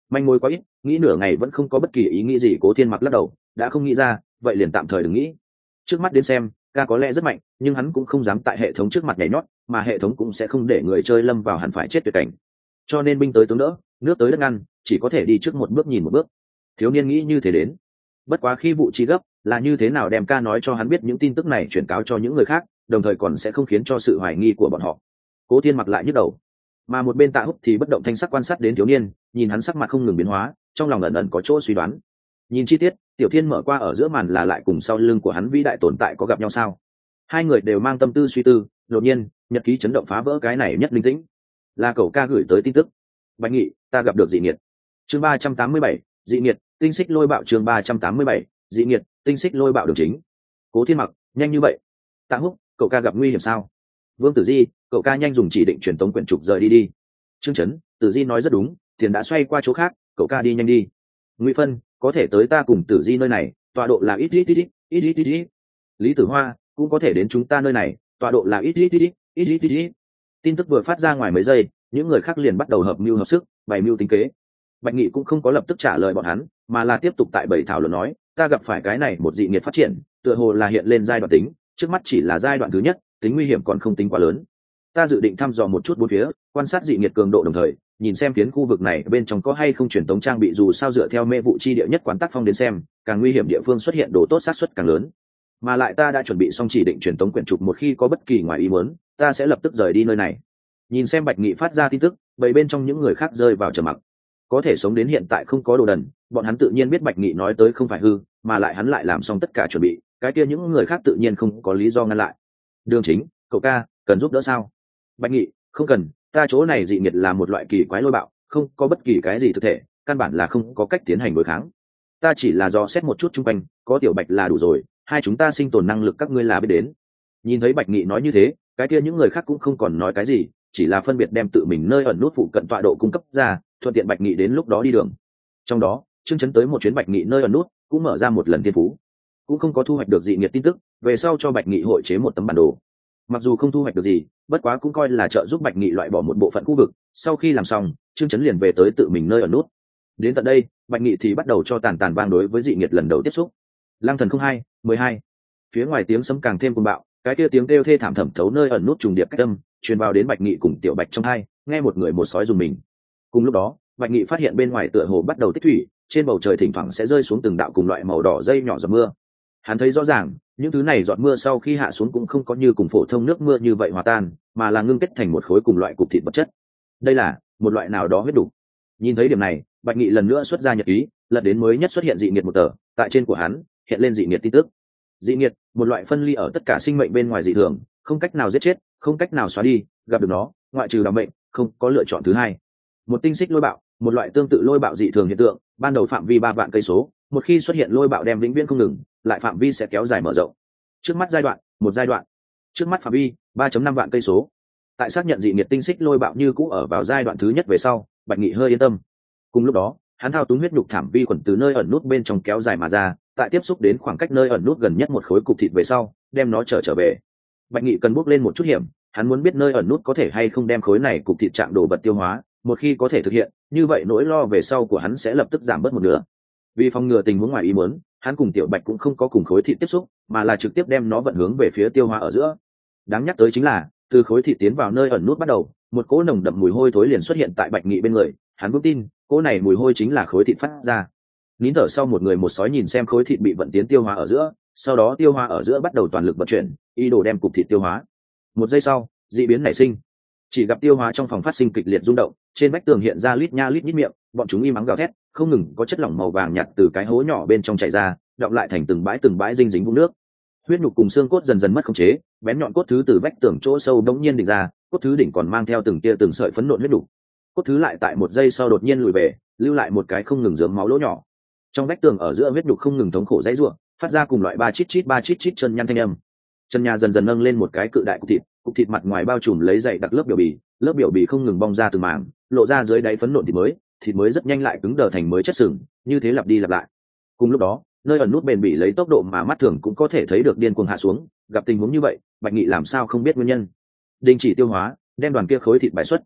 manh mối quá ít, nghĩ nửa ngày vẫn không có bất kỳ ý nghĩ gì. Cố Thiên Mặc lắc đầu, đã không nghĩ ra vậy liền tạm thời đừng nghĩ. Trước mắt đến xem ca có lẽ rất mạnh, nhưng hắn cũng không dám tại hệ thống trước mặt nhảy nhót, mà hệ thống cũng sẽ không để người chơi lâm vào hẳn phải chết tuyệt cảnh. Cho nên binh tới tướng đỡ, nước tới đất ngăn, chỉ có thể đi trước một bước nhìn một bước. Thiếu niên nghĩ như thế đến. Bất quá khi vụ chi gấp là như thế nào đem ca nói cho hắn biết những tin tức này chuyển cáo cho những người khác, đồng thời còn sẽ không khiến cho sự hoài nghi của bọn họ. Cố Thiên Mặc lại nhức đầu, mà một bên Tạ Húc thì bất động thanh sắc quan sát đến thiếu niên, nhìn hắn sắc mặt không ngừng biến hóa, trong lòng ẩn ẩn có chỗ suy đoán. Nhìn chi tiết, Tiểu Thiên mở qua ở giữa màn là lại cùng sau lưng của hắn vĩ đại tồn tại có gặp nhau sao? Hai người đều mang tâm tư suy tư, đột nhiên nhật ký chấn động phá vỡ cái này nhất linh tĩnh. Là cậu ca gửi tới tin tức. Bạch Nghị, ta gặp được dị nghiệt. Chương ba trăm tám mươi bảy, dị nghiệt, tinh xích lôi bạo. Chương ba trăm tám mươi bảy, dị nghiệt, tinh xích lôi bạo đường chính. Cố Thiên Mặc, nhanh như vậy? Tạ Húc, cậu ca gặp nguy hiểm sao? Vương Tử Di, cậu ca nhanh dùng chỉ định truyền tống quyển trục rời đi đi. Trương Chấn, Tử Di nói rất đúng, tiền đã xoay qua chỗ khác, cậu ca đi nhanh đi. Ngụy Phân, có thể tới ta cùng Tử Di nơi này, tọa độ là ít ít ít ít ít ít ít ít. Lý Tử Hoa, cũng có thể đến chúng ta nơi này, tọa độ là ít ít ít ít ít ít ít ít. Tin tức vừa phát ra ngoài mấy giây, những người khác liền bắt đầu hợp mưu hợp sức, bày mưu tính kế. Bạch Nghị cũng không có lập tức trả lời bọn hắn, mà là tiếp tục tại bầy thảo luận nói, ta gặp phải cái này một dị nghiệt phát triển, tựa hồ là hiện lên giai đoạn tính, trước mắt chỉ là giai đoạn thứ nhất, tính nguy hiểm còn không tính quá lớn. Ta dự định thăm dò một chút bốn phía, quan sát dị nghiệt cường độ đồng thời, nhìn xem phiến khu vực này bên trong có hay không truyền tống trang bị, dù sao dựa theo mê vụ chi địa nhất quán tác phong đến xem, càng nguy hiểm địa phương xuất hiện đồ tốt xác suất càng lớn. Mà lại ta đã chuẩn bị xong chỉ định truyền tống quyển trục, một khi có bất kỳ ngoài ý muốn, ta sẽ lập tức rời đi nơi này. Nhìn xem Bạch Nghị phát ra tin tức, bảy bên trong những người khác rơi vào trầm mặc. Có thể sống đến hiện tại không có đồ đần, bọn hắn tự nhiên biết Bạch Nghị nói tới không phải hư, mà lại hắn lại làm xong tất cả chuẩn bị, cái kia những người khác tự nhiên không có lý do ngăn lại. Đường Chính, cậu ca, cần giúp đỡ sao? Bạch Nghị, không cần, ta chỗ này dị nghiệt là một loại kỳ quái lôi bạo, không có bất kỳ cái gì thực thể, căn bản là không có cách tiến hành đối kháng. Ta chỉ là do xét một chút chung quanh, có Tiểu Bạch là đủ rồi, hai chúng ta sinh tồn năng lực các ngươi là biết đến. Nhìn thấy Bạch Nghị nói như thế, cái kia những người khác cũng không còn nói cái gì, chỉ là phân biệt đem tự mình nơi ẩn nút phụ cận tọa độ cung cấp ra, thuận tiện Bạch Nghị đến lúc đó đi đường. Trong đó, Trương Chấn tới một chuyến Bạch Nghị nơi ẩn nút, cũng mở ra một lần thiên phú, cũng không có thu hoạch được dị nghiệt tin tức, về sau cho Bạch Nghị hội chế một tấm bản đồ. Mặc dù không thu hoạch được gì, bất quá cũng coi là trợ giúp Bạch Nghị loại bỏ một bộ phận khu vực. Sau khi làm xong, Trương Chấn liền về tới tự mình nơi ẩn nút. Đến tận đây, Bạch Nghị thì bắt đầu cho tàn tàn vang đối với dị nghiệt lần đầu tiếp xúc. Lang thần không hai, mười hai. Phía ngoài tiếng sấm càng thêm cuồng bạo, cái kia tiếng kêu thê thảm thẩm thấu nơi ẩn nút trùng điệp cách âm, truyền vào đến Bạch Nghị cùng Tiểu Bạch trong hai, nghe một người một sói dùng mình. Cùng lúc đó, Bạch Nghị phát hiện bên ngoài tựa hồ bắt đầu tích thủy, trên bầu trời thỉnh thoảng sẽ rơi xuống từng đạo cùng loại màu đỏ dây nhỏ giọt mưa. Hắn thấy rõ ràng, những thứ này giọt mưa sau khi hạ xuống cũng không có như cùng phổ thông nước mưa như vậy hòa tan, mà là ngưng kết thành một khối cùng loại cục thịt vật chất. Đây là một loại nào đó huyết đủ. Nhìn thấy điểm này, Bạch Nghị lần nữa xuất ra nhật ký, lật đến mới nhất xuất hiện dị nghiệt một tờ, tại trên của hắn hiện lên dị nghiệt tin tức. Dị nghiệt, một loại phân ly ở tất cả sinh mệnh bên ngoài dị thường, không cách nào giết chết, không cách nào xóa đi, gặp được nó, ngoại trừ đảm mệnh, không có lựa chọn thứ hai. Một tinh xích lôi bạo, một loại tương tự lôi bạo dị thường hiện tượng, ban đầu phạm vi ba vạn cây số, một khi xuất hiện lôi bạo đem vĩnh viễn không ngừng, lại phạm vi sẽ kéo dài mở rộng. Trước mắt giai đoạn, một giai đoạn. Trước mắt phạm vi ba phẩy năm vạn cây số. Tại xác nhận dị nghiệt tinh xích lôi bạo như cũ ở vào giai đoạn thứ nhất về sau, Bạch Nghị hơi yên tâm. Cùng lúc đó, hắn thao túng huyết nhục thảm vi khuẩn từ nơi ẩn nút bên trong kéo dài mà ra, tại tiếp xúc đến khoảng cách nơi ẩn nút gần nhất một khối cục thịt về sau, đem nó trở trở về. Bạch Nghị cần bước lên một chút hiểm, hắn muốn biết nơi ẩn nút có thể hay không đem khối này cục thịt trạng đồ vật tiêu hóa, một khi có thể thực hiện, như vậy nỗi lo về sau của hắn sẽ lập tức giảm bớt một nửa. Vì phòng ngừa tình huống ngoài ý muốn, hắn cùng Tiểu Bạch cũng không có cùng khối thịt tiếp xúc, mà là trực tiếp đem nó vận hướng về phía tiêu hóa ở giữa. Đáng nhắc tới chính là, từ khối thịt tiến vào nơi ẩn nút bắt đầu, một cỗ nồng đậm mùi hôi thối liền xuất hiện tại Bạch Nghị bên người, hắn vững tin, cỗ này mùi hôi chính là khối thịt phát ra. Nín thở sau, một người một sói nhìn xem khối thịt bị vận tiến tiêu hóa ở giữa, sau đó tiêu hóa ở giữa bắt đầu toàn lực vận chuyển, ý đồ đem cục thịt tiêu hóa. Một giây sau, dị biến nảy sinh. Chỉ gặp tiêu hóa trong phòng phát sinh kịch liệt rung động, trên vách tường hiện ra lít nha lít nhít miệng, bọn chúng im ắng gào thét, không ngừng có chất lỏng màu vàng nhạt từ cái hố nhỏ bên trong chảy ra, đọng lại thành từng bãi từng bãi dinh dính vũng nước. Huyết nhục cùng xương cốt dần dần mất khống chế, bén nhọn cốt thứ từ vách tường chỗ sâu đống nhiên định ra, cốt thứ đỉnh còn mang theo từng tia từng sợi phấn nộn huyết nhục. Cốt thứ lại tại một giây sau đột nhiên lùi về, lưu lại một cái không ngừng rớm máu lỗ nhỏ. Trong vách tường ở giữa huyết nhục không ngừng thống khổ dãy rủa, phát ra cùng loại ba chít chít ba chít chít chân nhăn thanh âm. Chân nhà dần dần nâng lên một cái cự đại cục thịt, cục thịt mặt ngoài bao trùm lấy dày đặc lớp biểu bì, lớp biểu bì không ngừng bong ra từng mảng, lộ ra dưới đáy phấn nộn thịt mới, thịt mới rất nhanh lại cứng đờ thành mới chất sừng, như thế lặp đi lặp lại. Cùng lúc đó, nơi ẩn nút bền bỉ lấy tốc độ mà mắt thường cũng có thể thấy được điên cuồng hạ xuống, gặp tình huống như vậy, Bạch Nghị làm sao không biết nguyên nhân. Đình chỉ tiêu hóa, đem đoàn kia khối thịt bài xuất.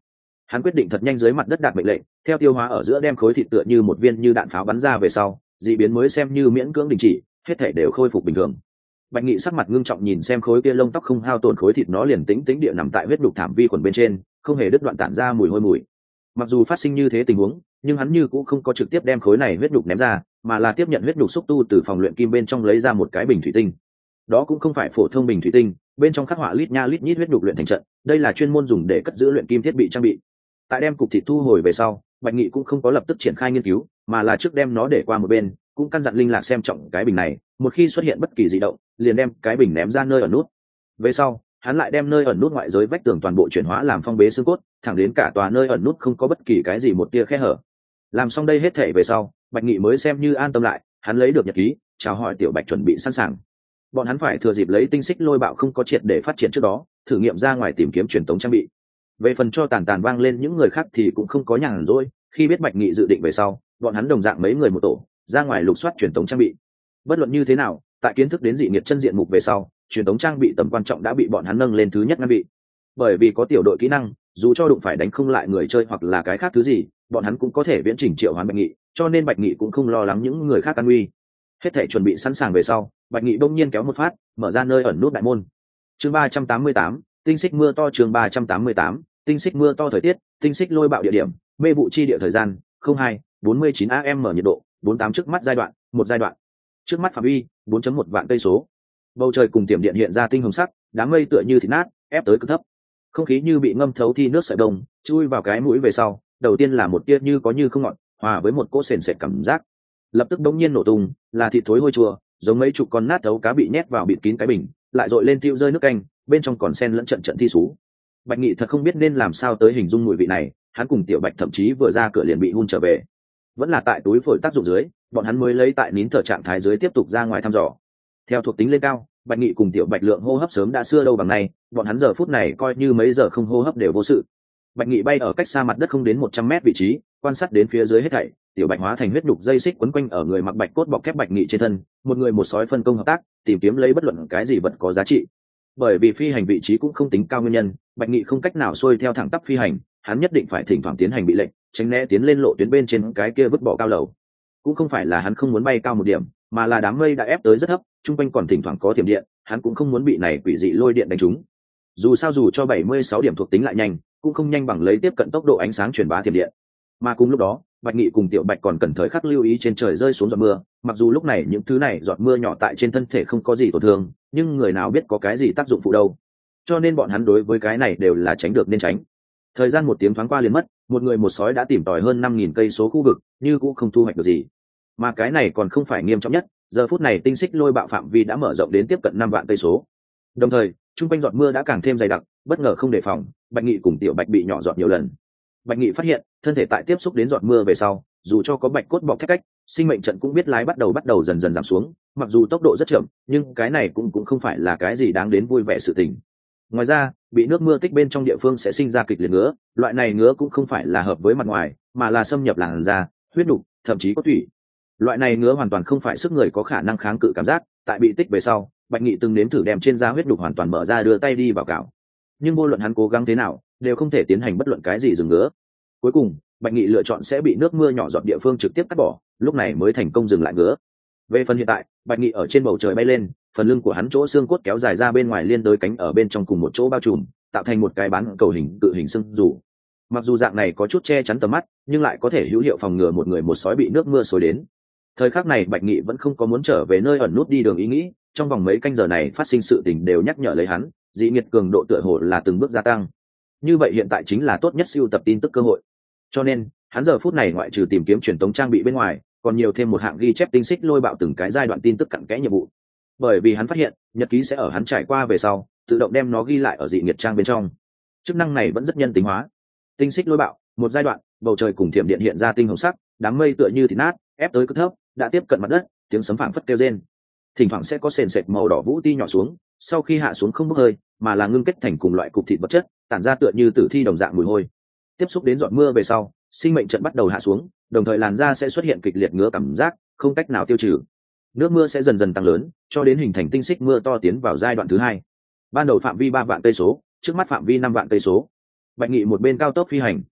Hắn quyết định thật nhanh dưới mặt đất đạt mệnh lệnh, theo tiêu hóa ở giữa đem khối thịt tựa như một viên như đạn pháo bắn ra về sau, dị biến mới xem như miễn cưỡng đình chỉ, hết thể đều khôi phục bình thường. Bạch Nghị sắc mặt ngưng trọng nhìn xem khối kia lông tóc không hao tổn khối thịt, nó liền tĩnh tĩnh địa nằm tại huyết đục thảm vi khuẩn bên trên, không hề đứt đoạn tản ra mùi hôi mùi. Mặc dù phát sinh như thế tình huống, nhưng hắn như cũng không có trực tiếp đem khối này huyết đục ném ra, mà là tiếp nhận huyết đục xúc tu từ phòng luyện kim bên trong lấy ra một cái bình thủy tinh. Đó cũng không phải phổ thông bình thủy tinh, bên trong khắc họa lít nha lít nhít huyết đục luyện thành trận, đây là chuyên môn dùng để cất giữ luyện kim thiết bị trang bị. Tại đem cục thịt thu hồi về sau, Bạch Nghị cũng không có lập tức triển khai nghiên cứu, mà là trước đem nó để qua một bên, cũng căn dặn linh lạc xem trọng cái bình này, một khi xuất hiện bất kỳ dị động liền đem cái bình ném ra nơi ẩn nút. Về sau hắn lại đem nơi ẩn nút ngoại giới vách tường toàn bộ chuyển hóa làm phong bế xương cốt, thẳng đến cả tòa nơi ẩn nút không có bất kỳ cái gì một tia khe hở. Làm xong đây hết thể về sau, Bạch Nghị mới xem như an tâm lại, hắn lấy được nhật ký, chào hỏi Tiểu Bạch chuẩn bị sẵn sàng. Bọn hắn phải thừa dịp lấy tinh xích lôi bạo không có triệt để phát triển trước đó, thử nghiệm ra ngoài tìm kiếm truyền tống trang bị. Về phần cho tàn tàn vang lên những người khác thì cũng không có nhàn rỗi, khi biết Bạch Nghị dự định về sau, bọn hắn đồng dạng mấy người một tổ, ra ngoài lục soát truyền tống trang bị. Bất luận như thế nào, tại kiến thức đến dị nghiệt chân diện mục về sau, truyền tống trang bị tầm quan trọng đã bị bọn hắn nâng lên thứ nhất ngăn bị. Bởi vì có tiểu đội kỹ năng, dù cho đụng phải đánh không lại người chơi hoặc là cái khác thứ gì, bọn hắn cũng có thể viễn chỉnh triệu hoán Bạch Nghị, cho nên Bạch Nghị cũng không lo lắng những người khác an nguy. Hết thể chuẩn bị sẵn sàng về sau, Bạch Nghị đông nhiên kéo một phát, mở ra nơi ẩn nút đại môn. Chương ba trăm tám mươi tám, tinh xích mưa to. Chương ba trăm tám mươi tám, tinh xích mưa to. Thời tiết, tinh xích lôi bạo địa điểm, mê vụ chi địa. Thời gian, không hai, bốn mươi chín a m. Nhiệt độ, bốn mươi tám. Trước mắt giai đoạn, một giai đoạn. Trước mắt phạm vi, bốn chấm một vạn cây số. Bầu trời cùng tiềm điện hiện ra tinh hồng sắc, đám mây tựa như thịt nát, ép tới cực thấp. Không khí như bị ngâm thấu thi nước sợi đông, chui vào cái mũi về sau, đầu tiên là một tia như có như không ngọt, hòa với một cỗ sền sệt cảm giác. Lập tức bỗng nhiên nổ tung, là thịt thối hôi chua, giống mấy chục con nát thấu cá bị nhét vào bịt kín cái bình, lại dội lên tiêu rơi nước canh, bên trong còn sen lẫn trận trận thi sú. Bạch Nghị thật không biết nên làm sao tới hình dung mùi vị này, hắn cùng Tiểu Bạch thậm chí vừa ra cửa liền bị hun trở về. Vẫn là tại túi phổi tác dụng dưới, bọn hắn mới lấy tại nín thở trạng thái dưới tiếp tục ra ngoài thăm dò. Theo thuộc tính lên cao, Bạch Nghị cùng Tiểu Bạch lượng hô hấp sớm đã xưa đâu bằng nay, bọn hắn giờ phút này coi như mấy giờ không hô hấp đều vô sự. Bạch Nghị bay ở cách xa mặt đất không đến một trăm mét vị trí, quan sát đến phía dưới hết thảy, Tiểu Bạch hóa thành huyết nhục dây xích quấn quanh ở người mặc bạch cốt bọc thép Bạch Nghị trên thân, một người một sói phân công hợp tác, tìm kiếm lấy bất luận cái gì vật có giá trị. Bởi vì phi hành vị trí cũng không tính cao nguyên nhân, Bạch Nghị không cách nào xuôi theo thẳng tắp phi hành, hắn nhất định phải thỉnh thoảng tiến hành bị lệnh, tránh né tiến lên lộ tuyến bên trên cái kia vứt bỏ cao lầu. Cũng không phải là hắn không muốn bay cao một điểm, mà là đám mây đã ép tới rất thấp, trung quanh còn thỉnh thoảng có thiểm điện, hắn cũng không muốn bị này quỷ dị lôi điện đánh trúng. Dù sao dù cho bảy mươi sáu điểm thuộc tính lại nhanh, cũng không nhanh bằng lấy tiếp cận tốc độ ánh sáng truyền bá thiểm điện. Mà cùng lúc đó, Bạch Nghị cùng Tiểu Bạch còn cần thời khắc lưu ý trên trời rơi xuống giọt mưa, mặc dù lúc này những thứ này giọt mưa nhỏ tại trên thân thể không có gì tổn thương, nhưng người nào biết có cái gì tác dụng phụ đâu. Cho nên bọn hắn đối với cái này đều là tránh được nên tránh. Thời gian một tiếng thoáng qua liền mất, một người một sói đã tìm tòi hơn năm nghìn cây số khu vực, nhưng cũng không thu hoạch được gì. Mà cái này còn không phải nghiêm trọng nhất, giờ phút này tinh xích lôi bạo phạm vi đã mở rộng đến tiếp cận năm vạn cây số. Đồng thời, trung quanh giọt mưa đã càng thêm dày đặc, bất ngờ không đề phòng, Bạch Nghị cùng Tiểu Bạch bị nhỏ giọt nhiều lần. Bạch Nghị phát hiện, thân thể tại tiếp xúc đến giọt mưa về sau, dù cho có bạch cốt bọc thép cách, sinh mệnh trận cũng biết lái bắt đầu bắt đầu dần dần giảm xuống, mặc dù tốc độ rất chậm, nhưng cái này cũng cũng không phải là cái gì đáng đến vui vẻ sự tình. Ngoài ra, bị nước mưa tích bên trong địa phương sẽ sinh ra kịch liệt ngứa, loại này ngứa cũng không phải là hợp với mặt ngoài, mà là xâm nhập làn da, huyết nục, thậm chí có thủy. Loại này ngứa hoàn toàn không phải sức người có khả năng kháng cự cảm giác, tại bị tích về sau, Bạch Nghị từng nếm thử đem trên da huyết nục hoàn toàn mở ra đưa tay đi vào cào. Nhưng vô luận hắn cố gắng thế nào, đều không thể tiến hành bất luận cái gì dừng ngứa. Cuối cùng, Bạch Nghị lựa chọn sẽ bị nước mưa nhỏ giọt địa phương trực tiếp cắt bỏ, lúc này mới thành công dừng lại ngứa. Về phần hiện tại, Bạch Nghị ở trên bầu trời bay lên, phần lưng của hắn chỗ xương cốt kéo dài ra bên ngoài liên đới cánh ở bên trong cùng một chỗ bao trùm, tạo thành một cái bán cầu hình cự hình xương dù. Mặc dù dạng này có chút che chắn tầm mắt, nhưng lại có thể hữu hiệu phòng ngừa một người một sói bị nước mưa xối đến. Thời khắc này Bạch Nghị vẫn không có muốn trở về nơi ẩn nút đi đường ý nghĩ, trong vòng mấy canh giờ này phát sinh sự tình đều nhắc nhở lấy hắn, dị nghiệt cường độ tựa hồ là từng bước gia tăng. Như vậy hiện tại chính là tốt nhất sưu tập tin tức cơ hội. Cho nên, hắn giờ phút này ngoại trừ tìm kiếm truyền tống trang bị bên ngoài, còn nhiều thêm một hạng ghi chép tinh xích lôi bạo từng cái giai đoạn tin tức cặn kẽ nhiệm vụ. Bởi vì hắn phát hiện, nhật ký sẽ ở hắn trải qua về sau, tự động đem nó ghi lại ở dị nghiệt trang bên trong. Chức năng này vẫn rất nhân tính hóa. Tinh xích lôi bạo, một giai đoạn, bầu trời cùng thiểm điện hiện ra tinh hồng sắc, đám mây tựa như thịt nát, ép tới cực thấp, đã tiếp cận mặt đất, tiếng sấm phảng phất kêu rên. Thỉnh thoảng sẽ có sền sệt màu đỏ vũ ti nhỏ xuống, sau khi hạ xuống không bốc hơi, mà là ngưng kết thành cùng loại cục thịt vật chất, tản ra tựa như tử thi đồng dạng mùi hôi. Tiếp xúc đến giọt mưa về sau, sinh mệnh trận bắt đầu hạ xuống, đồng thời làn da sẽ xuất hiện kịch liệt ngứa cảm giác, không cách nào tiêu trừ. Nước mưa sẽ dần dần tăng lớn, cho đến hình thành tinh xích mưa to tiến vào giai đoạn thứ hai. Ban đầu phạm vi ba vạn cây số, trước mắt phạm vi năm vạn cây số. Bạch Nghị một bên cao tốc phi hành,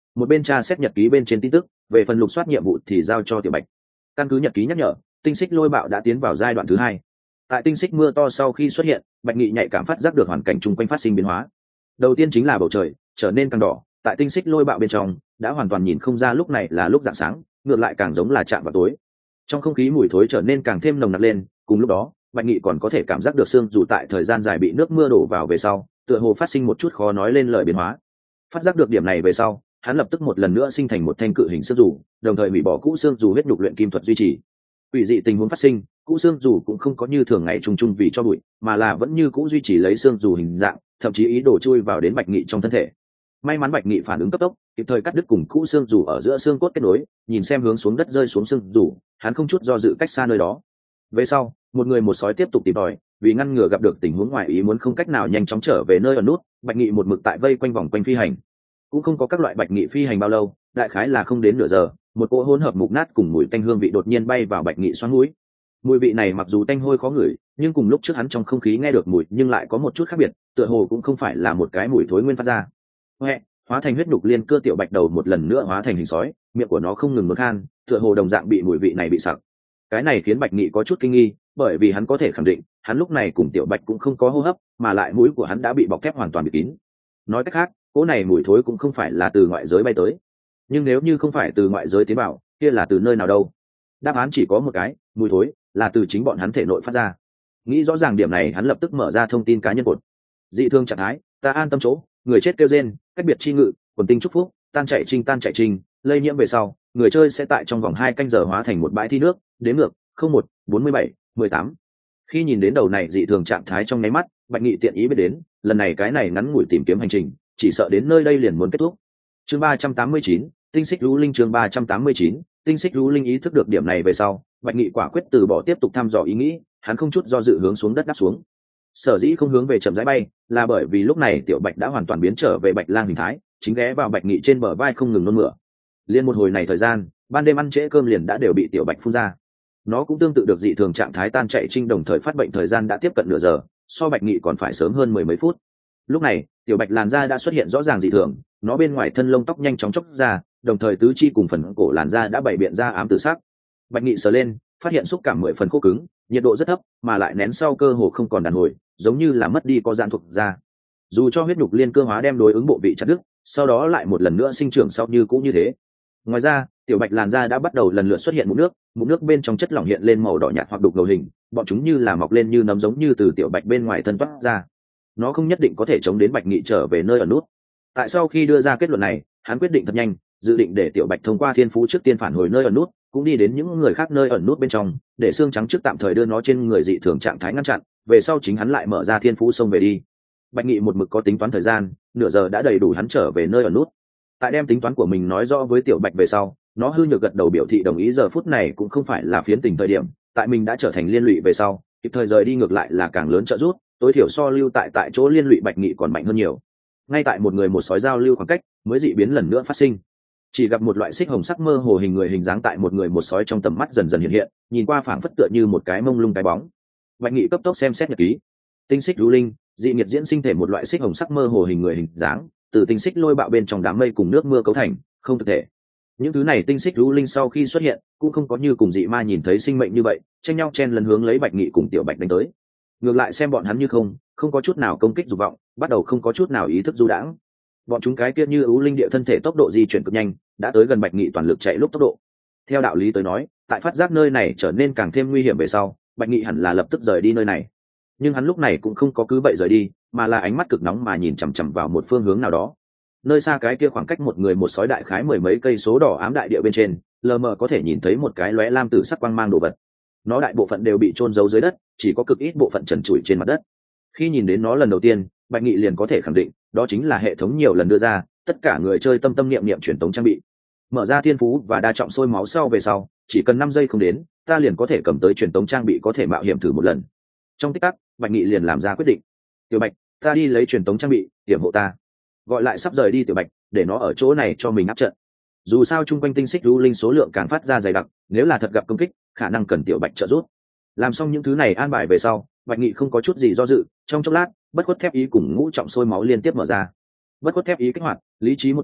một bên tra xét nhật ký bên trên tin tức, về phần lục soát nhiệm vụ thì giao cho tiểu bạch. Căn cứ nhật ký nhắc nhở, tinh xích lôi bạo đã tiến vào giai đoạn thứ hai. Tại tinh xích mưa to sau khi xuất hiện, bạch nghị nhạy cảm phát giác được hoàn cảnh chung quanh phát sinh biến hóa. Đầu tiên chính là bầu trời trở nên càng đỏ, tại tinh xích lôi bạo bên trong đã hoàn toàn nhìn không ra lúc này là lúc rạng sáng, ngược lại càng giống là chạm vào tối. Trong không khí mùi thối trở nên càng thêm nồng nặc lên, cùng lúc đó bạch nghị còn có thể cảm giác được xương dù tại thời gian dài bị nước mưa đổ vào về sau, tựa hồ phát sinh một chút khó nói lên lời biến hóa. Phát giác được điểm này về sau, hắn lập tức một lần nữa sinh thành một thanh cự hình xương dù, đồng thời hủy bỏ cũ xương dù huyết nhục luyện kim thuật duy trì. Quỷ dị tình huống phát sinh, cũ xương dù cũng không có như thường ngày trùng trùng vì cho bụi, mà là vẫn như cũ duy trì lấy xương dù hình dạng, thậm chí ý đồ chui vào đến bạch nghị trong thân thể. May mắn bạch nghị phản ứng cấp tốc, kịp thời cắt đứt cùng cũ xương dù ở giữa xương cốt kết nối, nhìn xem hướng xuống đất rơi xuống xương dù, hắn không chút do dự cách xa nơi đó. Về sau, một người một sói tiếp tục tìm tòi, vì ngăn ngừa gặp được tình huống ngoài ý muốn không cách nào nhanh chóng trở về nơi ở nút, bạch nghị một mực tại vây quanh vòng quanh phi hành. Cũng không có các loại bạch nghị phi hành bao lâu, đại khái là không đến nửa giờ, một cỗ hỗn hợp mục nát cùng mùi tanh hương vị đột nhiên bay vào bạch nghị xoắn mũi. Mùi vị này mặc dù tanh hôi khó ngửi, nhưng cùng lúc trước hắn trong không khí nghe được mùi nhưng lại có một chút khác biệt, tựa hồ cũng không phải là một cái mùi thối nguyên phát ra. Huệ, hóa thành huyết nhục liên cơ tiểu bạch đầu một lần nữa hóa thành hình sói, miệng của nó không ngừng nuốt khan, tựa hồ đồng dạng bị mùi vị này bị sặc. Cái này khiến bạch nghị có chút kinh nghi, bởi vì hắn có thể khẳng định, hắn lúc này cùng tiểu bạch cũng không có hô hấp, mà lại mũi của hắn đã bị bọc thép hoàn toàn bịt kín. Nói cách khác, cỗ này mùi thối cũng không phải là từ ngoại giới bay tới. Nhưng nếu như không phải từ ngoại giới tiến vào, kia là từ nơi nào đâu? Đáp án chỉ có một cái, mùi thối là từ chính bọn hắn thể nội phát ra. Nghĩ rõ ràng điểm này, hắn lập tức mở ra thông tin cá nhân cột. Dị thương trạng thái, ta an tâm chỗ, người chết kêu rên, cách biệt chi ngự, quần tinh chúc phúc, tan chạy trinh tan chạy trinh, lây nhiễm về sau, người chơi sẽ tại trong vòng hai canh giờ hóa thành một bãi thi nước, đến ngược, không một, bốn mươi bảy, mười tám. Khi nhìn đến đầu này dị thường trạng thái trong nháy mắt, bạch nghị tiện ý biết đến, lần này cái này ngắn ngủi tìm kiếm hành trình, chỉ sợ đến nơi đây liền muốn kết thúc. Chương ba trăm tám mươi chín, tinh xích rú linh. Chương ba trăm tám mươi chín, tinh xích rú linh. Ý thức được điểm này về sau, bạch nghị quả quyết từ bỏ tiếp tục thăm dò ý nghĩ, hắn không chút do dự hướng xuống đất đáp xuống. Sở dĩ không hướng về chậm rãi bay, là bởi vì lúc này tiểu bạch đã hoàn toàn biến trở về bạch lang hình thái, chính ghé vào bạch nghị trên bờ vai không ngừng nôn mửa. Liên một hồi này thời gian, ban đêm ăn trễ cơm liền đã đều bị tiểu bạch phun ra. Nó cũng tương tự được dị thường trạng thái tan chạy trinh, đồng thời phát bệnh thời gian đã tiếp cận nửa giờ, so bạch nghị còn phải sớm hơn mười mấy phút. Lúc này tiểu bạch làn da đã xuất hiện rõ ràng dị thường, nó bên ngoài thân lông tóc nhanh chóng chóc ra, đồng thời tứ chi cùng phần cổ làn da đã bày biện ra ám tử sắc. Bạch nghị sờ lên, phát hiện xúc cảm mười phần khô cứng, nhiệt độ rất thấp, mà lại nén sau cơ hồ không còn đàn hồi, giống như là mất đi có giãn thuộc da. Dù cho huyết nhục liên cơ hóa đem đối ứng bộ vị chặt đứt, sau đó lại một lần nữa sinh trưởng sau như cũ như thế. Ngoài ra, tiểu bạch làn da đã bắt đầu lần lượt xuất hiện mụn nước, mụn nước bên trong chất lỏng hiện lên màu đỏ nhạt hoặc đục ngầu hình, bọn chúng như là mọc lên như nấm giống như từ tiểu bạch bên ngoài thân toát ra. Nó không nhất định có thể chống đến bạch nghị trở về nơi ở nút. Tại sau khi đưa ra kết luận này, hắn quyết định thật nhanh, dự định để tiểu bạch thông qua thiên phú trước tiên phản hồi nơi ở nút, cũng đi đến những người khác nơi ẩn nút bên trong, để xương trắng trước tạm thời đưa nó trên người dị thường trạng thái ngăn chặn, về sau chính hắn lại mở ra thiên phú xông về đi. Bạch nghị một mực có tính toán thời gian, nửa giờ đã đầy đủ hắn trở về nơi ẩn nút. Tại đem tính toán của mình nói rõ với tiểu bạch về sau, nó hư nhược gật đầu biểu thị đồng ý. Giờ phút này cũng không phải là phiến tình thời điểm, tại mình đã trở thành liên lụy về sau, kịp thời rời đi ngược lại là càng lớn trợ giúp, tối thiểu so lưu tại tại chỗ liên lụy bạch nghị còn mạnh hơn nhiều. Ngay tại một người một sói giao lưu khoảng cách, mới dị biến lần nữa phát sinh. Chỉ gặp một loại xích hồng sắc mơ hồ hình người hình dáng tại một người một sói trong tầm mắt dần dần hiện hiện, nhìn qua phảng phất tựa như một cái mông lung cái bóng. Bạch nghị cấp tốc xem xét nhật ký. Tinh xích rú linh, dị nhiệt diễn sinh thể một loại xích hồng sắc mơ hồ hình người hình dáng, từ tinh xích lôi bạo bên trong đám mây cùng nước mưa cấu thành, không thực thể. Những thứ này tinh xích rú linh sau khi xuất hiện, cũng không có như cùng dị ma nhìn thấy sinh mệnh như vậy, tranh nhau chen lần hướng lấy bạch nghị cùng tiểu bạch đánh tới. Ngược lại xem bọn hắn như không, không có chút nào công kích dục vọng, bắt đầu không có chút nào ý thức du đãng. Bọn chúng cái kia như ưu linh địa thân thể tốc độ di chuyển cực nhanh, đã tới gần bạch nghị toàn lực chạy lúc tốc độ. Theo đạo lý tới nói, tại phát giác nơi này trở nên càng thêm nguy hiểm về sau, bạch nghị hẳn là lập tức rời đi nơi này. Nhưng hắn lúc này cũng không có cứ vậy rời đi, mà là ánh mắt cực nóng mà nhìn chằm chằm vào một phương hướng nào đó. Nơi xa cái kia khoảng cách một người một sói đại khái mười mấy cây số đỏ ám đại địa bên trên, lờ mờ có thể nhìn thấy một cái lóe lam tử sắc quang mang đồ vật. Nó đại bộ phận đều bị chôn giấu dưới đất, chỉ có cực ít bộ phận trần trụi trên mặt đất. Khi nhìn đến nó lần đầu tiên, bạch nghị liền có thể khẳng định, đó chính là hệ thống nhiều lần đưa ra, tất cả người chơi tâm tâm niệm niệm truyền tống trang bị. Mở ra thiên phú và đa trọng sôi máu sau về sau, chỉ cần năm giây không đến, ta liền có thể cầm tới truyền tống trang bị, có thể mạo hiểm thử một lần. Trong tích tắc, bạch nghị liền làm ra quyết định. Tiểu bạch, ta đi lấy truyền tống trang bị, hiểm hộ ta. Gọi lại sắp rời đi tiểu bạch, để nó ở chỗ này cho mình áp trận. Dù sao chung quanh tinh xích rú linh số lượng càng phát ra dày đặc, nếu là thật gặp công kích, khả năng cần tiểu bạch trợ giúp. Làm xong những thứ này an bài về sau, bạch nghị không có chút gì do dự, trong chốc lát, bất khuất thép ý cùng ngũ trọng sôi máu liên tiếp mở ra. Bất khuất thép ý kích hoạt, lý trí một trăm,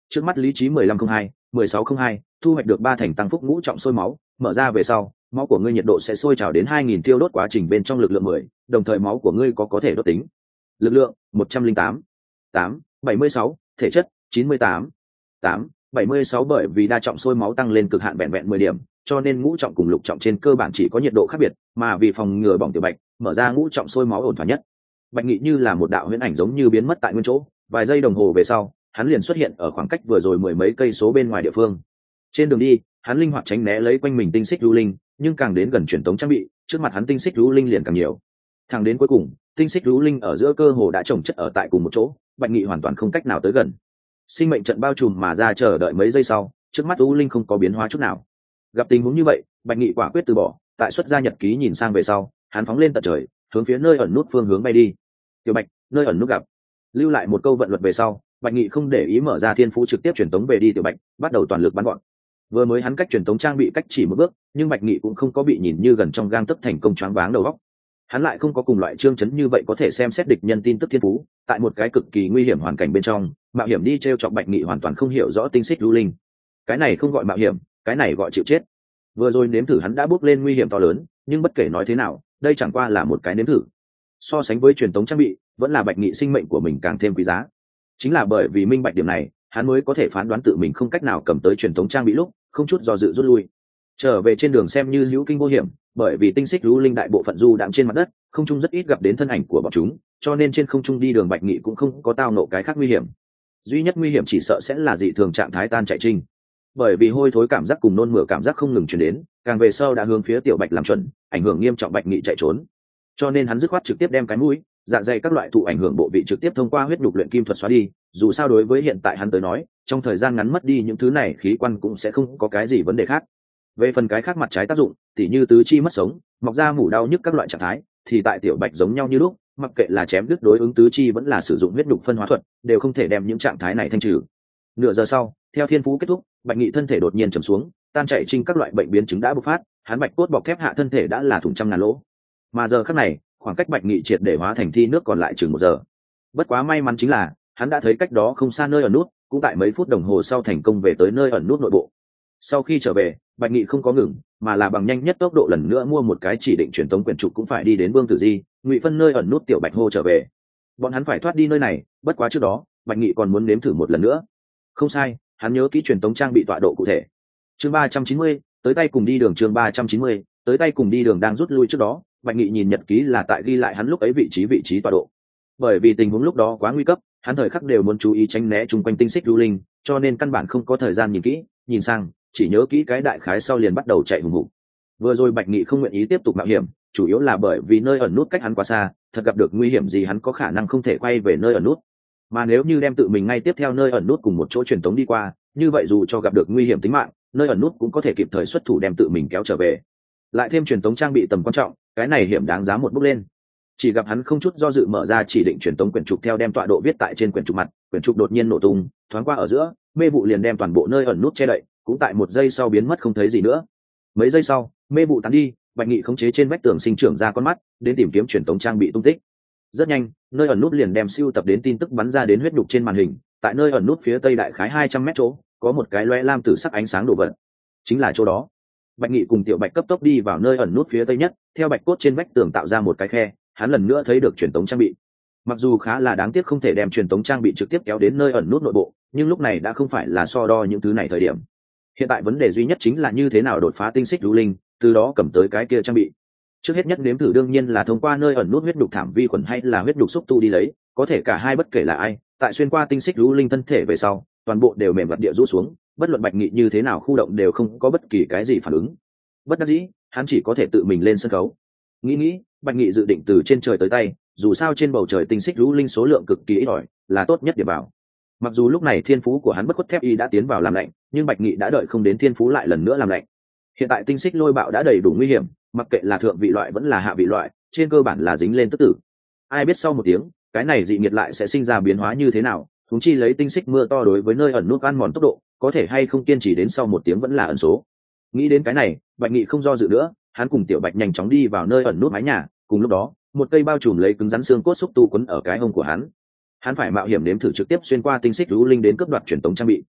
trước mắt lý trí mười lăm không hai mười sáu không hai thu hoạch được ba thành tăng phúc ngũ trọng sôi máu, mở ra về sau máu của ngươi nhiệt độ sẽ sôi trào đến hai nghìn tiêu đốt, quá trình bên trong lực lượng mười, đồng thời máu của ngươi có có thể đốt tính lực lượng một trăm linh tám tám bảy mươi sáu, thể chất chín mươi tám tám bảy mươi sáu. Bởi vì đa trọng sôi máu tăng lên cực hạn vẹn vẹn mười điểm, cho nên ngũ trọng cùng lục trọng trên cơ bản chỉ có nhiệt độ khác biệt, mà vì phòng ngừa bỏng tiểu bạch, mở ra ngũ trọng sôi máu ổn thỏa nhất. Bạch Nghị như là một đạo huyễn ảnh giống như biến mất tại nguyên chỗ, vài giây đồng hồ về sau hắn liền xuất hiện ở khoảng cách vừa rồi mười mấy cây số bên ngoài địa phương. Trên đường đi hắn linh hoạt tránh né lấy quanh mình tinh xích lưu linh, nhưng càng đến gần truyền tống trang bị, trước mặt hắn tinh xích lưu linh liền càng nhiều. Thẳng đến cuối cùng tinh xích lưu linh ở giữa cơ hồ đã chồng chất ở tại cùng một chỗ, Bạch Nghị hoàn toàn không cách nào tới gần. Sinh mệnh trận bao trùm mà ra, chờ đợi mấy giây sau, trước mắt lưu linh không có biến hóa chút nào. Gặp tình huống như vậy, Bạch Nghị quả quyết từ bỏ, tại xuất ra nhật ký nhìn sang về sau, hắn phóng lên tận trời, hướng phía nơi ẩn nút phương hướng bay đi. Tiểu Bạch, nơi ẩn nút gặp. Lưu lại một câu vận luật về sau, Bạch Nghị không để ý mở ra thiên phú trực tiếp truyền tống về đi Tiểu Bạch, bắt đầu toàn lực bắn gọn. Vừa mới hắn cách truyền tống trang bị cách chỉ một bước, nhưng Bạch Nghị cũng không có bị nhìn như gần trong gang tấc thành công choáng váng đầu óc. Hắn lại không có cùng loại trương chấn như vậy có thể xem xét địch nhân tin tức thiên phú, tại một cái cực kỳ nguy hiểm hoàn cảnh bên trong, mạo hiểm đi trêu chọc Bạch Nghị hoàn toàn không hiểu rõ tinh xích lưu linh. Cái này không gọi mạo hiểm, cái này gọi chịu chết. Vừa rồi nếm thử hắn đã bước lên nguy hiểm to lớn, nhưng bất kể nói thế nào, đây chẳng qua là một cái nếm thử. So sánh với truyền tống trang bị, vẫn là Bạch Nghị sinh mệnh của mình càng thêm quý giá. Chính là bởi vì minh bạch điểm này, hắn mới có thể phán đoán tự mình không cách nào cầm tới truyền tống trang bị lúc không chút do dự rút lui, trở về trên đường xem như hữu kinh vô hiểm. Bởi vì tinh xích lưu linh đại bộ phận du đạm trên mặt đất, không trung rất ít gặp đến thân ảnh của bọn chúng, cho nên trên không trung đi đường Bạch Nghị cũng không có tao nộ cái khác nguy hiểm. Duy nhất nguy hiểm chỉ sợ sẽ là dị thường trạng thái tan chạy trinh, bởi vì hôi thối cảm giác cùng nôn mửa cảm giác không ngừng chuyển đến, càng về sau đã hướng phía Tiểu Bạch làm chuẩn, ảnh hưởng nghiêm trọng Bạch Nghị chạy trốn. Cho nên hắn dứt khoát trực tiếp đem cái mũi, dạ dày các loại thụ ảnh hưởng bộ vị trực tiếp thông qua huyết nhục luyện kim thuật xóa đi. Dù sao đối với hiện tại hắn tới nói, trong thời gian ngắn mất đi những thứ này khí quan cũng sẽ không có cái gì vấn đề khác. Về phần cái khác mặt trái tác dụng, tỉ như tứ chi mất sống, mọc ra mủ đau nhức các loại trạng thái, thì tại Tiểu Bạch giống nhau như lúc, mặc kệ là chém đứt đối ứng tứ chi vẫn là sử dụng huyết nhục phân hóa thuật, đều không thể đem những trạng thái này thanh trừ. Nửa giờ sau, theo thiên phú kết thúc, Bạch Nghị thân thể đột nhiên trầm xuống, tan chảy trinh các loại bệnh biến chứng đã bộc phát, hắn bạch cốt bọc thép hạ thân thể đã là thủng trăm ngàn lỗ. Mà giờ khắc này, khoảng cách Bạch Nghị triệt để hóa thành thi nước còn lại chừng một giờ. Bất quá may mắn chính là, hắn đã thấy cách đó không xa nơi ẩn nút, cũng tại mấy phút đồng hồ sau thành công về tới nơi ẩn nút nội bộ. Sau khi trở về, Bạch Nghị không có ngừng, mà là bằng nhanh nhất tốc độ lần nữa mua một cái chỉ định truyền tống quyển trục cũng phải đi đến Vương Tử Di, Ngụy Phân nơi ẩn nút Tiểu Bạch hô trở về. Bọn hắn phải thoát đi nơi này, bất quá trước đó, Bạch Nghị còn muốn nếm thử một lần nữa. Không sai, hắn nhớ kỹ truyền tống trang bị tọa độ cụ thể. Chương ba trăm chín mươi, tới tay cùng đi đường chương ba trăm chín mươi, tới tay cùng đi đường đang rút lui trước đó, Bạch Nghị nhìn nhật ký là tại ghi lại hắn lúc ấy vị trí vị trí tọa độ. Bởi vì tình huống lúc đó quá nguy cấp, hắn thời khắc đều muốn chú ý tránh né chung quanh tinh xích lưu linh, cho nên căn bản không có thời gian nhìn kỹ, nhìn sang, chỉ nhớ kỹ cái đại khái sau liền bắt đầu chạy hùng hục. Vừa rồi Bạch Nghị không nguyện ý tiếp tục mạo hiểm, chủ yếu là bởi vì nơi ẩn nút cách hắn quá xa, thật gặp được nguy hiểm gì hắn có khả năng không thể quay về nơi ẩn nút. Mà nếu như đem tự mình ngay tiếp theo nơi ẩn nút cùng một chỗ truyền tống đi qua, như vậy dù cho gặp được nguy hiểm tính mạng, nơi ẩn nút cũng có thể kịp thời xuất thủ đem tự mình kéo trở về. Lại thêm truyền tống trang bị tầm quan trọng, cái này hiểm đáng giá một bước lên. Chỉ gặp hắn không chút do dự mở ra chỉ định truyền tống quyển trục, theo đem tọa độ viết tại trên quyển trục mặt, quyển trục đột nhiên nổ tung, thoáng qua ở giữa, mê vụ liền đem toàn bộ nơi ẩn nút che đậy, cũng tại một giây sau biến mất không thấy gì nữa. Mấy giây sau, mê vụ tán đi, Bạch Nghị khống chế trên vách tường sinh trưởng ra con mắt, đến tìm kiếm truyền tống trang bị tung tích. Rất nhanh, nơi ẩn nút liền đem siêu tập đến tin tức bắn ra đến huyết nhục trên màn hình, tại nơi ẩn nút phía tây đại khái hai trăm mét chỗ, có một cái lóe lam tử sắc ánh sáng đổ vật. Chính là chỗ đó. Bạch Nghị cùng Tiểu Bạch cấp tốc đi vào nơi ẩn nút phía tây nhất, theo bạch cốt trên vách tường tạo ra một cái khe, hắn lần nữa thấy được truyền tống trang bị. Mặc dù khá là đáng tiếc không thể đem truyền tống trang bị trực tiếp kéo đến nơi ẩn nút nội bộ, nhưng lúc này đã không phải là so đo những thứ này thời điểm. Hiện tại vấn đề duy nhất chính là như thế nào đột phá tinh xích lưu linh, từ đó cầm tới cái kia trang bị. Trước hết nhất nếm thử đương nhiên là thông qua nơi ẩn nút huyết đục thảm vi khuẩn hay là huyết đục xúc tu đi lấy, có thể cả hai bất kể là ai, tại xuyên qua tinh xích lưu linh thân thể về sau, toàn bộ đều mềm vật địa rũ xuống, bất luận Bạch Nghị như thế nào khu động đều không có bất kỳ cái gì phản ứng. Bất đắc dĩ, hắn chỉ có thể tự mình lên sân khấu. Nghĩ nghĩ, Bạch Nghị dự định từ trên trời tới tay, dù sao trên bầu trời tinh xích lưu linh số lượng cực kỳ ít ỏi, là tốt nhất để bảo. Mặc dù lúc này thiên phú của hắn bất khuất thép y đã tiến vào làm lạnh, nhưng Bạch Nghị đã đợi không đến thiên phú lại lần nữa làm lạnh. Hiện tại tinh xích lôi bạo đã đầy đủ nguy hiểm, mặc kệ là thượng vị loại vẫn là hạ vị loại, trên cơ bản là dính lên tức tử. Ai biết sau một tiếng, cái này dị nhiệt lại sẽ sinh ra biến hóa như thế nào, chúng chi lấy tinh xích mưa to đối với nơi ẩn nút ăn mòn tốc độ, có thể hay không kiên trì đến sau một tiếng vẫn là ẩn số. Nghĩ đến cái này, Bạch Nghị không do dự nữa, hắn cùng Tiểu Bạch nhanh chóng đi vào nơi ẩn nút mái nhà, cùng lúc đó, một cây bao trùm lấy cứng rắn xương cốt xúc tu quấn ở cái hông của hắn. Hắn phải mạo hiểm nếm thử trực tiếp xuyên qua tinh xích lũ linh đến cướp đoạt truyền tống trang bị.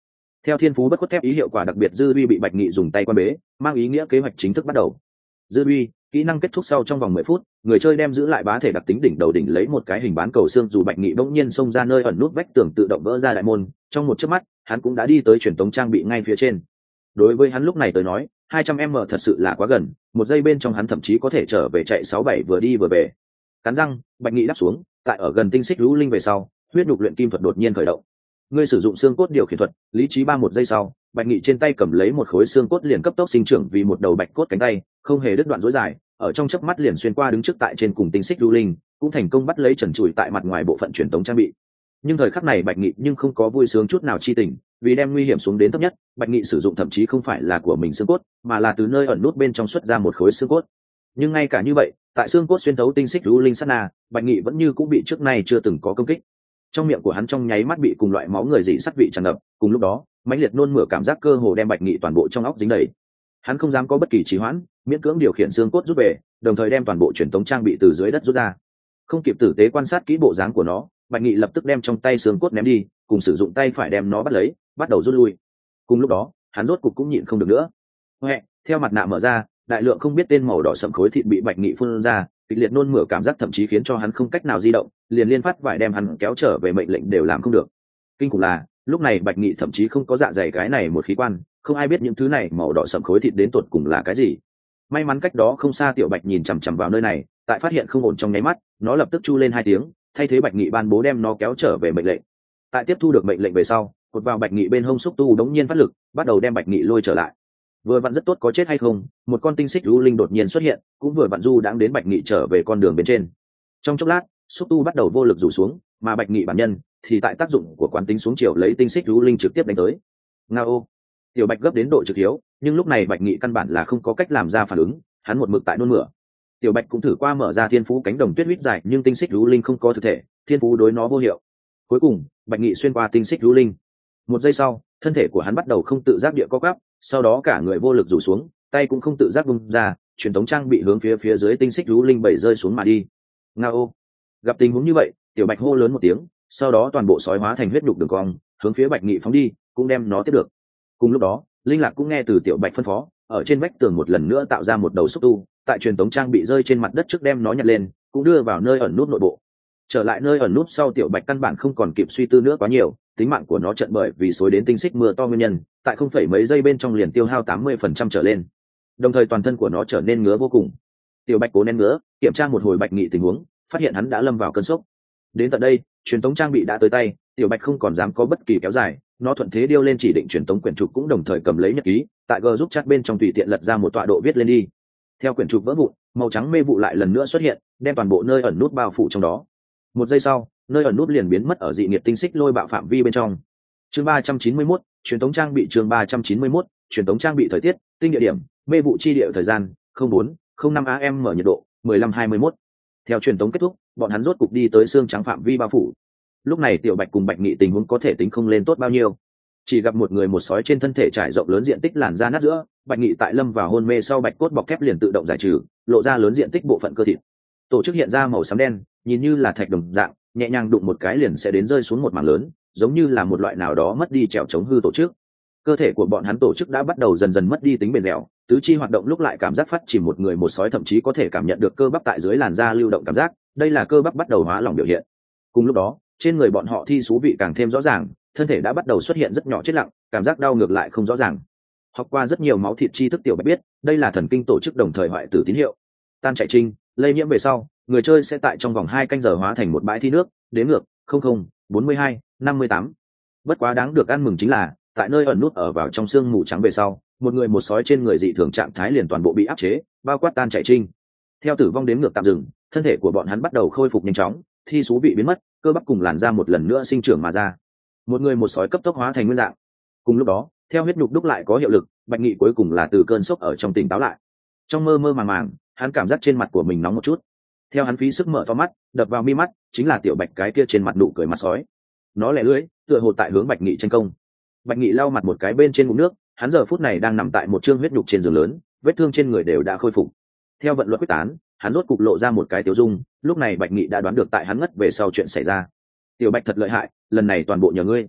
Theo thiên phú bất khuất thép ý hiệu quả đặc biệt, dư uy bị Bạch Nghị dùng tay quan bế, mang ý nghĩa kế hoạch chính thức bắt đầu. Dư uy kỹ năng kết thúc sau trong vòng mười phút, người chơi đem giữ lại bá thể đặc tính đỉnh đầu đỉnh lấy một cái hình bán cầu xương, dù Bạch Nghị bỗng nhiên xông ra nơi ẩn nút vách tường tự động vỡ ra đại môn, trong một chớp mắt hắn cũng đã đi tới truyền tống trang bị ngay phía trên. Đối với hắn lúc này tới nói, hai trăm mét thật sự là quá gần, một giây bên trong hắn thậm chí có thể trở về chạy sáu bảy vừa đi vừa về. Cắn răng, Bạch Nghị đáp xuống, tại ở gần tinh xích lũ linh về sau, huyết nhục luyện kim thuật đột nhiên khởi động. Ngươi sử dụng xương cốt điều khiển thuật, lý trí ba một giây sau, Bạch Nghị trên tay cầm lấy một khối xương cốt liền cấp tốc sinh trưởng vì một đầu bạch cốt cánh tay, không hề đứt đoạn rối dài, ở trong chớp mắt liền xuyên qua đứng trước tại trên cùng tinh xích lũ linh, cũng thành công bắt lấy trần trụi tại mặt ngoài bộ phận truyền tống trang bị. Nhưng thời khắc này Bạch Nghị nhưng không có vui sướng chút nào chi tình, vì đem nguy hiểm xuống đến thấp nhất, Bạch Nghị sử dụng thậm chí không phải là của mình xương cốt, mà là từ nơi ẩn nút bên trong xuất ra một khối xương cốt. Nhưng ngay cả như vậy, tại xương cốt xuyên thấu tinh xích lũ linh sát na, Bạch Nghị vẫn như cũng bị trước nay chưa từng có công kích. Trong miệng của hắn trong nháy mắt bị cùng loại máu người dị sắt vị tràn ngập, cùng lúc đó, mãnh liệt nôn mửa cảm giác cơ hồ đem Bạch Nghị toàn bộ trong óc dính đầy. Hắn không dám có bất kỳ trì hoãn, miễn cưỡng điều khiển xương cốt rút về, đồng thời đem toàn bộ truyền tống trang bị từ dưới đất rút ra. Không kịp tử tế quan sát kỹ bộ dáng của nó, Bạch Nghị lập tức đem trong tay xương cốt ném đi, cùng sử dụng tay phải đem nó bắt lấy, bắt đầu rút lui. Cùng lúc đó, hắn rốt cục cũng nhịn không được nữa. Hoẹ, theo mặt nạ mở ra, đại lượng không biết tên màu đỏ sẫm khối thịt bị Bạch Nghị phun ra, kịch liệt nôn mửa cảm giác thậm chí khiến cho hắn không cách nào di động, liền liên phát vải đem hắn kéo trở về mệnh lệnh đều làm không được. Kinh khủng là, lúc này Bạch Nghị thậm chí không có dạ dày cái này một khí quan, không ai biết những thứ này màu đỏ sẫm khối thịt đến tột cùng là cái gì. May mắn cách đó không xa Tiểu Bạch nhìn chằm chằm vào nơi này, tại phát hiện không ổn trong nháy mắt, nó lập tức chu lên hai tiếng, thay thế Bạch Nghị ban bố đem nó kéo trở về mệnh lệnh. Tại tiếp thu được mệnh lệnh về sau, cột vào Bạch Nghị bên hông xúc tu đống nhiên phát lực, bắt đầu đem Bạch Nghị lôi trở lại. Vừa vặn rất tốt, có chết hay không, một con tinh xích lũ linh đột nhiên xuất hiện, cũng vừa vặn du đãng đến Bạch Nghị trở về con đường bên trên. Trong chốc lát, xúc tu bắt đầu vô lực rủ xuống, mà Bạch Nghị bản nhân thì tại tác dụng của quán tính xuống chiều lấy tinh xích lũ linh trực tiếp đánh tới. Ngao! Tiểu Bạch gấp đến độ trực hiếu, nhưng lúc này Bạch Nghị căn bản là không có cách làm ra phản ứng, hắn một mực tại nôn mửa. Tiểu Bạch cũng thử qua mở ra thiên phú cánh đồng tuyết huyết dài, nhưng tinh xích lũ linh không có thực thể, thiên phú đối nó vô hiệu. Cuối cùng, Bạch Nghị xuyên qua tinh xích lũ linh. Một giây sau, thân thể của hắn bắt đầu không tự giác địa co quắp, sau đó cả người vô lực rủ xuống, tay cũng không tự giác bung ra, truyền tống trang bị hướng phía phía dưới tinh xích lũ linh bảy rơi xuống mà đi. Ngao! Gặp tình huống như vậy, Tiểu Bạch hô lớn một tiếng, sau đó toàn bộ sói hóa thành huyết nhục đường cong, hướng phía Bạch Nghị phóng đi, cũng đem nó tiếp được. Cùng lúc đó, Linh Lạc cũng nghe từ Tiểu Bạch phân phó, ở trên vách tường một lần nữa tạo ra một đầu xúc tu, tại truyền tống trang bị rơi trên mặt đất trước đem nó nhặt lên, cũng đưa vào nơi ẩn nút nội bộ. Trở lại nơi ẩn nút sau, Tiểu Bạch căn bản không còn kịp suy tư nữa quá nhiều, tính mạng của nó trận bởi vì xối đến tinh xích mưa to nguyên nhân, tại không phẩy mấy giây bên trong liền tiêu hao tám mươi phần trăm trở lên. Đồng thời toàn thân của nó trở nên ngứa vô cùng. Tiểu Bạch cố nén ngứa, kiểm tra một hồi Bạch Nghị tình huống, phát hiện hắn đã lâm vào cơn sốc. Đến tận đây, truyền tống trang bị đã tới tay, Tiểu Bạch không còn dám có bất kỳ kéo dài, nó thuận thế điêu lên chỉ định truyền tống quyển trục, cũng đồng thời cầm lấy nhật ký, tại G giúp chat bên trong tùy tiện lật ra một tọa độ viết lên đi. Theo quyển trục vỡ vụn, màu trắng mê vụ lại lần nữa xuất hiện, đem toàn bộ nơi ẩn nút bao phủ trong đó. Một giây sau, nơi ẩn nút liền biến mất ở dị nghiệt tinh xích lôi bạo phạm vi bên trong. Chương ba trăm chín mươi mốt, truyền tống trang bị. Chương ba trăm chín mươi mốt, truyền tống trang bị. Thời tiết, tinh địa điểm, mê vụ chi địa. Thời gian, không bốn không năm a m. Nhiệt độ, mười lăm hai mươi mốt. Theo truyền tống kết thúc, bọn hắn rốt cục đi tới xương trắng phạm vi bao phủ. Lúc này Tiểu Bạch cùng Bạch Nghị tình huống có thể tính không lên tốt bao nhiêu. Chỉ gặp một người một sói trên thân thể trải rộng lớn diện tích làn da nát giữa, Bạch Nghị tại lâm vào hôn mê sau bạch cốt bọc thép liền tự động giải trừ, lộ ra lớn diện tích bộ phận cơ thịt. Tổ chức hiện ra màu xám đen, nhìn như là thạch đồng dạng, nhẹ nhàng đụng một cái liền sẽ đến rơi xuống một mảng lớn, giống như là một loại nào đó mất đi trèo chống hư tổ chức. Cơ thể của bọn hắn tổ chức đã bắt đầu dần dần mất đi tính bền dẻo, tứ chi hoạt động lúc lại cảm giác phát chỉ một người một sói thậm chí có thể cảm nhận được cơ bắp tại dưới làn da lưu động cảm giác, đây là cơ bắp bắt đầu hóa lỏng biểu hiện. Cùng lúc đó, trên người bọn họ thi số vị càng thêm rõ ràng, thân thể đã bắt đầu xuất hiện rất nhỏ chết lặng, cảm giác đau ngược lại không rõ ràng. Học qua rất nhiều máu thịt tri thức Tiểu Bạch biết, đây là thần kinh tổ chức đồng thời hoại tử tín hiệu. Tan chảy trinh, lây nhiễm về sau, người chơi sẽ tại trong vòng hai canh giờ hóa thành một bãi thi nước, đếm ngược không không bốn mươi hai năm mươi tám. Bất quá đáng được ăn mừng chính là, tại nơi ẩn nút ở vào trong xương mù trắng về sau, một người một sói trên người dị thường trạng thái liền toàn bộ bị áp chế, bao quát tan chảy trinh. Theo tử vong đếm ngược tạm dừng, thân thể của bọn hắn bắt đầu khôi phục nhanh chóng, thi số vị biến mất, cơ bắp cùng làn da một lần nữa sinh trưởng mà ra. Một người một sói cấp tốc hóa thành nguyên dạng. Cùng lúc đó, theo huyết nhục đúc lại có hiệu lực, Bạch Nghị cuối cùng là từ cơn sốc ở trong tỉnh táo lại. Trong mơ mơ màng màng, hắn cảm giác trên mặt của mình nóng một chút. Theo hắn phí sức mở to mắt, đập vào mi mắt chính là Tiểu Bạch cái kia trên mặt nụ cười mặt sói. Nó lẻ lưỡi, tựa hồ tại hướng Bạch Nghị tranh công. Bạch Nghị lau mặt một cái bên trên ngụm nước, hắn giờ phút này đang nằm tại một trương huyết nhục trên giường lớn, vết thương trên người đều đã khôi phục. Theo vận luật quyết tán, hắn rốt cục lộ ra một cái tiêu dung, lúc này Bạch Nghị đã đoán được tại hắn ngất về sau chuyện xảy ra. Tiểu Bạch thật lợi hại, lần này toàn bộ nhờ ngươi.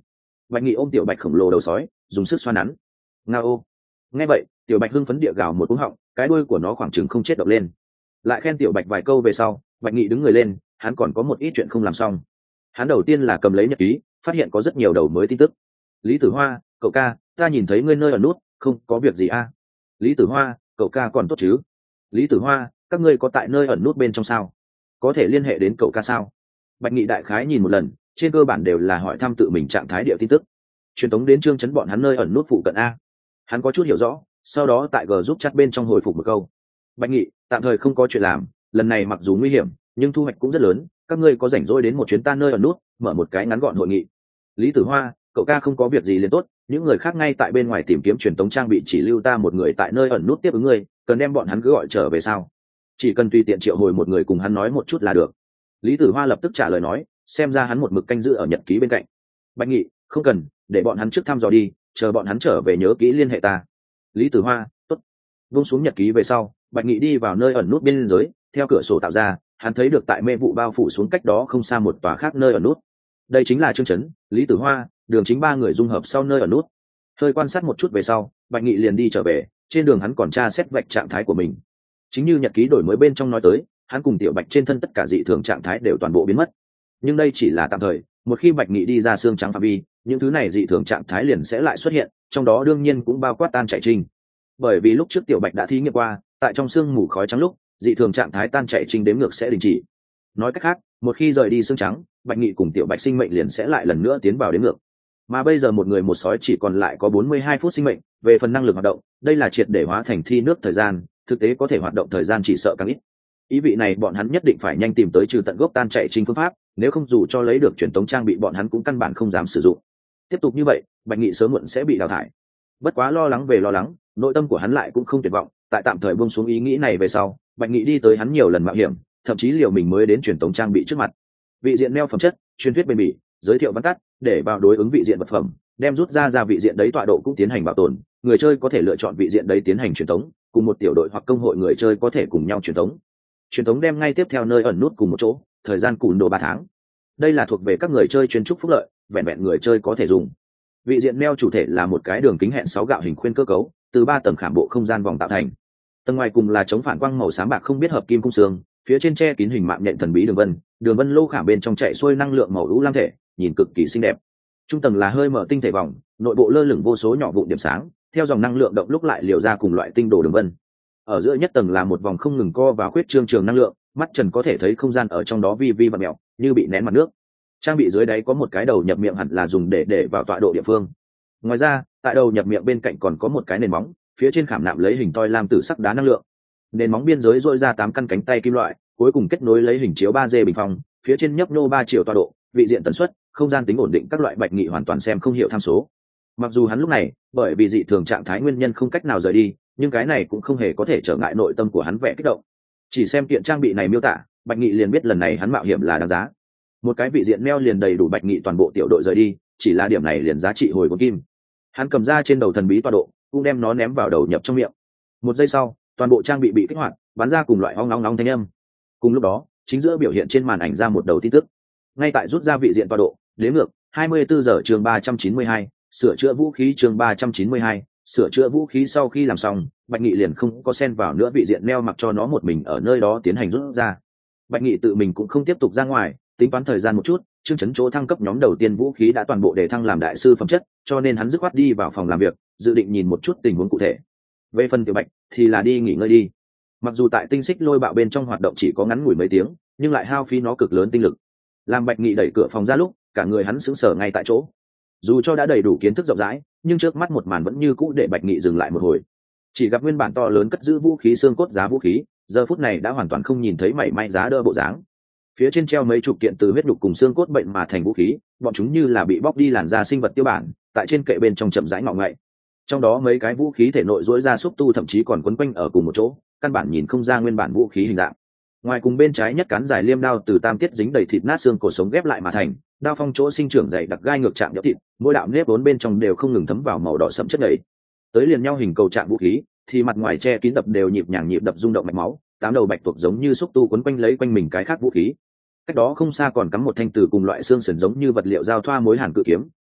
Bạch Nghị ôm tiểu bạch khổng lồ đầu sói dùng sức xoa nắn. Nga ô. Nghe vậy tiểu bạch hưng phấn địa gào một cú họng, cái đuôi của nó khoảng chừng không chết động lên. Lại khen tiểu bạch vài câu về sau, Bạch Nghị đứng người lên, hắn còn có một ít chuyện không làm xong. Hắn đầu tiên là cầm lấy nhật ký, phát hiện có rất nhiều đầu mới tin tức. Lý Tử Hoa, cậu ca, ta nhìn thấy ngươi nơi ở nút, không có việc gì a? À? Lý Tử Hoa, cậu ca còn tốt chứ? Lý Tử Hoa, các ngươi có tại nơi ẩn nút bên trong sao? Có thể liên hệ đến cậu ca sao? Bạch Nghị đại khái nhìn một lần, trên cơ bản đều là hỏi thăm tự mình trạng thái địa tin tức. Truyền tống đến Trương Chấn bọn hắn nơi ẩn nút phụ cận a. Hắn có chút hiểu rõ, sau đó tại G giúp chat bên trong hồi phục một câu. Bạch Nghị, tạm thời không có chuyện làm, lần này mặc dù nguy hiểm, nhưng thu hoạch cũng rất lớn, các ngươi có rảnh rỗi đến một chuyến ta nơi ẩn nút, mở một cái ngắn gọn hội nghị. Lý Tử Hoa, cậu ca không có việc gì liền tốt, những người khác ngay tại bên ngoài tìm kiếm truyền tống trang bị, chỉ lưu ta một người tại nơi ẩn nút tiếp ứng ngươi, cần đem bọn hắn cứ gọi trở về sao? Chỉ cần tùy tiện triệu hồi một người cùng hắn nói một chút là được. Lý Tử Hoa lập tức trả lời nói, xem ra hắn một mực canh giữ ở nhật ký bên cạnh. Bạch Nghị, không cần, để bọn hắn trước thăm dò đi, chờ bọn hắn trở về nhớ kỹ liên hệ ta. Lý Tử Hoa, tốt. Vung xuống nhật ký về sau, Bạch Nghị đi vào nơi ẩn nút biên giới, theo cửa sổ tạo ra, hắn thấy được tại mê vụ bao phủ xuống cách đó không xa một tòa khác nơi ẩn nút. Đây chính là Trương Chấn, Lý Tử Hoa, Đường Chính ba người dung hợp sau nơi ẩn nút. Hơi quan sát một chút về sau, Bạch Nghị liền đi trở về, trên đường hắn còn tra xét vạch trạng thái của mình. Chính như nhật ký đổi mới bên trong nói tới, hắn cùng Tiểu Bạch trên thân tất cả dị thường trạng thái đều toàn bộ biến mất. Nhưng đây chỉ là tạm thời, một khi Bạch Nghị đi ra xương trắng phạm vi, những thứ này dị thường trạng thái liền sẽ lại xuất hiện, trong đó đương nhiên cũng bao quát tan chảy trinh. Bởi vì lúc trước Tiểu Bạch đã thí nghiệm qua, tại trong xương mù khói trắng lúc, dị thường trạng thái tan chảy trinh đếm ngược sẽ đình chỉ. Nói cách khác, một khi rời đi xương trắng, Bạch Nghị cùng Tiểu Bạch sinh mệnh liền sẽ lại lần nữa tiến vào đếm ngược. Mà bây giờ một người một sói chỉ còn lại có bốn mươi hai phút sinh mệnh, về phần năng lực hoạt động, đây là triệt để hóa thành thi nước thời gian, thực tế có thể hoạt động thời gian chỉ sợ càng ít. Ý vị này bọn hắn nhất định phải nhanh tìm tới trừ tận gốc tan chảy trinh phương pháp, nếu không dù cho lấy được truyền tống trang bị bọn hắn cũng căn bản không dám sử dụng. Tiếp tục như vậy, Bạch Nghị sớm muộn sẽ bị đào thải. Bất quá lo lắng về lo lắng, nội tâm của hắn lại cũng không tuyệt vọng, tại tạm thời buông xuống ý nghĩ này về sau, Bạch Nghị đi tới hắn nhiều lần mạo hiểm, thậm chí liều mình mới đến truyền tống trang bị trước mặt. Vị diện neo phẩm chất, truyền thuyết bền bỉ, giới thiệu văn tắt, để vào đối ứng vị diện vật phẩm, đem rút ra ra vị diện đấy tọa độ cũng tiến hành bảo tồn, người chơi có thể lựa chọn vị diện đấy tiến hành truyền tống, cùng một tiểu đội hoặc công hội người chơi có thể cùng nhau truyền tống. Truyền tống đem ngay tiếp theo nơi ẩn nút cùng một chỗ, thời gian cùn đồ ba tháng. Đây là thuộc về các người chơi chuyên trúc phúc lợi, vẹn vẹn người chơi có thể dùng. Vị diện neo chủ thể là một cái đường kính hẹn sáu gạo hình khuyên cơ cấu, từ ba tầng khảm bộ không gian vòng tạo thành. Tầng ngoài cùng là chống phản quang màu xám bạc không biết hợp kim cung xương, phía trên che kín hình mạng nhện thần bí đường vân, đường vân lô khảm bên trong chạy xuôi năng lượng màu u lam thể, nhìn cực kỳ xinh đẹp. Trung tầng là hơi mở tinh thể vòng, nội bộ lơ lửng vô số nhỏ vụn điểm sáng, theo dòng năng lượng động lúc lại liều ra cùng loại tinh đồ đường vân. Ở giữa nhất tầng là một vòng không ngừng co vào khuyết trương trường năng lượng, mắt trần có thể thấy không gian ở trong đó vi vi vặn mèo, như bị nén mặt nước. Trang bị dưới đáy có một cái đầu nhập miệng hẳn là dùng để để vào tọa độ địa phương. Ngoài ra, tại đầu nhập miệng bên cạnh còn có một cái nền móng, phía trên khảm nạm lấy hình toi lam tử sắc đá năng lượng. Nền móng biên giới dội ra tám căn cánh tay kim loại, cuối cùng kết nối lấy hình chiếu ba D bình phong, phía trên nhấp nhô ba chiều tọa độ, vị diện tần suất, không gian tính ổn định các loại Bạch Nghị hoàn toàn xem không hiểu tham số. Mặc dù hắn lúc này, bởi vì dị thường trạng thái nguyên nhân không cách nào rời đi, nhưng cái này cũng không hề có thể trở ngại nội tâm của hắn vẻ kích động. Chỉ xem kiện trang bị này miêu tả, Bạch Nghị liền biết lần này hắn mạo hiểm là đáng giá. Một cái vị diện neo liền đầy đủ Bạch Nghị toàn bộ tiểu đội rời đi, chỉ là điểm này liền giá trị hồi vốn kim. Hắn cầm ra trên đầu thần bí tọa độ, cũng đem nó ném vào đầu nhập trong miệng. Một giây sau, toàn bộ trang bị bị kích hoạt, bắn ra cùng loại ong nóng nóng thanh âm. Cùng lúc đó, chính giữa biểu hiện trên màn ảnh ra một đầu tin tức. Ngay tại rút ra vị diện tọa độ, đếm ngược hai mươi bốn giờ chương ba trăm chín mươi hai, sửa chữa vũ khí chương ba trăm chín mươi hai, sửa chữa vũ khí. Sau khi làm xong, Bạch Nghị liền không có xen vào nữa vị diện neo, mặc cho nó một mình ở nơi đó tiến hành rút ra. Bạch Nghị tự mình cũng không tiếp tục ra ngoài, tính toán thời gian một chút, chương chấn chỗ thăng cấp nhóm đầu tiên vũ khí đã toàn bộ để thăng làm đại sư phẩm chất, cho nên hắn dứt khoát đi vào phòng làm việc, dự định nhìn một chút tình huống cụ thể. Về phần Tiểu Bạch thì là đi nghỉ ngơi đi. Mặc dù tại tinh xích lôi bạo bên trong hoạt động chỉ có ngắn ngủi mấy tiếng, nhưng lại hao phí nó cực lớn tinh lực. Làm Bạch Nghị đẩy cửa phòng ra lúc, cả người hắn sững sờ ngay tại chỗ. Dù cho đã đầy đủ kiến thức rộng rãi, nhưng trước mắt một màn vẫn như cũ để Bạch Nghị dừng lại một hồi. Chỉ gặp nguyên bản to lớn cất giữ vũ khí xương cốt giá vũ khí, giờ phút này đã hoàn toàn không nhìn thấy mảy may giá đỡ bộ dáng. Phía trên treo mấy chục kiện từ huyết nhục cùng xương cốt bệnh mà thành vũ khí, bọn chúng như là bị bóc đi làn da sinh vật tiêu bản, tại trên kệ bên trong chậm rãi ngọ ngậy. Trong đó mấy cái vũ khí thể nội rũi ra xúc tu thậm chí còn quấn quanh ở cùng một chỗ, căn bản nhìn không ra nguyên bản vũ khí hình dạng. Ngoài cùng bên trái nhất cán dài liêm đao từ tam tiết dính đầy thịt nát xương cổ sống ghép lại mà thành, đao phong chỗ sinh trưởng dày đặc gai ngược chạm nhỡ thịt, mỗi đạo nếp vốn bên trong đều không ngừng thấm vào màu đỏ sẫm chất nhầy. Tới liền nhau hình cầu trạng vũ khí, thì mặt ngoài che kín đập đều nhịp nhàng nhịp đập rung động mạch máu, tám đầu bạch tuộc giống như xúc tu quấn quanh lấy quanh mình cái khác vũ khí. Cách đó không xa còn cắm một thanh từ cùng loại xương sườn giống như vật liệu giao thoa mối hàn cự kiếm,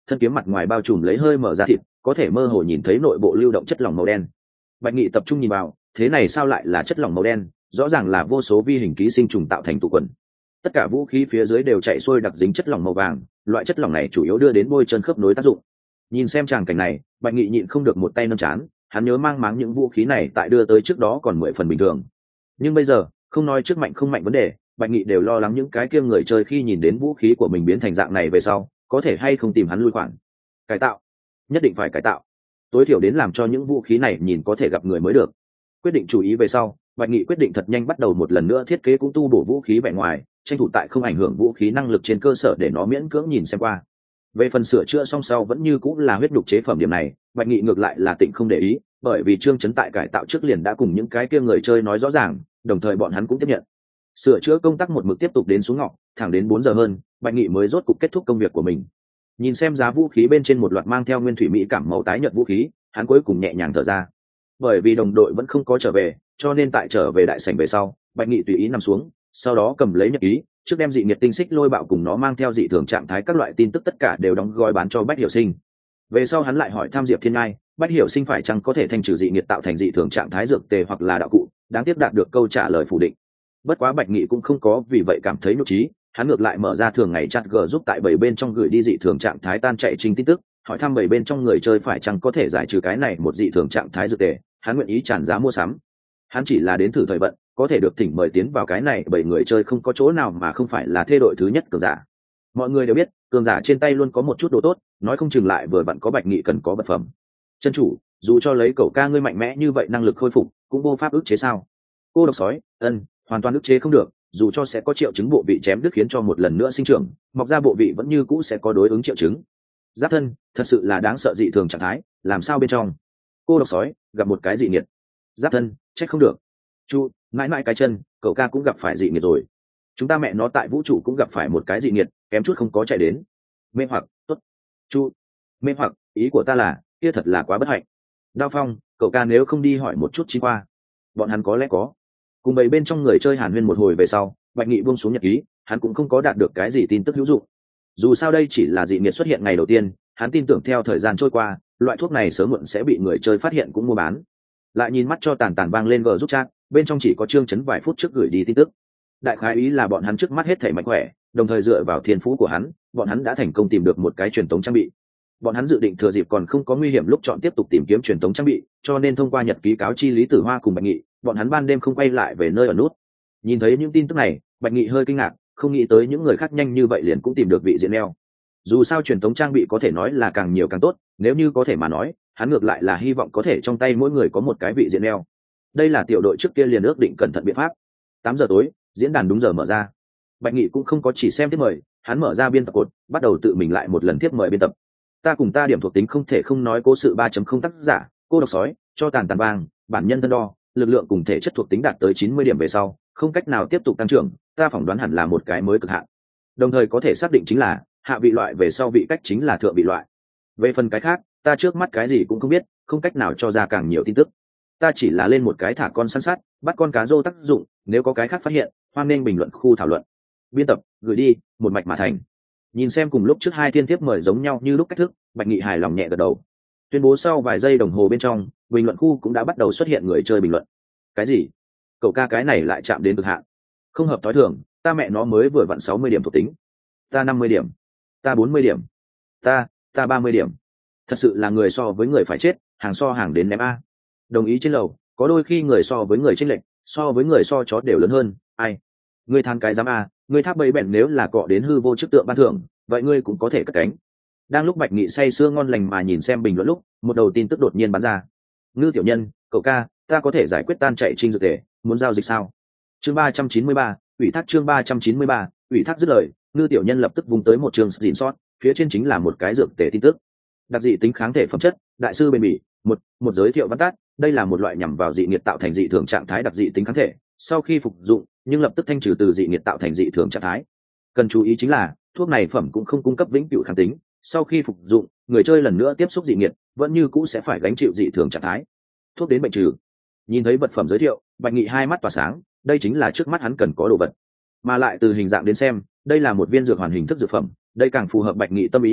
thân kiếm mặt ngoài bao trùm lấy hơi mở ra thịt, có thể mơ hồ nhìn thấy nội bộ lưu động chất lỏng màu đen. Bạch Nghị tập trung nhìn vào, thế này sao lại là chất lỏng màu đen, rõ ràng là vô số vi hình ký sinh trùng tạo thành tụ quần. Tất cả vũ khí phía dưới đều chạy xuôi đặc dính chất lỏng màu vàng, loại chất lỏng này chủ yếu đưa đến bôi chân khớp nối tác dụng. Nhìn xem tràng cảnh này, Bạch Nghị nhịn không được một tay nâng chán, hắn nhớ mang máng những vũ khí này tại đưa tới trước đó còn mười phần bình thường, nhưng bây giờ không nói trước mạnh không mạnh vấn đề, Bạch Nghị đều lo lắng những cái kia người chơi khi nhìn đến vũ khí của mình biến thành dạng này về sau có thể hay không tìm hắn lui khoản. Cải tạo, nhất định phải cải tạo, tối thiểu đến làm cho những vũ khí này nhìn có thể gặp người mới được. Quyết định chú ý về sau, Bạch Nghị quyết định thật nhanh bắt đầu một lần nữa thiết kế cũng tu bổ vũ khí vẻ ngoài, tranh thủ tại không ảnh hưởng vũ khí năng lực trên cơ sở để nó miễn cưỡng nhìn xem qua. Về phần sửa chữa song sau vẫn như cũng là huyết nhục chế phẩm, điểm này Bạch Nghị ngược lại là tịnh không để ý, bởi vì Trương Chấn tại cải tạo trước liền đã cùng những cái kia người chơi nói rõ ràng, đồng thời bọn hắn cũng tiếp nhận. Sửa chữa công tác một mực tiếp tục đến xuống ngọ, thẳng đến bốn giờ hơn, Bạch Nghị mới rốt cục kết thúc công việc của mình. Nhìn xem giá vũ khí bên trên một loạt mang theo nguyên thủy mỹ cảm màu tái nhợt vũ khí, hắn cuối cùng nhẹ nhàng thở ra. Bởi vì đồng đội vẫn không có trở về, cho nên tại trở về đại sảnh về sau, Bạch Nghị tùy ý nằm xuống, sau đó cầm lấy nhật ký, trước đem dị nghiệt tinh xích lôi bạo cùng nó mang theo dị thường trạng thái các loại tin tức tất cả đều đóng gói bán cho Bách Hiểu Sinh. Về sau hắn lại hỏi thăm Diệp Thiên Ngai, Bách Hiểu Sinh phải chăng có thể thanh trừ dị nghiệt tạo thành dị thường trạng thái dược tề hoặc là đạo cụ, đáng tiếc đạt được câu trả lời phủ định. Bất quá Bạch Nghị cũng không có vì vậy cảm thấy nhục trí, hắn ngược lại mở ra thường ngày chat g giúp tại bảy bên trong gửi đi dị thường trạng thái tan chạy trình tin tức, hỏi thăm bảy bên trong người chơi phải chăng có thể giải trừ cái này một dị thường trạng thái dược tề, hắn nguyện ý tràn giá mua sắm. Hắn chỉ là đến thử thời vận, có thể được thỉnh mời tiến vào cái này bảy người chơi không có chỗ nào mà không phải là thê đội thứ nhất cường giả. Mọi người đều biết cường giả trên tay luôn có một chút đồ tốt, nói không chừng lại vừa vặn có Bạch Nghị cần có vật phẩm. Chân chủ, dù cho lấy cậu ca ngươi mạnh mẽ như vậy năng lực khôi phục cũng vô pháp ức chế sao? Cô độc sói, ân, hoàn toàn ức chế không được, dù cho sẽ có triệu chứng bộ vị chém đứt khiến cho một lần nữa sinh trưởng, mọc ra bộ vị vẫn như cũ sẽ có đối ứng triệu chứng. Giáp thân, thật sự là đáng sợ dị thường trạng thái, làm sao bên trong? Cô độc sói, gặp một cái dị nghiệt. Giáp thân, trách không được. Chu, mãi mãi cái chân, cậu ca cũng gặp phải dị nghiệt rồi. Chúng ta mẹ nó tại vũ trụ cũng gặp phải một cái dị nghiệt, kém chút không có chạy đến. Mê hoặc, tốt. Chu, mê hoặc, ý của ta là, kia thật là quá bất hạnh. Đao Phong, cậu ca nếu không đi hỏi một chút chi qua, bọn hắn có lẽ có. Cùng bầy bên trong người chơi hàn huyên một hồi về sau, Bạch Nghị buông xuống nhật ký, hắn cũng không có đạt được cái gì tin tức hữu dụng. Dù sao đây chỉ là dị nghiệt xuất hiện ngày đầu tiên, hắn tin tưởng theo thời gian trôi qua, loại thuốc này sớm muộn sẽ bị người chơi phát hiện cũng mua bán. Lại nhìn mắt cho tàn tàn vang lên gờ giúp chat, bên trong chỉ có Trương Chấn vài phút trước gửi đi tin tức. Đại khái ý là bọn hắn trước mắt hết thảy mạnh khỏe, đồng thời dựa vào thiên phú của hắn, bọn hắn đã thành công tìm được một cái truyền tống trang bị. Bọn hắn dự định thừa dịp còn không có nguy hiểm lúc chọn tiếp tục tìm kiếm truyền tống trang bị, cho nên thông qua nhật ký cáo chi Lý Tử Hoa cùng Bạch Nghị, bọn hắn ban đêm không quay lại về nơi ở nút. Nhìn thấy những tin tức này, Bạch Nghị hơi kinh ngạc, không nghĩ tới những người khác nhanh như vậy liền cũng tìm được vị diện neo. Dù sao truyền tống trang bị có thể nói là càng nhiều càng tốt, nếu như có thể mà nói, hắn ngược lại là hy vọng có thể trong tay mỗi người có một cái vị diện neo. Đây là tiểu đội trước kia liền ước định cẩn thận biện pháp. Tám giờ tối, diễn đàn đúng giờ mở ra. Bạch Nghị cũng không có chỉ xem tiếp mời, hắn mở ra biên tập cột, bắt đầu tự mình lại một lần tiếp mời biên tập. Ta cùng ta điểm thuộc tính không thể không nói cố sự ba chấm không tác giả, cô độc sói, cho tàn tàn vang, bản nhân thân đo, lực lượng cùng thể chất thuộc tính đạt tới chín mươi điểm về sau, không cách nào tiếp tục tăng trưởng, ta phỏng đoán hẳn là một cái mới cực hạn. Đồng thời có thể xác định chính là hạ vị loại về sau vị cách chính là thượng vị loại. Về phần cái khác, ta trước mắt cái gì cũng không biết, không cách nào cho ra càng nhiều tin tức. Ta chỉ là lên một cái thả con săn sát, bắt con cá rô tác dụng, nếu có cái khác phát hiện, hoan nên bình luận khu thảo luận. Biên tập, gửi đi, một mạch mà thành. Nhìn xem cùng lúc trước hai thiên tiếp mời giống nhau như lúc cách thức, Bạch Nghị hài lòng nhẹ gật đầu. Tuyên bố sau vài giây đồng hồ bên trong, bình luận khu cũng đã bắt đầu xuất hiện người chơi bình luận. Cái gì? Cậu ca cái này lại chạm đến cực hạn. Không hợp thói thường, ta mẹ nó mới vừa vặn sáu mươi điểm thuộc tính. Ta năm mươi điểm. Ta bốn mươi điểm. Ta, ta ba mươi điểm. Thật sự là người so với người phải chết, hàng so hàng đến ném a. Đồng ý trên lầu, có đôi khi người so với người chênh lệch, so với người so chó đều lớn hơn, ai? Ngươi than cái dám a, ngươi tháp bầy bèn nếu là cọ đến hư vô chức tượng ban thưởng, vậy ngươi cũng có thể cất cánh. Đang lúc Bạch Nghị say sưa ngon lành mà nhìn xem bình luận lúc, một đầu tin tức đột nhiên bắn ra. Ngư tiểu nhân, cậu ca, ta có thể giải quyết tan chạy trinh dược tề, muốn giao dịch sao? Chương ba trăm chín mươi ba, ủy thác chương ba trăm chín mươi ba, ủy thác dứt lời, Ngư tiểu nhân lập tức vùng tới một trường dịn sót, phía trên chính là một cái dược tề tin tức. Đặc dị tính kháng thể phẩm chất, đại sư bền bỉ, một, một giới thiệu văn tắt, đây là một loại nhằm vào dị nghiệt tạo thành dị thường trạng thái đặc dị tính kháng thể, sau khi phục dụng, nhưng lập tức thanh trừ từ dị nghiệt tạo thành dị thường trạng thái. Cần chú ý chính là, thuốc này phẩm cũng không cung cấp vĩnh cửu kháng tính, sau khi phục dụng, người chơi lần nữa tiếp xúc dị nghiệt, vẫn như cũ sẽ phải gánh chịu dị thường trạng thái. Thuốc đến bệnh trừ. Nhìn thấy vật phẩm giới thiệu, Bạch Nghị hai mắt tỏa sáng, đây chính là trước mắt hắn cần có đồ vật. Mà lại từ hình dạng đến xem, đây là một viên dược hoàn hình thức dược phẩm, đây càng phù hợp Bạch Nghị tâm ý. Bạch Nghị,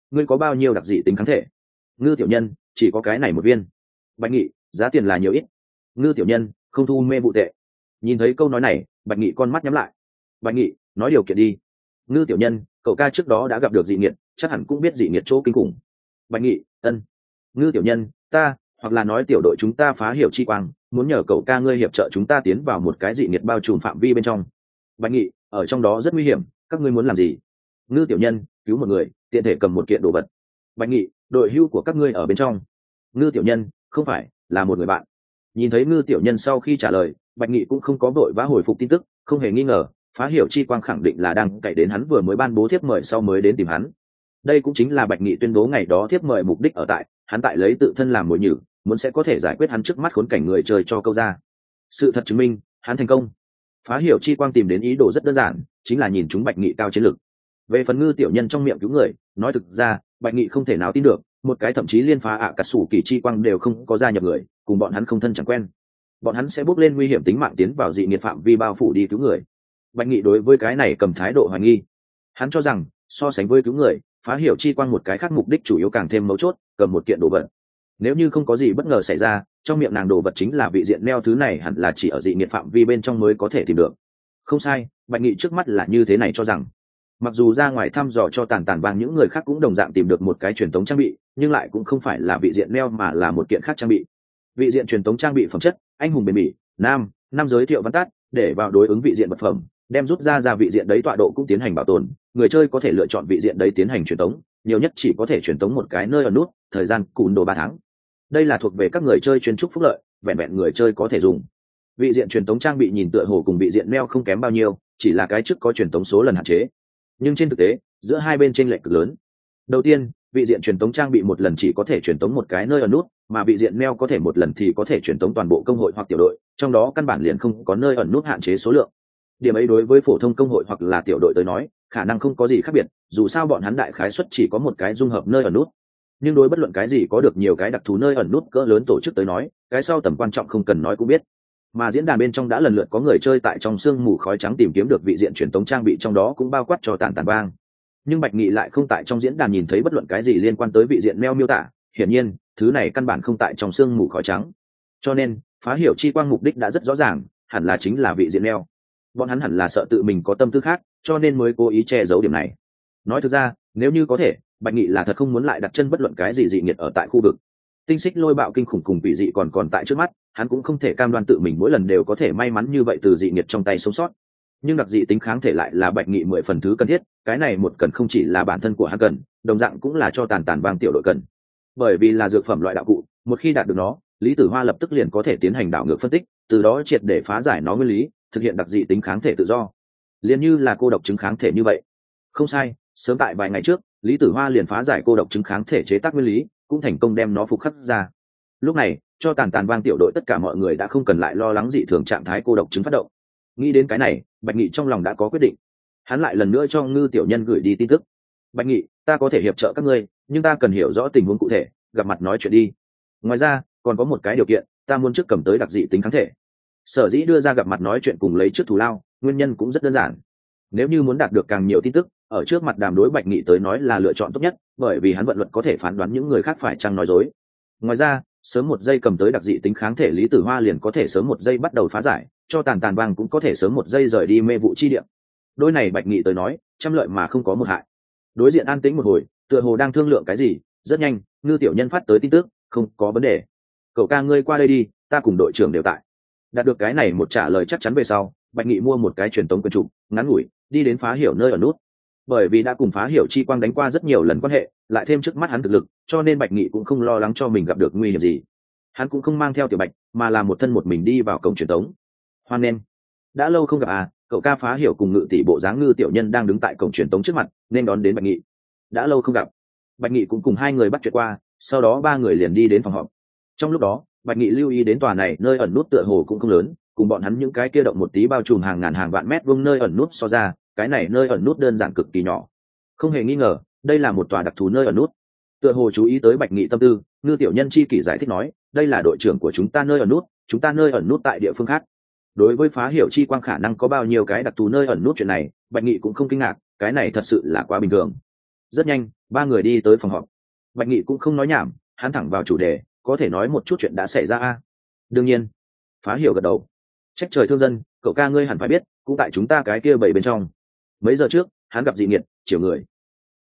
ngươi có bao nhiêu đặc dị tính kháng thể? Ngư tiểu nhân: chỉ có cái này một viên. Bạch Nghị: giá tiền là nhiều ít? Ngư tiểu nhân: không thu mê vụ tệ. Nhìn thấy câu nói này, Bạch Nghị con mắt nhắm lại. Bạch Nghị: nói điều kiện đi. Ngư tiểu nhân: cậu ca trước đó đã gặp được dị nghiệt, chắc hẳn cũng biết dị nghiệt chỗ kinh khủng. Bạch Nghị: ân. Ngư tiểu nhân: ta, hoặc là nói tiểu đội chúng ta phá hiểu chi quang, muốn nhờ cậu ca ngươi hiệp trợ chúng ta tiến vào một cái dị nghiệt bao trùm phạm vi bên trong. Bạch Nghị: ở trong đó rất nguy hiểm, các ngươi muốn làm gì? Ngư tiểu nhân: cứu một người, tiện thể cầm một kiện đồ vật. Bạch Nghị: đội hưu của các ngươi ở bên trong. Ngư tiểu nhân: không phải, là một người bạn. Nhìn thấy Ngư tiểu nhân sau khi trả lời, Bạch Nghị cũng không có vội vã hồi phục tin tức, không hề nghi ngờ phá hiểu chi quang khẳng định là đang cậy đến hắn vừa mới ban bố thiếp mời sau mới đến tìm hắn. Đây cũng chính là Bạch Nghị tuyên bố ngày đó thiếp mời mục đích ở tại, hắn tại lấy tự thân làm mồi nhử, muốn sẽ có thể giải quyết hắn trước mắt khốn cảnh người chơi cho câu ra. Sự thật chứng minh hắn thành công. Phá hiểu chi quang tìm đến ý đồ rất đơn giản, chính là nhìn chúng Bạch Nghị cao chiến lực. Về phần Ngư tiểu nhân trong miệng cứu người, nói thực ra Bạch Nghị không thể nào tin được, một cái thậm chí liên phá ạ cả sủ kỳ chi quang đều không có gia nhập người, cùng bọn hắn không thân chẳng quen, bọn hắn sẽ bước lên nguy hiểm tính mạng tiến vào dị nghiệt phạm vi bao phủ đi cứu người. Bạch Nghị đối với cái này cầm thái độ hoài nghi. Hắn cho rằng so sánh với cứu người, phá hiểu chi quang một cái khác mục đích chủ yếu càng thêm mấu chốt, cầm một kiện đồ vật. Nếu như không có gì bất ngờ xảy ra, trong miệng nàng đồ vật chính là vị diện neo, thứ này hẳn là chỉ ở dị nghiệt phạm vi bên trong mới có thể tìm được. Không sai, Bạch Nghị trước mắt là như thế này cho rằng. Mặc dù ra ngoài thăm dò cho tàn tàn vàng những người khác cũng đồng dạng tìm được một cái truyền tống trang bị, nhưng lại cũng không phải là vị diện neo mà là một kiện khác trang bị. Vị diện truyền tống trang bị phẩm chất: anh hùng bền bỉ, nam, năm giới thiệu văn tát, để vào đối ứng vị diện vật phẩm, đem rút ra ra vị diện đấy tọa độ cũng tiến hành bảo tồn, người chơi có thể lựa chọn vị diện đấy tiến hành truyền tống, nhiều nhất chỉ có thể truyền tống một cái nơi ở nút, thời gian cùn đồ ba tháng. Đây là thuộc về các người chơi chuyên trúc phúc lợi, vẹn vẹn người chơi có thể dùng. Vị diện truyền tống trang bị nhìn tựa hồ cùng vị diện neo không kém bao nhiêu, chỉ là cái trước có truyền tống số lần hạn chế, nhưng trên thực tế giữa hai bên chênh lệch cực lớn. Đầu tiên, vị diện truyền tống trang bị một lần chỉ có thể truyền tống một cái nơi ở nút, mà vị diện neo có thể một lần thì có thể truyền tống toàn bộ công hội hoặc tiểu đội, trong đó căn bản liền không có nơi ẩn nút hạn chế số lượng. Điểm ấy đối với phổ thông công hội hoặc là tiểu đội tới nói, khả năng không có gì khác biệt, dù sao bọn hắn đại khái suất chỉ có một cái dung hợp nơi ẩn nút. Nhưng đối bất luận cái gì có được nhiều cái đặc thù nơi ẩn nút cỡ lớn tổ chức tới nói, cái sau tầm quan trọng không cần nói cũng biết. Mà diễn đàn bên trong đã lần lượt có người chơi tại trong sương mù khói trắng tìm kiếm được vị diện truyền tống trang bị, trong đó cũng bao quát cho tàn tàn bang. Nhưng Bạch Nghị lại không tại trong diễn đàn nhìn thấy bất luận cái gì liên quan tới vị diện neo miêu tả, hiển nhiên thứ này căn bản không tại trong sương mù khói trắng. Cho nên phá hiểu chi quang mục đích đã rất rõ ràng, hẳn là chính là vị diện neo. Bọn hắn hẳn là sợ tự mình có tâm tư khác, cho nên mới cố ý che giấu điểm này. Nói thực ra, nếu như có thể, Bạch Nghị là thật không muốn lại đặt chân bất luận cái gì dị nghiệt ở tại khu vực. Tinh xích lôi bạo kinh khủng cùng vị dị còn còn tại trước mắt, hắn cũng không thể cam đoan tự mình mỗi lần đều có thể may mắn như vậy từ dị nghiệt trong tay sống sót. Nhưng đặc dị tính kháng thể lại là Bạch Nghị mười phần thứ cần thiết, cái này một cần không chỉ là bản thân của hắn cần, đồng dạng cũng là cho tàn tàn bang tiểu đội cần. Bởi vì là dược phẩm loại đạo cụ, một khi đạt được nó, Lý Tử Hoa lập tức liền có thể tiến hành đảo ngược phân tích, từ đó triệt để phá giải nó nguyên lý, thực hiện đặc dị tính kháng thể tự do, liền như là cô độc chứng kháng thể như vậy. Không sai, sớm tại vài ngày trước, Lý Tử Hoa liền phá giải cô độc chứng kháng thể chế tác nguyên lý, cũng thành công đem nó phục khắc ra. Lúc này, cho tàn tàn vang tiểu đội tất cả mọi người đã không cần lại lo lắng dị thường trạng thái cô độc chứng phát động. Nghĩ đến cái này, Bạch Nghị trong lòng đã có quyết định. Hắn lại lần nữa cho Ngư tiểu nhân gửi đi tin tức. Bạch Nghị, ta có thể hiệp trợ các ngươi, nhưng ta cần hiểu rõ tình huống cụ thể, gặp mặt nói chuyện đi. Ngoài ra, còn có một cái điều kiện, ta muốn trước cầm tới đặc dị tính kháng thể. Sở dĩ đưa ra gặp mặt nói chuyện cùng lấy trước thù lao, nguyên nhân cũng rất đơn giản. Nếu như muốn đạt được càng nhiều tin tức, ở trước mặt đàm đối Bạch Nghị tới nói là lựa chọn tốt nhất, bởi vì hắn vận luật có thể phán đoán những người khác phải chăng nói dối. Ngoài ra, sớm một giây cầm tới đặc dị tính kháng thể Lý Tử Hoa liền có thể sớm một giây bắt đầu phá giải, cho tàn tàn bang cũng có thể sớm một giây rời đi mê vụ chi địa. Đôi này Bạch Nghị tới nói, trăm lợi mà không có một hại. Đối diện an tĩnh một hồi, tựa hồ đang thương lượng cái gì, rất nhanh, Ngư tiểu nhân phát tới tin tức, không có vấn đề. Cậu ca ngươi qua đây đi, ta cùng đội trưởng đều tại. Đạt được cái này một trả lời chắc chắn về sau, Bạch Nghị mua một cái truyền tống quyền trụ, ngắn ngủi, đi đến phá hiểu nơi ở nút. Bởi vì đã cùng phá hiểu chi quang đánh qua rất nhiều lần quan hệ, lại thêm trước mắt hắn thực lực, cho nên Bạch Nghị cũng không lo lắng cho mình gặp được nguy hiểm gì. Hắn cũng không mang theo Tiểu Bạch, mà là một thân một mình đi vào cổng truyền tống. Hoan nghênh, đã lâu không gặp à, cậu ca phá hiểu cùng Ngự tỷ bộ dáng Ngư tiểu nhân đang đứng tại cổng truyền tống trước mặt, nên đón đến Bạch Nghị. Đã lâu không gặp. Bạch Nghị cũng cùng hai người bắt chuyện qua, sau đó ba người liền đi đến phòng họp. Trong lúc đó, Bạch Nghị lưu ý đến tòa này nơi ẩn nút tựa hồ cũng không lớn, cùng bọn hắn những cái kia động một tí bao trùm hàng ngàn hàng vạn mét vuông nơi ẩn nút so ra, cái này nơi ẩn nút đơn giản cực kỳ nhỏ. Không hề nghi ngờ, đây là một tòa đặc thù nơi ẩn nút. Tựa hồ chú ý tới Bạch Nghị tâm tư, Ngư tiểu nhân chi kỷ giải thích nói, đây là đội trưởng của chúng ta nơi ẩn nút, chúng ta nơi ẩn nút tại địa phương khác. Đối với phá hiểu chi quang khả năng có bao nhiêu cái đặc thù nơi ẩn nút chuyện này, Bạch Nghị cũng không kinh ngạc, cái này thật sự là quá bình thường. rất nhanh ba người đi tới phòng họp. Bạch Nghị cũng không nói nhảm, hắn thẳng vào chủ đề, có thể nói một chút chuyện đã xảy ra a. Đương nhiên. Phá Hiểu gật đầu. Trách trời thương dân, cậu ca ngươi hẳn phải biết, cũng tại chúng ta cái kia bảy bên trong. Mấy giờ trước hắn gặp dị nghiệt chiều người